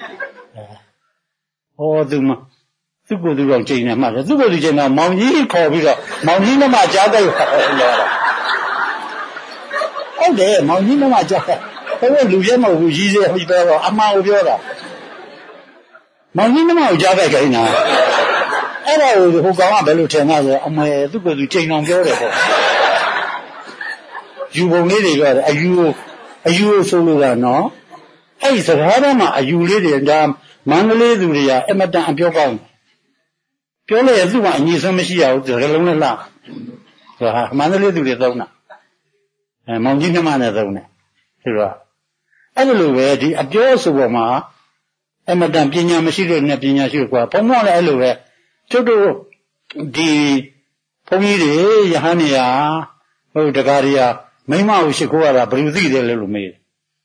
ဟောသူမသူ့ကိုယ်သူတော့ချိန်နေမှတယ်သူ့ကိုယ်သူချိန်တော့မောင်ကြီးခေါ်ပြီးတော့မောင်ကြီးနှမကြားကြရပါဟုတ်တယ်မောင်ကြီးနှမကြားဟိုလူရဲမဟုတ်ဘူးကြီးစေဟိုပြောတော့အမှန်ကိုပြောတာမောင်ကြီးနှမကိုကြားကြခိုင်းတာအဲ့ဒါကိုဟိုကောင်ကဘယ်လိုထင်မှာဆိုအမေသူ့ကိုယ်သူချိန်အောင်ပြောတယ်ပေါ့ယူပုံလေးတွေပြောတယ်အယူဆိုလို့ကနော်အဲ့ဒီစကားတော့မှအယူလေးတွေဒါမန္တလေးသူတွေကအမတန်အပြောကောင်းပြောလို့ရသူ့မှာအညီဆုံးမရှိရဘူးစကားလုံးနဲ့လှဆိုတာမန္တလေးသူတွေသုံးတာမောင်ကြီးနှမနဲ့သုံးတယ်ဆိုတော့အဲ့လိုပဲဒီအပြောဆိုပေါ်မှာအမတန်ပညာမရှိတဲ့နဲ့ပညာရှိကွာဘုံဘုံလည်းအဲ့လိုပဲကျုပ်တို့ဒီဘုန်းကြီးတွေယဟန်နေရဟိုတကားတွေကမိမကိုရှိခိုးရတာဘယ်လိုသိတယ်လဲလို့မေးတယ်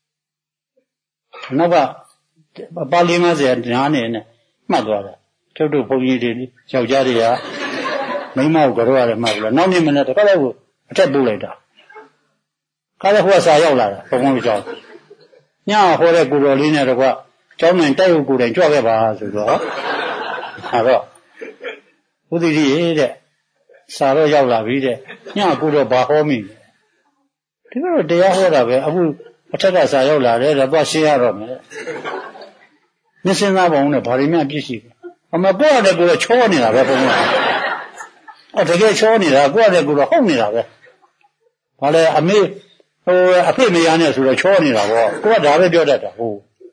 နောက်ကပါဠိမဆရာညားနေနဲ့မှတ်သွားတယ်ကျုပ်တို့ဘုန်းကြီးတွေယောက်ျားတွေကမိမကိုကြောရတယ်မှတ်လို့နောက်နေ့မနေ့တခါတော့အထက်ပို့လိုက်တာခါလည်းဟိုကစာရောက်လာတာဘုံဘုံကြောင်းညဟောတဲ့ကိုတော်လေးနဲ့တော့ကကျောင်းနိုင်တိုက်ဟုတ်ကိုယ်တိုင်ကြွခဲ့ပါဆိုတော့ဟာတော့ဘုဒ္ဓကြီးတဲ့စာတော့ရောက်လာပြီတဲ့ညကိုတော့ဘာဟောမိဒီလိုတရားဟောတာပဲအခုအထက်ကစာရောက်လာတယ်တော့ရှင်းရတော့မယ်မျက်စင်းသားပေါင်းနဲ့ဘာတွေမှပြည့်ရှိတယ်အမကိုရတယ်ကိုတော့ချောနေတာပဲဘုန်းကြီးတကယ်ချောနေတာကိုရတယ်ကိုတော့ဟုတ်နေတာပဲဘာလဲအမေဟိုအဖေမရနဲ့ဆိုတော့ချောနေတာပေါ့ကိုကဒါပဲပြောတတ်တာဟို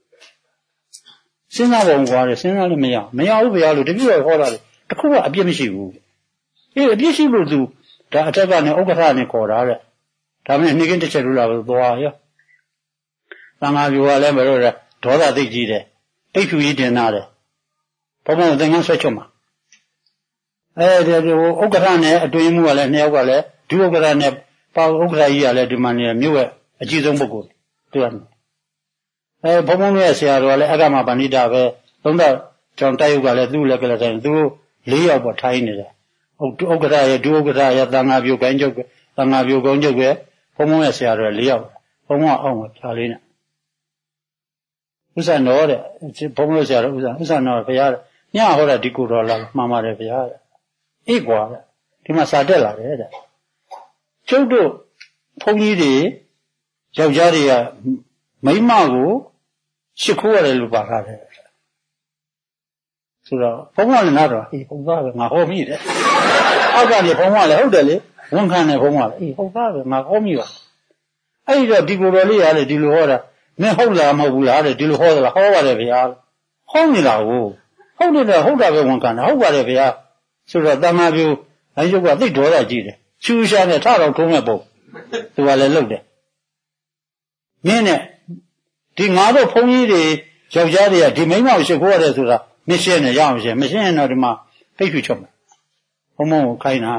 စဉ်းစားပုံကွာတယ်စဉ်းစားလို့မရဘူးဗျာလို့တပည့်တော်ဟောတာလေတခုကအပြစ်မရှိဘူးအပြစ်ရှိလို့သူဒါအထက်ကနေဥက္ကဋ္ဌနဲ့ခေါ်တာတဲ့ဒါမှမဟုတ်နှိကင်းတစ်ချက်လို့လာလို့သွားရောသံဃာပြောကလည်းမလို့ဒေါသသိကြီးတယ်အိတ်ဖြူကြီးတင်လာတယ်ဘုံဘုံသင်္ကန်းဆွဲချွတ်မှာဒီဥက္ကဋ္ဌနဲ့အတွင်းမှုကလည်းနှစ်ယောက်ကလည်းဒုဥက္ကဋ္ဌနဲ့ပါဥက္ကဋ္ဌကြီးကလည်းဒီမှာနေမြို့ရဲ့အကြီးဆုံးပုဂ္ဂိုလ်သူကဘုံဘုံရဲ့ဆရာတော်ကလည်းအကမပဏိတာပဲသုံးတော့ကျောင်းတိုက်ဥကလည်းသူ့လက်ကလည်းတိုင်းသူ၄ယောက်ပေါ်ထိုင်းနေတယ်ဥက္ကဋ္ဌရဲ့ဒုဥက္ကဋ္ဌရဲ့သံဃာပြုကိုင်းချုပ်ပဲသံဃာပြုကုန်းချုပ်ပဲဘုံရဲ့ဆရာတော်၄ယောက်ဘုံအောက်မှာဖြာလေးနဲ့ဥစ္စာတော်တဲ့ဘုံဆရာတော်ဥစ္စာတော်ဘုရားညဟောတာဒီကိုတော်လာမှန်ပါတယ်ဘုရားတဲ့အေးကွာတဲ့ဒီမှာစာတက်လာတယ်တဲ့ကျုပ်တို့ဘုန်းကြီးတွေယောက်ျားတွေကမိန်းမကိုရှ िख ိုးရတယ်လို့ပါထားတယ်ဆိုတော့ဘုံကလည်းနားတော့အေးဘုံသားပဲငါဟောမိတယ်အောက်ကနေဘုံကလည်းဟုတ်တယ်လေဝန်ခံတယ်ဘုံကလည်းအေးဟုတ်သားပဲငါဟောမိပါအဲ့ဒီတော့ဒီကိုတော်လေးရလေဒီလိုဟောတာမင်းဟုတ်လားမဟုတ်ဘူးလားတဲ့ဒီလိုဟောသလားဟောပါတယ်ဗျာဟောနေတာကိုဟုတ်တယ်ဟုတ်တာပဲဝန်ခံတယ်ဟုတ်ပါတယ်ဗျာဆိုတော့တမ္မာပြုအယုတ်ကသိဒေါသကြီးတယ်ချူရှာနဲ့ထတော့ထုံးမဲ့ပုံသူကလည်းလှုပ်တယ်မင်းနဲ့ဒီငါတို့ဘုန်းကြီးတွေယောက်ျားတွေကဒီမိန်းမကိုရှ िख ိုးရတယ်ဆိုတာမရှင်းနဲ့ရအောင်ရှင်းမရှင်းရင်တော့ဒီမှာပိတ်ဖြူချုပ်မယ်ဘုံဘုံကိုခိုင်းတာ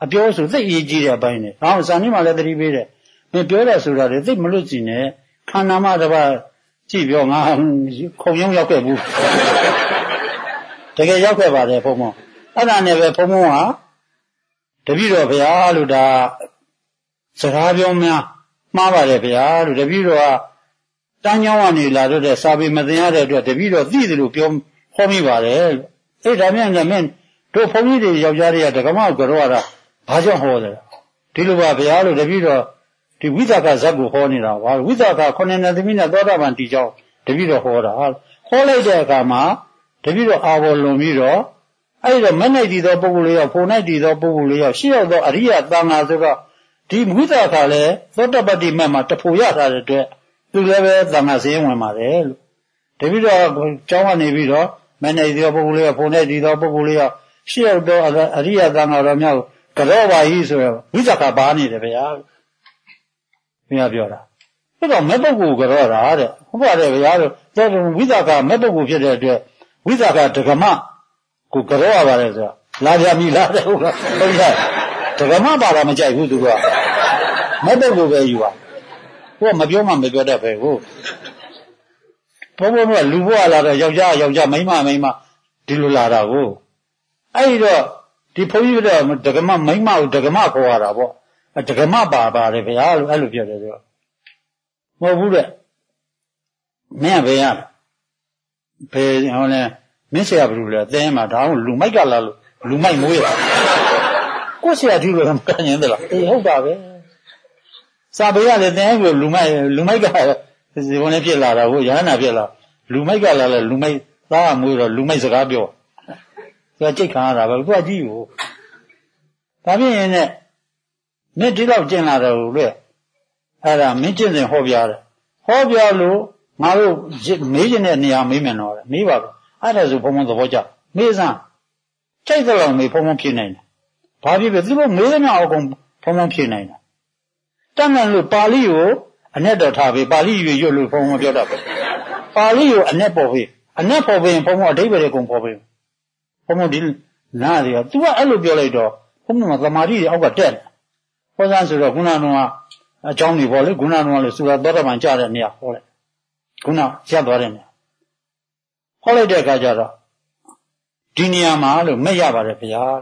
အပြောဆိုသိအေးကြီးတဲ့အပိုင်းနဲ့ဒါအောင်ဇာနီမှာလည်းသတိပေးတယ်မင်းပြောရဆိုတာလေသိမလွတ်ကြည့်နဲ့ခန္ဓာမှတစ်ပါးကြည့်ပြောငါခုံရုံရောက်ခဲ့ဘူးတကယ်ရောက်ခဲ့ပါတယ်ဘုံဘုံအဲ့ဒါနဲ့ပဲဘုံဘုံဟာတပည့်တော်ဗျာလို့ဒါစကားပြောများမှားပါတယ်ဗျာလို့တပည့်တော်ကတန်းကြောင်းကနေလာတော့တဲ့စာပေမသိရတဲ့အတွက်တပည့်တော်သိတယ်လို့ပြောဟောမိပါတယ်လို့အဲ့ဒါမြန်လည်းမင်းတို့ဘုန်းကြီးတွေယောက်ျားတွေကဒကမကိုကြောရတာဘာကြောင့်ဟောတယ်ဒီလိုပါဗျာလို့တပည့်တော်ဒီဝိသကဇတ်ကိုဟောနေတာပါဝိသကခုနှစ်နှစ်သမီးနဲ့သောတာပန်တီကြောင်းတပည့်တော်ဟောတာဟောလိုက်တဲ့အခါမှာတပည့်တော်အာဘော်လွန်ပြီးတော့အဲ့တော့မနိုင်တည်သောပုဂ္ဂိုလ်လေးယောက်ဖို့နိုင်တည်သောပုဂ္ဂိုလ်လေးယောက်ရှေ့ရောက်သောအရိယသံဃာဆိုတော့ဒီဝိသကလည်းသောတပတ္တိမတ်မှာတဖို့ရထားတဲ့အတွက်သူလည်းပဲသံဃာစည်းဝင်ပါတယ်လို့တပည့်တော်ကျောင်းကနေပြီးတော့မနိုင်တည်သောပုဂ္ဂိုလ်လေးယောက်ဖို့နိုင်တည်သောပုဂ္ဂိုလ်လေးယောက်ရှေ့ရောက်သောအရိယသံဃာတော်များကိုကြောပါကြီးဆိုတော့ဝိသကပါနေတယ်ဗျာဘုရားပြောတာအဲ့တော့မဲ့ပုဂ္ဂိုလ်ကြောတာတဲ့ဟုတ်ပါတယ်ဗျာလို့တော်ဝိသကမဲ့ပုဂ္ဂိုလ်ဖြစ်တဲ့အတွက်ဝိသကဒကမကိုကြောရပါတယ်ဆိုတော့လာကြပြီလားတဲ့ဟုတ်လားဟုတ်ကဲ့ဒကမပါတာမကြိုက်ဘူးသူကမဲ့ပုဂ္ဂိုလ်ပဲယူပါဟိုကမပြောမှမပြောတတ်ပဲဟုတ်ဘုံဘုံကလူဘွားလာတော့ယောက်ျားမိန်းမဒီလိုလာတာကိုအဲ့တော့ဒီဘုန်းကြီးတို့ဒကမမိန်းမကိုဒကမခေါ်ရတာပေါ့ဒကမပါတယ်ဗျာလို့အဲ့လိုပြောတယ်ဆိုတော့မဟုတ်ဘူးတဲ့မင်းကဘယ်ရဘယ်ဟောလဲမင်းဆရာဘယ်လိုလဲအသင်းမှာဒါအောင်လူမိုက်ကလာလို့လူမိုက်မိုးရကိုယ်ဆရာဒီလိုမကန်ရင်တလားအေးဟုတ်တာပဲစာပေရလေသင်ကိုလူမိုက်ကဒီဘုန်းလေးဖြစ်လာတာကိုရဟန္တာဖြစ်လာလူမိုက်ကလာလဲလူမိုက်သားမိုးတော့လူမိုက်စကားပြောသူကကြိတ်ခံရတာပဲသူကကြည့်ကိုဒါဖြစ်ရင်နဲ့မင်းဒီတော့ကျင်လာတယ်လို့လေအဲ့ဒါမင်းကျင့်စဉ်ဟောပြတယ်ဟောပြလို့ငါတို့မေးချင်တဲ့နေရာမေးမယ်တော့မေးပါတော့အဲ့ဒါဆိုဘုံဘုံသဘောကျမေးစမ်းကြိုက်တဲ့လောက်မေးဘုံဘုံဖြေနိုင်တယ်ဘာဖြစ်ဖြစ်သူတို့မေးသမျှအကုန်ဘုံဘုံဖြေနိုင်တယ်တတ်နိုင်လို့ပါဠိကိုအနဲ့တော်ထားပြီးပါဠိရွတ်လို့ဘုံဘုံပြောတတ်ပဲပါဠိကိုအနဲ့ပေါ်ပြီးအနဲ့ပေါ်ပြီးဘုံဘုံအဓိပ္ပာယ်ကိုပေါ်ပြီးဘုံဘုံဒီနားတွေက तू ကအဲ့လိုပြောလိုက်တော့ဘုံဘုံကသမာဓိတွေအောက်ကတက်တယ်ဟောစမ်းဆိုတော့ခုနကအကြောင်းတွေပေါ့လေခုနကလည်းဆိုတာသောတာပန်ကြတဲ့နေရာဟောလိုက်ခုနရပ်သွားတဲ့နေရာဟောလိုက်တဲ့အခါကျတော့ဒီနေရာမှာလို့မဲ့ရပါတယ်ဗျာ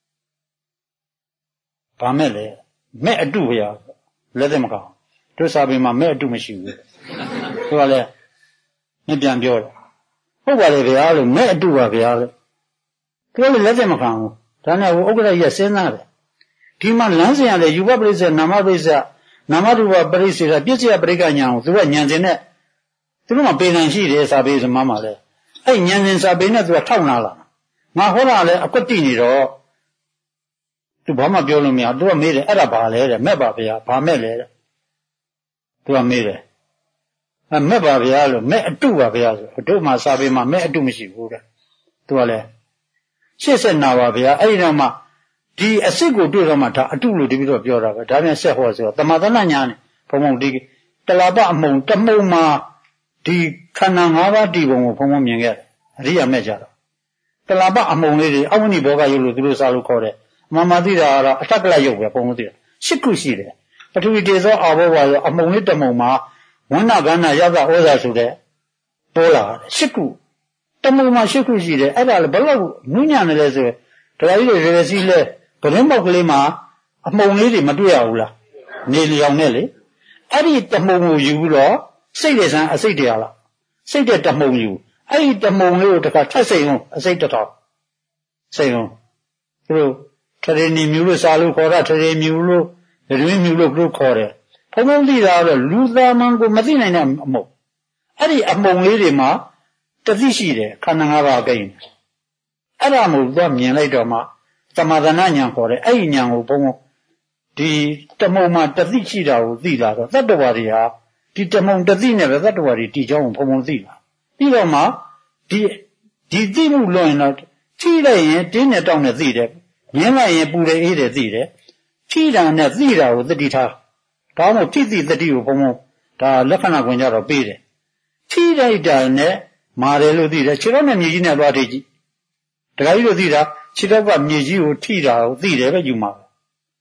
ဘာမဲ့လဲမဲ့အတုဗျာလက်သက်မကောင်းတို့စာပေမှာမဲ့အတုမရှိဘူးသူကလည်းမပြန်ပြောတယ်ဟုတ်ပါလေဗျာလို့မဲ့အတုပါဗျာလို့သူကလည်းလက်သက်မကောင်းဘူးဒါနဲ့ဟိုဥက္ကဋ္ဌကြီးစဉ်းစားတယ်ဒီမှာလမ်းစဉ်ရတယ်ယူဘပရိစ္ဆေနာမပရိစ္ဆေနာမရူပပရိစ္ဆေပြည့်စည်ပရိက္ခညာကိုသူကညံစင်နဲ့သူတို့ကပေနံရှိတယ်စာပေစမမှာလဲအဲ့ညံစင်စာပေနဲ့သူကထောက်နာလာငါဟောတာလဲအကွက်တိနေတော့သူဘာမှပြောလို့မရသူကမေးတယ်အဲ့ဒါဘာလဲတဲ့မဲ့ပါဗျာဘာမဲ့လဲတဲ့သူကမေးတယ်မဲ့ပါဗျာလို့မဲ့အတုပါဗျာဆိုတို့မှာစာပေမှာမဲ့အတုမရှိဘူးတဲ့သူကလဲရှစ်ဆက်နာပါဗျာအဲ့ဒီတော့မှဒီအစစ်ကိုတွေ့တော့မှဒါအတုလို့တပြီးတော့ပြောတာပဲဒါပြန်ဆက်ဟောဆိုတော့တမသနာညာနဲ့ဘုံဘုံဒီတလာပအမုံတမုံမှာဒီခန္ဓာ၅ပါးတည်ပုံကိုဘုံဘုံမြင်ခဲ့တယ်အရိယာမဲ့ကြတော့တလာပအမုံလေးတွေအဝိနိဘောဂယုတ်လို့သူတို့စာလို့ခေါ်တယ်မမသိတာကတော့အထက်ကလယုတ်ပဲဘုံဘုံသိတယ်၈ခုရှိတယ်ပထဝီတေဇောအာဘောဝါရောအမုံလေးတမုံမှာဝဏ္ဏကဏ္ဍရသဩဇာဆိုတဲ့ပေါ်လာတယ်၈ခုတမုံမှာ၈ခုရှိတယ်အဲ့ဒါလည်းဘယ်လောက်နုညံ့နေလဲဆိုတော့တရားကြီးတွေရစီလဲကရင်းပေါက်ကလေးမှာအမုံလေးတွေမတွေ့ရဘူးလားနေလျောင်နဲ့လေအဲ့ဒီတမုံကိုယူပြီးတော့စိတ်ရစမ်းအစိတ်တရားလားစိတ်တဲ့တမုံယူအဲ့ဒီတမုံလေးကိုတခါထပ်စိတ်အောင်အစိတ်တစ်ထောင်စိတ်အောင်သူတို့ထရေနီမြူလို့စာလို့ခေါ်တာထရေမြူလို့တွင်မြူလို့သူတို့ခေါ်တယ်ဘုံဘုံသိတာတော့လူသားမန်ကိုမသိနိုင်တဲ့အမုံအဲ့ဒီအမုံလေးတွေမှာတသိရှိတယ်ခန္ဓာ၅ပါးအကိန်းအဲ့ဒါမို့သူကမြင်လိုက်တော့မှသမသနာဉာဏ်ခေါ်တယ်အဲ့ဒီဉာဏ်ကိုဘုံဘုံဒီတမုံမှာတသိရှိတာကိုသိတာတော့တတ္တဝါတွေဟာဒီတမုံတသိနဲ့ပဲတတ္တဝါတွေတည်ကြောင်းကိုဘုံဘုံသိတာပြီးတော့မှဒီသိမှုလွန်ရင်တော့ထိလိုက်ရင်တင်းနဲ့တောင်းနဲ့သိတယ်မြင်လိုက်ရင်ပူတယ်အေးတယ်သိတယ်ထိတာနဲ့သိတာကိုသတိထားဒါမှမဟုတ်ထိသိသတိကိုဘုံဘုံဒါလက္ခဏာခွင့်ကြတော့ပေးတယ်ထိလိုက်တာနဲ့မာတယ်လို့သိတယ်ခြေတော်နဲ့မြေကြီးနဲ့သွားထိကြည့်တခါကြီးလို့သိတာခြေတော်ကမြေကြီးကိုထိတာကိုသိတယ်ပဲယူမှာ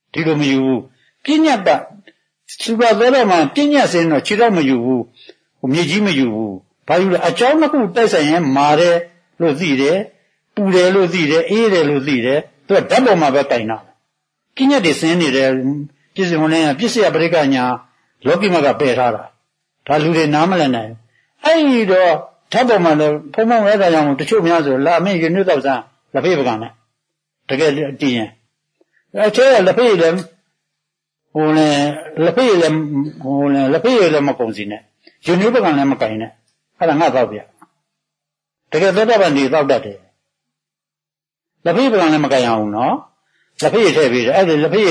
ဒီလိုမယူဘူးပညာတသုဘသောတာပန်ပညာစင်တော့ခြေတော့မယူဘူးမြေကြီးမယူဘူးဘာယူလဲအကြောင်းတစ်ခုတိုက်ဆိုင်ရင်မာတယ်လို့သိတယ်ပူတယ်လို့သိတယ်အေးတယ်လို့သိတယ်သူကဓာတ်ပေါ်မှာပဲတိုင်တာပညာတွေစင်းနေတယ်ပြည့်စုံနေပစ္စယပရိက္ခညာလောကီမကပယ်ထားတာဒါလူတွေနားမလည်နိုင်အဲ့ဒီတော့ဓာတ်ပေါ်မှာလည်းဖုံဖုံဝဲတာကြောင့်တချို့များဆိုလာအမေရညွတ်တော့စမ်းလက်ဖေးပကံနဲ့တကယ်တည်ရင်အဲ့ကျလက်ဖေးလည်းဟိုလေလက်ဖေးလည်းမကုန်စီနဲ့ရညွတ်ပကံလည်းမကင်နဲ့အဲ့ဒါငါတော့ပြတကယ်သောတာပန်နေတော့တတ်တယ်လက်ဖေးပကံလည်းမကင်အောင်နော်လက်ဖေးထည့်ပြီးတယ်အဲ့ဒီလက်ဖေး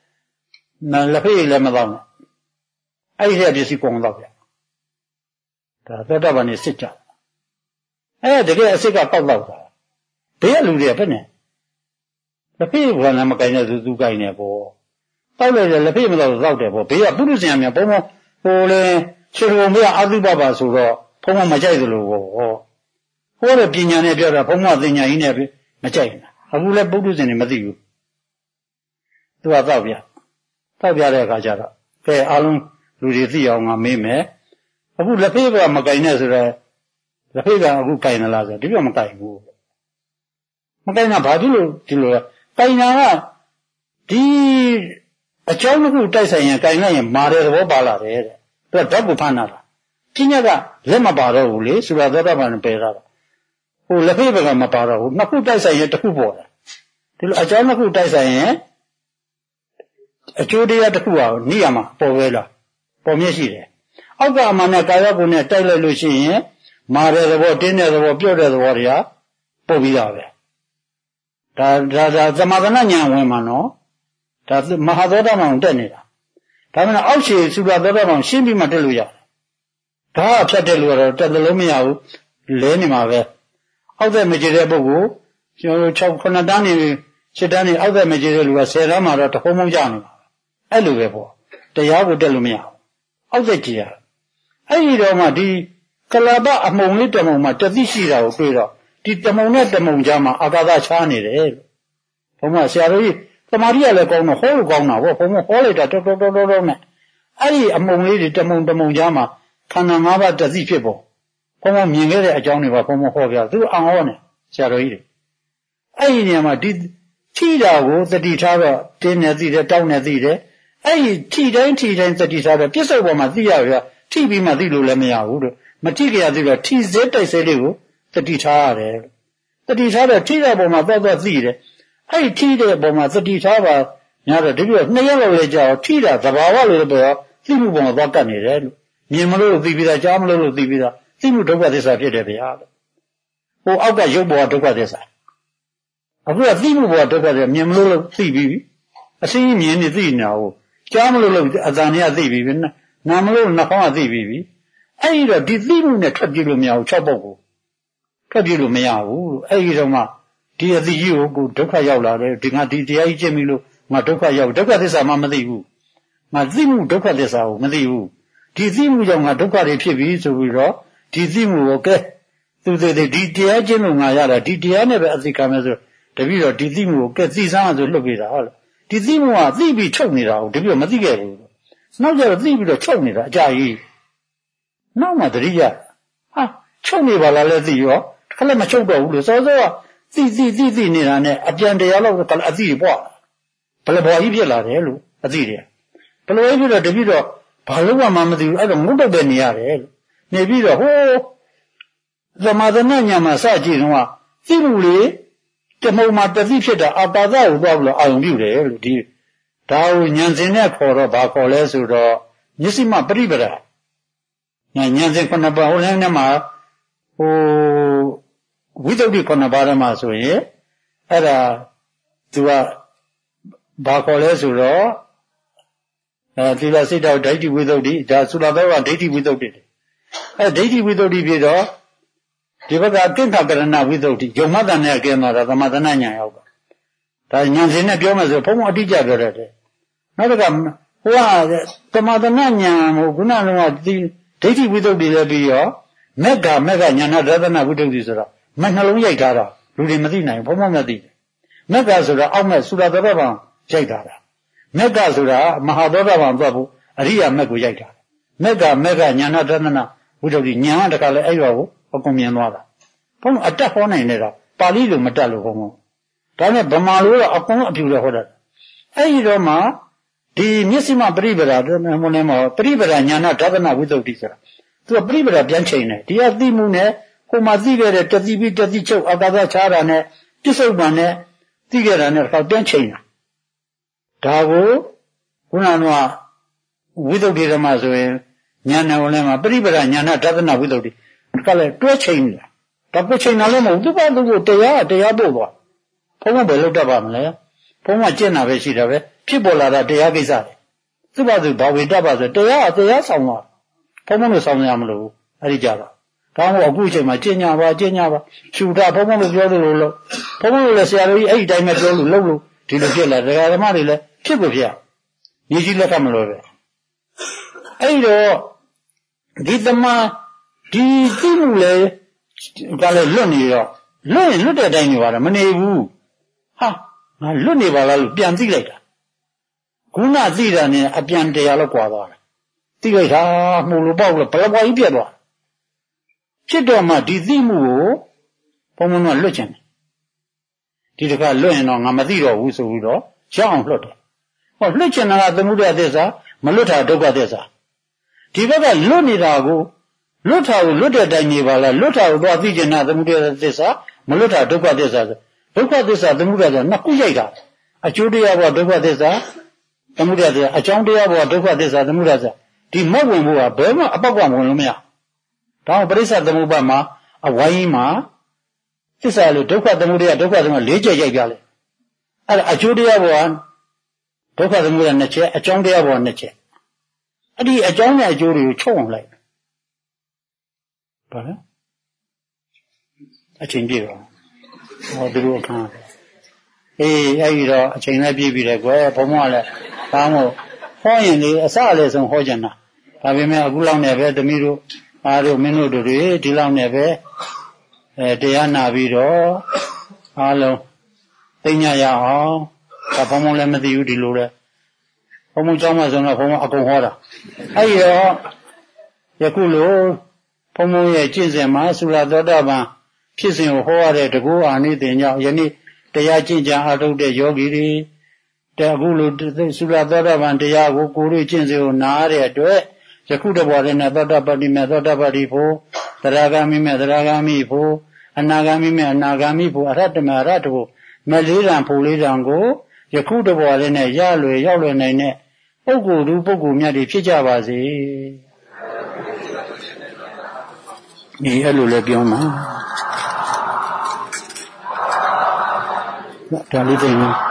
လည်းမတော့နဲ့အဲ့ဒီပစ္စည်းကုန်တော့ပြဒါသောတာပန်နေစစ်ကြအဲ့တကယ်အစစ်ကပေါက်တော့တာဘေးကလူတွေကဘယ်နဲ့လက်ဖေးကလည်းမကင်တဲ့သူကင်နေပေါ့တောက်လိုက်တယ်လက်ဖေးမတော့တောက်တယ်ပေါ့ဘေးကပုရုษဉာဏ်များဘုံဘဟိုလေခြေထုံမေးအာသုဘပါဆိုတော့ဘုံမကြိုက်သလိုပေါ့ဟောတဲ့ပညာနဲ့ပြောတာဘုံမသင်ညာကြီးနဲ့မကြိုက်ဘူးအခုလည်းပုရုษဉာဏ်တွေမသိဘူးသူကတောက်ပြတဲ့အခါကျတော့ကဲအားလုံးလူတွေသိအောင်ငါမေးမယ်အခုလက်ဖေးကမကင်နဲ့ဆိုတော့လက်ဖေးကအခုကင်နလားဆိုဒီကမကင်ဘူးမကင်တာဘာဖြစ်လို့ဒီလိုလဲကင်နာကဒီအကြောင်းတစ်ခုတိုက်ဆိုင်ရင်ကင်လိုက်ရင်မာတဲ့သဘောပါလာတယ်တဲ့သူကဓာတ်ကိုဖမ်းတာလားပညာကလက်မပါတော့ဘူးလေဆိုတာသောတာပန်ပယ်တာဟိုလက်ဖေးကမပါတော့ဘူးနှစ်ခုတိုက်ဆိုင်ရင်တစ်ခုပေါ်တာဒီလိုအကြောင်းတစ်ခုတိုက်ဆိုင်ရင်အကျိုးတရားတစ်ခုဟာနိယာမပေါ်ဝဲလာပေါ်မျက်ရှိတယ်အောက်ကအမှန်နဲ့ကာယကိုနဲ့တိုက်လိုက်လို့ရှိရင်မာတဲ့သဘောတင်းတဲ့သဘောပြော့တဲ့သဘောတွေကပုတ်ပြီးသားပဲဒါသမထနာဉာဏ်ဝင်မှာနော်ဒါမဟာသောတာပန်တက်နေတာဒါမှမဟုတ်အောက်ခြေသုဘသောတာပန်ရှင်းပြီးမှတက်လို့ရတယ်ဒါကဖြတ်တက်လို့တော့တက်သလုံးမရဘူးလဲနေမှာပဲအောက်သက်မကျေတဲ့ပုဂ္ဂိုလ်ကျွန်တော်6 9တန်းနေ7တန်းနေအောက်သက်မကျေတဲ့လူက10တန်းမှာတော့တခုံးမုံကြနေမှာအဲ့လိုပဲပေါ့တရားကိုတက်လို့မရဘူးအောက်သက်ကြည်ရအဲ့ဒီတော့မှဒီကလပအမုံလေးတမုံမှာတသိရှိတာကိုတွေ့တော့ဒီတမုံနဲ့တမုံကြားမှာအာကာသချားနေတယ်လို့ဘုံမဆရာတော်ကြီးသမာဓိကလည်းကောင်းတော့ဟောလို့ကောင်းတာဗောဘုံမဟောလိုက်တာတော်နဲ့အဲ့ဒီအမုံလေးတွေတမုံကြားမှာခန္ဓာ၅ပါးတသိဖြစ်ပေါ်ဘုံမမြင်ခဲ့တဲ့အကြောင်းတွေပါဘုံမဟောပြသူအောင်ဟောနေဆရာတော်ကြီးတွေအဲ့ဒီနေရာမှာဒီထိတာကိုသတိထားတော့တင်းနေသိတယ်တောင်းနေသိတယ်အဲ့ဒီထိတိုင်းသတိထားတော့ပြစ္ဆုတ်ပေါ်မှာသိရရထိပြီးမှသိလို့လည်းမရဘူးလို့မထိကြရသိတော့ထိစဲတိုက်စဲလေးကိုသတိထားရတယ်သတိထားတော့ထိတဲ့ပေါ်မှာတော့သိတယ်အဲ့ဒီထိတဲ့ပေါ်မှာသတိထားပါများတော့ဒီလို2ရက်လောက်လည်းကြာတော့ထိတာသဘာဝလိုပဲသိမှုပေါ်မှာသွားကတ်နေတယ်လို့မြင်မလို့သိပြီးသားကြားမလို့သိပြီးသားသိမှုဒုက္ခသစ္စာဖြစ်တယ်ဗျာလို့ဟိုအောက်ကရုပ်ပေါ်ဒုက္ခသစ္စာအခုကသိမှုပေါ်ဒုက္ခသစ္စာမြင်မလို့သိပြီးအစင်းမြင်နေသိနေတာဟုတ်ကြားမလို့အတန်ကြီးသိပြီးနာမလို့နှာခေါင်းကသိပြီးအဲ့ဒီတော့ဒီသိမှုနဲ့ထွက်ပြေးလို့မရဘူး6ပုတ်ကိုထွက်ပြေးလို့မရဘူးအဲ့ဒီတော့မှဒီအသိကြီးကိုဒုက္ခရောက်လာတယ်ဒီငါဒီတရားကြီးကျင့်ပြီလို့ငါဒုက္ခရောက်ဒုက္ခသစ္စာမှမသိဘူးငါသိမှုဒုက္ခသစ္စာကိုမသိဘူးဒီသိမှုကြောင့်ငါဒုက္ခတွေဖြစ်ပြီဆိုပြီးတော့ဒီသိမှုကိုကဲသူဒီတရားကျင့်လို့ငါရတာဒီတရားနဲ့ပဲအသိခံမယ်ဆိုတပည့်တော့ဒီသိမှုကိုကဲသိစမ်းဆိုလွတ်ပေးတာဟုတ်လားဒီသိမှုကသိပြီးချုပ်နေတာကိုတပည့်တော့မသိခဲ့ဘူးနောက်ကျတော့သိပြီးတော့ချုပ်နေတာအကြာကြီးနောက်မှသတိရဟာချုပ်နေပါလားလဲသိရောခက်လက်မချုပ်တော့ဘူးလို့စောစောကသိနေတာနဲ့အပြန်တရားလောက်အသိပွားဘယ်လိုဘော်ကြီးဖြစ်လာတယ်လို့အသိတယ်ဘယ်လိုဖြစ်တော့တပည့်တော့ဘာလို့မှမသိဘူးအဲ့တော့ငုတ်တော့ပဲနေရတယ်လို့နေပြီးတော့ဟိုးသမထနာညာမှာစကြည့်တော့သိမှုလေတမုံမှာတသိဖြစ်တာအာပါဒကိုသွားပြီးတော့အာရုံပြုတယ်လို့ဒီဒါကိုဉာဏ်စဉ်နဲ့ခေါ်တော့ဘာခေါ်လဲဆိုတော့မျက်စိမှပရိပဒဉာဏ်စဉ်9ပါးဟိုလည်းနဲ့မှာဟိုဝိသုဒ္ဓိ9ပါးထဲမှာဆိုရင်အဲ့ဒါသူကဘာခေါ်လဲဆိုတော့သီလစိတ်တော်ဒိဋ္ဌိဝိသုဒ္ဓိဒါသုလသောကဒိဋ္ဌိဝိသုဒ္ဓိဒိဋ္ဌိဝိသုဒ္ဓိဖြစ်တော့ဒီဘက်ကကိဋ္ဌကရဏဝိသုဒ္ဓိယုံမှတ်တဲ့နဲ့အကင်းတော့သမထနာဉာဏ်ရောက်တာဒါဉာဏ်စဉ်နဲ့ပြောမယ်ဆိုဘုံဘုံအတိအကျပြောရတယ်နောက်တစ်ခါဟိုကသမထနာဉာဏ်ဟိုခုနကဒီဒိဋ္ဌိဝိသုဒ္ဓိလည်းပြီးရောမက္ခဉာဏဒသနာဝိသုဒ္ဓိဆိုတော့မနှလုံးရိုက်ထားတာလူတွေမသိနိုင်ဘုံဘုံမသိတယ်မက္ခဆိုတော့အောက်မဲ့သုလသောပံရိုက်ထားတာမက်ကဆိုတာမဟာသောတာပန်သွားဖို့အရိယာမက်ကိုရိုက်တာမက်ကညာနာတဏဝိတ္တုတိညာတခါလဲအဲ့ရောကိုအကုန်မြင်သွားတာဘုန်းအတက်ဟောနိုင်နေတာပါဠိလိုမတက်လို့ဘုန်းဒါနဲ့ဗမာလိုတော့အကုန်အပြူလဲဟောတာအဲ့ဒီတော့မှဒီမျက်စိမပရိပဒါမုန်းနေမှာပရိပဒါညာနာတဏဝိတ္တုတိဆိုတာသူကပရိပဒါပြန်ချိန်တယ်ဒီကသိမှုနဲ့ဟိုမှာသိခဲ့တဲ့တတိပိတတိချုပ်အာကာသချားတာနဲ့ပြစ္ဆုတ်ပံနဲ့သိခဲ့တာနဲ့တစ်ခါပြန်ချိန်တာဒါကိုခုနကဝိတ္တုဓမ္မဆိုရင်ညာနာဝင်မှာပရိပဒါညာနာတဏဝိတ္တုတိကလည်းတွဲချိန်နေတာဒါကိုချိန်တာလည်းမဟုတ်သူ့ဘာသူ့ကိုတရားပို့သွားဘုံဘယ်လောက်တတ်ပါမလဲဘုံကကျင့်တာပဲရှိတာပဲဖြစ်ပေါ်လာတာတရားကိစ္စတယ်သူ့ဘာသူဘာဝေတတ်ပါဆိုတရားဆောင်သွားဘုံလို့ဆောင်ရမလို့အဲ့ဒီကြတော့ဒါမှမဟုတ်အခုအချိန်မှာကျင့်ညာပါရှူတာဘုံလို့ပြောလို့လို့ဘုံလို့လည်းဆရာတော်ကြီးအဲ့ဒီတိုင်းပဲပြောလို့လုပ်လို့ဒီလိုဖြစ်လာတရားဓမ္မတွေလည်းဖြစ်ကိုဖြစ်ညီကြီးလက်ထမလို့ပဲအဲ့တော့ဒီသမားဒီသိမှုလေဒါလည်းလွတ်နေတော့လွတ်တဲ့အတိုင်းနေပါတော့မနေဘူးဟာငါလွတ်နေပါလားလို့ပြန်သိလိုက်တာခုနသိတာနဲ့အပြန်တရားလောက်ကွာသွားတယ်သိလိုက်တာမှုလို့ပေါ့လို့ဘယ်ဘွားကြီးပြတ်သွားဖြစ်တော့မှဒီသိမှုကိုဘုံဘုံကလွတ်ချင်တယ်ဒီတခါလွတ်ရင်တော့ငါမသိတော့ဘူးဆိုပြီးတော့ရအောင်လွတ်တယ်ဟောလွတ်ချင်တာကသမုဒယသစ္စာမလွတ်တာဒုက္ခသစ္စာဒီဘက်ကလွတ်နေတာကိုလွတ်တာကိုလွတ်တဲ့အတိုင်းနေပါလားလွတ်တာကိုသွားသိချင်တာသမုဒယသစ္စာမလွတ်တာဒုက္ခသစ္စာဆိုဒုက္ခသစ္စာသမုဒယဆိုနှစ်ခုရိုက်တာအကျိုးတရားဘောဒုက္ခသစ္စာသမုဒယသစ္စာအကြောင်းတရားဘောဒုက္ခသစ္စာသမုဒယသစ္စာဒီမောက်ဝင်ဖို့ကဘယ်မှအပေါက်ကဝင်လို့မရဒါပရိစ္ဆသမုပ္ပါမှာအဝိုင်းမှာသစ္စာလို့ဒုက္ခသမုဒယဒုက္ခသမုဒယ၄ချက်ရိုက်ပြလဲအဲ့ဒါအကျိုးတရားဘောဒုက္ခသမုဒယ2ချက်အကြောင်းတရားဘော2ချက်အဲ့ဒီအကြောင်းနဲ့အကျိုးတွေကိုချုပ်အောင်လိုက်ဘာလဲအချိန်ပြည့်တော့ဟောသူတို့အခါအေးအဲ့ဒီတော့အချိန်လည်းပြည့်ပြီလေကွယ်ဘုံဘကလည်းဒါမှမဟုတ်ဟောရင်လေအစလည်းဆုံးဟောကြတာဒါပေမဲ့အခုလောက်နဲ့ပဲသမီးတို့အားတို့မင်းတို့တွေဒီလောက်နဲ့ပဲတရားနာပြီးတော့အားလုံးသိညာရအောင်ဒါဘုံဘလည်းမသိဘူးဒီလိုလေဘုံဘကျောင်းမှာဆိုတော့ဘုံဘအကုန်ဟောတာအဲ့ဒီတော့ယခုလိုဘုံဘရဲ့ကျင့်စဉ်မှာသုလသောတာပန်ဖြစ်စဉ်ကိုဟောရတဲ့တကူအာနိသင်ကြောင့်ယနေ့တရားကျင့်ကြံအားထုတ်တဲ့ယောဂီတွေတကူလိုသုလသောတာပန်တရားကိုကိုယ်တို့ကျင့်စဉ်ကိုနားရတဲ့အတွက်ယခုတဘောနဲ့သောတာပတိမေသောတာပတိဖို့သရဂမိမေသရဂမိဖို့အနာဂမိမေအနာဂမိဖို့အရဟတမေအရဟတဖို့မလေးတံဖို့လေးတံကိုယခုတဘောနဲ့ရလွယ်ရောက်လွယ်နိုင်တဲ့ပုဂ္ဂိုလ်သူပုဂ္ဂိုလ်မြတ်တွေဖြစ်ကြပါစေဒီအဲ့လိုလည်းပြောမှာဒါလေးသိနေ